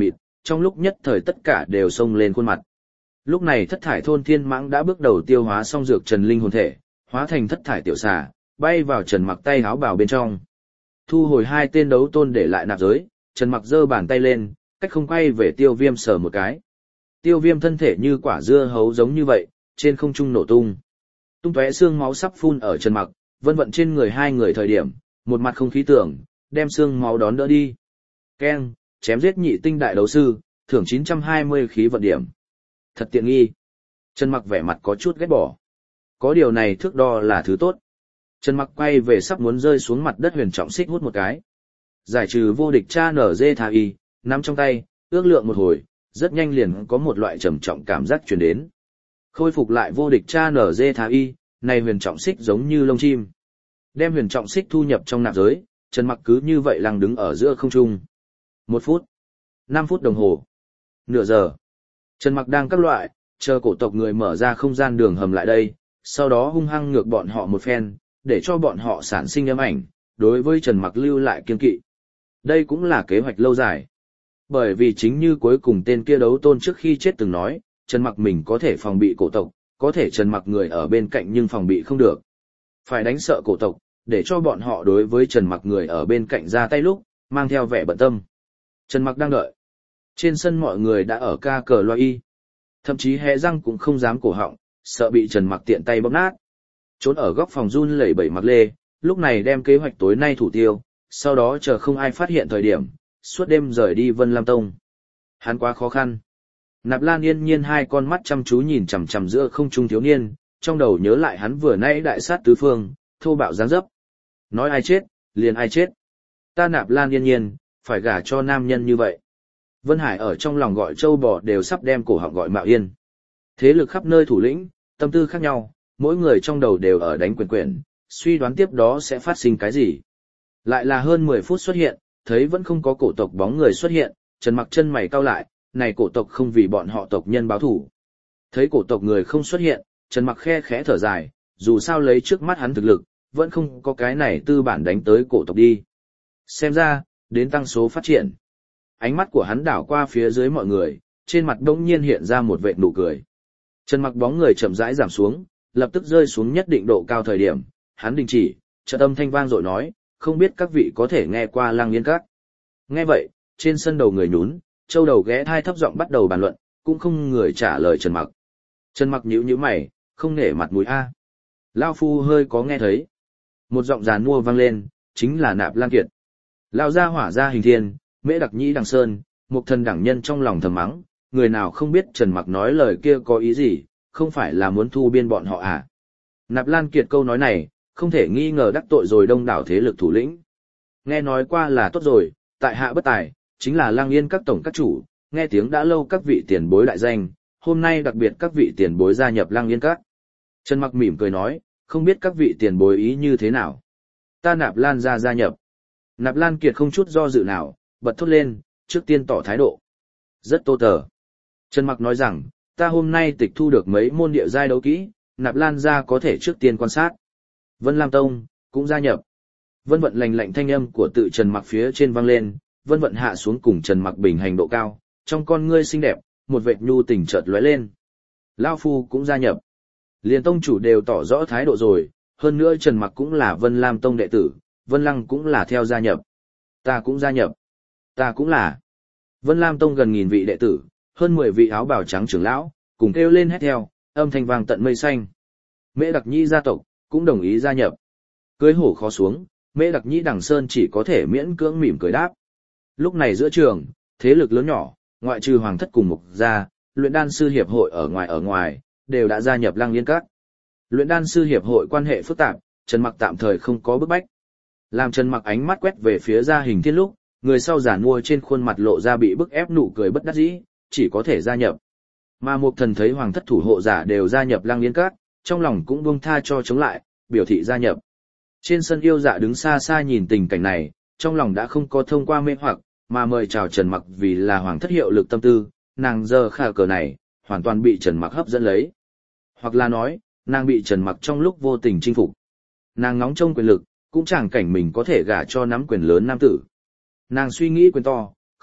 trong lúc nhất thời tất cả đều xông lên khuôn mặt. Lúc này thất thải thôn thiên mãng đã bước đầu tiêu hóa xong dược Trần Linh hồn thể, hóa thành thất thải tiểu xà, bay vào Trần Mặc tay háo bào bên trong. Thu hồi hai tên đấu tôn để lại nạp giới, Trần Mặc giơ bàn tay lên, cách không quay về Tiêu Viêm sờ một cái. Tiêu Viêm thân thể như quả dưa hấu giống như vậy, trên không trung nổ tung. Tung tóe xương máu sắp phun ở Trần Mặc, vân vận trên người hai người thời điểm, một mặt không khí tưởng, đem xương máu đón đỡ đi. Keng, chém giết nhị tinh đại đấu sư, thưởng 920 khí vận điểm. Thật tiện nghi. Trần Mặc vẻ mặt có chút ghét bỏ. Có điều này thước đo là thứ tốt. Trần Mặc quay về sắp muốn rơi xuống mặt đất huyền trọng xích hút một cái. Giải trừ vô địch cha nở dê thà y, nắm trong tay, ước lượng một hồi, rất nhanh liền có một loại trầm trọng cảm giác truyền đến. Khôi phục lại vô địch cha nở dê thà y, này huyền trọng xích giống như lông chim. Đem huyền trọng xích thu nhập trong nạp giới, Trần Mặc cứ như vậy lăng đứng ở giữa không trung. 1 phút, 5 phút đồng hồ, nửa giờ. Trần Mặc đang các loại, chờ cổ tộc người mở ra không gian đường hầm lại đây, sau đó hung hăng ngược bọn họ một phen, để cho bọn họ sản sinh ám ảnh, đối với Trần Mặc lưu lại kiên kỵ. Đây cũng là kế hoạch lâu dài. Bởi vì chính như cuối cùng tên kia đấu tôn trước khi chết từng nói, Trần Mặc mình có thể phòng bị cổ tộc, có thể Trần Mặc người ở bên cạnh nhưng phòng bị không được. Phải đánh sợ cổ tộc, để cho bọn họ đối với Trần Mặc người ở bên cạnh ra tay lúc, mang theo vẻ bận tâm. Trần Mặc đang đợi. Trên sân mọi người đã ở ca cờ loa y. Thậm chí hé răng cũng không dám cổ họng, sợ bị Trần Mặc tiện tay bóp nát. Trốn ở góc phòng run lẩy bẩy Mặc Lê, lúc này đem kế hoạch tối nay thủ tiêu, sau đó chờ không ai phát hiện thời điểm, suốt đêm rời đi Vân Lam Tông. Hắn quá khó khăn. Nạp Lan Yên Nhiên hai con mắt chăm chú nhìn chằm chằm giữa không trung thiếu niên, trong đầu nhớ lại hắn vừa nãy đại sát tứ phương, thô bạo giáng dấp. Nói ai chết, liền ai chết. Ta Nạp Lan Yên Nhiên, phải gả cho nam nhân như vậy. Vân Hải ở trong lòng gọi châu bò đều sắp đem cổ họng gọi Mạo Yên. Thế lực khắp nơi thủ lĩnh, tâm tư khác nhau, mỗi người trong đầu đều ở đánh quyền quyền, suy đoán tiếp đó sẽ phát sinh cái gì. Lại là hơn 10 phút xuất hiện, thấy vẫn không có cổ tộc bóng người xuất hiện, Trần Mặc chân mày cau lại, này cổ tộc không vì bọn họ tộc nhân báo thủ. Thấy cổ tộc người không xuất hiện, Trần Mặc khe khẽ thở dài, dù sao lấy trước mắt hắn thực lực, vẫn không có cái này tư bản đánh tới cổ tộc đi. Xem ra, đến tăng số phát triển. Ánh mắt của hắn đảo qua phía dưới mọi người, trên mặt đông nhiên hiện ra một vệt nụ cười. Trần Mặc bóng người chậm rãi giảm xuống, lập tức rơi xuống nhất định độ cao thời điểm, hắn đình chỉ, chợt âm thanh vang dội nói, không biết các vị có thể nghe qua Lăng Yên Các. Nghe vậy, trên sân đầu người nhún, châu đầu ghé thai thấp giọng bắt đầu bàn luận, cũng không người trả lời Trần Mặc. Trần Mặc nhíu nhíu mày, không nể mặt mũi a. Lao phu hơi có nghe thấy. Một giọng giàn mua vang lên, chính là Nạp Lan Kiệt. Lao ra hỏa ra hình thiên, Mễ Đặc Nhĩ Đằng Sơn, một thần đẳng nhân trong lòng thầm mắng, người nào không biết Trần Mặc nói lời kia có ý gì, không phải là muốn thu biên bọn họ à. Nạp Lan Kiệt câu nói này, không thể nghi ngờ đắc tội rồi đông đảo thế lực thủ lĩnh. Nghe nói qua là tốt rồi, tại hạ bất tài, chính là Lăng Yên các tổng các chủ, nghe tiếng đã lâu các vị tiền bối đại danh, hôm nay đặc biệt các vị tiền bối gia nhập Lăng Yên các. Trần Mặc mỉm cười nói, không biết các vị tiền bối ý như thế nào. Ta Nạp Lan gia nhập. Nạp Lan Kiệt không chút do dự nào, bật thốt lên, trước tiên tỏ thái độ. Rất tô tờ. Trần Mặc nói rằng, ta hôm nay tịch thu được mấy môn địa giai đấu kỹ, Nạp Lan gia có thể trước tiên quan sát. Vân Lam Tông, cũng gia nhập. Vân vận lành lạnh thanh âm của tự Trần Mặc phía trên vang lên, Vân vận hạ xuống cùng Trần Mặc bình hành độ cao, trong con ngươi xinh đẹp, một vệt nhu tình chợt lóe lên. Lao Phu cũng gia nhập. Liền tông chủ đều tỏ rõ thái độ rồi, hơn nữa Trần Mặc cũng là Vân Lam Tông đệ tử, Vân Lăng cũng là theo gia nhập. Ta cũng gia nhập. Ta cũng là. Vân Lam Tông gần 1000 vị đệ tử, hơn 10 vị áo bào trắng trưởng lão, cùng kêu lên hét theo, âm thanh vang tận mây xanh. Mễ Đặc Nhĩ gia tộc cũng đồng ý gia nhập. Cưới hổ khó xuống, Mễ Đặc Nhĩ Đằng Sơn chỉ có thể miễn cưỡng mỉm cười đáp. Lúc này giữa trường, thế lực lớn nhỏ, ngoại trừ Hoàng thất cùng Mục gia, luyện đan sư hiệp hội ở ngoài, đều đã gia nhập Lăng Yên Các. Luyện đan sư hiệp hội quan hệ phức tạp, Trần Mặc tạm thời không có bức bách. Làm Trần Mặc ánh mắt quét về phía Gia Hình Thiên lúc, người sau giản mua trên khuôn mặt lộ ra bị bức ép nụ cười bất đắc dĩ, chỉ có thể gia nhập. Mà Mục Thần thấy Hoàng thất thủ hộ giả đều gia nhập Lăng Yên Các, trong lòng cũng buông tha cho chống lại, biểu thị gia nhập. Trên sân yêu dạ đứng xa xa nhìn tình cảnh này, trong lòng đã không có thông qua mê hoặc, mà mời chào Trần Mặc vì là Hoàng thất hiệu lực tâm tư, nàng giờ khả cờ này, hoàn toàn bị Trần Mặc hấp dẫn lấy. Hoặc là nói, nàng bị Trần Mặc trong lúc vô tình chinh phục. Nàng ngóng trông quyền lực, cũng chẳng cảnh mình có thể gả cho nắm quyền lớn nam tử. Nàng suy nghĩ quyền to,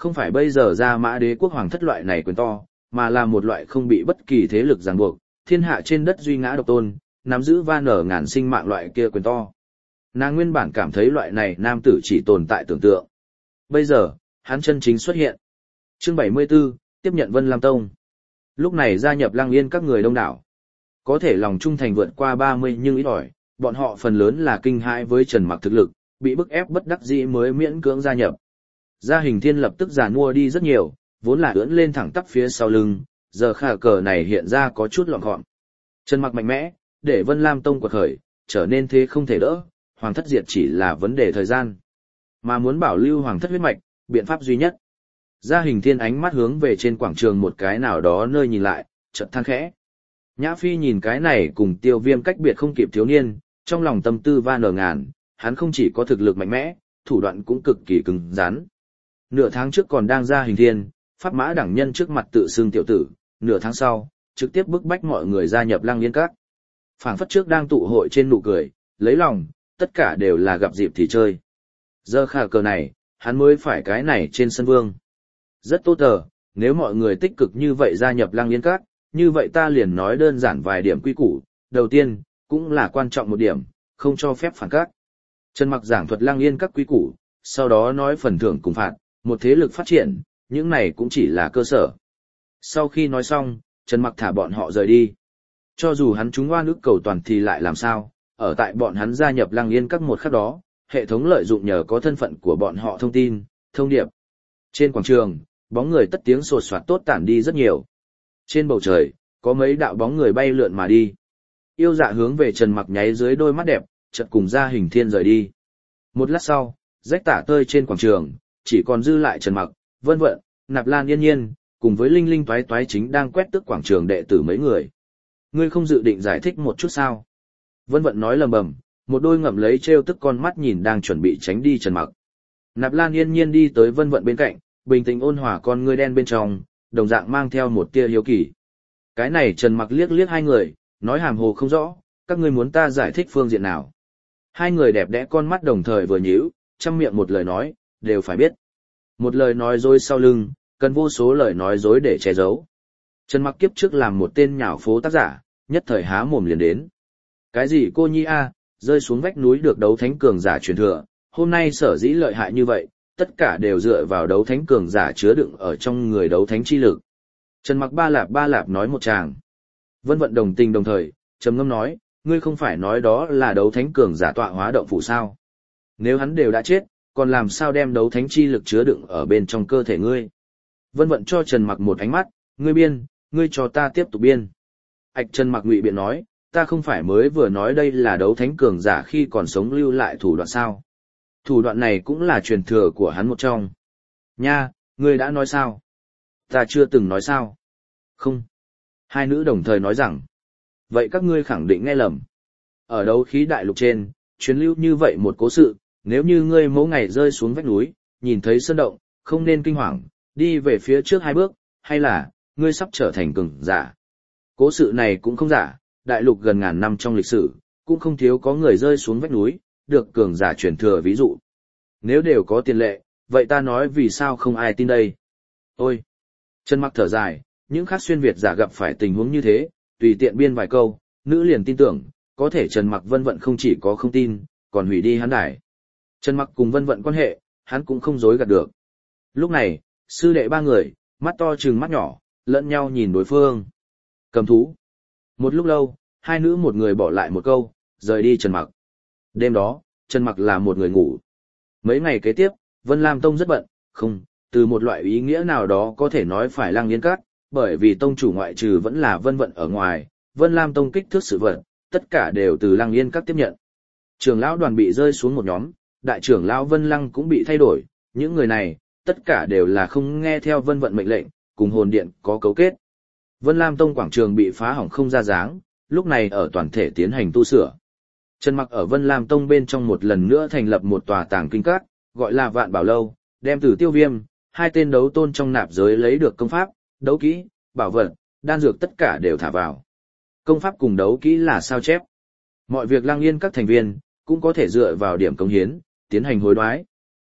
Không phải bây giờ ra Mã Đế quốc hoàng thất loại này quyền to, mà là một loại không bị bất kỳ thế lực ràng buộc, thiên hạ trên đất duy ngã độc tôn, nắm giữ van nở ngàn sinh mạng loại kia quyền to. Nàng nguyên bản cảm thấy loại này nam tử chỉ tồn tại tưởng tượng. Bây giờ, hắn chân chính xuất hiện. Chương 74, tiếp nhận Vân Lam Tông. Lúc này gia nhập Lăng Yên các người đông đảo. Có thể lòng trung thành vượt qua 30 nhưng ít ỏi, bọn họ phần lớn là kinh hãi với Trần Mặc thực lực, bị bức ép bất đắc dĩ mới miễn cưỡng gia nhập. Gia Hình Thiên lập tức giàn mua đi rất nhiều, vốn là ưỡn lên thẳng tắp phía sau lưng, giờ khả cờ này hiện ra có chút lọn gọn. Trần Mặc mạnh mẽ, để Vân Lam Tông quật khởi, trở nên thế không thể đỡ, hoàng thất diệt chỉ là vấn đề thời gian. Mà muốn bảo lưu hoàng thất huyết mạch, biện pháp duy nhất. Gia Hình Thiên ánh mắt hướng về trên quảng trường một cái nào đó nơi nhìn lại, chợt than khẽ. Nhã Phi nhìn cái này cùng Tiêu Viêm cách biệt không kịp thiếu niên, trong lòng tâm tư van nở ngàn, hắn không chỉ có thực lực mạnh mẽ, thủ đoạn cũng cực kỳ cứng rắn. Nửa tháng trước còn đang Gia Hình Thiên, pháp mã đẳng nhân trước mặt tự xưng tiểu tử, nửa tháng sau, trực tiếp bức bách mọi người gia nhập Lăng Yên Các. Phảng phất trước đang tụ hội trên nụ cười, lấy lòng, tất cả đều là gặp dịp thì chơi. Giờ khả cờ này, hắn mới phải cái này trên sân vương. Rất tốt tờ, nếu mọi người tích cực như vậy gia nhập Lăng Yên Các, như vậy ta liền nói đơn giản vài điểm quy củ. Đầu tiên, cũng là quan trọng một điểm, không cho phép phản các. Trần Mặc giảng thuật Lăng Yên Các quy củ, sau đó nói phần thưởng cùng phạt, một thế lực phát triển, những này cũng chỉ là cơ sở. Sau khi nói xong, Trần Mặc thả bọn họ rời đi. Cho dù hắn chúng oan ức cầu toàn thì lại làm sao, ở tại bọn hắn gia nhập Lăng Yên Các một khắc đó, hệ thống lợi dụng nhờ có thân phận của bọn họ thông tin, thông điệp. Trên quảng trường, bóng người tất tiếng sột soạt tốt tản đi rất nhiều. Trên bầu trời, có mấy đạo bóng người bay lượn mà đi. Yêu Dạ hướng về Trần Mặc nháy dưới đôi mắt đẹp, chợt cùng Gia Hình Thiên rời đi. Một lát sau, rách tả tơi trên quảng trường, chỉ còn dư lại Trần Mặc, Vân Vận, Nạp Lan Yên Nhiên, cùng với Linh Linh Toái Toái chính đang quét tước quảng trường đệ tử mấy người. Ngươi không dự định giải thích một chút sao? Vân Vận nói lầm bầm, một đôi ngậm lấy trêu tức con mắt nhìn đang chuẩn bị tránh đi Trần Mặc. Nạp Lan Yên Nhiên đi tới Vân Vận bên cạnh, bình tĩnh ôn hòa con ngươi đen bên trong, đồng dạng mang theo một tia hiếu kỳ. Cái này Trần Mặc liếc liếc hai người, nói hàm hồ không rõ, các ngươi muốn ta giải thích phương diện nào? Hai người đẹp đẽ con mắt đồng thời vừa nhíu, trăm miệng một lời nói, đều phải biết. Một lời nói dối sau lưng, cần vô số lời nói dối để che giấu. Trần Mặc kiếp trước làm một tên nhảo phố tác giả, nhất thời há mồm liền đến. Cái gì cô nhi a, rơi xuống vách núi được đấu thánh cường giả truyền thừa, hôm nay sở dĩ lợi hại như vậy, tất cả đều dựa vào đấu thánh cường giả chứa đựng ở trong người đấu thánh chi lực. Trần Mặc ba lạp nói một tràng. Vân Vận đồng tình đồng thời, trầm ngâm nói, ngươi không phải nói đó là đấu thánh cường giả tọa hóa động phủ sao? Nếu hắn đều đã chết, còn làm sao đem đấu thánh chi lực chứa đựng ở bên trong cơ thể ngươi? Vân Vận cho Trần Mặc một ánh mắt, ngươi biên, ngươi cho ta tiếp tục biên. Ảch Trần Mặc ngụy biện nói, ta không phải mới vừa nói đây là đấu thánh cường giả khi còn sống lưu lại thủ đoạn sao? Thủ đoạn này cũng là truyền thừa của hắn một trong. Nha, ngươi đã nói sao? Ta chưa từng nói sao? Không. Hai nữ đồng thời nói rằng, vậy các ngươi khẳng định nghe lầm. Ở đấu khí đại lục trên, truyền lưu như vậy một cố sự, nếu như ngươi mỗi ngày rơi xuống vách núi, nhìn thấy sơn động, không nên kinh hoàng, đi về phía trước hai bước, hay là, ngươi sắp trở thành cường giả. Cố sự này cũng không giả, đại lục gần ngàn năm trong lịch sử, cũng không thiếu có người rơi xuống vách núi, được cường giả truyền thừa ví dụ. Nếu đều có tiền lệ, vậy ta nói vì sao không ai tin đây? Ôi! Trần Mặc thở dài, những khác xuyên Việt giả gặp phải tình huống như thế, tùy tiện biên vài câu, nữ liền tin tưởng, có thể Trần Mặc Vân Vận không chỉ có không tin, còn hủy đi hắn đài. Trần Mặc cùng Vân Vận quan hệ, hắn cũng không dối gạt được. Lúc này, sư đệ ba người, mắt to trừng mắt nhỏ, lẫn nhau nhìn đối phương. Cầm thú. Một lúc lâu, hai nữ một người bỏ lại một câu, rời đi Trần Mặc. Đêm đó, Trần Mặc là một người ngủ. Mấy ngày kế tiếp, Vân Lam Tông rất bận, không, từ một loại ý nghĩa nào đó có thể nói phải Lăng Yên Các, bởi vì tông chủ ngoại trừ vẫn là Vân Vận ở ngoài, Vân Lam Tông kích thước sự vật, tất cả đều từ Lăng Yên Các tiếp nhận. Trưởng lão đoàn bị rơi xuống một nhóm, đại trưởng lão Vân Lăng cũng bị thay đổi, những người này, tất cả đều là không nghe theo Vân Vận mệnh lệnh, cùng hồn điện có cấu kết. Vân Lam Tông quảng trường bị phá hỏng không ra dáng, lúc này ở toàn thể tiến hành tu sửa. Trần Mặc ở Vân Lam Tông bên trong một lần nữa thành lập một tòa tàng kinh các, gọi là Vạn Bảo Lâu, đem từ Tiêu Viêm, hai tên đấu tôn trong nạp giới lấy được công pháp, đấu kỹ, bảo vật, đan dược tất cả đều thả vào. Công pháp cùng đấu kỹ là sao chép. Mọi việc Lăng Yên các thành viên, cũng có thể dựa vào điểm cống hiến, tiến hành hối đoái.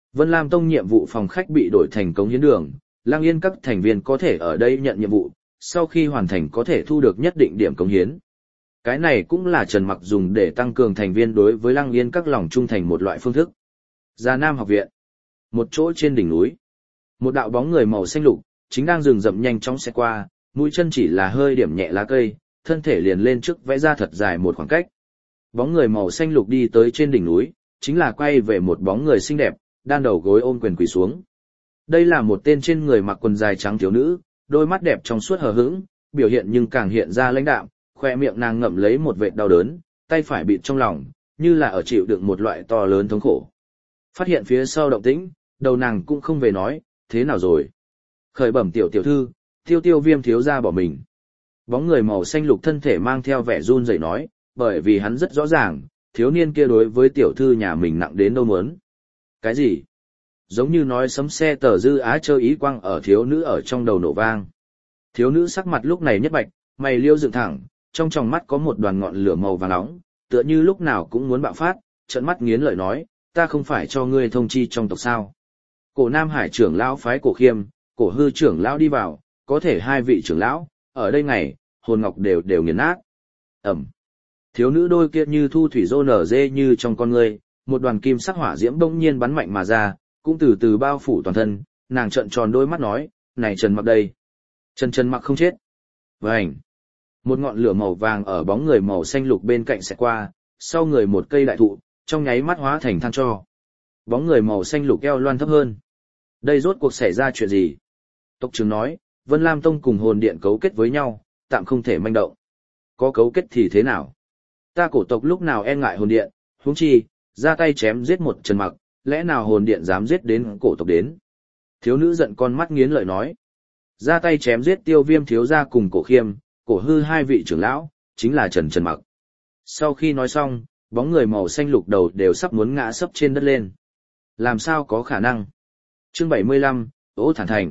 Vân Lam Tông nhiệm vụ phòng khách bị đổi thành cống hiến đường, Lăng Yên các thành viên có thể ở đây nhận nhiệm vụ, sau khi hoàn thành có thể thu được nhất định điểm cống hiến. Cái này cũng là Trần Mặc dùng để tăng cường thành viên đối với Lăng Yên các lòng trung thành một loại phương thức. Già Nam học viện. Một chỗ trên đỉnh núi. Một đạo bóng người màu xanh lục, chính đang rừng rậm nhanh chóng xe qua, mũi chân chỉ là hơi điểm nhẹ lá cây, thân thể liền lên trước vẽ ra thật dài một khoảng cách. Bóng người màu xanh lục đi tới trên đỉnh núi, chính là quay về một bóng người xinh đẹp, đan đầu gối ôm quyền quỳ xuống. Đây là một tên trên người mặc quần dài trắng thiếu nữ, đôi mắt đẹp trong suốt hờ hững, biểu hiện nhưng càng hiện ra lãnh đạm, khoe miệng nàng ngậm lấy một vệt đau đớn, tay phải bịt trong lòng, như là ở chịu đựng một loại to lớn thống khổ. Phát hiện phía sau động tĩnh, đầu nàng cũng không về nói, thế nào rồi? Khởi bẩm tiểu tiểu thư, Tiêu Viêm thiếu gia bỏ mình. Bóng người màu xanh lục thân thể mang theo vẻ run rẩy nói, bởi vì hắn rất rõ ràng, thiếu niên kia đối với tiểu thư nhà mình nặng đến đâu muốn. Cái gì? Giống như nói sấm xe tờ dư á chơ ý quang ở thiếu nữ ở trong đầu nổ vang. Thiếu nữ sắc mặt lúc này nhất bạch, mày liêu dựng thẳng, trong tròng mắt có một đoàn ngọn lửa màu vàng nóng, tựa như lúc nào cũng muốn bạo phát, trợn mắt nghiến lợi nói, ta không phải cho ngươi thông chi trong tộc sao. Cổ Nam Hải trưởng lão phái Cổ Khiêm, Cổ Hư trưởng lão đi vào, có thể hai vị trưởng lão, ở đây ngày, hồn ngọc đều nghiền nát. Ẩm. Thiếu nữ đôi kia như thu thủy rô nở dê như trong con ngươi, một đoàn kim sắc hỏa diễm bỗng nhiên bắn mạnh mà ra, cũng từ từ bao phủ toàn thân, nàng trợn tròn đôi mắt nói, này Trần Mặc đây. Trần Mặc không chết. Vành. Một ngọn lửa màu vàng ở bóng người màu xanh lục bên cạnh sẽ qua, sau người một cây đại thụ, trong nháy mắt hóa thành than tro. Bóng người màu xanh lục eo loan thấp hơn. Đây rốt cuộc xảy ra chuyện gì? Tộc trưởng nói, Vân Lam Tông cùng hồn điện cấu kết với nhau, tạm không thể manh động. Có cấu kết thì thế nào? Ta cổ tộc lúc nào e ngại hồn điện, huống chi, ra tay chém giết một Trần Mặc, lẽ nào hồn điện dám giết đến cổ tộc đến? Thiếu nữ giận con mắt nghiến lợi nói. Ra tay chém giết Tiêu Viêm thiếu gia cùng Cổ Khiêm, Cổ Hư hai vị trưởng lão, chính là Trần Mặc. Sau khi nói xong, bóng người màu xanh lục đầu đều sắp muốn ngã sấp trên đất lên. Làm sao có khả năng? Chương 75, Ô Thản Thành.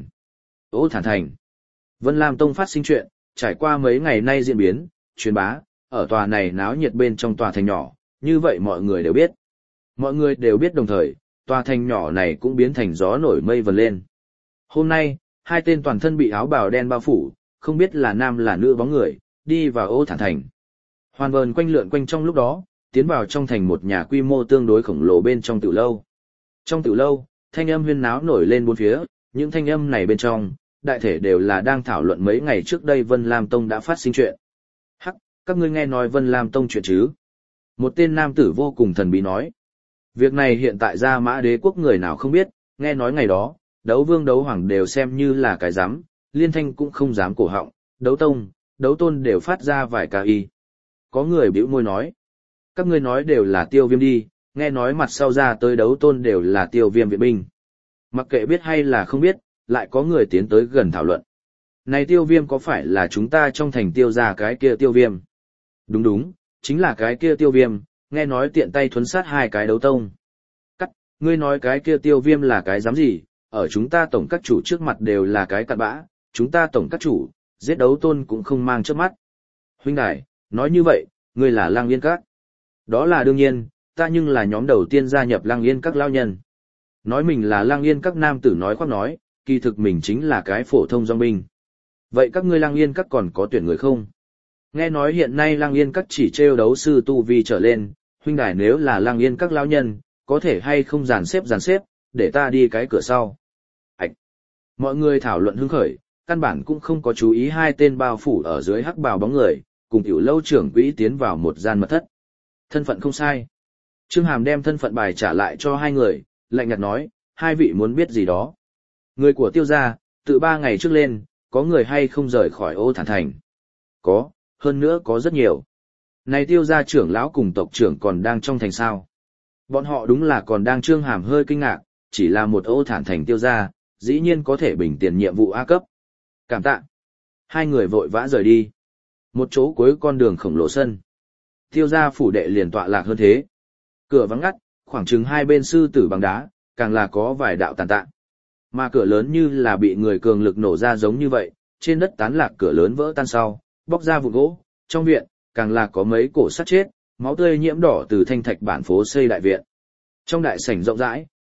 Ô Thản Thành. Vân Lam Tông phát sinh chuyện, trải qua mấy ngày nay diễn biến, truyền bá, ở tòa này náo nhiệt bên trong tòa thành nhỏ, như vậy mọi người đều biết. Mọi người đều biết đồng thời, tòa thành nhỏ này cũng biến thành gió nổi mây vần lên. Hôm nay, hai tên toàn thân bị áo bào đen bao phủ, không biết là nam là nữ bóng người, đi vào Ô Thản Thành. Hoàn vờn quanh lượn quanh trong lúc đó, tiến vào trong thành một nhà quy mô tương đối khổng lồ bên trong tiểu lâu. Trong tiểu lâu, thanh âm huyên náo nổi lên bốn phía, những thanh âm này bên trong, đại thể đều là đang thảo luận mấy ngày trước đây Vân Lam Tông đã phát sinh chuyện. Hắc, các ngươi nghe nói Vân Lam Tông chuyện chứ? Một tên nam tử vô cùng thần bí nói. Việc này hiện tại ra Mã Đế quốc người nào không biết, nghe nói ngày đó, đấu vương đấu hoàng đều xem như là cái dám, liên thanh cũng không dám cổ họng, đấu tông, đấu tôn đều phát ra vài ca y. Có người bĩu môi nói. Các ngươi nói đều là Tiêu Viêm đi, nghe nói mặt sau ra tới đấu tôn đều là Tiêu Viêm viện binh. Mặc kệ biết hay là không biết, lại có người tiến tới gần thảo luận. Này Tiêu Viêm có phải là chúng ta trong thành Tiêu gia cái kia Tiêu Viêm? Đúng đúng, chính là cái kia Tiêu Viêm, nghe nói tiện tay thuấn sát hai cái đấu tông. Cắt, ngươi nói cái kia Tiêu Viêm là cái dám gì, ở chúng ta tổng các chủ trước mặt đều là cái cặn bã, chúng ta tổng các chủ, giết đấu tôn cũng không mang trước mắt. Huynh đài, nói như vậy, ngươi là Lăng Yên Các. Đó là đương nhiên, ta nhưng là nhóm đầu tiên gia nhập Lăng Yên Các lao nhân. Nói mình là Lăng Yên Các nam tử nói khoác nói, kỳ thực mình chính là cái phổ thông dòng binh. Vậy các ngươi Lăng Yên Các còn có tuyển người không? Nghe nói hiện nay Lăng Yên Các chỉ trêu đấu sư tu vi trở lên, huynh đài nếu là Lăng Yên Các lao nhân, có thể hay không dàn xếp, để ta đi cái cửa sau. Ảch! Mọi người thảo luận hứng khởi, căn bản cũng không có chú ý hai tên bao phủ ở dưới hắc bào bóng người, cùng tiểu lâu trưởng quỹ tiến vào một gian mật thất. Thân phận không sai. Trương Hàm đem thân phận bài trả lại cho hai người, lạnh nhạt nói, hai vị muốn biết gì đó. Người của Tiêu gia, từ 3 ngày trước lên, có người hay không rời khỏi Ô Thản Thành? Có, hơn nữa có rất nhiều. Này Tiêu gia trưởng lão cùng tộc trưởng còn đang trong thành sao? Bọn họ đúng là còn đang. Trương Hàm hơi kinh ngạc, chỉ là một Ô Thản Thành Tiêu gia, dĩ nhiên có thể bình tiền nhiệm vụ A cấp. Cảm tạ. Hai người vội vã rời đi. Một chỗ cuối con đường khổng lồ sân. Tiêu gia phủ đệ liền tọa lạc hơn thế. Cửa vắng ngắt, khoảng chừng hai bên sư tử bằng đá, càng là có vài đạo tàn tạ. Mà cửa lớn như là bị người cường lực nổ ra giống như vậy, trên đất tán lạc cửa lớn vỡ tan sau, bóc ra vụn gỗ, trong viện, càng là có mấy cổ sắt chết, máu tươi nhiễm đỏ từ thanh thạch bản phố xây đại viện. Trong đại sảnh rộng rãi,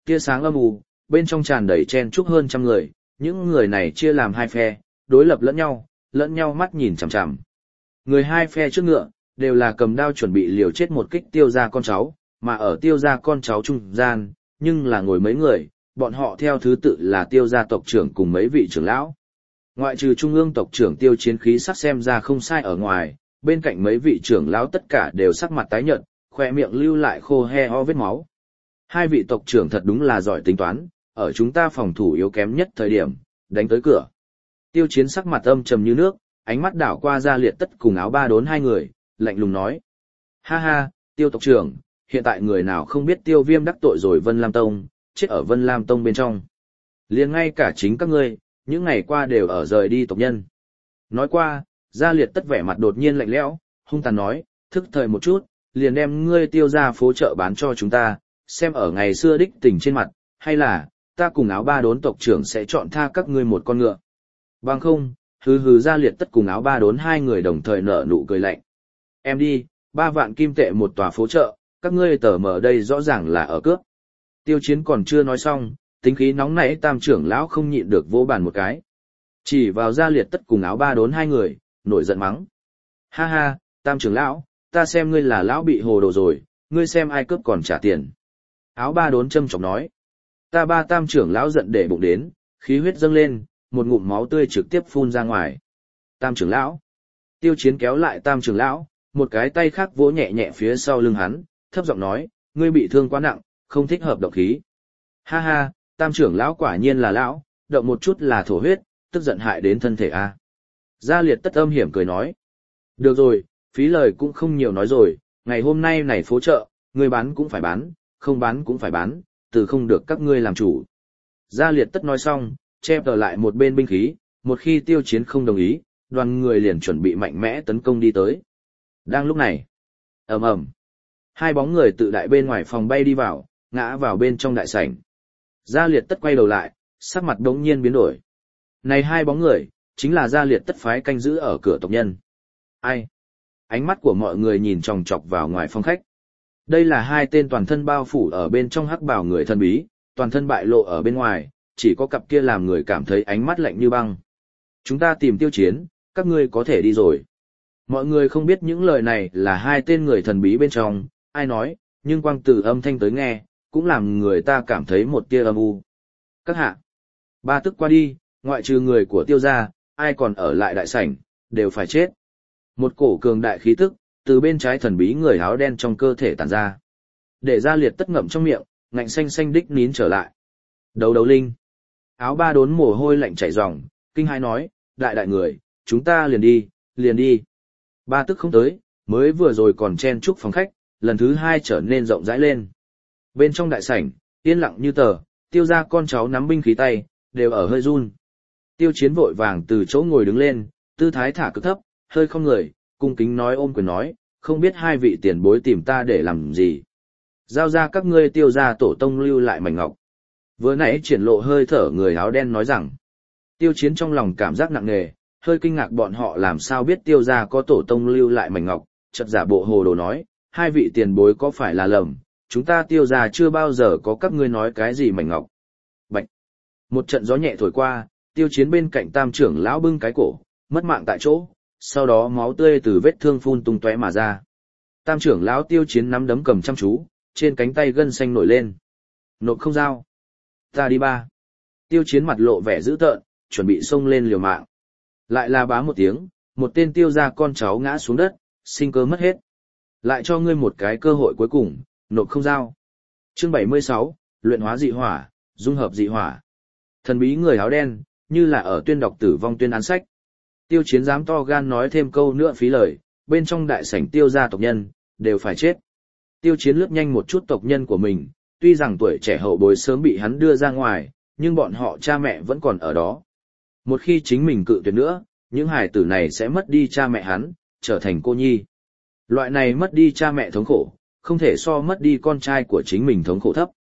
tia sáng âm u, bên trong tràn đầy chen chúc hơn trăm người, những người này chia làm hai phe, đối lập lẫn nhau mắt nhìn chằm chằm. Người hai phe trước ngựa, đều là cầm đao chuẩn bị liều chết một kích Tiêu gia con cháu, mà ở Tiêu gia con cháu trung gian, nhưng là ngồi mấy người, bọn họ theo thứ tự là Tiêu gia tộc trưởng cùng mấy vị trưởng lão. Ngoại trừ trung ương tộc trưởng Tiêu Chiến khí sắc xem ra không sai ở ngoài, bên cạnh mấy vị trưởng lão tất cả đều sắc mặt tái nhợt, khóe miệng lưu lại khô he ho vết máu. Hai vị tộc trưởng thật đúng là giỏi tính toán, ở chúng ta phòng thủ yếu kém nhất thời điểm, đánh tới cửa. Tiêu Chiến sắc mặt âm trầm như nước, ánh mắt đảo qua Gia Liệt Tất cùng Áo Ba Đốn hai người, lạnh lùng nói: "Ha ha, Tiêu tộc trưởng, hiện tại người nào không biết Tiêu Viêm đắc tội rồi Vân Lam Tông, chết ở Vân Lam Tông bên trong. Liền ngay cả chính các ngươi, những ngày qua đều ở rời đi tộc nhân." Nói qua, Gia Liệt Tất vẻ mặt đột nhiên lạnh lẽo, hung tàn nói: "Thức thời một chút, liền đem ngươi Tiêu ra phố chợ bán cho chúng ta, xem ở ngày xưa đích tình trên mặt, hay là ta cùng Áo Ba Đốn tộc trưởng sẽ chọn tha các ngươi một con ngựa. Bằng không." Hừ hừ. Gia Liệt Tất cùng Áo Ba Đốn hai người đồng thời nở nụ cười lạnh. "Em đi, 3 vạn kim tệ một tòa phố chợ, các ngươi tờ mở đây rõ ràng là ở cướp." Tiêu Chiến còn chưa nói xong, tính khí nóng nảy Tam trưởng lão không nhịn được vỗ bàn một cái. Chỉ vào Gia Liệt Tất cùng Áo Ba Đốn hai người, nổi giận mắng: "Ha ha, Tam trưởng lão, ta xem ngươi là lão bị hồ đồ rồi, ngươi xem ai cướp còn trả tiền." Áo Ba Đốn châm chọc nói: "Ta ba." Tam trưởng lão giận để bụng đến, khí huyết dâng lên, một ngụm máu tươi trực tiếp phun ra ngoài. "Tam trưởng lão!" Tiêu Chiến kéo lại Tam trưởng lão, một cái tay khác vỗ nhẹ nhẹ phía sau lưng hắn, thấp giọng nói: "Ngươi bị thương quá nặng, không thích hợp động khí." "Ha ha, Tam trưởng lão quả nhiên là lão, động một chút là thổ huyết, tức giận hại đến thân thể a." Gia Liệt Tất âm hiểm cười nói: "Được rồi, phí lời cũng không nhiều nói rồi, ngày hôm nay này phố chợ, ngươi bán cũng phải bán, không bán cũng phải bán, từ không được các ngươi làm chủ." Gia Liệt Tất nói xong, che tờ lại một bên binh khí, một khi Tiêu Chiến không đồng ý, đoàn người liền chuẩn bị mạnh mẽ tấn công đi tới. Đang lúc này, ầm ầm, hai bóng người tự đại bên ngoài phòng bay đi vào, ngã vào bên trong đại sảnh. Gia Liệt Tất quay đầu lại, sắc mặt đống nhiên biến đổi. Này hai bóng người, chính là Gia Liệt Tất phái canh giữ ở cửa tộc nhân. Ai? Ánh mắt của mọi người nhìn chòng chọc vào ngoài phòng khách. Đây là hai tên toàn thân bao phủ ở bên trong hắc bào người thân bí, toàn thân bại lộ ở bên ngoài, chỉ có cặp kia làm người cảm thấy ánh mắt lạnh như băng. "Chúng ta tìm Tiêu Chiến, các ngươi có thể đi rồi." Mọi người không biết những lời này là hai tên người thần bí bên trong, ai nói, nhưng quang từ âm thanh tới nghe, cũng làm người ta cảm thấy một tia âm u. "Các hạ." Ba tức qua đi, ngoại trừ người của Tiêu gia, ai còn ở lại đại sảnh, đều phải chết. Một cổ cường đại khí tức, từ bên trái thần bí người áo đen trong cơ thể tản ra. Để Gia Liệt Tất ngậm trong miệng, ngạnh xanh xanh đích nín trở lại. Đấu đấu linh. Áo Ba Đốn mồ hôi lạnh chảy ròng, kinh hãi nói: đại người, chúng ta liền đi. Ba tức không tới, mới vừa rồi còn chen chúc phòng khách, lần thứ hai trở nên rộng rãi lên. Bên trong đại sảnh, yên lặng như tờ, Tiêu gia con cháu nắm binh khí tay, đều ở hơi run. Tiêu Chiến vội vàng từ chỗ ngồi đứng lên, tư thái thả cực thấp, hơi không người, cung kính nói ôm quyền nói: "Không biết hai vị tiền bối tìm ta để làm gì?" "Giao ra các ngươi Tiêu gia tổ tông lưu lại mảnh ngọc." Vừa nãy triển lộ hơi thở người áo đen nói rằng. Tiêu Chiến trong lòng cảm giác nặng nề, hơi kinh ngạc bọn họ làm sao biết Tiêu gia có tổ tông lưu lại mảnh ngọc, chợt giả bộ hồ đồ nói: "Hai vị tiền bối có phải là lầm, chúng ta Tiêu gia chưa bao giờ có các ngươi nói cái gì mảnh ngọc." Bạch. Một trận gió nhẹ thổi qua, Tiêu Chiến bên cạnh Tam trưởng lão bưng cái cổ, mất mạng tại chỗ, sau đó máu tươi từ vết thương phun tung tóe mà ra. Tam trưởng lão Tiêu Chiến nắm đấm cầm chăm chú, trên cánh tay gân xanh nổi lên. "Nộp không giao." "Ta đi ba." Tiêu Chiến mặt lộ vẻ dữ tợn, chuẩn bị xông lên liều mạng. Lại là bá một tiếng, một tên Tiêu gia con cháu ngã xuống đất, sinh cơ mất hết. "Lại cho ngươi một cái cơ hội cuối cùng, nộp không giao." Chương 76, luyện hóa dị hỏa, dung hợp dị hỏa. Thần bí người áo đen, như là ở tuyên đọc tử vong tuyên án sách. Tiêu Chiến dám to gan nói thêm câu nữa phí lời, bên trong đại sảnh Tiêu gia tộc nhân, đều phải chết. Tiêu Chiến lướt nhanh một chút tộc nhân của mình, tuy rằng tuổi trẻ hậu bối sớm bị hắn đưa ra ngoài, nhưng bọn họ cha mẹ vẫn còn ở đó. Một khi chính mình cự tuyệt nữa, những hài tử này sẽ mất đi cha mẹ hắn, trở thành cô nhi. Loại này mất đi cha mẹ thống khổ, không thể so mất đi con trai của chính mình thống khổ thấp.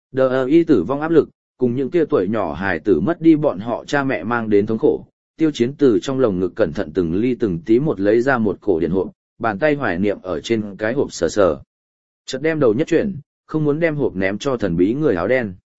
Y tử vong áp lực, cùng những kia tuổi nhỏ hài tử mất đi bọn họ cha mẹ mang đến thống khổ. Tiêu Chiến từ trong lồng ngực cẩn thận từng ly từng tí một lấy ra một cổ điển hộp, bàn tay hoài niệm ở trên cái hộp sờ sờ. Chợt đem đầu nhất chuyển, không muốn đem hộp ném cho thần bí người áo đen.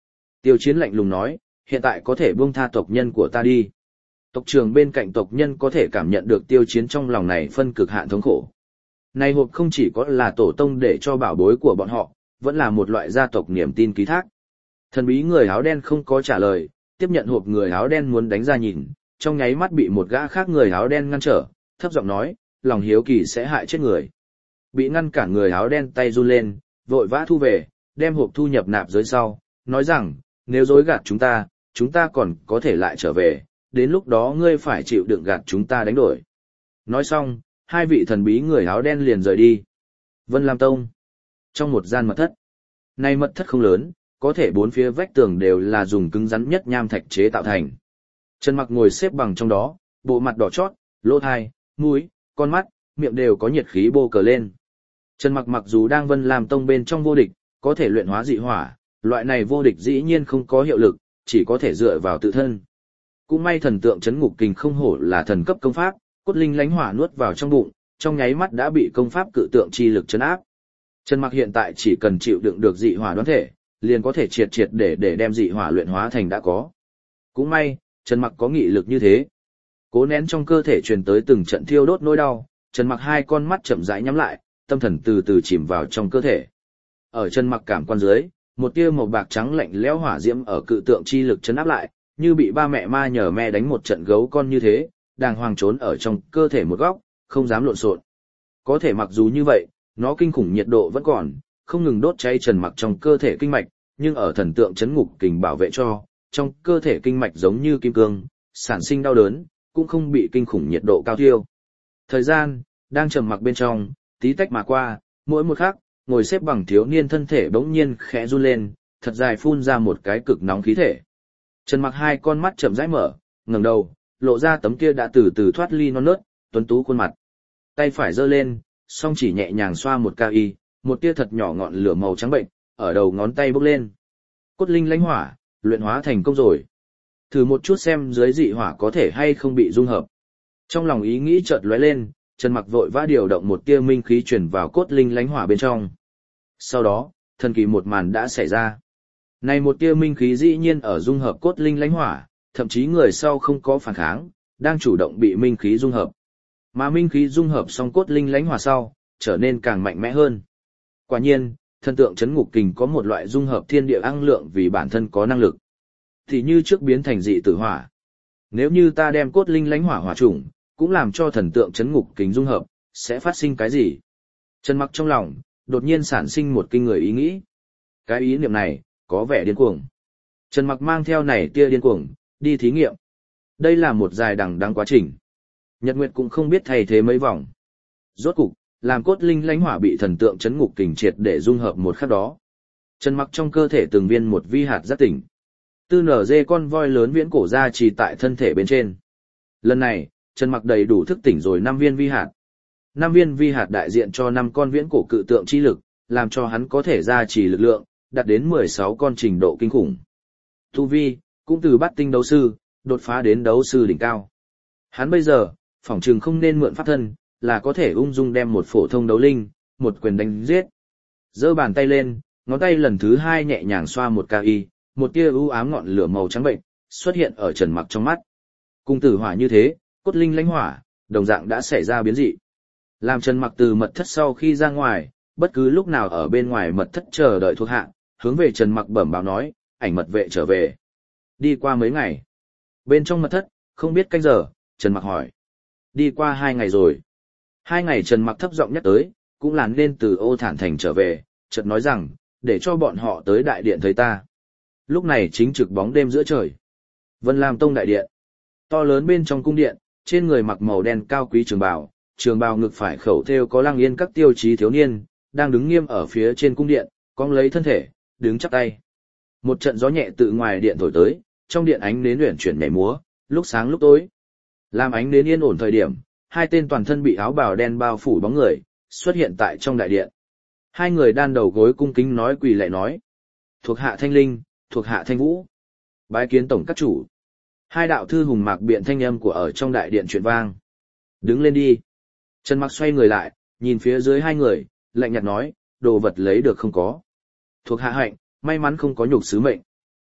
Tiêu Chiến lạnh lùng nói, hiện tại có thể buông tha tộc nhân của ta đi. Tộc trưởng bên cạnh tộc nhân có thể cảm nhận được Tiêu Chiến trong lòng này phân cực hạn thống khổ. Này hộp không chỉ có là tổ tông để cho bảo bối của bọn họ, vẫn là một loại gia tộc niềm tin ký thác. Thần bí người áo đen không có trả lời, tiếp nhận hộp người áo đen muốn đánh ra nhìn, trong nháy mắt bị một gã khác người áo đen ngăn trở, thấp giọng nói, lòng hiếu kỳ sẽ hại chết người. Bị ngăn cản người áo đen tay run lên, vội vã thu về, đem hộp thu nhập nạp giới sau, nói rằng, nếu dối gạt chúng ta còn có thể lại trở về, đến lúc đó ngươi phải chịu đựng gạt chúng ta đánh đổi. Nói xong, hai vị thần bí người áo đen liền rời đi. Vân Lam Tông. Trong một gian mật thất. Này mật thất không lớn, có thể bốn phía vách tường đều là dùng cứng rắn nhất nham thạch chế tạo thành. Trần Mặc ngồi xếp bằng trong đó, bộ mặt đỏ chót, lỗ tai, mũi, con mắt, miệng đều có nhiệt khí bô cờ lên. Trần Mặc mặc dù đang Vân Lam Tông bên trong vô địch, có thể luyện hóa dị hỏa, loại này vô địch dĩ nhiên không có hiệu lực, chỉ có thể dựa vào tự thân. Cũng may thần tượng chấn ngục kình không hổ là thần cấp công pháp, cốt linh lánh hỏa nuốt vào trong bụng, trong nháy mắt đã bị công pháp cự tượng chi lực chấn áp. Trần Mặc hiện tại chỉ cần chịu đựng được dị hỏa đoán thể, liền có thể triệt để đem dị hỏa luyện hóa thành đã có. Cũng may, Trần Mặc có nghị lực như thế. Cố nén trong cơ thể truyền tới từng trận thiêu đốt nỗi đau, Trần Mặc hai con mắt chậm rãi nhắm lại, tâm thần từ từ chìm vào trong cơ thể. Ở Trần Mặc cảm quan dưới, một tia màu bạc trắng lạnh lẽo hỏa diễm ở cự tượng chi lực chấn áp lại, như bị ba mẹ ma nhờ me đánh một trận gấu con như thế, đàng hoàng trốn ở trong cơ thể một góc, không dám lộn xộn. Có thể mặc dù như vậy, nó kinh khủng nhiệt độ vẫn còn, không ngừng đốt cháy Trần Mặc trong cơ thể kinh mạch, nhưng ở thần tượng chấn ngục kình bảo vệ cho, trong cơ thể kinh mạch giống như kim cương, sản sinh đau đớn, cũng không bị kinh khủng nhiệt độ cao thiêu. Thời gian đang trầm mặc bên trong, tí tách mà qua, mỗi một khắc, ngồi xếp bằng thiếu niên thân thể bỗng nhiên khẽ run lên, thật dài phun ra một cái cực nóng khí thể. Trần Mặc hai con mắt chậm rãi mở, ngẩng đầu, lộ ra tấm kia đã từ từ thoát ly non nớt, tuấn tú khuôn mặt. Tay phải giơ lên, song chỉ nhẹ nhàng xoa một cao y, một tia thật nhỏ ngọn lửa màu trắng bệnh ở đầu ngón tay bốc lên. Cốt linh lãnh hỏa, luyện hóa thành công rồi. Thử một chút xem dưới dị hỏa có thể hay không bị dung hợp. Trong lòng ý nghĩ chợt lóe lên, Trần Mặc vội vã điều động một tia minh khí truyền vào cốt linh lãnh hỏa bên trong. Sau đó, thần kỳ một màn đã xảy ra. Này một tia minh khí dĩ nhiên ở dung hợp cốt linh lãnh hỏa, thậm chí người sau không có phản kháng, đang chủ động bị minh khí dung hợp. Mà minh khí dung hợp xong cốt linh lãnh hỏa sau, trở nên càng mạnh mẽ hơn. Quả nhiên, thần tượng chấn ngục kình có một loại dung hợp thiên địa năng lượng vì bản thân có năng lực. Thì như trước biến thành dị tử hỏa. Nếu như ta đem cốt linh lãnh hỏa hỏa chủng, cũng làm cho thần tượng chấn ngục kình dung hợp, sẽ phát sinh cái gì? Trần Mặc trong lòng, đột nhiên sản sinh một kinh người ý nghĩ. Cái ý niệm này, có vẻ điên cuồng. Trần Mặc mang theo này tia điên cuồng, đi thí nghiệm. Đây là một dài đằng đẵng quá trình. Nhật Nguyệt cũng không biết thay thế mấy vòng. Rốt cục, làm cốt linh lãnh hỏa bị thần tượng chấn ngục kình triệt để dung hợp một khắc đó. Trần Mặc trong cơ thể từng viên một vi hạt giác tỉnh. Tư nở dê con voi lớn viễn cổ ra trì tại thân thể bên trên. Lần này, Trần Mặc đầy đủ thức tỉnh rồi 5 viên vi hạt. 5 viên vi hạt đại diện cho 5 con viễn cổ cự tượng chi lực, làm cho hắn có thể gia trì lực lượng, đạt đến 16 con trình độ kinh khủng. Tu vi, cũng từ bát tinh đấu sư, đột phá đến đấu sư đỉnh cao. Hắn bây giờ, phỏng chừng không nên mượn pháp thân, là có thể ung dung đem một phổ thông đấu linh, một quyền đánh giết. Giơ bàn tay lên, ngón tay lần thứ 2 nhẹ nhàng xoa một ca y, một tia u ám ngọn lửa màu trắng bệnh, xuất hiện ở Trần Mặc trong mắt. Cùng tử hỏa như thế, cốt linh lãnh hỏa, đồng dạng đã xảy ra biến dị. Làm Trần Mặc từ mật thất sau khi ra ngoài, bất cứ lúc nào ở bên ngoài mật thất chờ đợi thuộc hạ, hướng về Trần Mặc bẩm báo nói, ảnh mật vệ trở về. Đi qua mấy ngày. Bên trong mật thất, không biết canh giờ, Trần Mặc hỏi. Đi qua 2 ngày rồi. 2 ngày Trần Mặc thấp giọng nhắc tới, cũng là nên từ Ô Thản Thành trở về, chợt nói rằng, để cho bọn họ tới đại điện thấy ta. Lúc này chính trực bóng đêm giữa trời. Vân Lam Tông đại điện. To lớn bên trong cung điện, trên người mặc màu đen cao quý trường bào ngực phải khẩu thêu có Lăng Yên các tiêu chí thiếu niên, đang đứng nghiêm ở phía trên cung điện, cong lấy thân thể, đứng chắp tay. Một trận gió nhẹ từ ngoài điện thổi tới, trong điện ánh nến uyển chuyển nhảy múa, lúc sáng lúc tối. Làm ánh nến yên ổn thời điểm, 2 tên toàn thân bị áo bào đen bao phủ bóng người, xuất hiện tại trong đại điện. 2 người đan đầu gối cung kính nói quỳ lạy nói. Thuộc hạ Thanh Linh, thuộc hạ Thanh Vũ. Bái kiến tổng các chủ. 2 đạo thư hùng mạc biện thanh âm của ở trong đại điện truyền vang. Đứng lên đi. Trần Mặc xoay người lại, nhìn phía dưới 2 người, lạnh nhạt nói, đồ vật lấy được không có. Thuộc hạ hạnh, may mắn không có nhục sứ mệnh.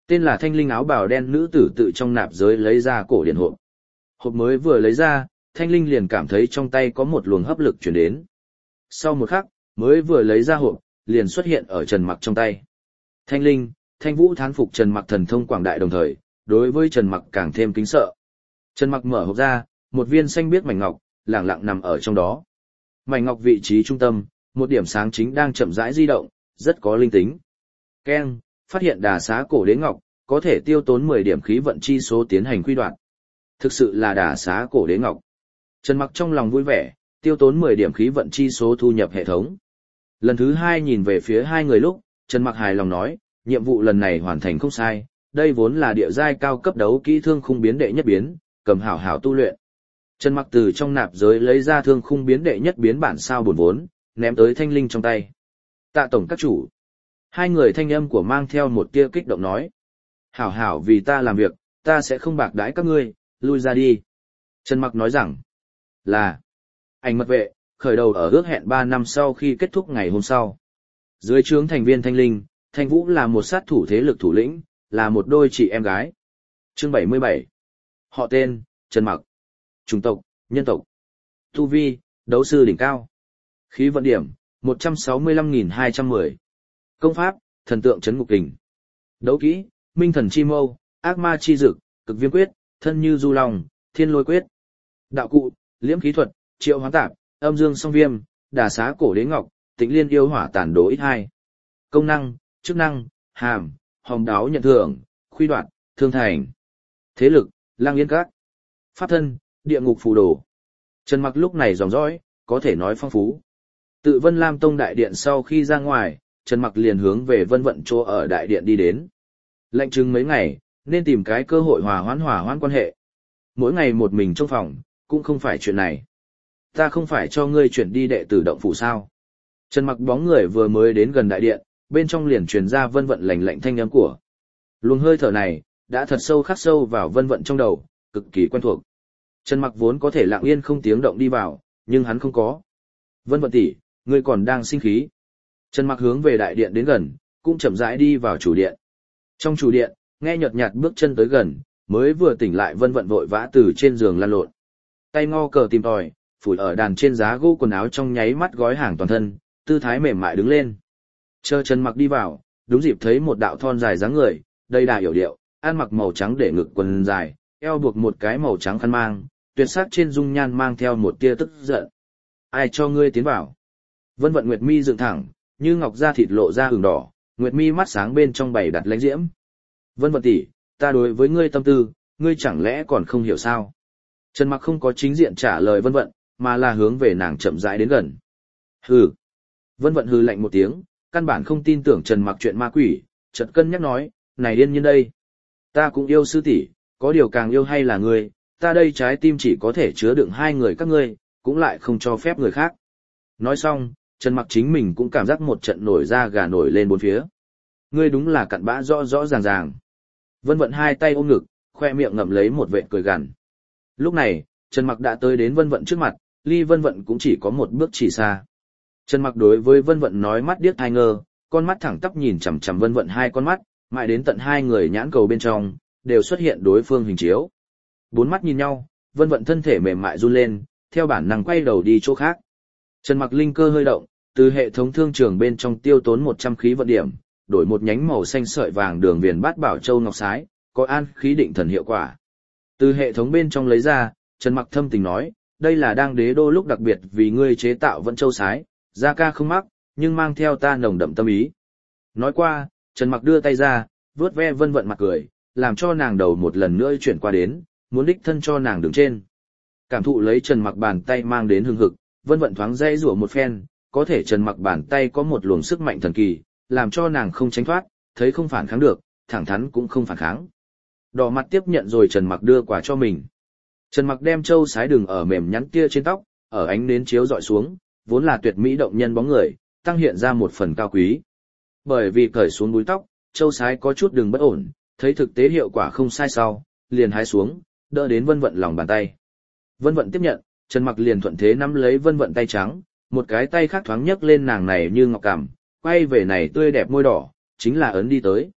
Tên là Thanh Linh áo bào đen nữ tử tự trong nạp giới lấy ra cổ điển hộp. Hộp mới vừa lấy ra, Thanh Linh liền cảm thấy trong tay có một luồng hấp lực chuyển đến. Sau một khắc, mới vừa lấy ra hộp, liền xuất hiện ở Trần Mặc trong tay. Thanh Linh, Thanh Vũ thán phục Trần Mặc thần thông quảng đại đồng thời, đối với Trần Mặc càng thêm kính sợ. Trần Mặc mở hộp ra, một viên xanh biếc mảnh ngọc, lẳng lặng nằm ở trong đó. Mảnh ngọc vị trí trung tâm, một điểm sáng chính đang chậm rãi di động, rất có linh tính. Keng, phát hiện đà xá cổ đế ngọc, có thể tiêu tốn 10 điểm khí vận chi số tiến hành quy đoạt. Thực sự là đà xá cổ đế ngọc. Trần Mặc trong lòng vui vẻ, tiêu tốn 10 điểm khí vận chi số thu nhập hệ thống. Lần thứ 2 nhìn về phía hai người lúc, Trần Mặc hài lòng nói, nhiệm vụ lần này hoàn thành không sai, đây vốn là địa giai cao cấp đấu kỹ thương khung biến đệ nhất biến, cầm hảo hảo tu luyện. Trần Mặc từ trong nạp giới lấy ra thương khung biến đệ nhất biến bản sao bổn vốn, ném tới Thanh Linh trong tay. Tạ tổng các chủ. Hai người thanh âm của mang theo một tia kích động nói. Hảo hảo vì ta làm việc, ta sẽ không bạc đãi các ngươi, lui ra đi. Trần Mặc nói rằng, là ảnh mật vệ, khởi đầu ở ước hẹn 3 năm sau khi kết thúc ngày hôm sau. Dưới trướng thành viên Thanh Linh, Thanh Vũ là một sát thủ thế lực thủ lĩnh, là một đôi chị em gái. Chương 77. Họ tên, Trần Mặc. Chủng tộc, nhân tộc. Tu vi, đấu sư đỉnh cao. Khí vận điểm, 165.210. Công pháp, thần tượng trấn ngục kình. Đấu kỹ, minh thần chi mâu, ác ma chi dực, cực viêm quyết, thân như du long, thiên lôi quyết. Đạo cụ, liễm khí thuật, triệu hoán tạp, âm dương song viêm, đà xá cổ đế ngọc, tịnh liên yêu hỏa tản đố ít hai. Công năng, chức năng, hàm, hòm đáo nhận thưởng, khuy đoạt, thương thành. Thế lực, lang yên các. Pháp thân, địa ngục phù đồ. Trần Mặc lúc này dòng dõi, có thể nói phong phú. Tự Vân Lam Tông đại điện sau khi ra ngoài, Trần Mặc liền hướng về Vân Vận chỗ ở đại điện đi đến. Lệnh chừng mấy ngày, nên tìm cái cơ hội hòa hoãn quan hệ. Mỗi ngày một mình trong phòng, cũng không phải chuyện này. Ta không phải cho ngươi chuyển đi đệ tử động phủ sao? Trần Mặc bóng người vừa mới đến gần đại điện, bên trong liền truyền ra Vân Vận lạnh lạnh thanh âm của. Luồng hơi thở này, đã thật sâu khắc sâu vào Vân Vận trong đầu, cực kỳ quen thuộc. Trần Mặc vốn có thể lặng yên không tiếng động đi vào, nhưng hắn không có. Vân Vận tỷ, ngươi còn đang sinh khí. Trần Mặc hướng về đại điện đến gần, cũng chậm rãi đi vào chủ điện. Trong chủ điện, nghe nhợt nhạt bước chân tới gần, mới vừa tỉnh lại Vân Vận vội vã từ trên giường lăn lộn. Tay ngó cờ tìm tòi, phủi ở đàn trên giá gỗ quần áo trong nháy mắt gói hàng toàn thân, tư thái mềm mại đứng lên. Chờ Trần Mặc đi vào, đúng dịp thấy một đạo thon dài dáng người, đầy đà hiểu điệu, ăn mặc màu trắng để ngực quần dài, eo buộc một cái màu trắng khăn mang, tuyệt sắc trên dung nhan mang theo một tia tức giận. Ai cho ngươi tiến vào? Vân Vận Nguyệt mi dựng thẳng, như ngọc da thịt lộ ra ửng đỏ, Nguyệt mi mắt sáng bên trong bày đặt lãnh diễm. Vân Vận tỷ, ta đối với ngươi tâm tư, ngươi chẳng lẽ còn không hiểu sao? Trần Mặc không có chính diện trả lời Vân Vận, mà là hướng về nàng chậm rãi đến gần. Hừ. Vân Vận hừ lạnh một tiếng, căn bản không tin tưởng Trần Mặc chuyện ma quỷ, chợt cân nhắc nói, này điên nhiên đây. Ta cũng yêu sư tỷ, có điều càng yêu hay là ngươi, ta đây trái tim chỉ có thể chứa đựng hai người các ngươi, cũng lại không cho phép người khác. Nói xong, Trần Mặc chính mình cũng cảm giác một trận nổi da gà nổi lên bốn phía. Ngươi đúng là cặn bã rõ rõ ràng ràng. Vân Vận hai tay ôm ngực, khoe miệng ngậm lấy một vệt cười gằn. Lúc này, Trần Mặc đã tới đến Vân Vận trước mặt, ly Vân Vận cũng chỉ có một bước chỉ xa. Trần Mặc đối với Vân Vận nói mắt điếc tai ngơ, con mắt thẳng tắp nhìn chằm chằm Vân Vận hai con mắt, mãi đến tận hai người nhãn cầu bên trong, đều xuất hiện đối phương hình chiếu. Bốn mắt nhìn nhau, Vân Vận thân thể mềm mại run lên, theo bản năng quay đầu đi chỗ khác. Trần Mặc linh cơ hơi động, từ hệ thống thương trường bên trong tiêu tốn 100 khí vận điểm, đổi một nhánh màu xanh sợi vàng đường viền bát bảo châu ngọc sái, có an khí định thần hiệu quả. Từ hệ thống bên trong lấy ra, Trần Mặc thâm tình nói, đây là đang đế đô lúc đặc biệt vì ngươi chế tạo vận châu sái, giá ca không mắc, nhưng mang theo ta nồng đậm tâm ý. Nói qua, Trần Mặc đưa tay ra, vuốt ve Vân Vận mặt cười, làm cho nàng đầu một lần nữa chuyển qua đến, muốn đích thân cho nàng đứng trên. Cảm thụ lấy Trần Mặc bàn tay mang đến hương hực, Vân Vận thoáng dây rủa một phen, có thể Trần Mặc bàn tay có một luồng sức mạnh thần kỳ, làm cho nàng không tránh thoát, thấy không phản kháng được, thẳng thắn cũng không phản kháng. Đỏ mặt tiếp nhận rồi Trần Mặc đưa quà cho mình. Trần Mặc đem châu sái đường ở mềm nhắn kia trên tóc, ở ánh nến chiếu dọi xuống, vốn là tuyệt mỹ động nhân bóng người, tăng hiện ra một phần cao quý. Bởi vì cởi xuống búi tóc, châu sái có chút đường bất ổn, thấy thực tế hiệu quả không sai sau, liền hái xuống, đỡ đến Vân Vận lòng bàn tay. Vân Vận tiếp nhận, Trần Mặc liền thuận thế nắm lấy Vân Vận tay trắng, một cái tay khác thoáng nhấc lên nàng này như ngọc cằm, quay về này tươi đẹp môi đỏ, chính là ấn đi tới.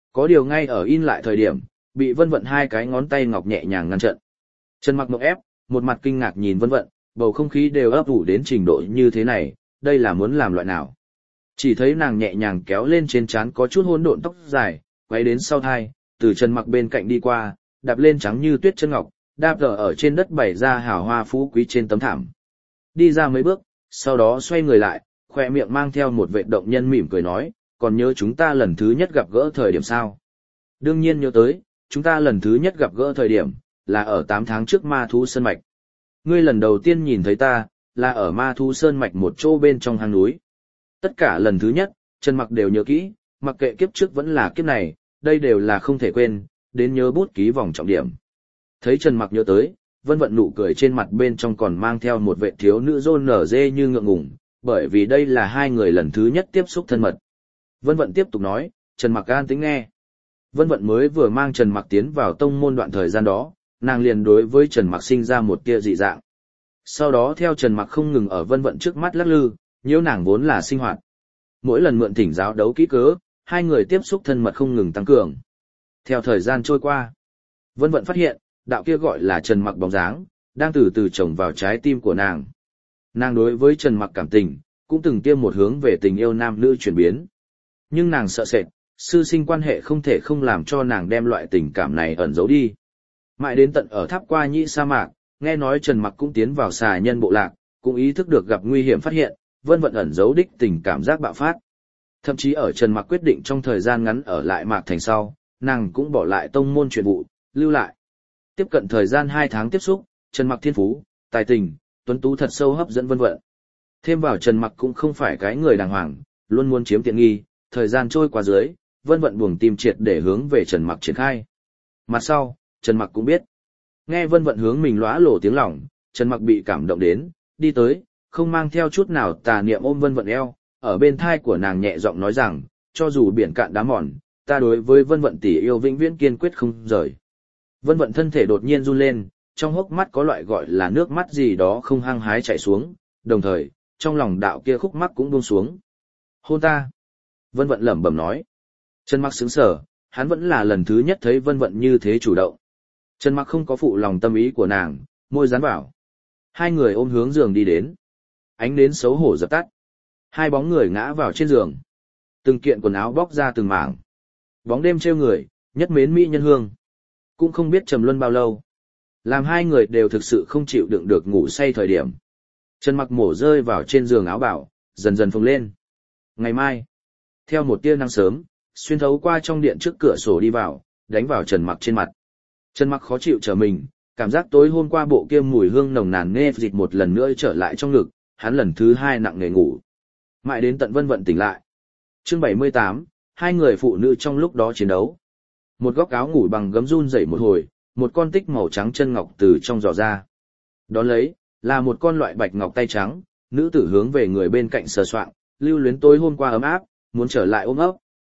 Có điều ngay ở in lại thời điểm, bị Vân Vận hai cái ngón tay ngọc nhẹ nhàng ngăn chặn. Trần Mặc ngộp ép, một mặt kinh ngạc nhìn Vân Vận, bầu không khí đều ấp ủ đến trình độ như thế này, đây là muốn làm loại nào? Chỉ thấy nàng nhẹ nhàng kéo lên trên trán có chút hỗn độn tóc dài, quay đến sau thai, từ Trần Mặc bên cạnh đi qua, đạp lên trắng như tuyết chân ngọc, đạp ở trên đất bày ra hào hoa phú quý trên tấm thảm. Đi ra mấy bước, sau đó xoay người lại, khoe miệng mang theo một vệt động nhân mỉm cười nói, còn nhớ chúng ta lần thứ nhất gặp gỡ thời điểm sao? Đương nhiên nhớ tới, chúng ta lần thứ nhất gặp gỡ thời điểm, là ở 8 tháng trước Ma Thú Sơn Mạch. Ngươi lần đầu tiên nhìn thấy ta, là ở Ma Thú Sơn Mạch một chỗ bên trong hang núi. Tất cả lần thứ nhất, Trần Mặc đều nhớ kỹ, mặc kệ kiếp trước vẫn là kiếp này, đây đều là không thể quên, đến nhớ bút ký vòng trọng điểm. Thấy Trần Mặc nhớ tới, Vân Vận nụ cười trên mặt bên trong còn mang theo một vệ thiếu nữ rôn nở dê như ngượng ngùng, bởi vì đây là hai người lần thứ nhất tiếp xúc thân mật. Vân Vận tiếp tục nói, Trần Mặc an tĩnh nghe. Vân Vận mới vừa mang Trần Mặc tiến vào tông môn đoạn thời gian đó, nàng liền đối với Trần Mặc sinh ra một tia dị dạng. Sau đó theo Trần Mặc không ngừng ở Vân Vận trước mắt lắc lư, nhiễu nàng vốn là sinh hoạt. Mỗi lần mượn thỉnh giáo đấu kỹ cớ, hai người tiếp xúc thân mật không ngừng tăng cường. Theo thời gian trôi qua, Vân Vận phát hiện, đạo kia gọi là Trần Mặc bóng dáng, đang từ từ chồng vào trái tim của nàng. Nàng đối với Trần Mặc cảm tình, cũng từng tiêm một hướng về tình yêu nam nữ chuyển biến. Nhưng nàng sợ sệt, sư sinh quan hệ không thể không làm cho nàng đem loại tình cảm này ẩn giấu đi. Mãi đến tận ở Tháp Qua Nhĩ sa mạc, nghe nói Trần Mặc cũng tiến vào xà nhân bộ lạc, cũng ý thức được gặp nguy hiểm phát hiện, Vân Vận ẩn giấu đích tình cảm giác bạo phát. Thậm chí ở Trần Mặc quyết định trong thời gian ngắn ở lại Mạc Thành sau, nàng cũng bỏ lại tông môn chuyện vụ, lưu lại. Tiếp cận thời gian 2 tháng tiếp xúc, Trần Mặc thiên phú, tài tình, tuấn tú thật sâu hấp dẫn Vân Vận. Thêm vào Trần Mặc cũng không phải cái người đàng hoàng, luôn muốn chiếm tiện nghi, thời gian trôi qua dưới, Vân Vận buồng tim triệt để hướng về Trần Mặc triển khai. Mặt sau, Trần Mặc cũng biết. Nghe Vân Vận hướng mình lóa lổ tiếng lòng, Trần Mặc bị cảm động đến, đi tới, không mang theo chút nào tà niệm ôm Vân Vận eo, ở bên thai của nàng nhẹ giọng nói rằng, cho dù biển cạn đá mòn, ta đối với Vân Vận tỷ yêu vĩnh viễn kiên quyết không rời. Vân Vận thân thể đột nhiên run lên, trong hốc mắt có loại gọi là nước mắt gì đó không hăng hái chảy xuống, đồng thời, trong lòng đạo kia khúc mắc cũng buông xuống. Hôn ta. Vân Vận lẩm bẩm nói. Trần Mặc sững sờ, hắn vẫn là lần thứ nhất thấy Vân Vận như thế chủ động. Trần Mặc không có phụ lòng tâm ý của nàng, môi dán vào. Hai người ôm hướng giường đi đến. Ánh nến xấu hổ dập tắt. Hai bóng người ngã vào trên giường. Từng kiện quần áo bóc ra từng mảng. Bóng đêm trêu người, nhất mến mỹ nhân hương. Cũng không biết trầm luân bao lâu. Làm hai người đều thực sự không chịu đựng được ngủ say thời điểm. Trần Mặc mổ rơi vào trên giường áo bảo, dần dần phồng lên. Ngày mai, theo một tia nắng sớm, xuyên thấu qua trong điện trước cửa sổ đi vào, đánh vào Trần Mặc trên mặt. Trần Mặc khó chịu trở mình, cảm giác tối hôm qua bộ kia mùi hương nồng nàn nghe dịch một lần nữa trở lại trong ngực, hắn lần thứ 2 nặng nề ngủ. Mãi đến tận Vân Vận tỉnh lại. Chương 78, hai người phụ nữ trong lúc đó chiến đấu. Một góc áo ngủ bằng gấm run rẩy một hồi, một con tích màu trắng chân ngọc từ trong giò ra. Đón lấy, là một con loại bạch ngọc tay trắng, nữ tử hướng về người bên cạnh sờ soạng, lưu luyến tối hôm qua ấm áp, muốn trở lại ôm ấp.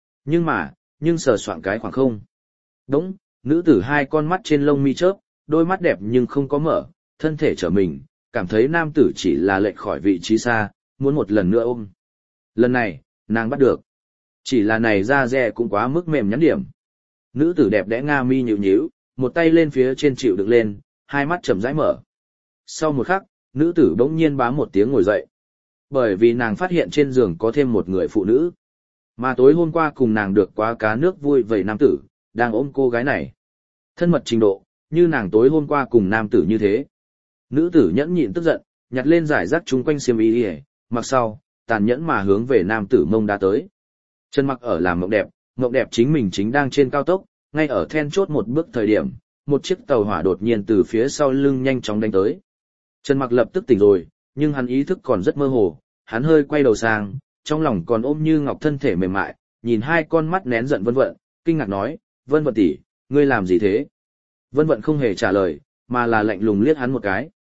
Nhưng sờ soạng cái khoảng không. Đúng, nữ tử hai con mắt trên lông mi chớp, đôi mắt đẹp nhưng không có mở, thân thể trở mình, cảm thấy nam tử chỉ là lệch khỏi vị trí xa, muốn một lần nữa ôm. Lần này, nàng bắt được. Chỉ là này da dẻ cũng quá mức mềm nhắn điểm. Nữ tử đẹp đẽ nga mi nhíu nhíu, một tay lên phía trên chịu được lên, hai mắt chậm rãi mở. Sau một khắc, nữ tử bỗng nhiên bám một tiếng ngồi dậy. Bởi vì nàng phát hiện trên giường có thêm một người phụ nữ. Mà tối hôm qua cùng nàng được quá cá nước vui vầy nam tử, đang ôm cô gái này. Thân mật trình độ, như nàng tối hôm qua cùng nam tử như thế. Nữ tử nhẫn nhịn tức giận, nhặt lên giải rác chung quanh xiêm y, mặc sau, tàn nhẫn mà hướng về nam tử mông đá tới. Trần Mặc ở làm mộng đẹp chính mình chính đang trên cao tốc, ngay ở then chốt một bước thời điểm, một chiếc tàu hỏa đột nhiên từ phía sau lưng nhanh chóng đánh tới. Trần Mặc lập tức tỉnh rồi, nhưng hắn ý thức còn rất mơ hồ, hắn hơi quay đầu sang, trong lòng còn ôm như ngọc thân thể mềm mại, nhìn hai con mắt nén giận Vân Vận, kinh ngạc nói, Vân Vận tỷ, ngươi làm gì thế? Vân Vận không hề trả lời, mà là lạnh lùng liếc hắn một cái.